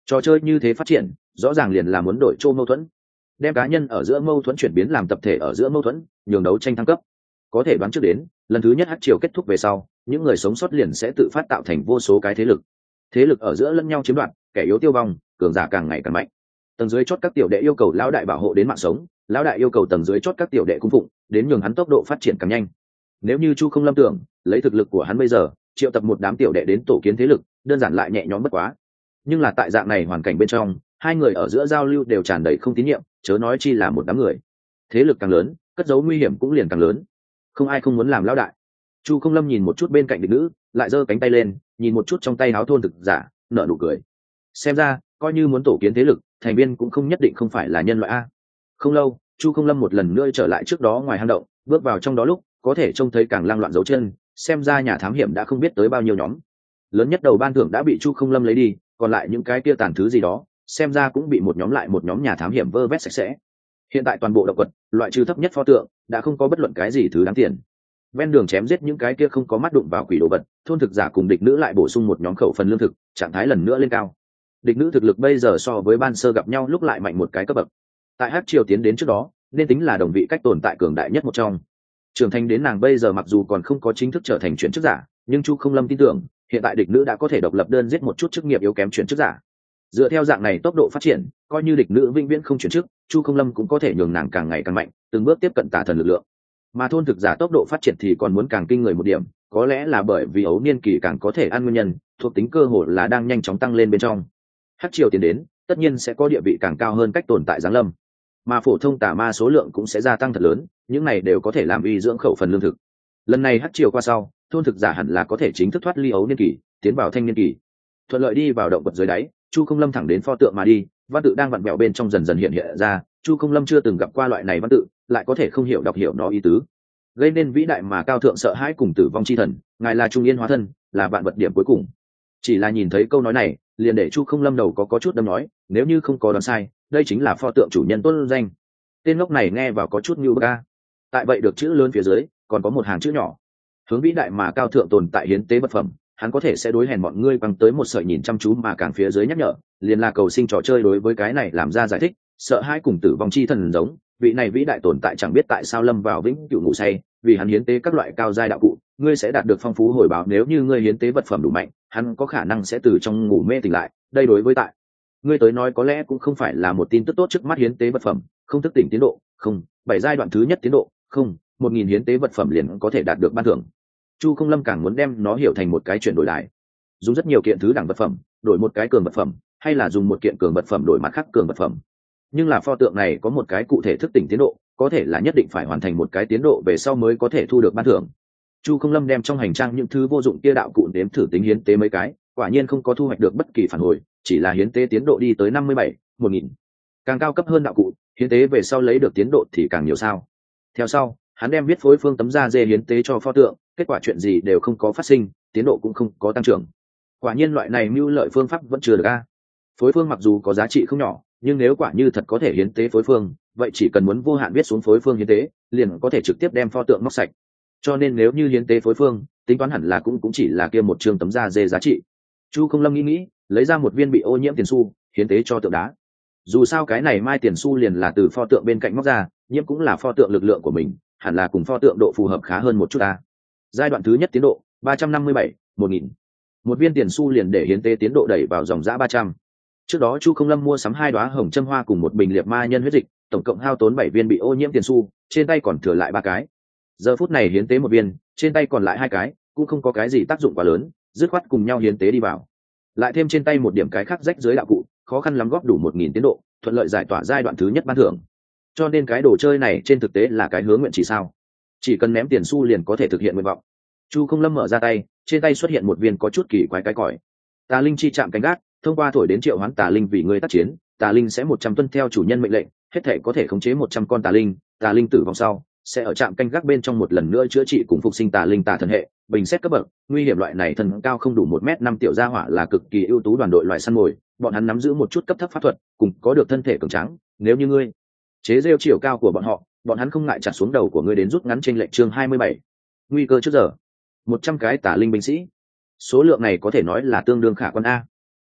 Trò chơi như thế phát triển rõ ràng liền là muốn đổi chỗ mâu thuẫn, đem cá nhân ở giữa mâu thuẫn chuyển biến làm tập thể ở giữa mâu thuẫn, nhường đấu tranh thăng cấp. Có thể đoán trước đến lần thứ nhất hắc triều kết thúc về sau, những người sống sót liền sẽ tự phát tạo thành vô số cái thế lực ở giữa lẫn nhau chiếm đoạt, kẻ yếu tiêu vong, cường giả càng ngày càng mạnh. Tầng dưới chót các tiểu đệ yêu cầu lão đại bảo hộ đến mạng sống, lão đại yêu cầu tầng dưới chót các tiểu đệ cung phụng, đến nhường hắn tốc độ phát triển càng nhanh. Nếu như Chu Không Lâm tưởng lấy thực lực của hắn bây giờ triệu tập một đám tiểu đệ đến tổ kiến thế lực, đơn giản lại nhẹ nhõm bất quá. Nhưng là tại dạng này hoàn cảnh bên trong, hai người ở giữa giao lưu đều tràn đầy không tín nhiệm, chớ nói chi là một đám người. Thế lực càng lớn, cất giấu nguy hiểm cũng liền càng lớn. Không ai không muốn làm lão đại. Chu Không Lâm nhìn một chút bên cạnh địch nữ, lại giơ cánh tay lên, nhìn một chút trong tay áo thôn thực giả, nở nụ cười. Xem ra, coi như muốn tổ kiến thế lực, thành viên cũng không nhất định không phải là nhân loại a. Không lâu, Chu Không Lâm một lần nữa trở lại trước đó ngoài hang động, bước vào trong đó lúc, có thể trông thấy càng lang loạn dấu chân, xem ra nhà thám hiểm đã không biết tới bao nhiêu nhóm. Lớn nhất đầu ban thưởng đã bị Chu Không Lâm lấy đi, còn lại những cái kia tàn thứ gì đó, xem ra cũng bị một nhóm lại một nhóm nhà thám hiểm vơ vét sạch sẽ. Hiện tại toàn bộ động vật, loại trừ thấp nhất pho tượng, đã không có bất luận cái gì thứ đáng tiền. Ven đường chém giết những cái kia không có mắt đụng vào quỷ đồ vật, thôn thực giả cùng địch nữ lại bổ sung một nhóm khẩu phần lương thực, trạng thái lần nữa lên cao. Địch nữ thực lực bây giờ so với ban sơ gặp nhau lúc lại mạnh một cái cấp bậc. Tại hắc triều tiến đến trước đó, nên tính là đồng vị cách tồn tại cường đại nhất một trong. Trưởng thành đến nàng bây giờ mặc dù còn không có chính thức trở thành chuyển chức giả, nhưng Chu Không Lâm tin tưởng, hiện tại địch nữ đã có thể độc lập đơn giết một chút chức nghiệp yếu kém chuyển chức giả. Dựa theo dạng này tốc độ phát triển, coi như địch nữ vĩnh viễn không chuyển chức, Chu Không Lâm cũng có thể nhường nàng càng ngày càng mạnh, từng bước tiếp cận tà thần lực lượng. Mà thôn thực giả tốc độ phát triển thì còn muốn càng kinh người một điểm, có lẽ là bởi vì ấu niên kỳ càng có thể ăn nguyên nhân, thuộc tính cơ hội là đang nhanh chóng tăng lên bên trong. Hắc triều tiến đến, tất nhiên sẽ có địa vị càng cao hơn cách tồn tại giáng lâm, mà phổ thông tà ma số lượng cũng sẽ gia tăng thật lớn, những này đều có thể làm uy dưỡng khẩu phần lương thực. Lần này hắc triều qua sau, thôn thực giả hẳn là có thể chính thức thoát ly ấu niên kỳ, tiến vào thanh niên kỳ, thuận lợi đi vào động vật dưới đáy. Chu Không Lâm thẳng đến pho tượng mà đi, văn tự đang vặn vẹo bên trong dần dần hiện hiện ra. Chu Không Lâm chưa từng gặp qua loại này văn tự, lại có thể không hiểu đọc hiểu nó ý tứ, gây nên vĩ đại mà cao thượng sợ hãi cùng tử vong chi thần, ngài là trung yên hóa thân, là vạn vật điểm cuối cùng. Chỉ là nhìn thấy câu nói này, liền để Chu Không Lâm đầu có chút đâm nói, nếu như không có đoán sai, đây chính là pho tượng chủ nhân tuân danh. Tên ngốc này nghe vào có chút như bức a. Tại vậy được chữ lớn phía dưới còn có một hàng chữ nhỏ, hướng vĩ đại mà cao thượng tồn tại hiến tế vật phẩm, hắn có thể sẽ đối hèn bọn ngươi bằng tới một sợi nhìn chăm chú mà càng phía dưới nhắc nhở, liền là cầu sinh trò chơi đối với cái này làm ra giải thích, sợ hãi cùng tử vong chi thần giống, vị này vĩ đại tồn tại chẳng biết tại sao lâm vào vĩnh cửu ngủ say, vì hắn hiến tế các loại cao giai đạo cụ, ngươi sẽ đạt được phong phú hồi báo, nếu như ngươi hiến tế vật phẩm đủ mạnh, hắn có khả năng sẽ từ trong ngủ mê tỉnh lại, đây đối với tại ngươi tới nói có lẽ cũng không phải là một tin tức tốt. Trước mắt hiến tế vật phẩm, không thức tỉnh tiến độ, không, 7 giai đoạn thứ nhất tiến độ, không, 1000 hiến tế vật phẩm liền có thể đạt được ban thưởng. Chu Không Lâm càng muốn đem nó hiểu thành một cái chuyển đổi đài, dùng rất nhiều kiện thứ đẳng vật phẩm đổi một cái cường vật phẩm, hay là dùng một kiện cường vật phẩm đổi mặt khác cường vật phẩm. Nhưng là pho tượng này có một cái cụ thể thức tỉnh tiến độ, có thể là nhất định phải hoàn thành một cái tiến độ về sau mới có thể thu được ban thưởng. Chu Không Lâm đem trong hành trang những thứ vô dụng kia đạo cụ đếm thử tính hiến tế mấy cái, quả nhiên không có thu hoạch được bất kỳ phản hồi, chỉ là hiến tế tiến độ đi tới 57, 1000. Càng cao cấp hơn đạo cụ, hiến tế về sau lấy được tiến độ thì càng nhiều sao. Theo sau, hắn đem viết phối phương tấm da dê hiến tế cho pho tượng, kết quả chuyện gì đều không có phát sinh, tiến độ cũng không có tăng trưởng. Quả nhiên loại này mưu lợi phương pháp vẫn chưa được a. Phối phương mặc dù có giá trị không nhỏ, nhưng nếu quả như thật có thể hiến tế phối phương, vậy chỉ cần muốn vô hạn viết xuống phối phương hiến tế, liền có thể trực tiếp đem pho tượng móc sạch. Cho nên nếu như hiến tế phối phương, tính toán hẳn là cũng chỉ là kia một chương tấm da dê giá trị. Chu Không Lâm nghĩ, lấy ra một viên bị ô nhiễm tiền xu, hiến tế cho tượng đá. Dù sao cái này mai tiền xu liền là từ pho tượng bên cạnh móc ra, nhiễm cũng là pho tượng lực lượng của mình, hẳn là cùng pho tượng độ phù hợp khá hơn một chút ta. Giai đoạn thứ nhất tiến độ 357, 1000. Một viên tiền xu liền để hiến tế tiến độ đẩy vào dòng giã 300. Trước đó Chu Không Lâm mua sắm 2 đóa hồng châm hoa cùng một bình liệt ma nhân huyết dịch, tổng cộng hao tốn 7 viên bị ô nhiễm tiền xu, trên tay còn thừa lại 3 cái. Giờ phút này hiến tế một viên, trên tay còn lại 2 cái, cũng không có cái gì tác dụng quá lớn, dứt khoát cùng nhau hiến tế đi vào. Lại thêm trên tay một điểm cái khác rách dưới đạo cụ, khó khăn lắm góp đủ 1000 tiến độ, thuận lợi giải tỏa giai đoạn thứ nhất ban thưởng. Cho nên cái đồ chơi này trên thực tế là cái hướng nguyện chỉ sao? Chỉ cần ném tiền xu liền có thể thực hiện nguyện vọng. Chu Không Lâm mở ra tay, trên tay xuất hiện một viên có chút kỳ quái cái còi. Tà linh chi chạm cánh gác, thông qua thổi đến triệu hoán tà linh vì người tác chiến, tà linh sẽ 100 tuân theo chủ nhân mệnh lệnh, hết thể có thể khống chế 100 con tà linh tử vong sau, sẽ ở trạm canh gác bên trong một lần nữa chữa trị cùng phục sinh tà linh tà thần hệ. Bình xét cấp bậc, nguy hiểm loại này thần cao không đủ 1m5 tiểu gia hỏa là cực kỳ ưu tú đoàn đội loại săn mồi, bọn hắn nắm giữ một chút cấp thấp pháp thuật, cùng có được thân thể cường tráng, nếu như ngươi chế giễu chiều cao của bọn hắn không ngại chặt xuống đầu của ngươi đến rút ngắn trên lệnh chương 27. Nguy cơ trước giờ, 100 cái tà linh binh sĩ, số lượng này có thể nói là tương đương khả quan a.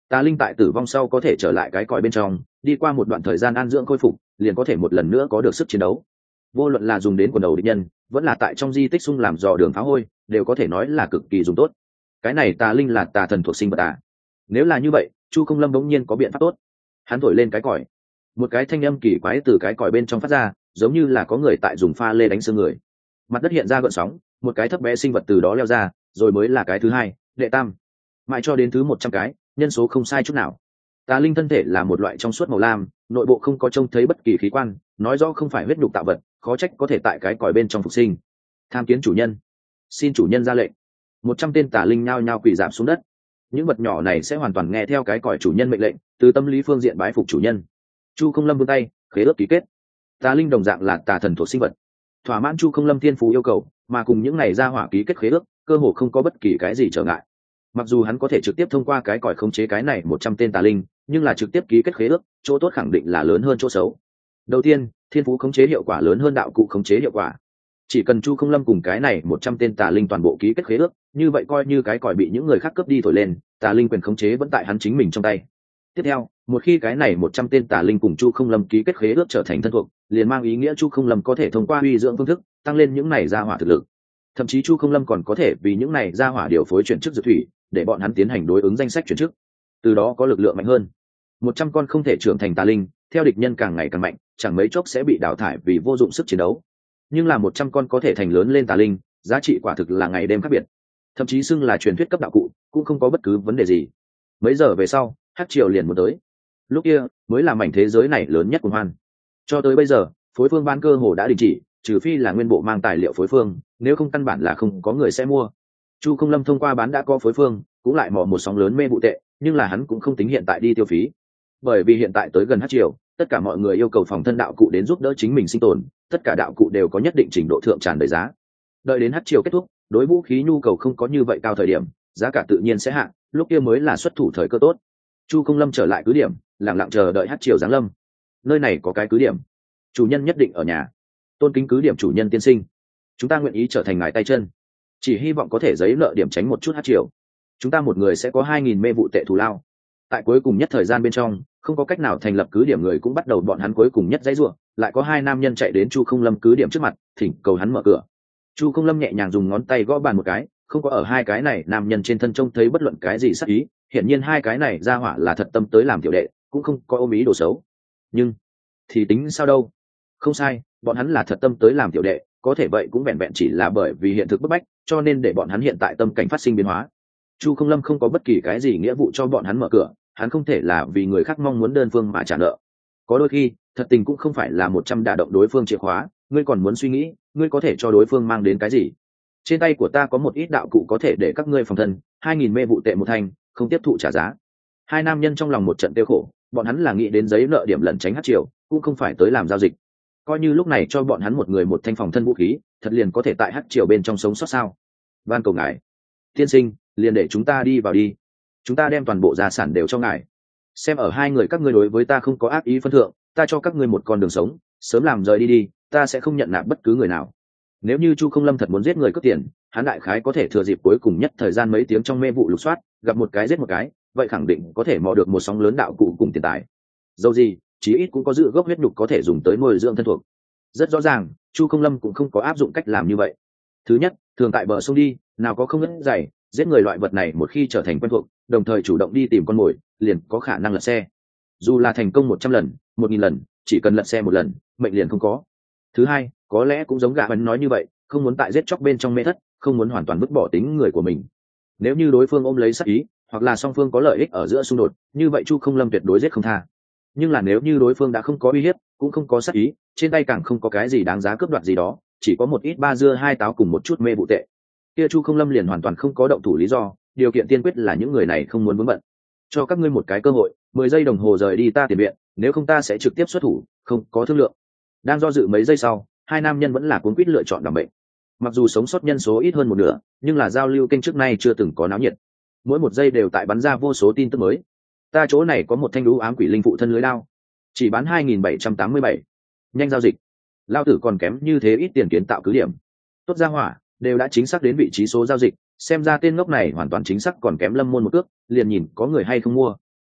Tà linh tại tử vong sau có thể trở lại cái cõi bên trong, đi qua một đoạn thời gian an dưỡng khôi phục, liền có thể một lần nữa có được sức chiến đấu. Vô luận là dùng đến quần đầu địch nhân, vẫn là tại trong di tích xung làm dò đường phá hôi, đều có thể nói là cực kỳ dùng tốt. Cái này tà linh là tà thần thuộc sinh vật à? Nếu là như vậy, Chu Không Lâm bỗng nhiên có biện pháp tốt. Hắn thổi lên cái còi, một cái thanh âm kỳ quái từ cái còi bên trong phát ra, giống như là có người tại dùng pha lê đánh xương người. Mặt đất hiện ra gợn sóng, một cái thấp bé sinh vật từ đó leo ra, rồi mới là cái thứ hai, đệ tam, mãi cho đến thứ 100 cái, nhân số không sai chút nào. Tà linh thân thể là một loại trong suốt màu lam, nội bộ không có trông thấy bất kỳ khí quan, nói rõ không phải huyết nhục tạo vật, khó trách có thể tại cái còi bên trong phục sinh. Tham kiến chủ nhân, xin chủ nhân ra lệnh. 100 tên tà linh nhao nhao quỳ rạp xuống đất. Những vật nhỏ này sẽ hoàn toàn nghe theo cái còi chủ nhân mệnh lệnh, từ tâm lý phương diện bái phục chủ nhân. Chu Không Lâm vươn tay, khế ước ký kết. Tà linh đồng dạng là tà thần thuộc sinh vật, thỏa mãn Chu Không Lâm thiên phú yêu cầu, mà cùng những này ra hỏa ký kết khế ước, cơ hồ không có bất kỳ cái gì trở ngại. Mặc dù hắn có thể trực tiếp thông qua cái còi khống chế cái này 100 tên tà linh, nhưng là trực tiếp ký kết khế ước, chỗ tốt khẳng định là lớn hơn chỗ xấu. Đầu tiên, thiên phú khống chế hiệu quả lớn hơn đạo cụ khống chế hiệu quả. Chỉ cần Chu Không Lâm cùng cái này 100 tên tà linh toàn bộ ký kết khế ước, như vậy coi như cái còi bị những người khác cướp đi thổi lên, tà linh quyền khống chế vẫn tại hắn chính mình trong tay. Tiếp theo, một khi cái này 100 tên tà linh cùng Chu Không Lâm ký kết khế ước trở thành thân thuộc, liền mang ý nghĩa Chu Không Lâm có thể thông qua uy dưỡng phương thức tăng lên những này ra hỏa thực lực. Thậm chí Chu Không Lâm còn có thể vì những này ra hỏa điều phối chuyển chức dự thủy, để bọn hắn tiến hành đối ứng danh sách chuyển chức, từ đó có lực lượng mạnh hơn. 100 con không thể trưởng thành tà linh, theo địch nhân càng ngày càng mạnh, chẳng mấy chốc sẽ bị đào thải vì vô dụng sức chiến đấu. Nhưng là 100 con có thể thành lớn lên tà linh, giá trị quả thực là ngày đêm khác biệt. Thậm chí xưng là truyền thuyết cấp đạo cụ, cũng không có bất cứ vấn đề gì. Mấy giờ về sau, Hắc Triều liền muốn tới. Lúc kia mới là mảnh thế giới này lớn nhất của hoan. Cho tới bây giờ, phối phương bán cơ hồ đã đình chỉ, trừ phi là nguyên bộ mang tài liệu phối phương, nếu không căn bản là không có người sẽ mua. Chu Không Lâm thông qua bán đã có phối phương, cũng lại mò một sóng lớn mê vụ tệ, nhưng là hắn cũng không tính hiện tại đi tiêu phí, bởi vì hiện tại tới gần Hắc Triều, tất cả mọi người yêu cầu phòng thân đạo cụ đến giúp đỡ chính mình sinh tồn, tất cả đạo cụ đều có nhất định trình độ thượng tràn đầy giá. Đợi đến Hắc Triều kết thúc, đối vũ khí nhu cầu không có như vậy cao thời điểm, giá cả tự nhiên sẽ hạ, lúc kia mới là xuất thủ thời cơ tốt. Chu Không Lâm trở lại cứ điểm, lặng lặng chờ đợi Hắc Triều giáng lâm. Nơi này có cái cứ điểm, chủ nhân nhất định ở nhà. Tôn kính cứ điểm chủ nhân tiên sinh, chúng ta nguyện ý trở thành ngài tay chân, chỉ hy vọng có thể giấy nợ điểm tránh một chút Hắc Triều. Chúng ta một người sẽ có 2000 mê vụ tệ thù lao. Tại cuối cùng nhất thời gian bên trong, không có cách nào thành lập cứ điểm người cũng bắt đầu bọn hắn cuối cùng nhất dãy rủa, lại có hai nam nhân chạy đến Chu Không Lâm cứ điểm trước mặt, thỉnh cầu hắn mở cửa. Chu Không Lâm nhẹ nhàng dùng ngón tay gõ bàn một cái, không có ở hai cái này nam nhân trên thân trông thấy bất luận cái gì sắc ý, hiển nhiên hai cái này ra hỏa là thật tâm tới làm tiểu đệ, cũng không có ôm ý đồ xấu. Nhưng thì tính sao đâu? Không sai, bọn hắn là thật tâm tới làm tiểu đệ, có thể vậy cũng vẹn vẹn chỉ là bởi vì hiện thực bức bách, cho nên để bọn hắn hiện tại tâm cảnh phát sinh biến hóa. Chu Không Lâm không có bất kỳ cái gì nghĩa vụ cho bọn hắn mở cửa, hắn không thể là vì người khác mong muốn đơn phương mà trả nợ. Có đôi khi, thật tình cũng không phải là 100 đả động đối phương chìa khóa, ngươi còn muốn suy nghĩ, ngươi có thể cho đối phương mang đến cái gì. Trên tay của ta có một ít đạo cụ có thể để các ngươi phòng thân, 2000 mê vụ tệ một thanh, không tiếp thụ trả giá. Hai nam nhân trong lòng một trận tiêu khổ, bọn hắn là nghĩ đến giấy nợ điểm lẩn tránh Hắc Triều, cũng không phải tới làm giao dịch. Coi như lúc này cho bọn hắn một người một thanh phòng thân vũ khí, thật liền có thể tại Hắc Triều bên trong sống sót sao? Van cầu ngài, tiên sinh, liền để chúng ta đi vào đi, chúng ta đem toàn bộ gia sản đều cho ngài. Xem ở hai người các ngươi đối với ta không có ác ý phân thượng, ta cho các ngươi một con đường sống, sớm làm rời đi đi, ta sẽ không nhận nạp bất cứ người nào. Nếu như Chu Không Lâm thật muốn giết người cướp tiền, hắn đại khái có thể thừa dịp cuối cùng nhất thời gian mấy tiếng trong mê vụ lục soát, gặp một cái giết một cái, vậy khẳng định có thể mò được một sóng lớn đạo cụ cùng tiền tài. Dẫu gì, chí ít cũng có dự gốc huyết nhục có thể dùng tới nuôi dưỡng thân thuộc. Rất rõ ràng, Chu Không Lâm cũng không có áp dụng cách làm như vậy. Thứ nhất, thường tại bờ sông đi, nào có không ngất dày, giết người loại vật này một khi trở thành quen thuộc, đồng thời chủ động đi tìm con mồi, liền có khả năng lật xe. Dù là thành công 100 lần, 1000 lần, chỉ cần lật xe một lần, mệnh liền không có. Thứ hai, có lẽ cũng giống gã hắn nói như vậy, không muốn tại giết chóc bên trong mê thất, không muốn hoàn toàn vứt bỏ tính người của mình. Nếu như đối phương ôm lấy sát ý, hoặc là song phương có lợi ích ở giữa xung đột, như vậy Chu Không Lâm tuyệt đối giết không tha. Nhưng là nếu như đối phương đã không có uy hiếp, cũng không có sát ý, trên tay càng không có cái gì đáng giá cướp đoạt gì đó, chỉ có một ít ba dưa hai táo cùng một chút mê vụ tệ, kia Chu Không Lâm liền hoàn toàn không có động thủ lý do, điều kiện tiên quyết là những người này không muốn vướng bận. Cho các ngươi một cái cơ hội, 10 giây đồng hồ rời đi ta tiền viện, nếu không ta sẽ trực tiếp xuất thủ, không có thương lượng. Đang do dự mấy giây sau, hai nam nhân vẫn là cuống quýt lựa chọn đảm bệnh. Mặc dù sống sót nhân số ít hơn một nửa, nhưng là giao lưu kênh trước nay chưa từng có náo nhiệt. Mỗi một giây đều tại bắn ra vô số tin tức mới. Ta chỗ này có một thanh đũ ám quỷ linh phụ thân lưới đao, chỉ bán 2787. Nhanh giao dịch. Lao tử còn kém như thế ít tiền kiến tạo cứ điểm. Tốt ra hỏa, đều đã chính xác đến vị trí số giao dịch, xem ra tên ngốc này hoàn toàn chính xác còn kém Lâm Môn một cước, liền nhìn có người hay không mua.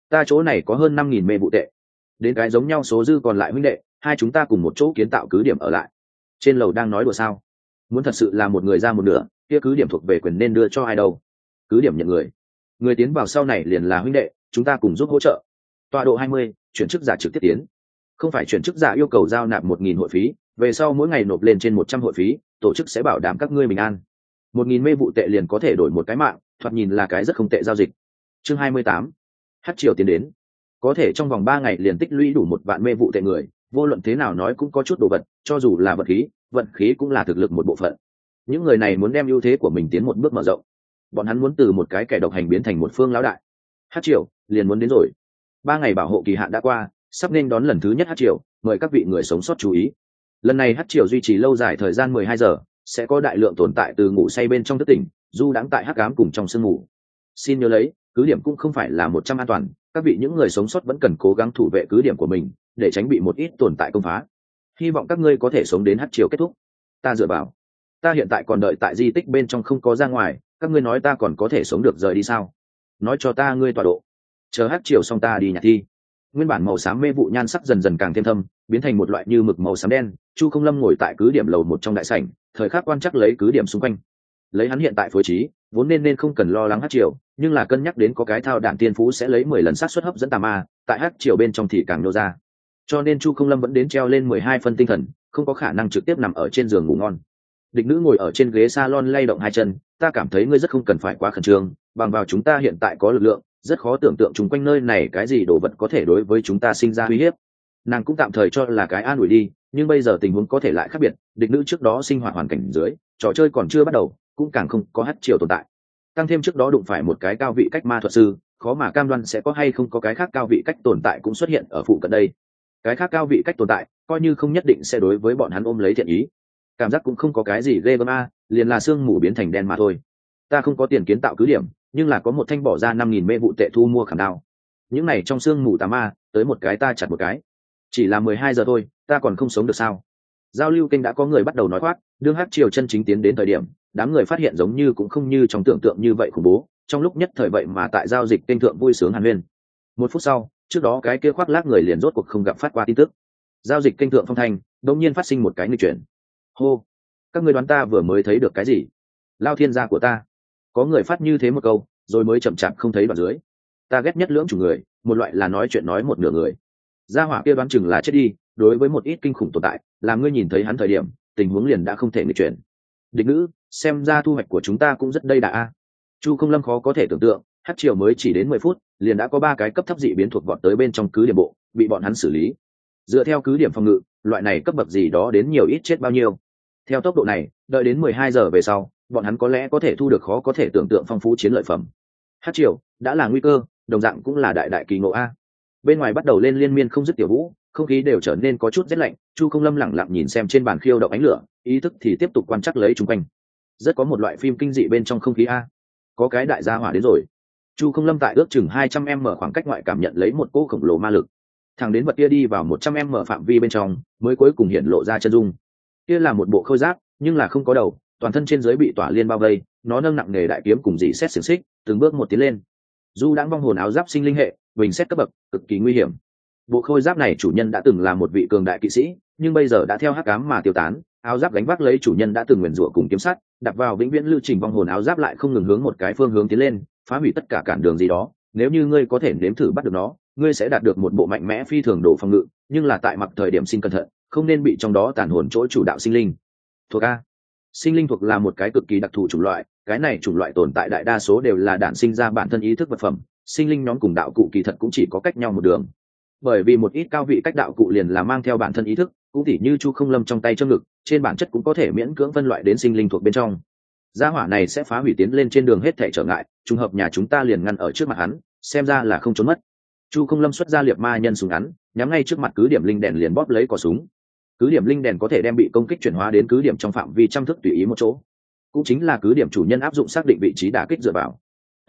Ta chỗ này có hơn 5.000 mê vụ tệ, đến cái giống nhau số dư còn lại huynh đệ, hai chúng ta cùng một chỗ kiến tạo cứ điểm ở lại. Trên lầu đang nói đùa sao? Muốn thật sự là một người ra một nửa, kia cứ điểm thuộc về quyền nên đưa cho ai đâu? Cứ điểm nhận người tiến vào sau này liền là huynh đệ, chúng ta cùng giúp hỗ trợ. Tọa độ 20, chuyển chức giả trực tiếp tiến. Không phải chuyển chức giả yêu cầu giao nạp 1.000 hội phí, về sau mỗi ngày nộp lên trên 100 hội phí, tổ chức sẽ bảo đảm các ngươi bình an. 1.000 mê vụ tệ liền có thể đổi một cái mạng, thoạt nhìn là cái rất không tệ giao dịch. Chương 28. Hắc triều tiến đến. Có thể trong vòng 3 ngày liền tích lũy đủ 1 vạn mê vụ tệ người, vô luận thế nào nói cũng có chút đồ vật, cho dù là vận khí cũng là thực lực một bộ phận. Những người này muốn đem ưu thế của mình tiến một bước mở rộng. Bọn hắn muốn từ một cái kẻ độc hành biến thành một phương lão đại. Hắc triều liền muốn đến rồi. 3 ngày bảo hộ kỳ hạn đã qua, sắp nên đón lần thứ nhất Hắc triều, mời các vị người sống sót chú ý. Lần này Hắc triều duy trì lâu dài thời gian 12 giờ, sẽ có đại lượng tồn tại từ ngủ say bên trong thức tỉnh, du đãng tại hắc ám cùng trong sương ngủ. Xin nhớ lấy, cứ điểm cũng không phải là 100 an toàn, các vị những người sống sót vẫn cần cố gắng thủ vệ cứ điểm của mình, để tránh bị một ít tồn tại công phá. Hy vọng các ngươi có thể sống đến Hắc triều kết thúc. Ta dựa vào, ta hiện tại còn đợi tại di tích bên trong không có ra ngoài, các ngươi nói ta còn có thể sống được rời đi sao? Nói cho ta ngươi tọa độ, chờ Hắc triều xong ta đi nhặt thi. Nguyên bản màu xám mê vụ nhan sắc dần dần càng thêm thâm, biến thành một loại như mực màu xám đen. Chu Không Lâm ngồi tại cứ điểm lầu 1 trong đại sảnh, thời khắc quan chắc lấy cứ điểm xung quanh. Lấy hắn hiện tại phối trí, vốn nên không cần lo lắng Hắc triều, nhưng là cân nhắc đến có cái thao đạn tiên phú sẽ lấy 10 lần sát suất hấp dẫn tà ma, tại Hắc triều bên trong thì càng nô ra. Cho nên Chu Không Lâm vẫn đến treo lên 12 phân tinh thần, không có khả năng trực tiếp nằm ở trên giường ngủ ngon. Địch nữ ngồi ở trên ghế salon lay động hai chân, ta cảm thấy ngươi rất không cần phải quá khẩn trương, bằng vào chúng ta hiện tại có lực lượng, rất khó tưởng tượng chung quanh nơi này cái gì đồ vật có thể đối với chúng ta sinh ra uy hiếp. Nàng cũng tạm thời cho là cái an ủi đi, nhưng bây giờ tình huống có thể lại khác biệt. Địch nữ trước đó sinh hoạt hoàn cảnh dưới, trò chơi còn chưa bắt đầu, cũng càng không có Hắc triều tồn tại. Tăng thêm trước đó đụng phải một cái cao vị cách ma thuật sư, khó mà cam đoan sẽ có hay không có cái khác cao vị cách tồn tại cũng xuất hiện ở phụ cận đây. Cái khác cao vị cách tồn tại, coi như không nhất định sẽ đối với bọn hắn ôm lấy thiện ý. Cảm giác cũng không có cái gì ghê gớm a, liền là sương mù biến thành đen mà thôi. Ta không có tiền kiến tạo cứ điểm, nhưng là có một thanh bỏ ra 5.000 mê vụ tệ thu mua khảm đao. Những này trong sương mù tà ma, tới một cái ta chặt một cái. Chỉ là 12 giờ thôi, ta còn không sống được sao? Giao lưu kênh đã có người bắt đầu nói khoác, đương Hắc triều chân chính tiến đến thời điểm, đám người phát hiện giống như cũng không như trong tưởng tượng như vậy khủng bố, trong lúc nhất thời vậy mà tại giao dịch kênh thượng vui sướng hàn huyên. 1 phút sau, trước đó cái kia khoác lác người liền rốt cuộc không gặp phát qua tin tức. Giao dịch kênh thượng phong thanh, đột nhiên phát sinh một cái nghịch chuyển. Hô, các ngươi đoán ta vừa mới thấy được cái gì? Lao thiên gia của ta. Có người phát như thế một câu, rồi mới chậm chạp không thấy đoạn dưới. Ta ghét nhất lưỡng chủng người, một loại là nói chuyện nói một nửa người. Gia hỏa kia đoán chừng là chết đi, đối với một ít kinh khủng tồn tại, làm ngươi nhìn thấy hắn thời điểm, tình huống liền đã không thể nghịch chuyển. Địch nữ, xem ra thu hoạch của chúng ta cũng rất đầy đà a. Chu Không Lâm khó có thể tưởng tượng, Hắc triều mới chỉ đến 10 phút, liền đã có 3 cái cấp thấp dị biến thuộc vọt tới bên trong cứ điểm bộ, bị bọn hắn xử lý. Dựa theo cứ điểm phòng ngự, loại này cấp bậc gì đó đến nhiều ít chết bao nhiêu. Theo tốc độ này, đợi đến 12 giờ về sau, bọn hắn có lẽ có thể thu được khó có thể tưởng tượng phong phú chiến lợi phẩm. Hắc triều đã là nguy cơ, đồng dạng cũng là đại đại kỳ ngộ a. Bên ngoài bắt đầu lên liên miên không dứt tiểu vũ, không khí đều trở nên có chút rét lạnh. Chu Không Lâm lẳng lặng nhìn xem trên bàn khiêu động ánh lửa, ý thức thì tiếp tục quan trắc lấy chúng quanh. Rất có một loại phim kinh dị bên trong không khí a. Có cái đại gia hỏa đến rồi. Chu Không Lâm tại ước chừng 200m khoảng cách ngoại cảm nhận lấy một cỗ khổng lồ ma lực. Thằng đến vật kia đi vào 100m phạm vi bên trong, mới cuối cùng hiện lộ ra chân dung. Kia là một bộ khôi giáp, nhưng là không có đầu, toàn thân trên dưới bị tỏa liên bao vây, nó nâng nặng nghề đại kiếm cùng dị xét xiềng xích, từng bước một tiến lên. Du đãng vong hồn áo giáp sinh linh hệ, bình xét cấp bậc, cực kỳ nguy hiểm. Bộ khôi giáp này chủ nhân đã từng là một vị cường đại kỵ sĩ, nhưng bây giờ đã theo hắc ám mà tiêu tán. Áo giáp gánh vác lấy chủ nhân đã từng nguyền rủa cùng kiếm sắt, đặt vào vĩnh viễn lưu trình vong hồn áo giáp lại không ngừng hướng một cái phương hướng tiến lên, phá hủy tất cả cản đường gì đó. Nếu như ngươi có thể nếm thử bắt được nó, ngươi sẽ đạt được một bộ mạnh mẽ phi thường độ phòng ngự, nhưng là tại mặc thời điểm xin cẩn thận, không nên bị trong đó tàn hồn chỗ chủ đạo sinh linh. Thuộc a. Sinh linh thuộc là một cái cực kỳ đặc thù chủng loại, cái này chủng loại tồn tại đại đa số đều là đản sinh ra bản thân ý thức vật phẩm, sinh linh nhóm cùng đạo cụ kỳ thật cũng chỉ có cách nhau một đường. Bởi vì một ít cao vị cách đạo cụ liền là mang theo bản thân ý thức, cũng tỉ như Chu Không Lâm trong tay châm ngực, trên bản chất cũng có thể miễn cưỡng phân loại đến sinh linh thuộc bên trong. Gia hỏa này sẽ phá hủy tiến lên trên đường hết thảy trở ngại, trùng hợp nhà chúng ta liền ngăn ở trước mặt hắn, xem ra là không trốn mất. Chu Không Lâm xuất ra liệp ma nhân súng ngắn, nhắm ngay trước mặt cứ điểm linh đèn liền bóp lấy cò súng. Cứ điểm linh đèn có thể đem bị công kích chuyển hóa đến cứ điểm trong phạm vi trăm thước tùy ý một chỗ, cũng chính là cứ điểm chủ nhân áp dụng xác định vị trí đả kích dựa vào.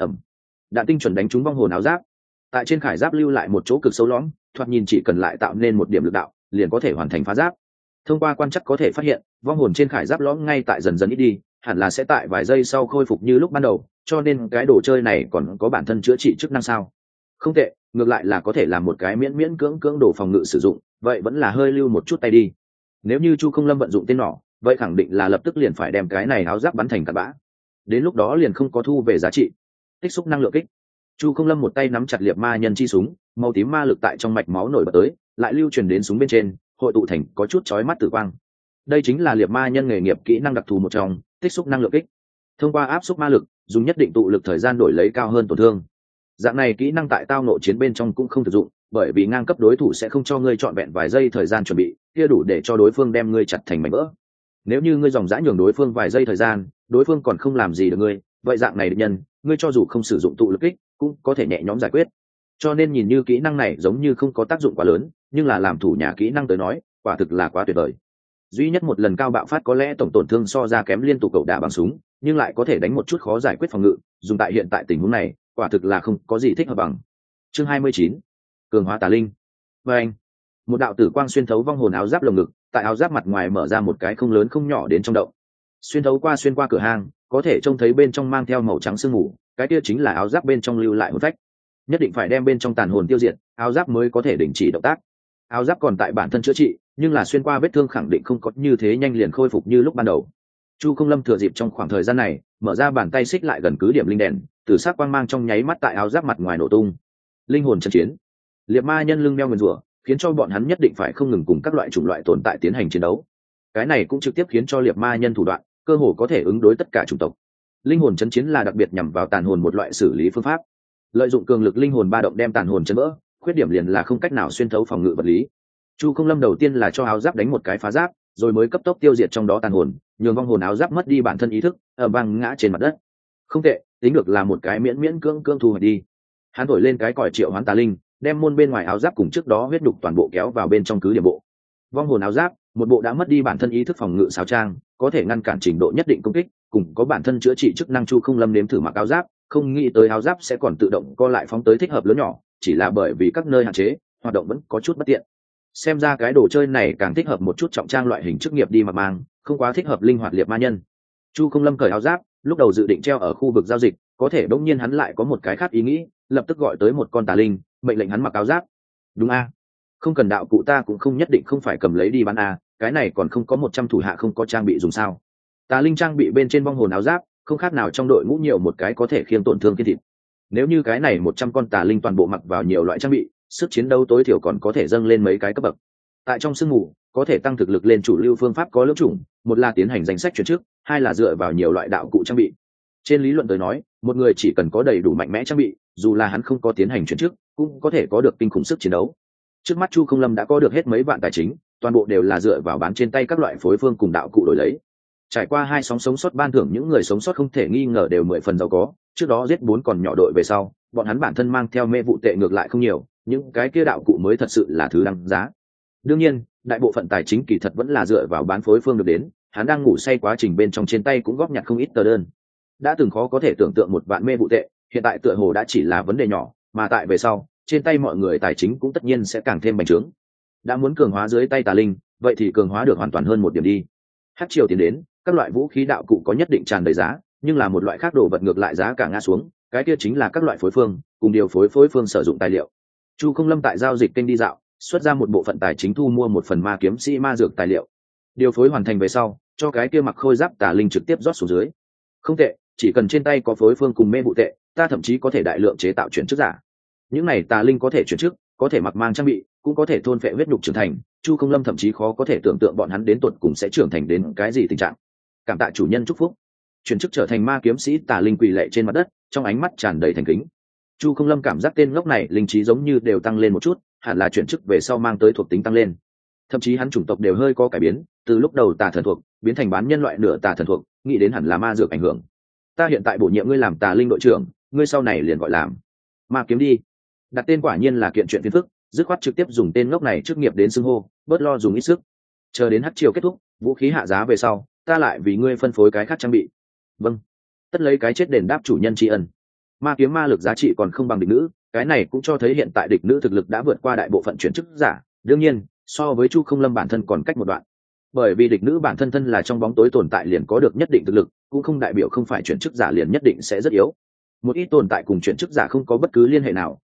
Đạn tinh chuẩn đánh trúng vong hồn áo giáp, tại trên khải giáp lưu lại một chỗ cực sâu lõm, thoạt nhìn chỉ cần lại tạo nên một điểm lực đạo, liền có thể hoàn thành phá giáp. Thông qua quan trắc có thể phát hiện, vong hồn trên khải giáp lõm ngay tại dần dần ít đi, hẳn là sẽ tại vài giây sau khôi phục như lúc ban đầu, cho nên cái đồ chơi này còn có bản thân chữa trị chức năng sao? Không tệ, ngược lại là có thể làm một cái miễn miễn cưỡng cưỡng đồ phòng ngự sử dụng, vậy vẫn là hơi lưu một chút tay đi. Nếu như Chu Không Lâm vận dụng tên nỏ, vậy khẳng định là lập tức liền phải đem cái này áo giáp bắn thành cặn bã, đến lúc đó liền không có thu về giá trị. Tích xúc năng lượng kích. Chu Không Lâm một tay nắm chặt liệt ma nhân chi súng, màu tím ma lực tại trong mạch máu nổi bật tới, lại lưu truyền đến súng bên trên, hội tụ thành có chút chói mắt tử quang. Đây chính là liệt ma nhân nghề nghiệp kỹ năng đặc thù một trong, tích xúc năng lượng kích. Thông qua áp xúc ma lực, dùng nhất định tụ lực thời gian đổi lấy cao hơn tổn thương. Dạng này kỹ năng tại tao nội chiến bên trong cũng không thực dụng, bởi vì ngang cấp đối thủ sẽ không cho ngươi trọn vẹn vài giây thời gian chuẩn bị, kia đủ để cho đối phương đem ngươi chặt thành mảnh vỡ. Nếu như ngươi dòng dã nhường đối phương vài giây thời gian, đối phương còn không làm gì được ngươi, vậy dạng này địch nhân, ngươi cho dù không sử dụng tụ lực kích, cũng có thể nhẹ nhõm giải quyết. Cho nên nhìn như kỹ năng này giống như không có tác dụng quá lớn, nhưng là làm thủ nhà kỹ năng tới nói, quả thực là quá tuyệt vời. Duy nhất một lần cao bạo phát có lẽ tổng tổn thương so ra kém liên tục cậu đả bằng súng, nhưng lại có thể đánh một chút khó giải quyết phòng ngự, dùng tại hiện tại tình huống này, quả thực là không có gì thích hợp bằng. Chương 29, cường hóa tà linh. Và anh, một đạo tử quang xuyên thấu vong hồn áo giáp lồng ngực, tại áo giáp mặt ngoài mở ra một cái không lớn không nhỏ đến trong động. Xuyên qua cửa hang, có thể trông thấy bên trong mang theo màu trắng sương mù, cái kia chính là áo giáp bên trong lưu lại hồn phách. Nhất định phải đem bên trong tàn hồn tiêu diệt, áo giáp mới có thể đình chỉ động tác. Áo giáp còn tại bản thân chữa trị, nhưng là xuyên qua vết thương khẳng định không có như thế nhanh liền khôi phục như lúc ban đầu. Chu Không Lâm thừa dịp trong khoảng thời gian này, mở ra bàn tay xích lại gần cứ điểm linh đèn, từ sắc quang mang trong nháy mắt tại áo giáp mặt ngoài nổ tung. Linh hồn trận chiến. Liệt ma nhân lưng đeo nguyên rủa, khiến cho bọn hắn nhất định phải không ngừng cùng các loại chủng loại tồn tại tiến hành chiến đấu. Cái này cũng trực tiếp khiến cho liệt ma nhân thủ đoạn, cơ hồ có thể ứng đối tất cả chủng tộc. Linh hồn chấn chiến là đặc biệt nhằm vào tàn hồn một loại xử lý phương pháp. Lợi dụng cường lực linh hồn ba động đem tàn hồn chấn vỡ, khuyết điểm liền là không cách nào xuyên thấu phòng ngự vật lý. Chu Không Lâm đầu tiên là cho áo giáp đánh một cái phá giáp, rồi mới cấp tốc tiêu diệt trong đó tàn hồn, nhường vong hồn áo giáp mất đi bản thân ý thức, ở văng ngã trên mặt đất. Không tệ, tính được là một cái miễn miễn cưỡng cưỡng thu hoạch đi. Hắn thổi lên cái còi triệu hoán tà linh, đem môn bên ngoài áo giáp cùng trước đó huyết đục toàn bộ kéo vào bên trong cứ điểm bộ. Vong hồn áo giáp, một bộ đã mất đi bản thân ý thức phòng ngự sáo trang, có thể ngăn cản trình độ nhất định công kích, cùng có bản thân chữa trị chức năng. Chu Không Lâm nếm thử mặc áo giáp, không nghĩ tới áo giáp sẽ còn tự động co lại phóng tới thích hợp lớn nhỏ, chỉ là bởi vì các nơi hạn chế, hoạt động vẫn có chút bất tiện. Xem ra cái đồ chơi này càng thích hợp một chút trọng trang loại hình chức nghiệp đi mà mang, không quá thích hợp linh hoạt liệt ma nhân. Chu Không Lâm cởi áo giáp, lúc đầu dự định treo ở khu vực giao dịch, có thể đột nhiên hắn lại có một cái khác ý nghĩ, lập tức gọi tới một con tà linh, mệnh lệnh hắn mặc áo giáp. Đúng a, không cần đạo cụ ta cũng không nhất định không phải cầm lấy đi bán a, cái này còn không có 100 thủ hạ không có trang bị dùng sao? Tà linh trang bị bên trên vong hồn áo giáp, không khác nào trong đội ngũ nhiều một cái có thể khiêng tổn thương kiên thịt. Nếu như cái này 100 con tà linh toàn bộ mặc vào nhiều loại trang bị, sức chiến đấu tối thiểu còn có thể dâng lên mấy cái cấp bậc. Tại trong sương mù, có thể tăng thực lực lên chủ lưu phương pháp có lưỡng chủng, một là tiến hành danh sách chuyển trước, hai là dựa vào nhiều loại đạo cụ trang bị. Trên lý luận tới nói, một người chỉ cần có đầy đủ mạnh mẽ trang bị, dù là hắn không có tiến hành chuyển trước, cũng có thể có được kinh khủng sức chiến đấu. Trước mắt Chu Không Lâm đã có được hết mấy vạn tài chính, toàn bộ đều là dựa vào bán trên tay các loại phối phương cùng đạo cụ đổi lấy. Trải qua 2 sóng sống sót ban thưởng, những người sống sót không thể nghi ngờ đều 10 phần giàu có. Trước đó giết 4 còn nhỏ đội về sau, bọn hắn bản thân mang theo mê vụ tệ ngược lại không nhiều, những cái kia đạo cụ mới thật sự là thứ đáng giá. Đương nhiên, đại bộ phận tài chính kỳ thật vẫn là dựa vào bán phối phương được đến, hắn đang ngủ say quá trình bên trong trên tay cũng góp nhặt không ít tờ đơn. Đã từng khó có thể tưởng tượng 1 vạn mê vụ tệ, hiện tại tựa hồ đã chỉ là vấn đề nhỏ, mà tại về sau, trên tay mọi người tài chính cũng tất nhiên sẽ càng thêm bành trướng. Đã muốn cường hóa dưới tay tà linh, vậy thì cường hóa được hoàn toàn hơn một điểm đi. Hắc triều tiến đến, các loại vũ khí đạo cụ có nhất định tràn đầy giá, nhưng là một loại khác đồ vật ngược lại giá cả ngã xuống, cái kia chính là các loại phối phương, cùng điều phối phương sử dụng tài liệu. Chu Không Lâm tại giao dịch kênh đi dạo, xuất ra một bộ phận tài chính thu mua một phần ma kiếm sĩ ma dược tài liệu. Điều phối hoàn thành về sau, cho cái kia mặc khôi giáp tà linh trực tiếp rót xuống dưới. Không tệ, chỉ cần trên tay có phối phương cùng mê vụ tệ, ta thậm chí có thể đại lượng chế tạo chuyển chức giả. Những này tà linh có thể chuyển chức, có thể mặc mang trang bị, cũng có thể thôn phệ huyết nhục trưởng thành. Chu Không Lâm thậm chí khó có thể tưởng tượng bọn hắn đến tuột cùng sẽ trưởng thành đến cái gì tình trạng. Cảm tạ chủ nhân chúc phúc. Chuyển chức trở thành ma kiếm sĩ tà linh quỳ lệ trên mặt đất, trong ánh mắt tràn đầy thành kính. Chu Không Lâm cảm giác tên ngốc này linh trí giống như đều tăng lên một chút, hẳn là chuyển chức về sau mang tới thuộc tính tăng lên. Thậm chí hắn chủng tộc đều hơi có cải biến, từ lúc đầu tà thần thuộc biến thành bán nhân loại nửa tà thần thuộc, nghĩ đến hẳn là ma dược ảnh hưởng. Ta hiện tại bổ nhiệm ngươi làm tà linh đội trưởng, ngươi sau này liền gọi làm ma kiếm đi. Đặt tên quả nhiên là kiện chuyện phiền phức, dứt khoát trực tiếp dùng tên ngốc này chức nghiệp đến xưng hô, bớt lo dùng ít sức. Chờ đến hắc triều kết thúc, vũ khí hạ giá về sau, ta lại vì ngươi phân phối cái khác trang bị. Vâng. Tất lấy cái chết đền đáp chủ nhân tri ân. Ma kiếm ma lực giá trị còn không bằng địch nữ, cái này cũng cho thấy hiện tại địch nữ thực lực đã vượt qua đại bộ phận chuyển chức giả. Đương nhiên, so với Chu Không Lâm bản thân còn cách một đoạn. Bởi vì địch nữ bản thân thân là trong bóng tối tồn tại liền có được nhất định thực lực, cũng không đại biểu không phải chuyển chức giả liền nhất định sẽ rất yếu. Một ít tồn tại cùng chuyển chức giả không có bất cứ liên hệ nào,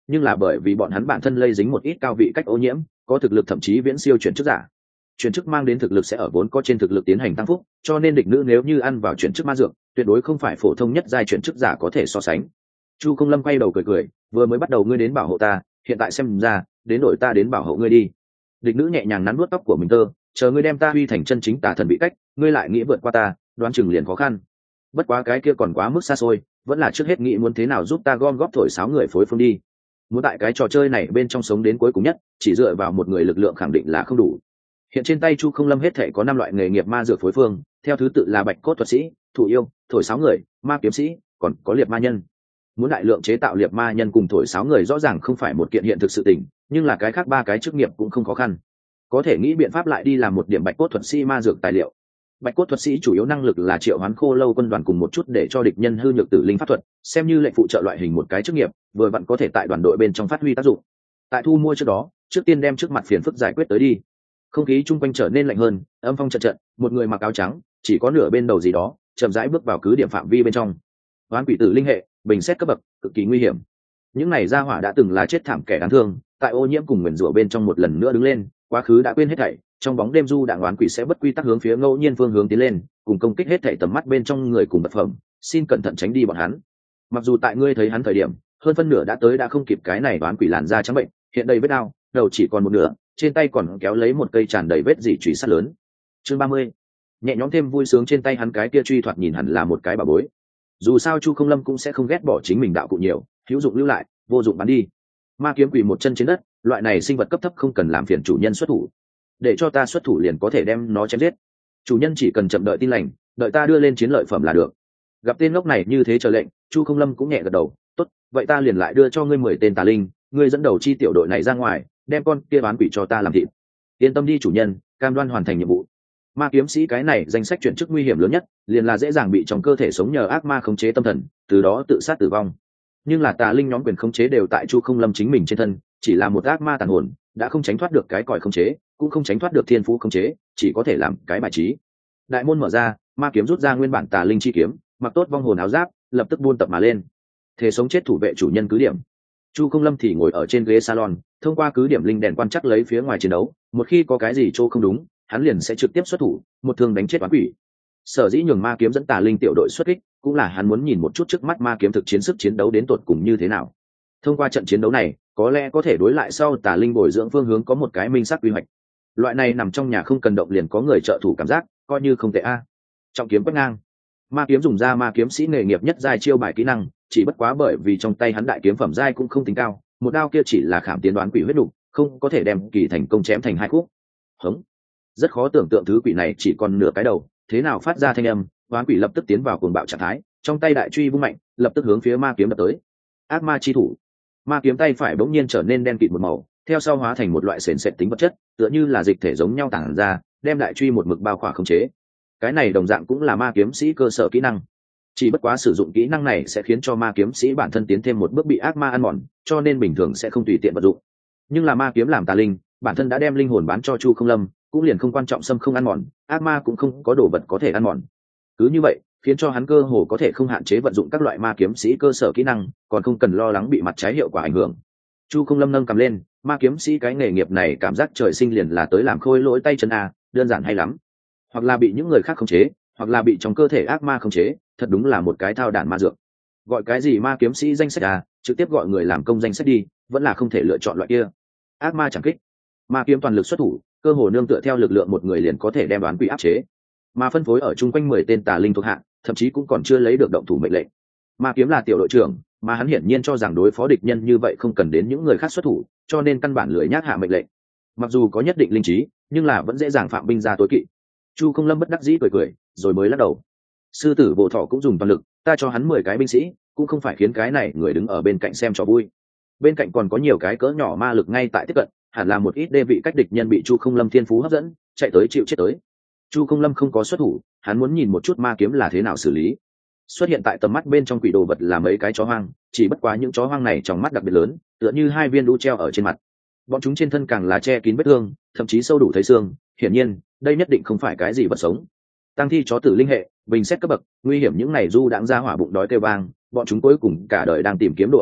nhưng là bởi vì bọn hắn bản thân lây dính một ít cao vị cách ô nhiễm, có thực lực thậm chí viễn siêu chuyển chức giả. Chuyển chức mang đến thực lực sẽ ở vốn có trên thực lực tiến hành tăng phúc, cho nên địch nữ nếu như ăn vào chuyển chức ma dược, tuyệt đối không phải phổ thông nhất giai chuyển chức giả có thể so sánh. Chu Không Lâm quay đầu cười cười, vừa mới bắt đầu ngươi đến bảo hộ ta, hiện tại xem ra, đến đội ta đến bảo hộ ngươi đi. Địch nữ nhẹ nhàng nắn nuốt tóc của mình tơ, chờ ngươi đem ta huy thành chân chính tà thần bị cách, ngươi lại nghĩ vượt qua ta, đoán chừng liền khó khăn. Bất quá cái kia còn quá mức xa xôi, vẫn là trước hết nghĩ muốn thế nào giúp ta gom góp thổi sáo người phối phương đi. Muốn tại cái trò chơi này bên trong sống đến cuối cùng nhất, chỉ dựa vào một người lực lượng khẳng định là không đủ. Hiện trên tay Chu Không Lâm hết thể có 5 loại nghề nghiệp ma dược phối phương, theo thứ tự là bạch cốt thuật sĩ, thủ yêu, thổi sáo người, ma kiếm sĩ, còn có liệt ma nhân. Muốn đại lượng chế tạo liệt ma nhân cùng thổi sáo người rõ ràng không phải một kiện hiện thực sự tình, nhưng là cái khác 3 cái chức nghiệp cũng không khó khăn. Có thể nghĩ biện pháp lại đi làm một điểm bạch cốt thuật sĩ ma dược tài liệu. Bạch cốt thuật sĩ chủ yếu năng lực là triệu hoán khô lâu quân đoàn cùng một chút để cho địch nhân hư nhược tử linh pháp thuật, xem như lệnh phụ trợ loại hình một cái chức nghiệp, vừa vặn có thể tại đoàn đội bên trong phát huy tác dụng. Tại thu mua trước đó, trước tiên đem trước mặt phiền phức giải quyết tới đi. Không khí chung quanh trở nên lạnh hơn, âm phong trận trận, một người mặc áo trắng, chỉ có nửa bên đầu gì đó, chậm rãi bước vào cứ điểm phạm vi bên trong. Oán quỷ tử linh hệ, bình xét cấp bậc, cực kỳ nguy hiểm. Những này gia hỏa đã từng là chết thảm kẻ đáng thương, tại ô nhiễm cùng nguyền rủa bên trong một lần nữa đứng lên, quá khứ đã quên hết thảy, trong bóng đêm du đạn oán quỷ sẽ bất quy tắc hướng phía ngẫu nhiên phương hướng tiến lên, cùng công kích hết thảy tầm mắt bên trong người cùng vật phẩm, xin cẩn thận tránh đi bọn hắn. Mặc dù tại ngươi thấy hắn thời điểm, hơn phân nửa đã tới đã không kịp cái này oán quỷ làn da trắng bệnh, hiện đầy vết đau, đầu chỉ còn một nửa, trên tay còn kéo lấy một cây tràn đầy vết dỉ chùy sắt lớn. Chương 30. Nhẹ nhõm thêm vui sướng trên tay hắn cái kia truy thoạt nhìn hẳn là một cái bảo bối. Dù sao Chu Không Lâm cũng sẽ không ghét bỏ chính mình đạo cụ nhiều, hữu dụng lưu lại, vô dụng bán đi. Ma kiếm quỳ một chân trên đất, loại này sinh vật cấp thấp không cần làm phiền chủ nhân xuất thủ, để cho ta xuất thủ liền có thể đem nó chém giết. Chủ nhân chỉ cần chậm đợi tin lành, đợi ta đưa lên chiến lợi phẩm là được. Gặp tên ngốc này như thế chờ lệnh, Chu Không Lâm cũng nhẹ gật đầu, tốt, vậy ta liền lại đưa cho ngươi 10 tên tà linh, ngươi dẫn đầu chi tiểu đội này ra ngoài, đem con kia bán quỷ cho ta làm thịt. Yên tâm đi chủ nhân, cam đoan hoàn thành nhiệm vụ. Ma kiếm sĩ cái này danh sách chuyển chức nguy hiểm lớn nhất, liền là dễ dàng bị trong cơ thể sống nhờ ác ma khống chế tâm thần, từ đó tự sát tử vong. Nhưng là tà linh nhóm quyền khống chế đều tại Chu Không Lâm chính mình trên thân, chỉ là một ác ma tàn hồn, đã không tránh thoát được cái còi khống chế, cũng không tránh thoát được thiên phú khống chế, chỉ có thể làm cái bài trí. Đại môn mở ra, ma kiếm rút ra nguyên bản tà linh chi kiếm, mặc tốt vong hồn áo giáp, lập tức buôn tập mà lên. Thế sống chết thủ vệ chủ nhân cứ điểm. Chu Không Lâm thì ngồi ở trên ghế salon, thông qua cứ điểm linh đèn quan chắc lấy phía ngoài chiến đấu, một khi có cái gì chỗ không đúng, hắn liền sẽ trực tiếp xuất thủ, một thương đánh chết oán quỷ. Sở dĩ nhường ma kiếm dẫn tà linh tiểu đội xuất kích, cũng là hắn muốn nhìn một chút trước mắt ma kiếm thực chiến sức chiến đấu đến tột cùng như thế nào. Thông qua trận chiến đấu này, có lẽ có thể đối lại sau tà linh bồi dưỡng phương hướng có một cái minh xác quy hoạch. Loại này nằm trong nhà không cần động liền có người trợ thủ cảm giác, coi như không tệ a. Trọng kiếm quét ngang. Ma kiếm dùng ra ma kiếm sĩ nghề nghiệp nhất giai chiêu bài kỹ năng, chỉ bất quá bởi vì trong tay hắn đại kiếm phẩm giai cũng không tính cao, một đao kia chỉ là khảm tiến đoán quỷ huyết đục, không có thể đem kỳ thành công chém thành 2 khúc. Hống. Rất khó tưởng tượng thứ quỷ này chỉ còn nửa cái đầu, thế nào phát ra thanh âm, đoán quỷ lập tức tiến vào cuồng bạo trạng thái, trong tay đại truy vung mạnh, lập tức hướng phía ma kiếm đập tới. Ác ma chi thủ. Ma kiếm tay phải bỗng nhiên trở nên đen kịt một màu, theo sau hóa thành một loại sền sệt tính vật chất, tựa như là dịch thể giống nhau tản ra, đem đại truy một mực bao khỏa khống chế. Cái này đồng dạng cũng là ma kiếm sĩ cơ sở kỹ năng. Chỉ bất quá sử dụng kỹ năng này sẽ khiến cho ma kiếm sĩ bản thân tiến thêm một bước bị ác ma ăn mòn, cho nên bình thường sẽ không tùy tiện vận dụng. Nhưng là ma kiếm làm tà linh, bản thân đã đem linh hồn bán cho Chu Không Lâm, cũng liền không quan trọng xâm không ăn mòn, ác ma cũng không có đồ vật có thể ăn mòn. Cứ như vậy, khiến cho hắn cơ hồ có thể không hạn chế vận dụng các loại ma kiếm sĩ cơ sở kỹ năng, còn không cần lo lắng bị mặt trái hiệu quả ảnh hưởng. Chu Không Lâm nâng cầm lên, ma kiếm sĩ cái nghề nghiệp này cảm giác trời sinh liền là tới làm khôi lỗi tay chân a, đơn giản hay lắm. Hoặc là bị những người khác khống chế, hoặc là bị trong cơ thể ác ma khống chế, thật đúng là một cái thao đản ma dược. Gọi cái gì ma kiếm sĩ danh sách à, trực tiếp gọi người làm công danh sách đi, vẫn là không thể lựa chọn loại kia. Ác ma chẳng kích, ma kiếm toàn lực xuất thủ, cơ hồ nương tựa theo lực lượng một người liền có thể đem đoán quỷ áp chế. Mà phân phối ở chung quanh 10 tên tà linh thuộc hạ, thậm chí cũng còn chưa lấy được động thủ mệnh lệnh. Ma kiếm là tiểu đội trưởng, mà hắn hiển nhiên cho rằng đối phó địch nhân như vậy không cần đến những người khác xuất thủ, cho nên căn bản lười nhác hạ mệnh lệnh. Mặc dù có nhất định linh trí, nhưng là vẫn dễ dàng phạm binh ra tối kỵ. Chu Không Lâm bất đắc dĩ cười cười, rồi mới lắc đầu. Sư tử bộ thọ cũng dùng toàn lực, ta cho hắn 10 cái binh sĩ, cũng không phải khiến cái này người đứng ở bên cạnh xem cho vui. Bên cạnh còn có nhiều cái cỡ nhỏ ma lực ngay tại tiếp cận, hẳn là một ít đê vị cách địch nhân bị Chu Không Lâm thiên phú hấp dẫn, chạy tới chịu chết tới. Chu Không Lâm không có xuất thủ, hắn muốn nhìn một chút ma kiếm là thế nào xử lý. Xuất hiện tại tầm mắt bên trong quỷ đồ vật là mấy cái chó hoang, chỉ bất quá những chó hoang này trong mắt đặc biệt lớn, tựa như 2 viên đu treo ở trên mặt. Bọn chúng trên thân càng là che kín vết thương, thậm chí sâu đủ thấy xương, hiển nhiên, đây nhất định không phải cái gì vật sống. Tăng thi chó tử linh hệ, bình xét cấp bậc, nguy hiểm những này du đãng ra hỏa bụng đói kêu vang, bọn chúng cuối cùng cả đời đang tìm kiếm đồ ăn,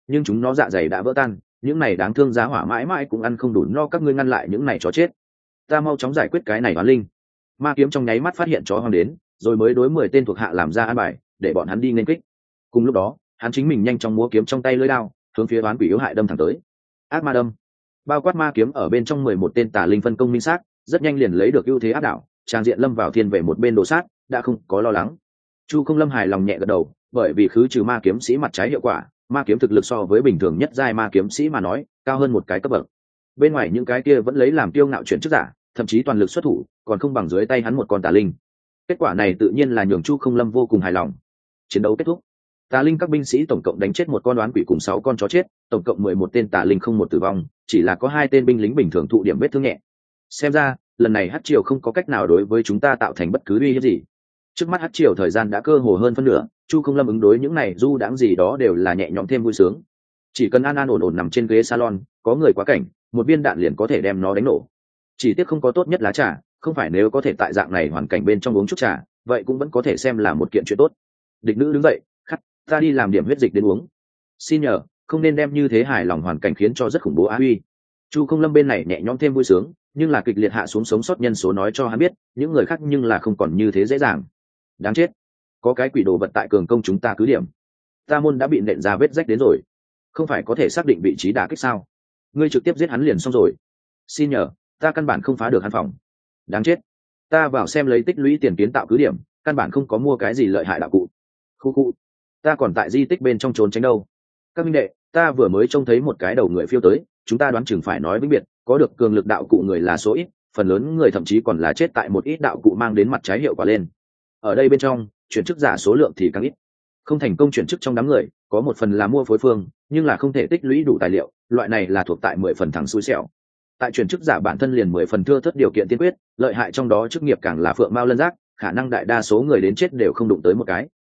nhưng chúng nó dạ dày đã vỡ tan, những này đáng thương giá hỏa mãi mãi cũng ăn không đủ no, các ngươi ngăn lại những này chó chết. Ta mau chóng giải quyết cái này oán linh. Ma kiếm trong nháy mắt phát hiện chó hoang đến, rồi mới đối 10 tên thuộc hạ làm ra an bài để bọn hắn đi nên kích. Cùng lúc đó hắn chính mình nhanh chóng múa kiếm trong tay lưỡi đao hướng phía oán quỷ yếu hại đâm thẳng tới. Ác ma đâm. Bao quát ma kiếm ở bên trong 11 tên tà linh phân công minh xác, rất nhanh liền lấy được ưu thế áp đảo, trang diện lâm vào thiên về một bên đồ sát, đã không có lo lắng. Chu Không Lâm hài lòng nhẹ gật đầu, bởi vì khứ trừ ma kiếm sĩ mặt trái hiệu quả, ma kiếm thực lực so với bình thường nhất giai ma kiếm sĩ mà nói cao hơn một cái cấp bậc. Bên ngoài những cái kia vẫn lấy làm kiêu ngạo chuyển chức giả, thậm chí toàn lực xuất thủ còn không bằng dưới tay hắn một con tà linh. Kết quả này tự nhiên là nhường Chu Không Lâm vô cùng hài lòng. Chiến đấu kết thúc, tà linh các binh sĩ tổng cộng đánh chết một con oán quỷ cùng 6 con chó chết, tổng cộng 11 tên tà linh không một tử vong, chỉ là có 2 tên binh lính bình thường thụ điểm vết thương nhẹ. Xem ra lần này Hắc Triều không có cách nào đối với chúng ta tạo thành bất cứ uy hiếp gì. Trước mắt Hắc Triều thời gian đã cơ hồ hơn phân nửa, Chu Không Lâm ứng đối những này du đãng gì đó đều là nhẹ nhõm thêm vui sướng. Chỉ cần an an ổn ổn nằm trên ghế salon, có người quá cảnh, một viên đạn liền có thể đem nó đánh nổ. Chỉ tiếc không có tốt nhất lá trà, không phải nếu có thể tại dạng này hoàn cảnh bên trong uống chút trà, vậy cũng vẫn có thể xem là một kiện chuyện tốt. Địch nữ đứng dậy, khắc, ta đi làm điểm huyết dịch đến uống. Xin nhờ, không nên đem như thế hài lòng hoàn cảnh khiến cho rất khủng bố á uy. Chu Không Lâm bên này nhẹ nhõm thêm vui sướng, nhưng là kịch liệt hạ xuống sống sót nhân số nói cho hắn biết, những người khác nhưng là không còn như thế dễ dàng. Đáng chết, có cái quỷ đồ vật tại cường công chúng ta cứ điểm. Ta môn đã bị nện ra vết rách đến rồi, không phải có thể xác định vị trí đả kích sao? Ngươi trực tiếp giết hắn liền xong rồi. Xin nhờ, ta căn bản không phá được hắn phòng. Đáng chết, ta vào xem lấy tích lũy tiền kiến tạo cứ điểm, căn bản không có mua cái gì lợi hại đạo cụ. Khu, ta còn tại di tích bên trong trốn tránh đâu. Các minh đệ, ta vừa mới trông thấy một cái đầu người phiêu tới, chúng ta đoán chừng phải nói vĩnh biệt, có được cường lực đạo cụ người là số ít, phần lớn người thậm chí còn là chết tại một ít đạo cụ mang đến mặt trái hiệu quả lên. Ở đây bên trong, chuyển chức giả số lượng thì càng ít. Không thành công chuyển chức trong đám người, có một phần là mua phối phương, nhưng là không thể tích lũy đủ tài liệu, loại này là thuộc tại 10 phần thằng xui xẻo. Tại chuyển chức giả bản thân liền 10 phần thưa thất điều kiện tiên quyết, lợi hại trong đó chức nghiệp càng là phượng mao lân giác, khả năng đại đa số người đến chết đều không đụng tới một cái.